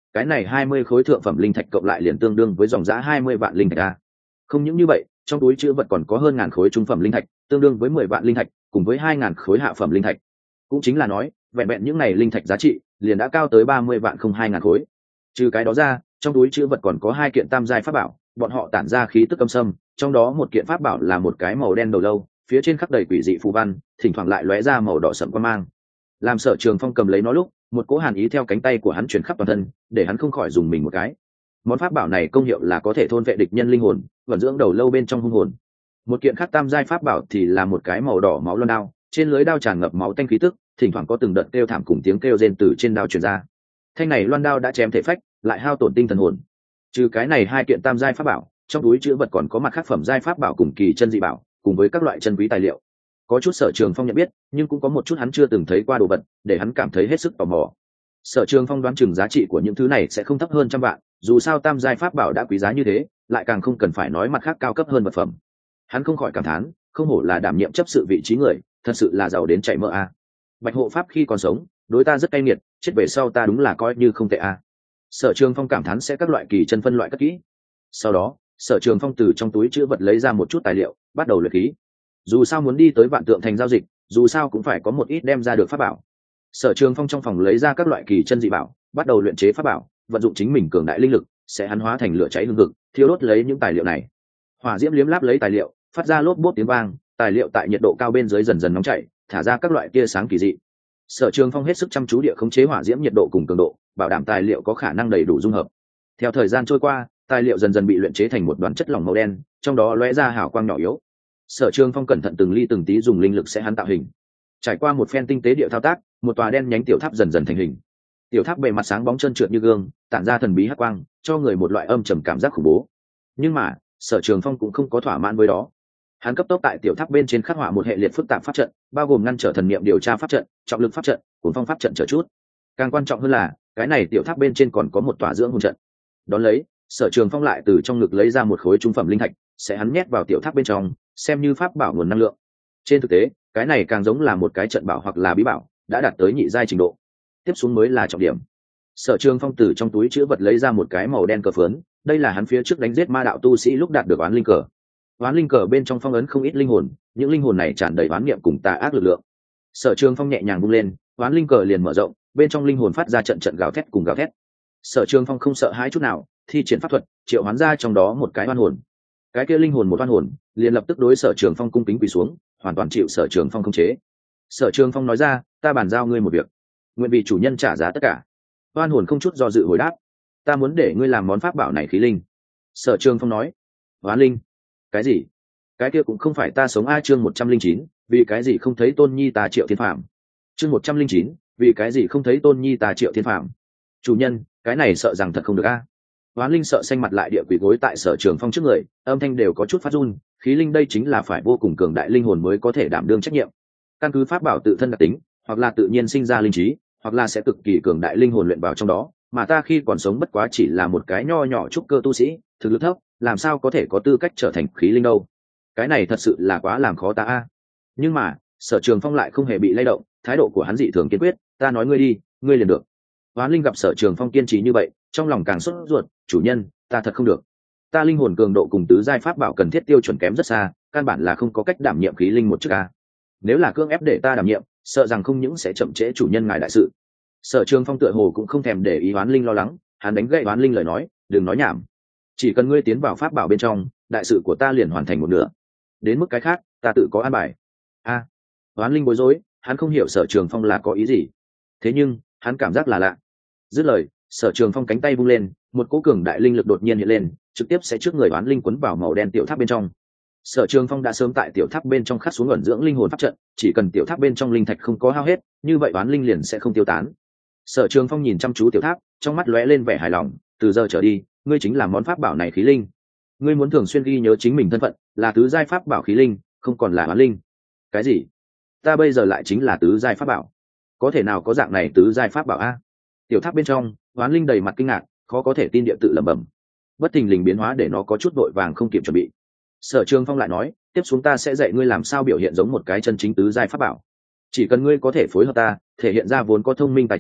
cái này 20 khối thượng phẩm linh thạch cộng lại liền tương đương với dòng giá 20 vạn linh thạch a. Không những như vậy, trong túi trữ vật còn có hơn ngàn khối trung phẩm linh thạch, tương đương với 10 vạn linh thạch, cùng với 2000 khối hạ phẩm linh thạch. Cũng chính là nói, vẹn vẹn những này linh thạch giá trị liền đã cao tới 30 vạn không 2000 khối. Trừ cái đó ra, trong túi trữ vật còn có 2 kiện tam giai pháp bảo, bọn họ tản ra khí tức âm sâm, trong đó một kiện pháp bảo là một cái màu đen đầu lâu, phía trên khắc đầy quỷ dị phù văn, thỉnh thoảng lại lóe ra màu đỏ sẫm quang mang. Làm Sở Trường Phong cầm lấy nó lúc, một cỗ hàn ý theo cánh tay của hắn truyền khắp toàn thân, để hắn không khỏi dùng mình một cái. Món pháp bảo này công hiệu là có thể thôn vệ địch nhân linh hồn, vận dưỡng đầu lâu bên trong hung hồn. Một kiện khác tam giai pháp bảo thì là một cái màu đỏ máu loan đao, trên lưới đao tràn ngập máu tanh khí tức, thỉnh thoảng có từng đợt kêu thảm cùng tiếng kêu rên từ trên đao truyền ra. Thanh này loan đao đã chém thể phách, lại hao tổn tinh thần hồn. Trừ cái này 2 kiện tam giai pháp bảo, trong túi trữ vật còn có mặt khác phẩm giai pháp bảo cùng kỳ chân dị bảo, cùng với các loại chân quý tài liệu. Có chút Sở Trường Phong nhận biết, nhưng cũng có một chút hắn chưa từng thấy qua đồ vật, để hắn cảm thấy hết sức tò mò. Sở Trường Phong đoán chừng giá trị của những thứ này sẽ không thấp hơn trăm vạn, dù sao tam giai pháp bảo đã quý giá như thế, lại càng không cần phải nói mặt khác cao cấp hơn vật phẩm. Hắn không khỏi cảm thán, không hổ là đảm nhiệm chấp sự vị trí người, thật sự là giàu đến chảy mỡ a. Bạch hộ pháp khi còn sống, đối ta rất cay nghiệt, chết về sau ta đúng là coi như không tệ a. Sở Trường Phong cảm thán sẽ các loại kỳ chân phân loại cất kỹ. Sau đó, Sở Trường Phong từ trong túi trữ vật lấy ra một chút tài liệu, bắt đầu luyện khí. Dù sao muốn đi tới Vạn Tượng Thành giao dịch, dù sao cũng phải có một ít đem ra được pháp bảo. Sở Trường Phong trong phòng lấy ra các loại kỳ chân dị bảo, bắt đầu luyện chế pháp bảo, vận dụng chính mình cường đại linh lực, sẽ hắn hóa thành lửa cháy hừng hực, thiêu đốt lấy những tài liệu này. Hỏa diễm liếm láp lấy tài liệu, phát ra lốp bốp tiếng vang, tài liệu tại nhiệt độ cao bên dưới dần dần nóng chảy, thả ra các loại tia sáng kỳ dị. Sở Trường Phong hết sức chăm chú địa khống chế hỏa diễm nhiệt độ cùng cường độ, bảo đảm tài liệu có khả năng đầy đủ dung hợp. Theo thời gian trôi qua, tài liệu dần dần bị luyện chế thành một đoàn chất lỏng màu đen, trong đó lóe ra hào quang nhỏ yếu. Sở Trường Phong cẩn thận từng ly từng tí dùng linh lực sẽ hắn tạo hình. Trải qua một phen tinh tế địa thao tác, một tòa đen nhánh tiểu tháp dần dần thành hình. Tiểu tháp bề mặt sáng bóng trơn trượt như gương, tản ra thần bí hắc quang, cho người một loại âm trầm cảm giác khủng bố. Nhưng mà, Sở Trường Phong cũng không có thỏa mãn với đó. Hắn cấp tốc tại tiểu tháp bên trên khắc họa một hệ liệt phức tạp pháp trận, bao gồm ngăn trở thần niệm điều tra pháp trận, trọng lực pháp trận, cuốn phong pháp trận trở chút. Càng quan trọng hơn là, cái này tiểu tháp bên trên còn có một tòa dưỡng hồn trận. Đón lấy, Sở Trường Phong lại từ trong ngực lấy ra một khối trung phẩm linh thạch, sẽ hắn nhét vào tiểu tháp bên trong, xem như pháp bảo nguồn năng lượng. Trên thực tế, cái này càng giống là một cái trận bảo hoặc là bí bảo, đã đạt tới nhị giai trình độ. Tiếp xuống mới là trọng điểm. Sở Trường Phong từ trong túi chứa vật lấy ra một cái màu đen cờ phớn, đây là hắn phía trước đánh giết ma đạo tu sĩ lúc đạt được oán linh cờ. Oán linh cờ bên trong phong ấn không ít linh hồn, những linh hồn này tràn đầy oán niệm cùng tà ác lực lượng. Sở Trường Phong nhẹ nhàng vung lên, oán linh cờ liền mở rộng, bên trong linh hồn phát ra trận trận gào thét cùng gào thét. Sở Trường Phong không sợ hãi chút nào, thi triển pháp thuật, triệu hoán ra trong đó một cái oan hồn. Cái kia linh hồn một oan hồn, liền lập tức đối Sở Trường Phong cung kính quỳ xuống, hoàn toàn chịu Sở Trường Phong khống chế. Sở Trường Phong nói ra, ta bàn giao ngươi một việc, nguyện vì chủ nhân trả giá tất cả. Oan hồn không chút do dự hồi đáp, ta muốn để ngươi làm món pháp bảo này khí linh. Sở Trường Phong nói, oán linh? Cái gì? Cái kia cũng không phải ta sống a. Chương 109, vì cái gì không thấy Tôn Nhi ta Triệu Thiên Phàm. Chương 109, vì cái gì không thấy Tôn Nhi ta Triệu Thiên Phàm. Chủ nhân, cái này sợ rằng thật không được a. Oán linh sợ xanh mặt lại địa quỷ gối tại Sở Trường Phong trước người, âm thanh đều có chút phát run, khí linh đây chính là phải vô cùng cường đại linh hồn mới có thể đảm đương trách nhiệm. Căn cứ pháp bảo tự thân đặc tính, hoặc là tự nhiên sinh ra linh trí, hoặc là sẽ cực kỳ cường đại linh hồn luyện vào trong đó, mà ta khi còn sống bất quá chỉ là một cái nho nhỏ trúc cơ tu sĩ, thực lực thấp, làm sao có thể có tư cách trở thành khí linh đâu. Cái này thật sự là quá làm khó ta a. Nhưng mà, Sở Trường Phong lại không hề bị lay động, thái độ của hắn dị thường kiên quyết, ta nói ngươi đi, ngươi liền được. Oán linh gặp Sở Trường Phong kiên trì như vậy, trong lòng càng sốt ruột, chủ nhân, ta thật không được. Ta linh hồn cường độ cùng tứ giai pháp bảo cần thiết tiêu chuẩn kém rất xa, căn bản là không có cách đảm nhiệm khí linh một chức a. Nếu là cưỡng ép để ta đảm nhiệm, sợ rằng không những sẽ chậm trễ chủ nhân ngài đại sự. Sở Trường Phong tựa hồ cũng không thèm để ý oán linh lo lắng, hắn đánh gậy oán linh lời nói, đừng nói nhảm, chỉ cần ngươi tiến vào pháp bảo bên trong, đại sự của ta liền hoàn thành một nửa, đến mức cái khác ta tự có an bài. A. Oán linh bối rối, hắn không hiểu Sở Trường Phong là có ý gì, thế nhưng hắn cảm giác là lạ. Dứt lời, Sở Trường Phong cánh tay vung lên, một cỗ cường đại linh lực đột nhiên hiện lên, trực tiếp sẽ trước người oán linh quấn vào màu đen tiểu tháp bên trong. Sở Trường Phong đã sớm tại tiểu tháp bên trong khắc xuống ẩn dưỡng linh hồn pháp trận, chỉ cần tiểu tháp bên trong linh thạch không có hao hết, như vậy oán linh liền sẽ không tiêu tán. Sở Trường Phong nhìn chăm chú tiểu tháp, trong mắt lóe lên vẻ hài lòng, từ giờ trở đi, ngươi chính là món pháp bảo này khí linh. Ngươi muốn thường xuyên ghi nhớ chính mình thân phận, là tứ giai pháp bảo khí linh, không còn là oán linh. Cái gì? Ta bây giờ lại chính là tứ giai pháp bảo? Có thể nào có dạng này tứ giai pháp bảo a? Tiểu tháp bên trong, oán linh đầy mặt kinh ngạc, khó có thể tin địa tự lẩm bẩm. Bất thình lình biến hóa để nó có chút vội vàng không kịp chuẩn bị. Sở Trường Phong lại nói, tiếp xuống ta sẽ dạy ngươi làm sao biểu hiện giống một cái chân chính tứ giai pháp bảo. Chỉ cần ngươi có thể phối hợp ta, thể hiện ra vốn có thông minh tài trí,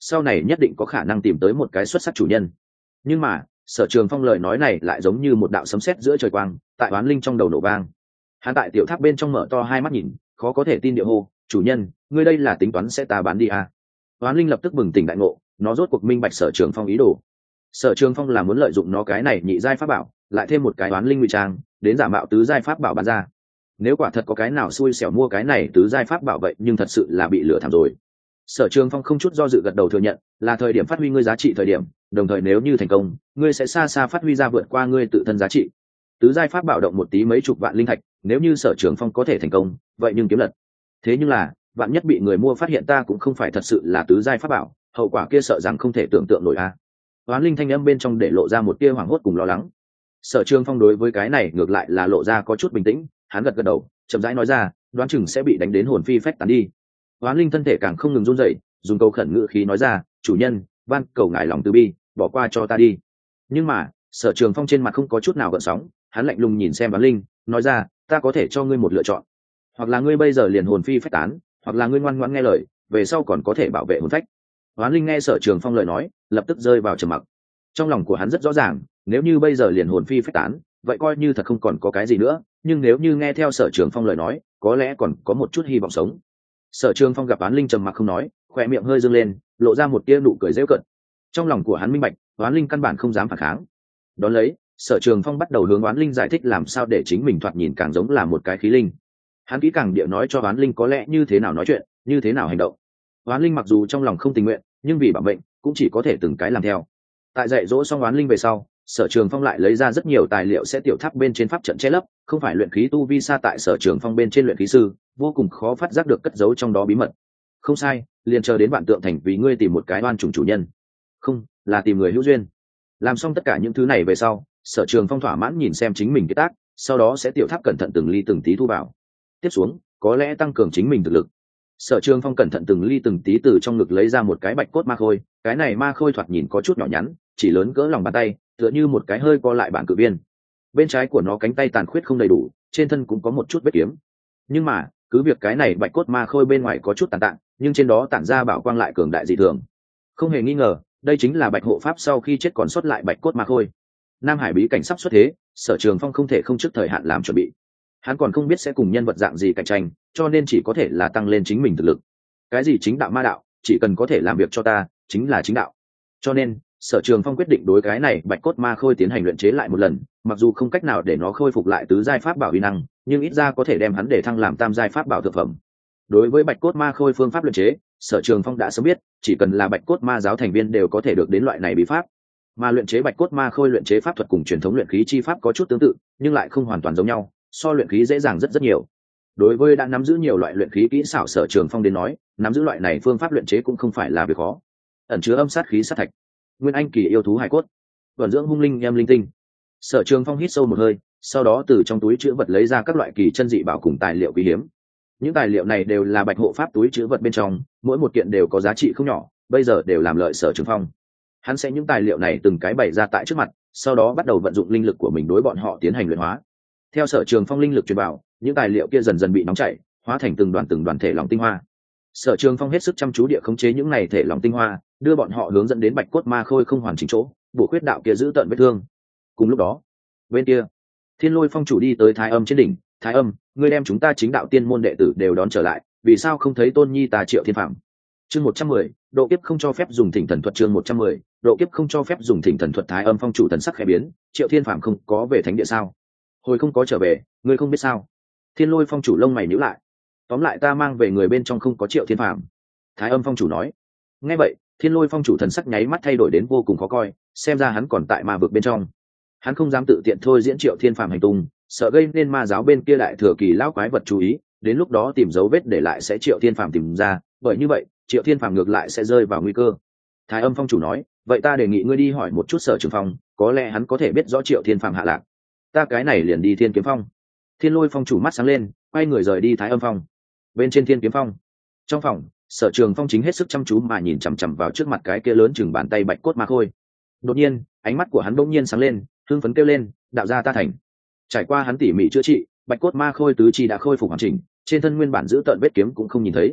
sau này nhất định có khả năng tìm tới một cái xuất sắc chủ nhân. Nhưng mà Sở Trường Phong lời nói này lại giống như một đạo sấm sét giữa trời quang, tại oán linh trong đầu nổ vang. Hắn tại tiểu tháp bên trong mở to hai mắt nhìn, khó có thể tin địa hô, chủ nhân, ngươi đây là tính toán sẽ ta bán đi à? Oán linh lập tức bừng tỉnh đại ngộ, nó rốt cuộc minh bạch Sở Trường Phong ý đồ. Sở Trường Phong là muốn lợi dụng nó cái này nhị giai pháp bảo, lại thêm một cái oán linh ngụy trang, đến giả mạo tứ giai pháp bảo bán ra. Nếu quả thật có cái nào xui xẻo mua cái này tứ giai pháp bảo vậy, nhưng thật sự là bị lừa thảm rồi. Sở Trường Phong không chút do dự gật đầu thừa nhận, là thời điểm phát huy ngươi giá trị thời điểm, đồng thời nếu như thành công, ngươi sẽ xa xa phát huy ra vượt qua ngươi tự thân giá trị. Tứ giai pháp bảo động một tí mấy chục vạn linh thạch, nếu như Sở Trường Phong có thể thành công, vậy nhưng kiếm lật. Thế nhưng là, vạn nhất bị người mua phát hiện ta cũng không phải thật sự là tứ giai pháp bảo, hậu quả kia sợ rằng không thể tưởng tượng nổi a. Oán linh thanh âm bên trong để lộ ra một tia hoảng hốt cùng lo lắng. Sở Trường Phong đối với cái này ngược lại là lộ ra có chút bình tĩnh, hắn gật gật đầu, chậm rãi nói ra, đoán chừng sẽ bị đánh đến hồn phi phách tán đi. Oán linh thân thể càng không ngừng run rẩy, dùng câu khẩn ngữ khí nói ra, chủ nhân, van cầu ngài lòng từ bi, bỏ qua cho ta đi. Nhưng mà Sở Trường Phong trên mặt không có chút nào gợn sóng, hắn lạnh lùng nhìn xem oán linh, nói ra, ta có thể cho ngươi một lựa chọn, hoặc là ngươi bây giờ liền hồn phi phách tán, hoặc là ngươi ngoan ngoãn nghe lời, về sau còn có thể bảo vệ hồn phách. Oán linh nghe Sở Trường Phong lời nói, lập tức rơi vào trầm mặc. Trong lòng của hắn rất rõ ràng, nếu như bây giờ liền hồn phi phách tán, vậy coi như thật không còn có cái gì nữa, nhưng nếu như nghe theo Sở Trường Phong lời nói, có lẽ còn có một chút hy vọng sống. Sở Trường Phong gặp oán linh trầm mặc không nói, khỏe miệng hơi dương lên, lộ ra một tia nụ cười giễu cợt. Trong lòng của hắn minh bạch, oán linh căn bản không dám phản kháng. Đón lấy, Sở Trường Phong bắt đầu hướng oán linh giải thích làm sao để chính mình thoạt nhìn càng giống là một cái khí linh. Hắn kỹ càng địa nói cho oán linh có lẽ như thế nào nói chuyện, như thế nào hành động. Oán linh mặc dù trong lòng không tình nguyện, nhưng vì bảo mệnh, cũng chỉ có thể từng cái làm theo. Tại dạy dỗ xong oán linh về sau, Sở Trường Phong lại lấy ra rất nhiều tài liệu sẽ tiểu tháp bên trên pháp trận che lấp, không phải luyện khí tu vi xa tại Sở Trường Phong bên trên luyện khí sư, vô cùng khó phát giác được cất giấu trong đó bí mật. Không sai, liền chờ đến Vạn Tượng Thành vì ngươi tìm một cái oan trùng chủ nhân, không là tìm người hữu duyên. Làm xong tất cả những thứ này về sau, Sở Trường Phong thỏa mãn nhìn xem chính mình cái tác, sau đó sẽ tiểu tháp cẩn thận từng ly từng tí thu vào. Tiếp xuống, có lẽ tăng cường chính mình thực lực. Sở Trường Phong cẩn thận từng ly từng tí từ trong ngực lấy ra một cái bạch cốt ma khôi, cái này ma khôi thoạt nhìn có chút nhỏ nhắn, chỉ lớn cỡ lòng bàn tay, tựa như một cái hơi co lại bản cự viên. Bên trái của nó cánh tay tàn khuyết không đầy đủ, trên thân cũng có một chút vết kiếm. Nhưng mà, cứ việc cái này bạch cốt ma khôi bên ngoài có chút tàn tạng, nhưng trên đó tản ra bảo quang lại cường đại dị thường. Không hề nghi ngờ, đây chính là Bạch Hộ Pháp sau khi chết còn sót lại bạch cốt ma khôi. Nam Hải bí cảnh sắp xuất thế, Sở Trường Phong không thể không trước thời hạn làm chuẩn bị. Hắn còn không biết sẽ cùng nhân vật dạng gì cạnh tranh, cho nên chỉ có thể là tăng lên chính mình thực lực. Cái gì chính đạo ma đạo, chỉ cần có thể làm việc cho ta, chính là chính đạo. Cho nên, Sở Trường Phong quyết định đối cái này bạch cốt ma khôi tiến hành luyện chế lại một lần, mặc dù không cách nào để nó khôi phục lại tứ giai pháp bảo uy năng, nhưng ít ra có thể đem hắn để thăng làm tam giai pháp bảo thực phẩm. Đối với bạch cốt ma khôi phương pháp luyện chế, Sở Trường Phong đã sớm biết, chỉ cần là bạch cốt ma giáo thành viên đều có thể được đến loại này bí pháp. Mà luyện chế bạch cốt ma khôi luyện chế pháp thuật cùng truyền thống luyện khí chi pháp có chút tương tự, nhưng lại không hoàn toàn giống nhau, so luyện khí dễ dàng rất nhiều. Đối với đã nắm giữ nhiều loại luyện khí kỹ xảo Sở Trường Phong đến nói, nắm giữ loại này phương pháp luyện chế cũng không phải là việc khó. Ẩn chứa âm sát khí sát thạch, nguyên anh kỳ yêu thú hải cốt, vận dưỡng hung linh em linh tinh. Sở Trường Phong hít sâu một hơi, sau đó từ trong túi trữ vật lấy ra các loại kỳ chân dị bảo cùng tài liệu quý hiếm. Những tài liệu này đều là Bạch Hộ Pháp túi trữ vật bên trong, mỗi một kiện đều có giá trị không nhỏ, bây giờ đều làm lợi Sở Trường Phong. Hắn sẽ những tài liệu này từng cái bày ra tại trước mặt, sau đó bắt đầu vận dụng linh lực của mình đối bọn họ tiến hành luyện hóa. Theo Sở Trường Phong linh lực truyền vào, những tài liệu kia dần dần bị nóng chảy, hóa thành từng đoàn thể lỏng tinh hoa. Sở Trường Phong hết sức chăm chú địa khống chế những này thể lỏng tinh hoa, đưa bọn họ hướng dẫn đến bạch cốt ma khôi không hoàn chỉnh chỗ, bổ khuyết đạo kia giữ tận vết thương. Cùng lúc đó, bên kia, Thiên Lôi Phong chủ đi tới Thái Âm trên đỉnh, "Thái Âm, ngươi đem chúng ta chính đạo tiên môn đệ tử đều đón trở lại, vì sao không thấy Tôn Nhi ta Triệu Thiên Phạm?" Chương 110, độ kiếp không cho phép dùng Thỉnh Thần thuật. Chương 110, độ kiếp không cho phép dùng Thỉnh Thần thuật. Thái Âm Phong chủ thần sắc khẽ biến, "Triệu Thiên Phạm không có về thánh địa sao? Hồi không có trở về, ngươi không biết sao?" Thiên Lôi Phong chủ lông mày nhíu lại. "Tóm lại ta mang về người bên trong không có Triệu Thiên Phạm." Thái Âm Phong chủ nói. Nghe vậy, Thiên Lôi Phong chủ thần sắc nháy mắt thay đổi đến vô cùng khó coi, xem ra hắn còn tại ma vực bên trong. Hắn không dám tự tiện thôi diễn Triệu Thiên Phạm hành tung, sợ gây nên ma giáo bên kia đại thừa kỳ lão quái vật chú ý, đến lúc đó tìm dấu vết để lại sẽ Triệu Thiên Phạm tìm ra, bởi như vậy, Triệu Thiên Phạm ngược lại sẽ rơi vào nguy cơ. Thái Âm Phong chủ nói, "Vậy ta đề nghị ngươi đi hỏi một chút Sở Trường Phong, có lẽ hắn có thể biết rõ Triệu Thiên Phạm hạ lạc." "Ta cái này liền đi Thiên Kiếm Phong." Thiên Lôi Phong chủ mắt sáng lên, quay người rời đi Thái Âm Phong. Bên trên Thiên Kiếm Phong, trong phòng, Sở Trường Phong chính hết sức chăm chú mà nhìn chằm chằm vào trước mặt cái kia lớn chừng bàn tay bạch cốt ma khôi. Đột nhiên, ánh mắt của hắn bỗng nhiên sáng lên, hưng phấn kêu lên, "Đạo gia ta thành!" Trải qua hắn tỉ mỉ chữa trị, bạch cốt ma khôi tứ chi đã khôi phục hoàn chỉnh, trên thân nguyên bản giữ tận vết kiếm cũng không nhìn thấy.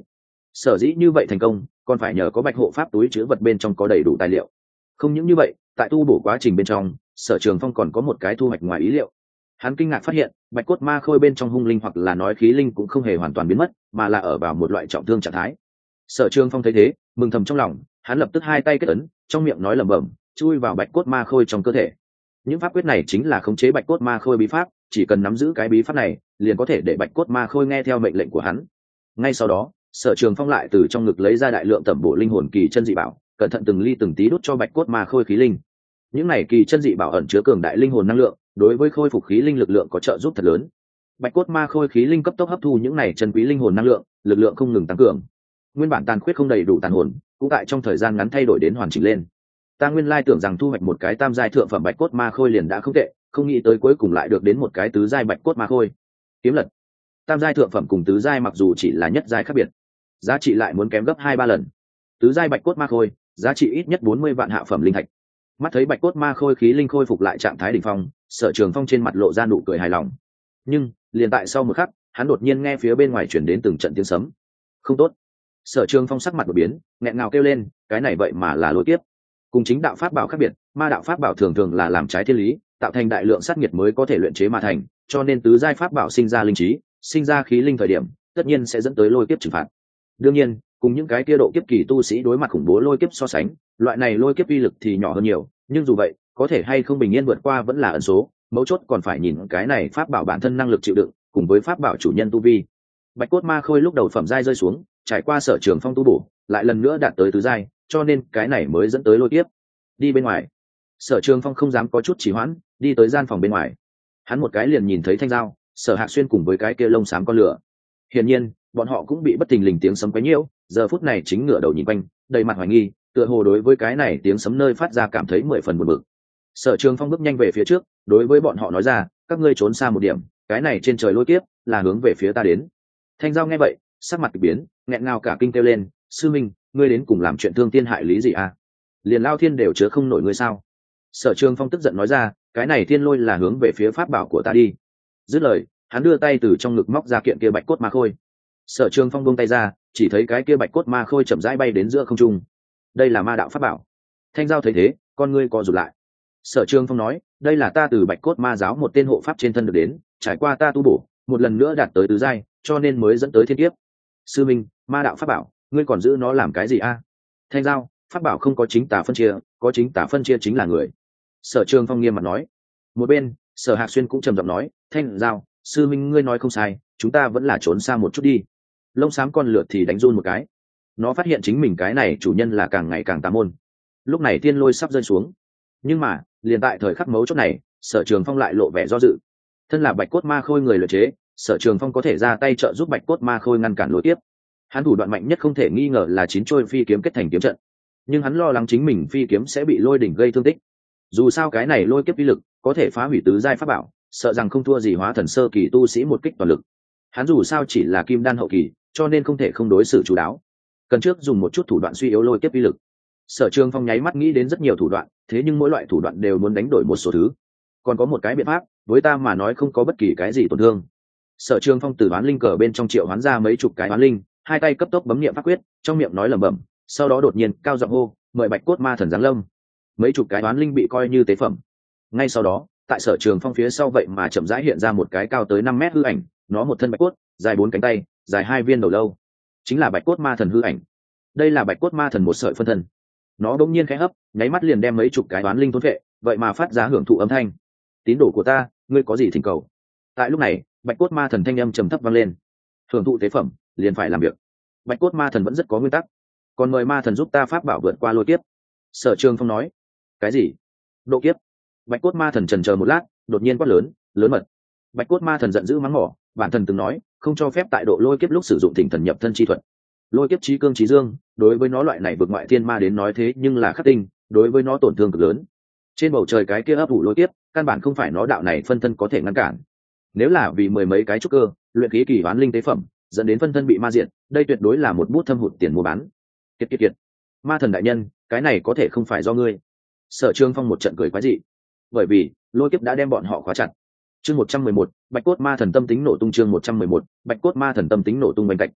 Sở dĩ như vậy thành công còn phải nhờ có bạch hộ pháp túi chứa vật bên trong có đầy đủ tài liệu. Không những như vậy, tại tu bổ quá trình bên trong, Sở Trường Phong còn có một cái thu hoạch ngoài ý liệu. Hắn kinh ngạc phát hiện bạch cốt ma khôi bên trong hung linh hoặc là nói khí linh cũng không hề hoàn toàn biến mất, mà là ở vào một loại trọng thương trạng thái. Sở Trường Phong thấy thế mừng thầm trong lòng, hắn lập tức hai tay kết ấn, trong miệng nói lẩm bẩm, chui vào bạch cốt ma khôi trong cơ thể. Những pháp quyết này chính là khống chế bạch cốt ma khôi bí pháp, chỉ cần nắm giữ cái bí pháp này liền có thể để bạch cốt ma khôi nghe theo mệnh lệnh của hắn. Ngay sau đó, Sở Trường Phong lại từ trong ngực lấy ra đại lượng tẩm bổ linh hồn kỳ chân dị bảo, cẩn thận từng ly từng tí đút cho bạch cốt ma khôi khí linh. Những này kỳ chân dị bảo ẩn chứa cường đại linh hồn năng lượng, đối với khôi phục khí linh lực lượng có trợ giúp thật lớn. Bạch cốt ma khôi khí linh cấp tốc hấp thu những này chân quý linh hồn năng lượng, lực lượng không ngừng tăng cường. Nguyên bản tàn khuyết không đầy đủ tàn hồn, cũng tại trong thời gian ngắn thay đổi đến hoàn chỉnh lên. Ta nguyên lai tưởng rằng thu hoạch một cái tam giai thượng phẩm bạch cốt ma khôi liền đã không tệ, không nghĩ tới cuối cùng lại được đến một cái tứ giai bạch cốt ma khôi. Kiếm lật. Tam giai thượng phẩm cùng tứ giai mặc dù chỉ là nhất giai khác biệt, giá trị lại muốn kém gấp 2-3 lần. Tứ giai bạch cốt ma khôi, giá trị ít nhất 40 vạn hạ phẩm linh thạch. Mắt thấy bạch cốt ma khôi khí linh khôi phục lại trạng thái đỉnh phong, Sở Trường Phong trên mặt lộ ra nụ cười hài lòng. Nhưng liền tại sau một khắc, hắn đột nhiên nghe phía bên ngoài truyền đến từng trận tiếng sấm. Không tốt! Sở Trường Phong sắc mặt đột biến, nghẹn ngào kêu lên, cái này vậy mà là lôi kiếp. Cùng chính đạo pháp bảo khác biệt, ma đạo pháp bảo thường thường là làm trái thiên lý, tạo thành đại lượng sát nghiệt mới có thể luyện chế mà thành, cho nên tứ giai pháp bảo sinh ra linh trí, sinh ra khí linh thời điểm, tất nhiên sẽ dẫn tới lôi kiếp trừng phạt. Đương nhiên, cùng những cái kia độ kiếp kỳ tu sĩ đối mặt khủng bố lôi kiếp so sánh, loại này lôi kiếp uy lực thì nhỏ hơn nhiều, nhưng dù vậy, có thể hay không bình yên vượt qua vẫn là ẩn số, mấu chốt còn phải nhìn cái này pháp bảo bản thân năng lực chịu đựng, cùng với pháp bảo chủ nhân tu vi. Bạch cốt ma khôi lúc đầu phẩm giai rơi xuống, trải qua Sở Trường Phong tu bổ, lại lần nữa đạt tới tứ giai, cho nên cái này mới dẫn tới lôi kiếp. Đi bên ngoài. Sở Trường Phong không dám có chút trì hoãn, đi tới gian phòng bên ngoài. Hắn một cái liền nhìn thấy Thanh Giao, Sở Hạc Xuyên cùng với cái kia lông xám con lửa. Hiển nhiên, bọn họ cũng bị bất thình lình tiếng sấm quấy nhiễu, giờ phút này chính ngửa đầu nhìn quanh, đầy mặt hoài nghi, tựa hồ đối với cái này tiếng sấm nơi phát ra cảm thấy 10 phần buồn bực. Sở Trường Phong bước nhanh về phía trước, đối với bọn họ nói ra, các ngươi trốn xa một điểm, cái này trên trời lôi kiếp là hướng về phía ta đến. Thanh Giao nghe vậy, sắc mặt kỳ biến, nghẹn ngào cả kinh kêu lên, sư minh, ngươi đến cùng làm chuyện thương thiên hại lý gì à? Liền Lao Thiên đều chứa không nổi ngươi sao? Sở Trường Phong tức giận nói ra, cái này thiên lôi là hướng về phía pháp bảo của ta đi. Dứt lời, hắn đưa tay từ trong ngực móc ra kiện kia bạch cốt ma khôi. Sở Trường Phong buông tay ra, chỉ thấy cái kia bạch cốt ma khôi chậm rãi bay đến giữa không trung. Đây là ma đạo pháp bảo. Thanh Giao thấy thế, con ngươi co rụt lại. Sở Trường Phong nói, đây là ta từ bạch cốt ma giáo một tên hộ pháp trên thân được đến, trải qua ta tu bổ, một lần nữa đạt tới tứ giai, cho nên mới dẫn tới thiên kiếp. Sư minh, ma đạo pháp bảo, ngươi còn giữ nó làm cái gì a? Thanh Giao, pháp bảo không có chính tà phân chia, có chính tà phân chia chính là người. Sở Trường Phong nghiêm mặt nói. Một bên, Sở Hạc Xuyên cũng trầm giọng nói, Thanh Giao, sư minh ngươi nói không sai, chúng ta vẫn là trốn xa một chút đi. Lông xám con lượt thì đánh run một cái. Nó phát hiện chính mình cái này chủ nhân là càng ngày càng tà môn. Lúc này thiên lôi sắp rơi xuống, nhưng mà liền tại thời khắc mấu chốt này, Sở Trường Phong lại lộ vẻ do dự. Thân là bạch cốt ma khôi người luyện chế, Sở Trường Phong có thể ra tay trợ giúp bạch cốt ma khôi ngăn cản lôi tiếp. Hắn thủ đoạn mạnh nhất không thể nghi ngờ là 9 trôi phi kiếm kết thành kiếm trận, nhưng hắn lo lắng chính mình phi kiếm sẽ bị lôi đỉnh gây thương tích. Dù sao cái này lôi kiếp uy lực có thể phá hủy tứ giai pháp bảo, sợ rằng không thua gì hóa thần sơ kỳ tu sĩ một kích toàn lực. Hắn dù sao chỉ là kim đan hậu kỳ, cho nên không thể không đối xử chú đáo, cần trước dùng một chút thủ đoạn suy yếu lôi kiếp uy lực. Sở Trường Phong nháy mắt nghĩ đến rất nhiều thủ đoạn, thế nhưng mỗi loại thủ đoạn đều muốn đánh đổi một số thứ. Còn có một cái biện pháp, với ta mà nói không có bất kỳ cái gì tổn thương. Sở Trường Phong từ đoán linh cờ bên trong triệu hoán ra mấy chục cái đoán linh, hai tay cấp tốc bấm niệm pháp quyết, trong miệng nói lẩm bẩm, sau đó đột nhiên cao giọng hô, mời bạch cốt ma thần giáng lâm. Mấy chục cái đoán linh bị coi như tế phẩm. Ngay sau đó, tại Sở Trường Phong phía sau vậy mà chậm rãi hiện ra một cái cao tới 5 mét hư ảnh, nó một thân bạch cốt, dài 4 cánh tay, dài 2 viên đầu lâu, chính là bạch cốt ma thần hư ảnh. Đây là bạch cốt ma thần một sợi phân thân. Nó đống nhiên khẽ hấp, nháy mắt liền đem mấy chục cái đoán linh thôn vệ, vậy mà phát ra hưởng thụ âm thanh. Tín đồ của ta, ngươi có gì thỉnh cầu? Tại lúc này, bạch cốt ma thần thanh âm trầm thấp vang lên. Hưởng thụ tế phẩm, liền phải làm việc. Bạch cốt ma thần vẫn rất có nguyên tắc, còn mời ma thần giúp ta pháp bảo vượt qua lôi kiếp. Sở Trường Phong nói. Cái gì? Độ kiếp? Bạch cốt ma thần chần chờ một lát, đột nhiên quát lớn, lớn mật. Bạch cốt ma thần giận dữ mắng mỏ, bản thần từng nói, không cho phép tại độ lôi kiếp lúc sử dụng thỉnh thần nhập thân chi thuật. Lôi kiếp chí cương chí dương, đối với nó loại này vượt ngoại thiên ma đến nói thế nhưng là khắc tinh, đối với nó tổn thương cực lớn. Trên bầu trời cái kia ấp ủ lôi kiếp, căn bản không phải nó đạo này phân thân có thể ngăn cản. Nếu là vì mười mấy cái trúc cơ, luyện khí kỳ bán linh tế phẩm, dẫn đến phân thân bị ma diệt, đây tuyệt đối là một bút thâm hụt tiền mua bán. Kiệt. Ma thần đại nhân, cái này có thể không phải do ngươi. Sở Trường Phong một trận cười quái dị, bởi vì lôi kiếp đã đem bọn họ khóa chặt. Chương 111, Bạch cốt ma thần tâm tính nổ tung. Chương 111, Bạch cốt ma thần tâm tính nổ tung bên cạnh.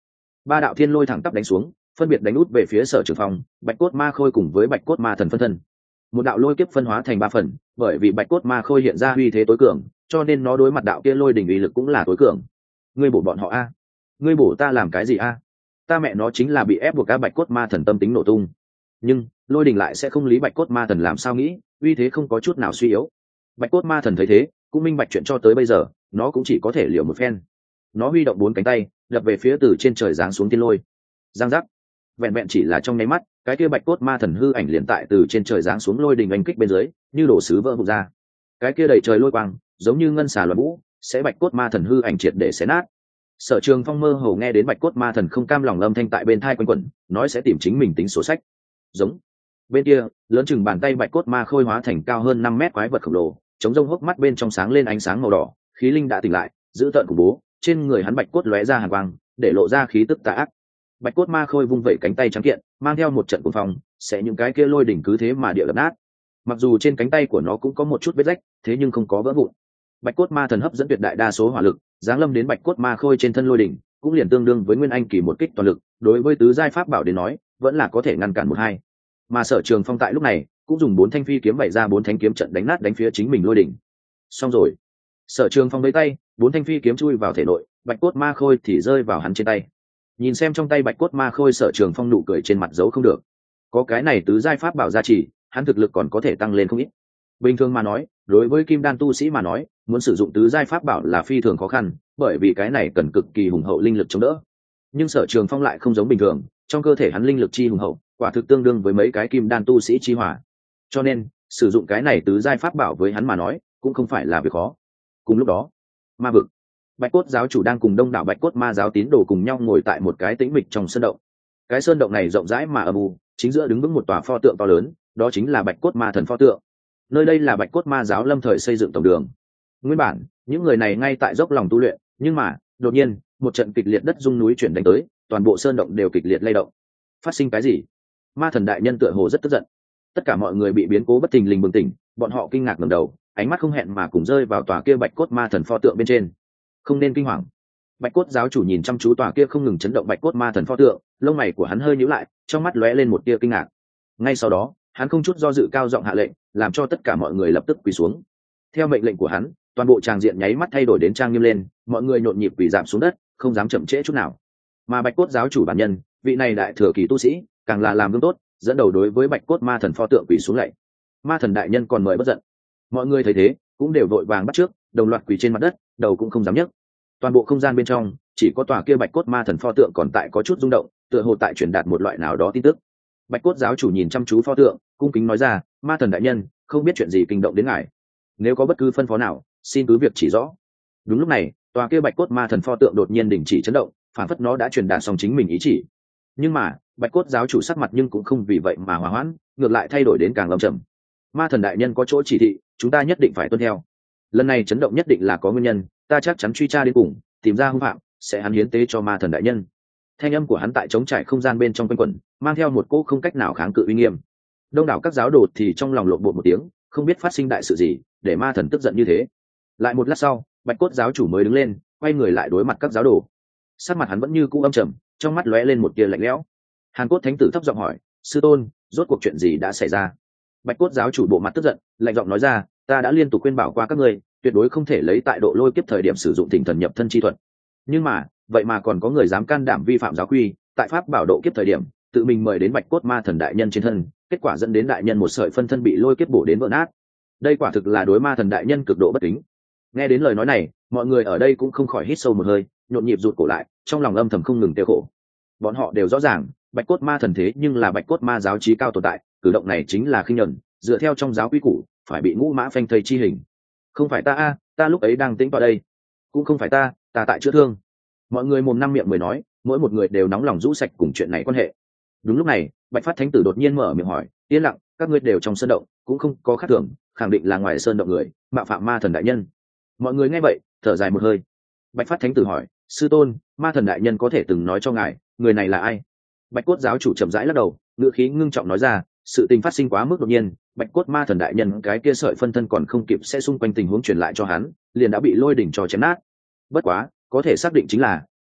ba đạo thiên lôi thẳng tắp đánh xuống, phân biệt đánh út về phía Sở Trường Phong, Bạch Cốt Ma Khôi cùng với Bạch Cốt Ma Thần phân thân. Một đạo lôi kiếp phân hóa thành ba phần, bởi vì Bạch Cốt Ma Khôi hiện ra uy thế tối cường, cho nên nó đối mặt đạo kia lôi đỉnh uy lực cũng là tối cường. Ngươi bổ bọn họ a? Ngươi bổ ta làm cái gì a? Ta mẹ nó chính là bị ép buộc. Các Bạch Cốt Ma Thần tâm tính nổ tung. Nhưng lôi đỉnh lại sẽ không lý Bạch Cốt Ma Thần làm sao nghĩ, uy thế không có chút nào suy yếu. Bạch Cốt Ma Thần thấy thế, cũng minh bạch chuyện cho tới bây giờ, nó cũng chỉ có thể liều một phen. Nó huy động bốn cánh tay, đập về phía từ trên trời giáng xuống thiên lôi. Giang giác. Vẹn vẹn chỉ là trong nháy mắt, cái kia Bạch Cốt Ma Thần hư ảnh liền tại từ trên trời giáng xuống lôi đình đánh kích bên dưới, như đổ sứ vỡ vụn ra. Cái kia đầy trời lôi quang, giống như ngân xà loạn vũ, sẽ Bạch Cốt Ma Thần hư ảnh triệt để xé nát. Sở Trường Phong mơ hồ nghe đến Bạch Cốt Ma Thần không cam lòng âm thanh tại bên tai quanh quẩn, nói sẽ tìm chính mình tính sổ sách. Giống. Bên kia, lớn chừng bàn tay Bạch Cốt Ma Khôi hóa thành cao hơn 5 mét quái vật khổng lồ, chống rông hốc mắt bên trong sáng lên ánh sáng màu đỏ, khí linh đã tỉnh lại, giữ tợn khủng bố, trên người hắn bạch cốt lóe ra hàn quang, để lộ ra khí tức tà ác. Bạch Cốt Ma Khôi vung vẩy cánh tay trắng kiện, mang theo một trận cuồng phong, sẽ những cái kia lôi đỉnh cứ thế mà địa đập nát. Mặc dù trên cánh tay của nó cũng có một chút vết rách, thế nhưng không có vỡ vụn. Bạch Cốt Ma Thần hấp dẫn tuyệt đại đa số hỏa lực, giáng lâm đến Bạch Cốt Ma Khôi trên thân lôi đỉnh, cũng liền tương đương với Nguyên Anh kỳ một kích toàn lực, đối với tứ giai pháp bảo đến nói, vẫn là có thể ngăn cản một hai. Mà Sở Trường Phong tại lúc này, cũng dùng 4 thanh phi kiếm bày ra 4 thanh kiếm trận đánh nát đánh phía chính mình lôi đỉnh. Xong rồi. Sở Trường Phong lấy tay, 4 thanh phi kiếm chui vào thể nội, Bạch Cốt Ma Khôi thì rơi vào hắn trên tay. Nhìn xem trong tay Bạch Cốt Ma Khôi, Sở Trường Phong nụ cười trên mặt giấu không được. Có cái này tứ giai pháp bảo gia trì, hắn thực lực còn có thể tăng lên không ít. Bình thường mà nói, đối với kim đan tu sĩ mà nói, muốn sử dụng tứ giai pháp bảo là phi thường khó khăn, bởi vì cái này cần cực kỳ hùng hậu linh lực chống đỡ. Nhưng Sở Trường Phong lại không giống bình thường, trong cơ thể hắn linh lực chi hùng hậu, quả thực tương đương với mấy cái kim đan tu sĩ chi hỏa. Cho nên, sử dụng cái này tứ giai pháp bảo với hắn mà nói, cũng không phải là việc khó. Cùng lúc đó, ma vực, Bạch Cốt giáo chủ đang cùng đông đảo Bạch Cốt ma giáo tín đồ cùng nhau ngồi tại một cái tĩnh mịch trong sơn động. Cái sơn động này rộng rãi mà âm u, chính giữa đứng vững một tòa pho tượng to lớn, đó chính là Bạch Cốt Ma Thần pho tượng. Nơi đây là Bạch Cốt ma giáo lâm thời xây dựng tổng đường. Nguyên bản, những người này ngay tại dốc lòng tu luyện, nhưng mà, đột nhiên, một trận kịch liệt đất rung núi chuyển đánh tới, toàn bộ sơn động đều kịch liệt lay động. Phát sinh cái gì? Ma Thần đại nhân tựa hồ rất tức giận. Tất cả mọi người bị biến cố bất thình lình bừng tỉnh, bọn họ kinh ngạc ngẩng đầu, ánh mắt không hẹn mà cùng rơi vào tòa kia Bạch Cốt Ma Thần pho tượng bên trên. Không nên kinh hoàng. Bạch Cốt giáo chủ nhìn chăm chú tòa kia không ngừng chấn động Bạch Cốt Ma Thần pho tượng, lông mày của hắn hơi nhíu lại, trong mắt lóe lên một tia kinh ngạc. Ngay sau đó, hắn không chút do dự cao giọng hạ lệnh, làm cho tất cả mọi người lập tức quỳ xuống. Theo mệnh lệnh của hắn, toàn bộ tràng diện nháy mắt thay đổi đến trang nghiêm lên, mọi người nhộn nhịp quỳ rạp xuống đất, không dám chậm trễ chút nào. Mà Bạch Cốt giáo chủ bản nhân, vị này đại thừa kỳ tu sĩ, càng là làm gương tốt, dẫn đầu đối với Bạch Cốt Ma Thần pho tượng quỳ xuống lạy. Ma Thần đại nhân còn mời bất giận. Mọi người thấy thế, cũng đều vội vàng bắt trước, đồng loạt quỳ trên mặt đất, đầu cũng không dám nhấc. Toàn bộ không gian bên trong, chỉ có tòa kia Bạch Cốt Ma Thần pho tượng còn tại có chút rung động, tựa hồ tại truyền đạt một loại nào đó tin tức. Bạch Cốt giáo chủ nhìn chăm chú pho tượng, cung kính nói ra, Ma Thần đại nhân, không biết chuyện gì kinh động đến ngài, nếu có bất cứ phân phó nào, xin cứ việc chỉ rõ. Đúng lúc này, tòa kia Bạch Cốt Ma Thần pho tượng đột nhiên đình chỉ chấn động, phản phất nó đã truyền đạt xong chính mình ý chỉ. Nhưng mà, Bạch Cốt giáo chủ sắc mặt nhưng cũng không vì vậy mà hòa hoãn, ngược lại thay đổi đến càng lâm trầm. Ma Thần đại nhân có chỗ chỉ thị, chúng ta nhất định phải tuân theo. Lần này chấn động nhất định là có nguyên nhân, ta chắc chắn truy tra đến cùng, tìm ra hung phạm, sẽ hắn hiến tế cho Ma Thần đại nhân. Thanh âm của hắn tại trống trải không gian bên trong quanh quẩn, mang theo một cỗ không cách nào kháng cự uy nghiêm. Đông đảo các giáo đồ thì trong lòng lộn bột một tiếng, không biết phát sinh đại sự gì, để Ma Thần tức giận như thế. Lại một lát sau, Bạch Cốt giáo chủ mới đứng lên, quay người lại đối mặt các giáo đồ. Sắc mặt hắn vẫn như cũ âm trầm, trong mắt lóe lên một tia lạnh lẽo. Hàn Cốt thánh tử thấp giọng hỏi, sư tôn, rốt cuộc chuyện gì đã xảy ra? Bạch Cốt giáo chủ bộ mặt tức giận, lạnh giọng nói ra, ta đã liên tục khuyên bảo qua các ngươi, tuyệt đối không thể lấy tại độ lôi kiếp thời điểm sử dụng Thỉnh Thần nhập thân chi thuật. Nhưng mà, vậy mà còn có người dám can đảm vi phạm giáo quy, tại pháp bảo độ kiếp thời điểm, tự mình mời đến Bạch Cốt Ma Thần đại nhân trên thân, kết quả dẫn đến đại nhân một sợi phân thân bị lôi kiếp bổ đến vỡ nát. Đây quả thực là đối Ma Thần đại nhân cực độ bất kính. Nghe đến lời nói này, mọi người ở đây cũng không khỏi hít sâu một hơi, nhộn nhịp rụt cổ lại, trong lòng âm thầm không ngừng tiêu khổ. Bọn họ đều rõ ràng, Bạch Cốt Ma Thần thế nhưng là Bạch Cốt ma giáo chí cao tồn tại, cử động này chính là khinh nhẫn, dựa theo trong giáo quy củ, phải bị ngũ mã phanh thây chi hình. Không phải ta a, ta lúc ấy đang tĩnh tọa đây. Cũng không phải ta tại chữa thương. Mọi người mồm năm miệng mười nói, mỗi một người đều nóng lòng rũ sạch cùng chuyện này quan hệ. Đúng lúc này, Bạch Phát thánh tử đột nhiên mở miệng hỏi, yên lặng, các ngươi đều trong sơn động, cũng không có khác thường, khẳng định là ngoài sơn động người mạo phạm Ma Thần đại nhân. Mọi người nghe vậy, thở dài một hơi. Bạch Phát thánh tử hỏi, sư tôn, Ma Thần đại nhân có thể từng nói cho ngài, người này là ai? Bạch Cốt giáo chủ chậm rãi lắc đầu, ngữ khí ngưng trọng nói ra, sự tình phát sinh quá mức đột nhiên, Bạch Cốt Ma Thần đại nhân cái kia sợi phân thân còn không kịp sẽ xung quanh tình huống truyền lại cho hắn, liền đã bị lôi đỉnh cho chém nát. Bất quá, có thể xác định chính là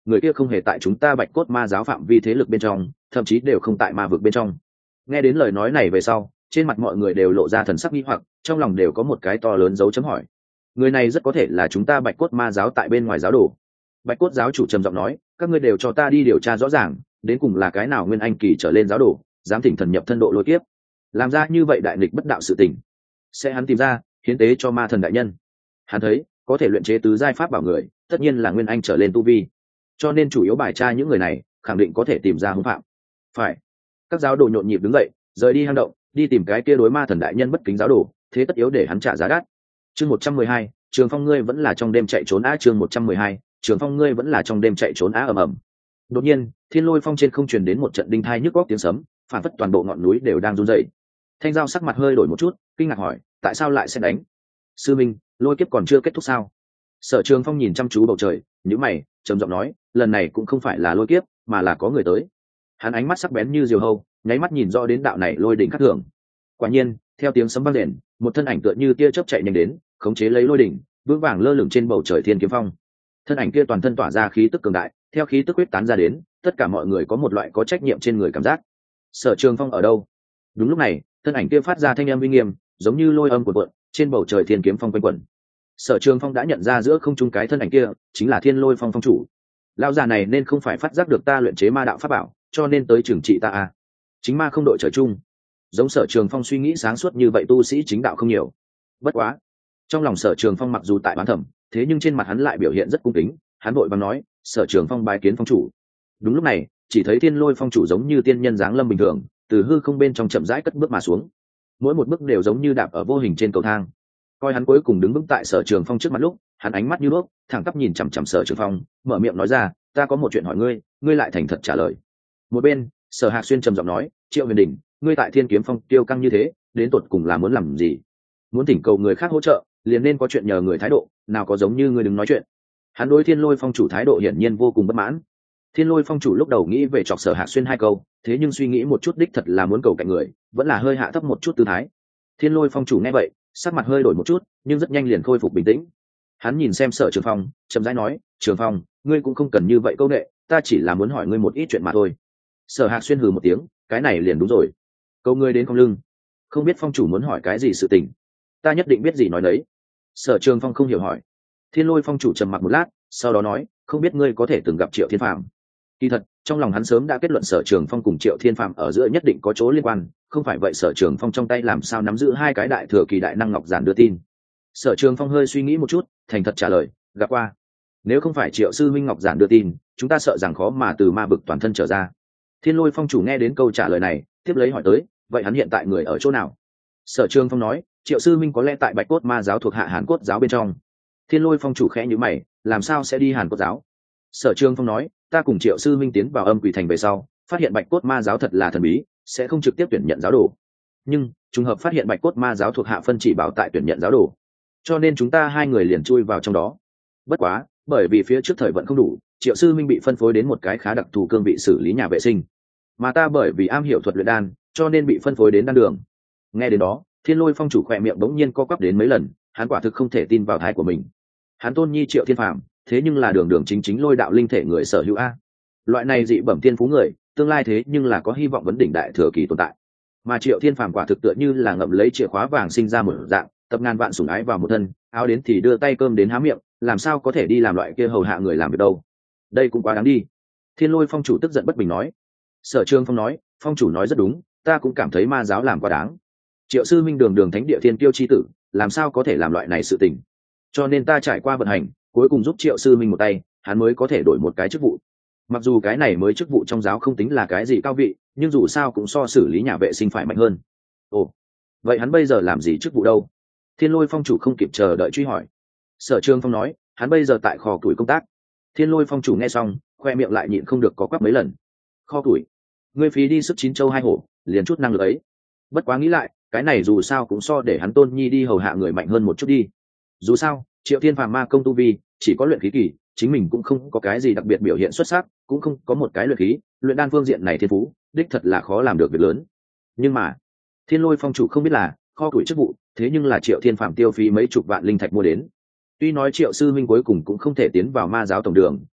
người kia không hề tại chúng ta Bạch Cốt Ma giáo phạm vi thế lực bên trong, thậm chí đều không tại ma vực bên trong. Nghe đến lời nói này về sau, trên mặt mọi người đều lộ ra thần sắc nghi hoặc, trong lòng đều có một cái to lớn dấu chấm hỏi. Người này rất có thể là chúng ta Bạch Cốt Ma giáo tại bên ngoài giáo đồ. Bạch Cốt giáo chủ trầm giọng nói, các ngươi đều cho ta đi điều tra rõ ràng, đến cùng là cái nào nguyên anh kỳ trở lên giáo đồ, dám thỉnh thần nhập thân độ lôi kiếp, làm ra như vậy đại nghịch bất đạo sự tình, sẽ hắn tìm ra hiến tế cho ma thần đại nhân. Hắn thấy có thể luyện chế tứ giai pháp bảo người, tất nhiên là nguyên anh trở lên tu vi, cho nên chủ yếu bài tra những người này, khẳng định có thể tìm ra hung phạm. Phải. Các giáo đồ nhộn nhịp đứng dậy, rời đi hang động, đi tìm cái kia đối ma thần đại nhân bất kính giáo đồ, thế tất yếu để hắn trả giá đắt. Chương 112, Trường Phong ngươi vẫn là trong đêm chạy trốn á. Chương 112, Trường Phong ngươi vẫn là trong đêm chạy trốn á. Ầm ầm. Đột nhiên, Thiên Lôi Phong trên không truyền đến một trận đinh thai nhức óc tiếng sấm, phản phất toàn bộ ngọn núi đều đang run rẩy. Thanh Giao sắc mặt hơi đổi một chút, kinh ngạc hỏi, tại sao lại sẽ đánh? Sư minh, lôi kiếp còn chưa kết thúc sao? Sở Trường Phong nhìn chăm chú bầu trời, nhíu mày, trầm giọng nói, lần này cũng không phải là lôi kiếp, mà là có người tới. Hắn ánh mắt sắc bén như diều hâu, nháy mắt nhìn rõ đến đạo này lôi đỉnh khắc thường. Quả nhiên, theo tiếng sấm vang rền, một thân ảnh tựa như tia chớp chạy nhanh đến, khống chế lấy lôi đỉnh, vững vàng lơ lửng trên bầu trời Thiên Kiếm Phong. Thân ảnh kia toàn thân tỏa ra khí tức cường đại, theo khí tức huyết tán ra đến, tất cả mọi người có một loại có trách nhiệm trên người cảm giác. Sở Trường Phong ở đâu? Đúng lúc này, thân ảnh kia phát ra thanh âm uy nghiêm, giống như lôi âm của vượn, trên bầu trời Thiên Kiếm Phong quanh quẩn. Sở Trường Phong đã nhận ra giữa không trung cái thân ảnh kia chính là Thiên Lôi Phong phong chủ. Lão già này nên không phải phát giác được ta luyện chế ma đạo pháp bảo, cho nên tới trừng trị ta à? Chính ma không đội trời chung. Giống Sở Trường Phong suy nghĩ sáng suốt như vậy tu sĩ chính đạo không nhiều. Bất quá, trong lòng Sở Trường Phong mặc dù tại bán thẩm, thế nhưng trên mặt hắn lại biểu hiện rất cung kính. Hắn vội vàng nói, Sở Trường Phong bái kiến phong chủ. Đúng lúc này, chỉ thấy Thiên Lôi Phong chủ giống như tiên nhân giáng lâm bình thường, từ hư không bên trong chậm rãi cất bước mà xuống. Mỗi một bước đều giống như đạp ở vô hình trên cầu thang. Coi hắn cuối cùng đứng vững tại Sở Trường Phong trước mặt lúc, hắn ánh mắt như đuốc, thẳng tắp nhìn chằm chằm Sở Trường Phong, mở miệng nói ra, ta có một chuyện hỏi ngươi, ngươi lại thành thật trả lời. Một bên, Sở Hạc Xuyên trầm giọng nói, Triệu Huyền Đình, ngươi tại Thiên Kiếm Phong tiêu căng như thế, đến tột cùng là muốn làm gì? Muốn thỉnh cầu người khác hỗ trợ, liền nên có chuyện nhờ người thái độ, nào có giống như ngươi đừng nói chuyện. Hắn đối Thiên Lôi Phong chủ thái độ hiển nhiên vô cùng bất mãn. Thiên Lôi Phong chủ lúc đầu nghĩ về chọc Sở Hạc Xuyên hai câu, thế nhưng suy nghĩ một chút đích thật là muốn cầu cạnh người, vẫn là hơi hạ thấp một chút tư thái. Thiên Lôi Phong chủ nghe vậy, sắc mặt hơi đổi một chút, nhưng rất nhanh liền khôi phục bình tĩnh. Hắn nhìn xem Sở Trường Phong, chậm rãi nói, Trường Phong, ngươi cũng không cần như vậy câu nệ, ta chỉ là muốn hỏi ngươi một ít chuyện mà thôi. Sở Hạc Xuyên hừ một tiếng, cái này liền đúng rồi. Câu ngươi đến không lưng, không biết phong chủ muốn hỏi cái gì sự tình, ta nhất định biết gì nói đấy. Sở Trường Phong không hiểu hỏi. Thiên Lôi Phong chủ trầm mặc một lát, sau đó nói, không biết ngươi có thể từng gặp Triệu Thiên Phàm. Kỳ thật, trong lòng hắn sớm đã kết luận Sở Trường Phong cùng Triệu Thiên Phàm ở giữa nhất định có chỗ liên quan, không phải vậy Sở Trường Phong trong tay làm sao nắm giữ hai cái đại thừa kỳ đại năng ngọc giản đưa tin. Sở Trường Phong hơi suy nghĩ một chút, thành thật trả lời, gặp qua. Nếu không phải Triệu sư minh ngọc giản đưa tin, chúng ta sợ rằng khó mà từ ma vực toàn thân trở ra. Thiên Lôi Phong chủ nghe đến câu trả lời này, tiếp lấy hỏi tới, vậy hắn hiện tại người ở chỗ nào? Sở Trường Phong nói, Triệu sư minh có lẽ tại Bạch Cốt Ma giáo thuộc hạ Hàn Cốt giáo bên trong. Thiên Lôi Phong chủ khẽ nhíu mày, làm sao sẽ đi Hàn Cốt giáo? Sở Trường Phong nói, ta cùng Triệu sư minh tiến vào Âm Quỷ thành về sau, phát hiện Bạch Cốt Ma giáo thật là thần bí, sẽ không trực tiếp tuyển nhận giáo đồ. Nhưng trùng hợp phát hiện Bạch Cốt Ma giáo thuộc hạ phân chỉ bảo tại tuyển nhận giáo đồ, cho nên chúng ta hai người liền chui vào trong đó. Bất quá, bởi vì phía trước thời vận không đủ, Triệu sư minh bị phân phối đến một cái khá đặc thù cương vị xử lý nhà vệ sinh, mà ta bởi vì am hiểu thuật luyện đan, cho nên bị phân phối đến đan đường. Nghe đến đó, Thiên Lôi Phong chủ khỏe miệng bỗng nhiên co quắp đến mấy lần, hắn quả thực không thể tin vào thái của mình. Hắn tôn nhi Triệu Thiên Phàm, thế nhưng là đường đường chính chính lôi đạo linh thể người sở hữu a. Loại này dị bẩm thiên phú người, tương lai thế nhưng là có hy vọng vấn đỉnh đại thừa kỳ tồn tại. Mà Triệu Thiên Phàm quả thực tựa như là ngậm lấy chìa khóa vàng sinh ra một dạng, tập ngàn vạn sủng ái vào một thân, áo đến thì đưa tay cơm đến há miệng, làm sao có thể đi làm loại kia hầu hạ người làm việc đâu. Đây cũng quá đáng đi. Thiên Lôi Phong chủ tức giận bất bình nói. Sở Trường Phong nói, phong chủ nói rất đúng, ta cũng cảm thấy ma giáo làm quá đáng. Triệu sư minh đường đường thánh địa thiên tiêu chi tử, làm sao có thể làm loại này sự tình. Cho nên ta trải qua vận hành, cuối cùng giúp Triệu sư minh một tay, hắn mới có thể đổi một cái chức vụ. Mặc dù cái này mới chức vụ trong giáo không tính là cái gì cao vị, nhưng dù sao cũng so xử lý nhà vệ sinh phải mạnh hơn. Ồ, vậy hắn bây giờ làm gì chức vụ đâu? Thiên Lôi Phong chủ không kịp chờ đợi truy hỏi. Sở Trường Phong nói, hắn bây giờ tại kho tuổi công tác. Thiên Lôi Phong chủ nghe xong, khoe miệng lại nhịn không được có quắp mấy lần. Kho tuổi, ngươi phí đi sức chín châu hai hổ, liền chút năng lực ấy. Bất quá nghĩ lại, cái này dù sao cũng so để hắn tôn nhi đi hầu hạ người mạnh hơn một chút đi. Dù sao, Triệu Thiên Phàm ma công tu vi chỉ có luyện khí kỳ, chính mình cũng không có cái gì đặc biệt biểu hiện xuất sắc, cũng không có một cái luyện khí luyện đan phương diện này thiên phú, đích thật là khó làm được việc lớn. Nhưng mà Thiên Lôi Phong chủ không biết là kho tuổi chức vụ thế nhưng là Triệu Thiên Phàm tiêu phí mấy chục vạn linh thạch mua đến. Tuy nói Triệu sư minh cuối cùng cũng không thể tiến vào ma giáo tổng đường,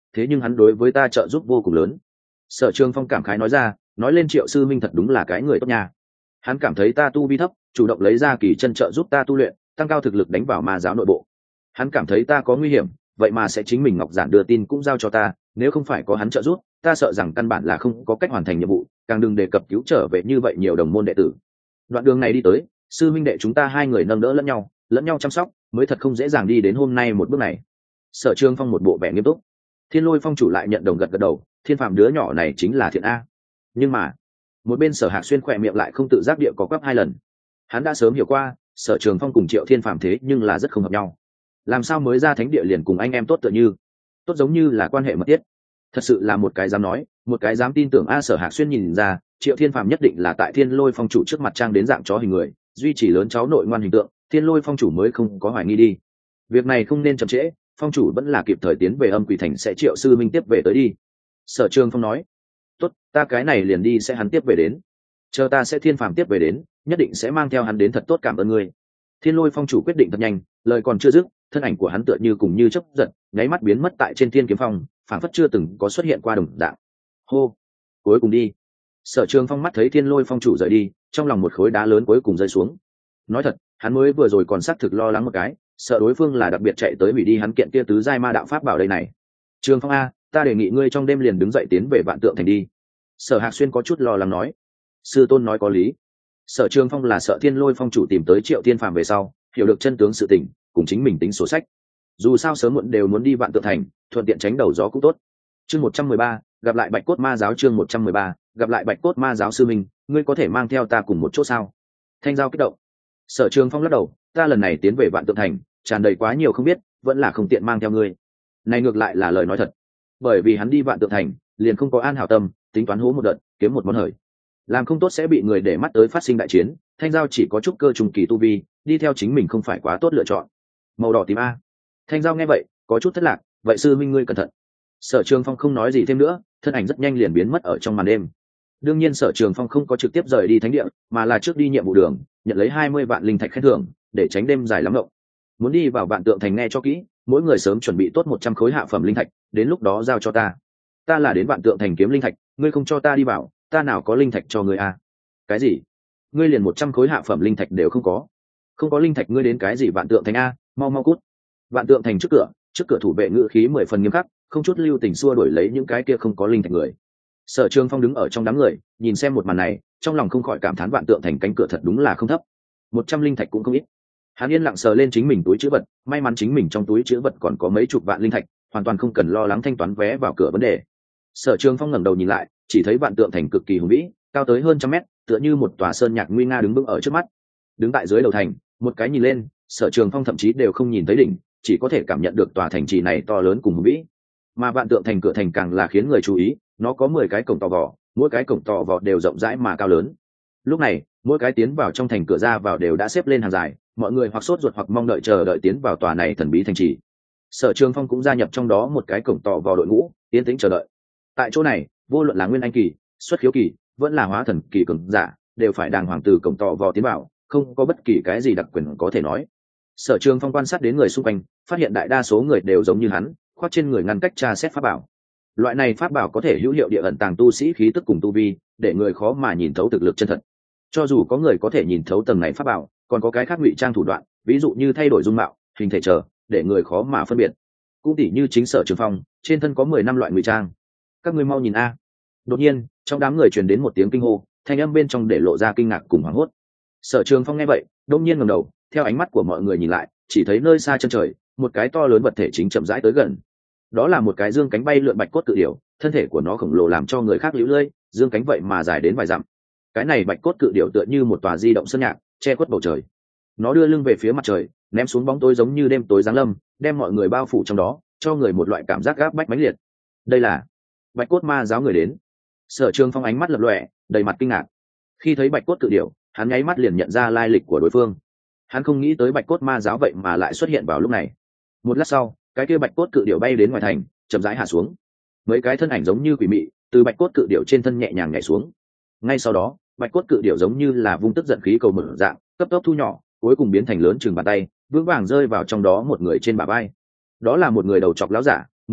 thế nhưng hắn đối với ta trợ giúp vô cùng lớn. Sở Trường Phong cảm khái nói ra, nói lên Triệu sư minh thật đúng là cái người tốt nha. Hắn cảm thấy ta tu vi thấp, chủ động lấy ra kỳ chân trợ giúp ta tu luyện, tăng cao thực lực đánh vào ma giáo nội bộ. Hắn cảm thấy ta có nguy hiểm, vậy mà sẽ chính mình ngọc giản đưa tin cũng giao cho ta, nếu không phải có hắn trợ giúp, ta sợ rằng căn bản là không có cách hoàn thành nhiệm vụ, càng đừng đề cập cứu trở về như vậy nhiều đồng môn đệ tử. Đoạn đường này đi tới, sư minh đệ chúng ta hai người nâng đỡ lẫn nhau chăm sóc, mới thật không dễ dàng đi đến hôm nay một bước này. Sở Trường Phong một bộ vẻ nghiêm túc. Thiên Lôi Phong chủ lại nhận đồng gật gật đầu, Thiên Phạm đứa nhỏ này chính là thiện a. Nhưng mà, một bên Sở Hạc Xuyên khỏe miệng lại không tự giác địa có quắp hai lần. Hắn đã sớm hiểu qua, Sở Trường Phong cùng Triệu Thiên Phạm thế nhưng là rất không hợp nhau. Làm sao mới ra thánh địa liền cùng anh em tốt tựa như, tốt giống như là quan hệ mật thiết. Thật sự là một cái dám nói, một cái dám tin tưởng a. Sở Hạc Xuyên nhìn ra, Triệu Thiên Phạm nhất định là tại Thiên Lôi Phong chủ trước mặt trang đến dạng chó hình người, duy trì lớn cháu nội ngoan hình tượng, Thiên Lôi Phong chủ mới không có hoài nghi đi. Việc này không nên chậm trễ, phong chủ vẫn là kịp thời tiến về Âm Quỷ Thành sẽ Triệu sư minh tiếp về tới đi. Sở Trường Phong nói, tốt, ta cái này liền đi sẽ hắn tiếp về đến, chờ ta sẽ Thiên Phàm tiếp về đến, nhất định sẽ mang theo hắn đến thật tốt cảm ơn ngươi. Thiên Lôi Phong chủ quyết định thật nhanh, lời còn chưa dứt, thân ảnh của hắn tựa như cùng như chớp giật, nháy mắt biến mất tại trên Thiên Kiếm Phong, phảng phất chưa từng có xuất hiện qua đồng dạng. Hô, cuối cùng đi. Sở Trường Phong mắt thấy Thiên Lôi Phong chủ rời đi, trong lòng một khối đá lớn cuối cùng rơi xuống. Nói thật, hắn mới vừa rồi còn xác thực lo lắng một cái, sợ đối phương là đặc biệt chạy tới hủy đi hắn kiện kia tứ giai ma đạo pháp bảo đây này. Trường Phong a, ta đề nghị ngươi trong đêm liền đứng dậy tiến về Vạn Tượng Thành đi. Sở Hạc Xuyên có chút lo lắng nói. Sư tôn nói có lý. Sở Trường Phong là sợ Thiên Lôi Phong chủ tìm tới Triệu Thiên Phàm về sau, hiểu được chân tướng sự tình, cùng chính mình tính sổ sách. Dù sao sớm muộn đều muốn đi Vạn Tượng Thành, thuận tiện tránh đầu gió cũng tốt. Chương 113, gặp lại Bạch Cốt Ma giáo. Chương 113, gặp lại Bạch Cốt Ma giáo sư minh, ngươi có thể mang theo ta cùng một chỗ sao? Thanh Giao kích động. Sở Trường Phong lắc đầu, ta lần này tiến về Vạn Tượng Thành, tràn đầy quá nhiều không biết, vẫn là không tiện mang theo ngươi. Này ngược lại là lời nói thật, bởi vì hắn đi Vạn Tượng Thành, liền không có an hảo tâm, tính toán hố một đợt, kiếm một món hời. Làm không tốt sẽ bị người để mắt tới phát sinh đại chiến, Thanh Giao chỉ có chút cơ trùng kỳ tu vi, đi theo chính mình không phải quá tốt lựa chọn. Màu đỏ tím a. Thanh Giao nghe vậy, có chút thất lạc, vậy sư minh ngươi cẩn thận. Sở Trường Phong không nói gì thêm nữa, thân ảnh rất nhanh liền biến mất ở trong màn đêm. Đương nhiên Sở Trường Phong không có trực tiếp rời đi thánh địa, mà là trước đi nhiệm vụ đường, nhận lấy 20 vạn linh thạch khen thưởng, để tránh đêm dài lắm ngộng. Muốn đi vào Vạn Tượng Thành nghe cho kỹ, mỗi người sớm chuẩn bị tốt 100 khối hạ phẩm linh thạch, đến lúc đó giao cho ta. Ta là đến Vạn Tượng Thành kiếm linh thạch, ngươi không cho ta đi vào, ta nào có linh thạch cho ngươi a? Cái gì? Ngươi liền 100 khối hạ phẩm linh thạch đều không có? Không có linh thạch ngươi đến cái gì Vạn Tượng Thành a? Mau mau cút. Vạn Tượng Thành trước cửa thủ vệ ngữ khí 10 phần nghiêm khắc, không chút lưu tình xua đuổi lấy những cái kia không có linh thạch người. Sở Trường Phong đứng ở trong đám người, nhìn xem một màn này, trong lòng không khỏi cảm thán Vạn Tượng Thành cánh cửa thật đúng là không thấp. 100 linh thạch cũng không ít. Hắn yên lặng sờ lên chính mình túi trữ vật, may mắn chính mình trong túi trữ vật còn có mấy chục vạn linh thạch, hoàn toàn không cần lo lắng thanh toán vé vào cửa vấn đề. Sở Trường Phong ngẩng đầu nhìn lại, chỉ thấy Vạn Tượng Thành cực kỳ hùng vĩ, cao tới hơn 100 mét, tựa như một tòa sơn nhạc nguy nga đứng vững ở trước mắt. Đứng tại dưới đầu thành, một cái nhìn lên, Sở Trường Phong thậm chí đều không nhìn thấy đỉnh, chỉ có thể cảm nhận được tòa thành trì này to lớn cùng hùng vĩ. Mà Vạn Tượng Thành cửa thành càng là khiến người chú ý, nó có 10 cái cổng tò vò, mỗi cái cổng tò vò đều rộng rãi mà cao lớn. Lúc này, mỗi cái tiến vào trong thành cửa ra vào đều đã xếp lên hàng dài, mọi người hoặc sốt ruột hoặc mong đợi chờ đợi tiến vào tòa này thần bí thành trì. Sở Trường Phong cũng gia nhập trong đó một cái cổng tò vò đội ngũ, yên tĩnh chờ đợi. Tại chỗ này, vô luận là nguyên anh kỳ, xuất khiếu kỳ, vẫn là hóa thần kỳ cường giả, đều phải đàng hoàng từ cổng tò vò tiến vào, không có bất kỳ cái gì đặc quyền có thể nói. Sở Trường Phong quan sát đến người xung quanh, phát hiện đại đa số người đều giống như hắn, khoác trên người ngăn cách tra xét pháp bảo. Loại này pháp bảo có thể hữu hiệu địa ẩn tàng tu sĩ khí tức cùng tu vi, để người khó mà nhìn thấu thực lực chân thật. Cho dù có người có thể nhìn thấu tầng này pháp bảo, còn có cái khác ngụy trang thủ đoạn, ví dụ như thay đổi dung mạo, hình thể chờ, để người khó mà phân biệt. Cũng tỉ như chính Sở Trường Phong, trên thân có 10 năm loại ngụy trang. Các ngươi mau nhìn a! Đột nhiên, trong đám người truyền đến một tiếng kinh hô, thanh âm bên trong để lộ ra kinh ngạc cùng hoảng hốt. Sở Trường Phong nghe vậy, đột nhiên ngẩng đầu, theo ánh mắt của mọi người nhìn lại, chỉ thấy nơi xa chân trời, một cái to lớn vật thể chính chậm rãi tới gần. Đó là một cái dương cánh bay lượn bạch cốt cự điểu, thân thể của nó khổng lồ làm cho người khác liễu lơi, dương cánh vậy mà dài đến vài dặm. Cái này bạch cốt cự điểu tựa như một tòa di động sơn nhạc, che khuất bầu trời. Nó đưa lưng về phía mặt trời, ném xuống bóng tối giống như đêm tối giáng lâm, đem mọi người bao phủ trong đó, cho người một loại cảm giác gáp bách mãnh liệt. Đây là Bạch Cốt Ma giáo người đến. Sở Trường Phong ánh mắt lập lòe, đầy mặt kinh ngạc. Khi thấy Bạch Cốt cự điểu, hắn nháy mắt liền nhận ra lai lịch của đối phương. Hắn không nghĩ tới Bạch Cốt Ma giáo vậy mà lại xuất hiện vào lúc này. Một lát sau, cái kia Bạch Cốt cự điểu bay đến ngoài thành, chậm rãi hạ xuống. Mấy cái thân ảnh giống như quỷ mị, từ Bạch Cốt cự điểu trên thân nhẹ nhàng nhảy xuống. Ngay sau đó, Bạch Cốt cự điểu giống như là vung tức giận khí cầu mở dạng, cấp tốc thu nhỏ, cuối cùng biến thành lớn chừng bàn tay, vững vàng rơi vào trong đó một người trên bả vai. Đó là một người đầu trọc lão giả, mùi hương,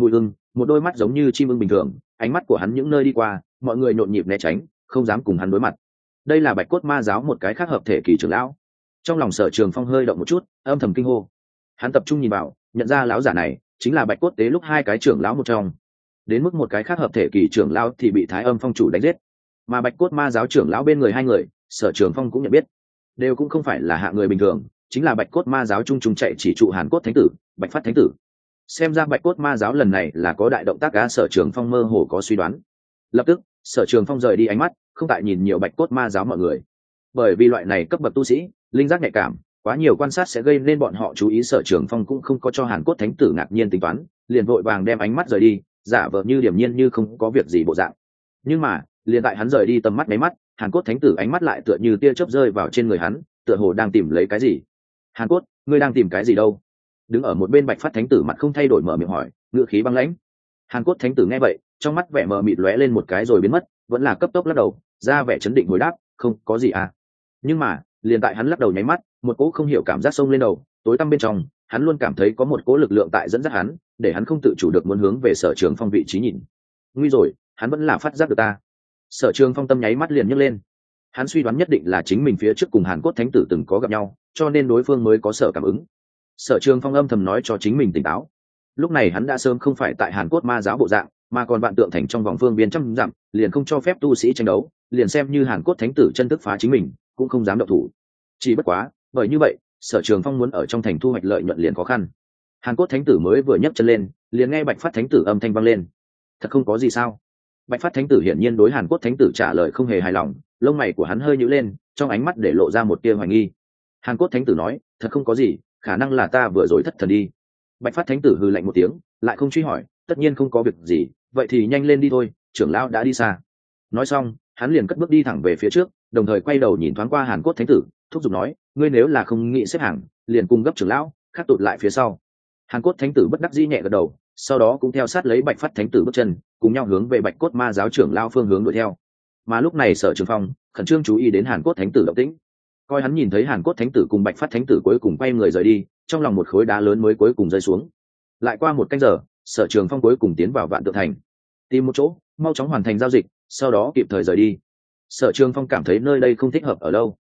một đôi mắt giống như chim ưng bình thường, ánh mắt của hắn những nơi đi qua mọi người nhộn nhịp né tránh, không dám cùng hắn đối mặt. Đây là Bạch Cốt Ma giáo một cái khác hợp thể kỳ trưởng lão. Trong lòng Sở Trường Phong hơi động một chút, âm thầm kinh hô. Hắn tập trung nhìn vào, nhận ra lão giả này chính là Bạch Cốt tế lúc hai cái trưởng lão một trong. Đến mức một cái khác hợp thể kỳ trưởng lão thì bị Thái Âm Phong chủ đánh giết, mà Bạch Cốt Ma giáo trưởng lão bên người hai người, Sở Trường Phong cũng nhận biết, đều cũng không phải là hạng người bình thường, chính là Bạch Cốt Ma giáo trung trung chạy chỉ trụ Hàn Cốt Thánh tử, Bạch Phát Thánh tử. Xem ra Bạch Cốt Ma giáo lần này là có đại động tác cá. Sở Trường Phong mơ hồ có suy đoán. Lập tức Sở Trường Phong rời đi ánh mắt, không tại nhìn nhiều Bạch Cốt Ma giáo mọi người, bởi vì loại này cấp bậc tu sĩ linh giác nhạy cảm, quá nhiều quan sát sẽ gây nên bọn họ chú ý. Sở Trường Phong cũng không có cho Hàn Cốt Thánh tử ngạc nhiên tính toán, liền vội vàng đem ánh mắt rời đi, giả vờ như điềm nhiên như không có việc gì bộ dạng. Nhưng mà liền tại hắn rời đi tầm mắt mấy mắt, Hàn Cốt Thánh tử ánh mắt lại tựa như tia chớp rơi vào trên người hắn, tựa hồ đang tìm lấy cái gì. Hàn Cốt, ngươi đang tìm cái gì đâu? Đứng ở một bên Bạch Phát Thánh tử mặt không thay đổi mở miệng hỏi, ngữ khí băng lãnh. Hàn Cốt Thánh tử nghe vậy, trong mắt vẻ mờ mịt lóe lên một cái rồi biến mất, vẫn là cấp tốc lắc đầu, ra vẻ chấn định hồi đáp, không có gì à. Nhưng mà liền tại hắn lắc đầu nháy mắt, một cỗ không hiểu cảm giác xông lên đầu, tối tăm bên trong hắn luôn cảm thấy có một cỗ lực lượng tại dẫn dắt hắn, để hắn không tự chủ được muốn hướng về Sở Trường Phong vị trí nhìn. Nguy rồi, hắn vẫn là phát giác được ta. Sở Trường Phong tâm nháy mắt liền nhấc lên. Hắn suy đoán nhất định là chính mình phía trước cùng Hàn Cốt Thánh tử từng có gặp nhau, cho nên đối phương mới có sở cảm ứng. Sở Trường Phong âm thầm nói cho chính mình tỉnh táo. Lúc này hắn đã sớm không phải tại Hàn Cốt Ma giáo bộ dạng, mà còn Vạn Tượng Thành trong vòng phương biên trăm dặm, liền không cho phép tu sĩ tranh đấu, liền xem như Hàn Cốt Thánh tử chân thức phá chính mình, cũng không dám động thủ. Chỉ bất quá, bởi như vậy, Sở Trường Phong muốn ở trong thành thu hoạch lợi nhuận liền khó khăn. Hàn Cốt Thánh tử mới vừa nhấc chân lên, liền nghe Bạch Phát Thánh tử âm thanh vang lên. Thật không có gì sao? Bạch Phát Thánh tử hiển nhiên đối Hàn Cốt Thánh tử trả lời không hề hài lòng, lông mày của hắn hơi nhíu lên, trong ánh mắt để lộ ra một tia hoài nghi. Hàn Cốt Thánh tử nói, thật không có gì, khả năng là ta vừa rồi thất thần đi. Bạch Phát Thánh tử hừ lạnh một tiếng, lại không truy hỏi, tất nhiên không có việc gì, vậy thì nhanh lên đi thôi, trưởng lão đã đi xa. Nói xong, hắn liền cất bước đi thẳng về phía trước, đồng thời quay đầu nhìn thoáng qua Hàn Cốt Thánh tử, thúc giục nói, ngươi nếu là không nghĩ xếp hàng, liền cung gấp trưởng lão, khắc tụt lại phía sau. Hàn Cốt Thánh tử bất đắc dĩ nhẹ gật đầu, sau đó cũng theo sát lấy Bạch Phát Thánh tử bước chân, cùng nhau hướng về Bạch Cốt Ma giáo trưởng lão phương hướng đuổi theo. Mà lúc này Sở Trường Phong khẩn trương chú ý đến Hàn Cốt Thánh tử động tĩnh, coi hắn nhìn thấy Hàn Cốt Thánh tử cùng Bạch Phát Thánh tử cuối cùng quay người rời đi, trong lòng một khối đá lớn mới cuối cùng rơi xuống. Lại qua một canh giờ, Sở Trường Phong cuối cùng tiến vào Vạn Tượng Thành, tìm một chỗ mau chóng hoàn thành giao dịch, sau đó kịp thời rời đi. Sở Trường Phong cảm thấy nơi đây không thích hợp ở lâu,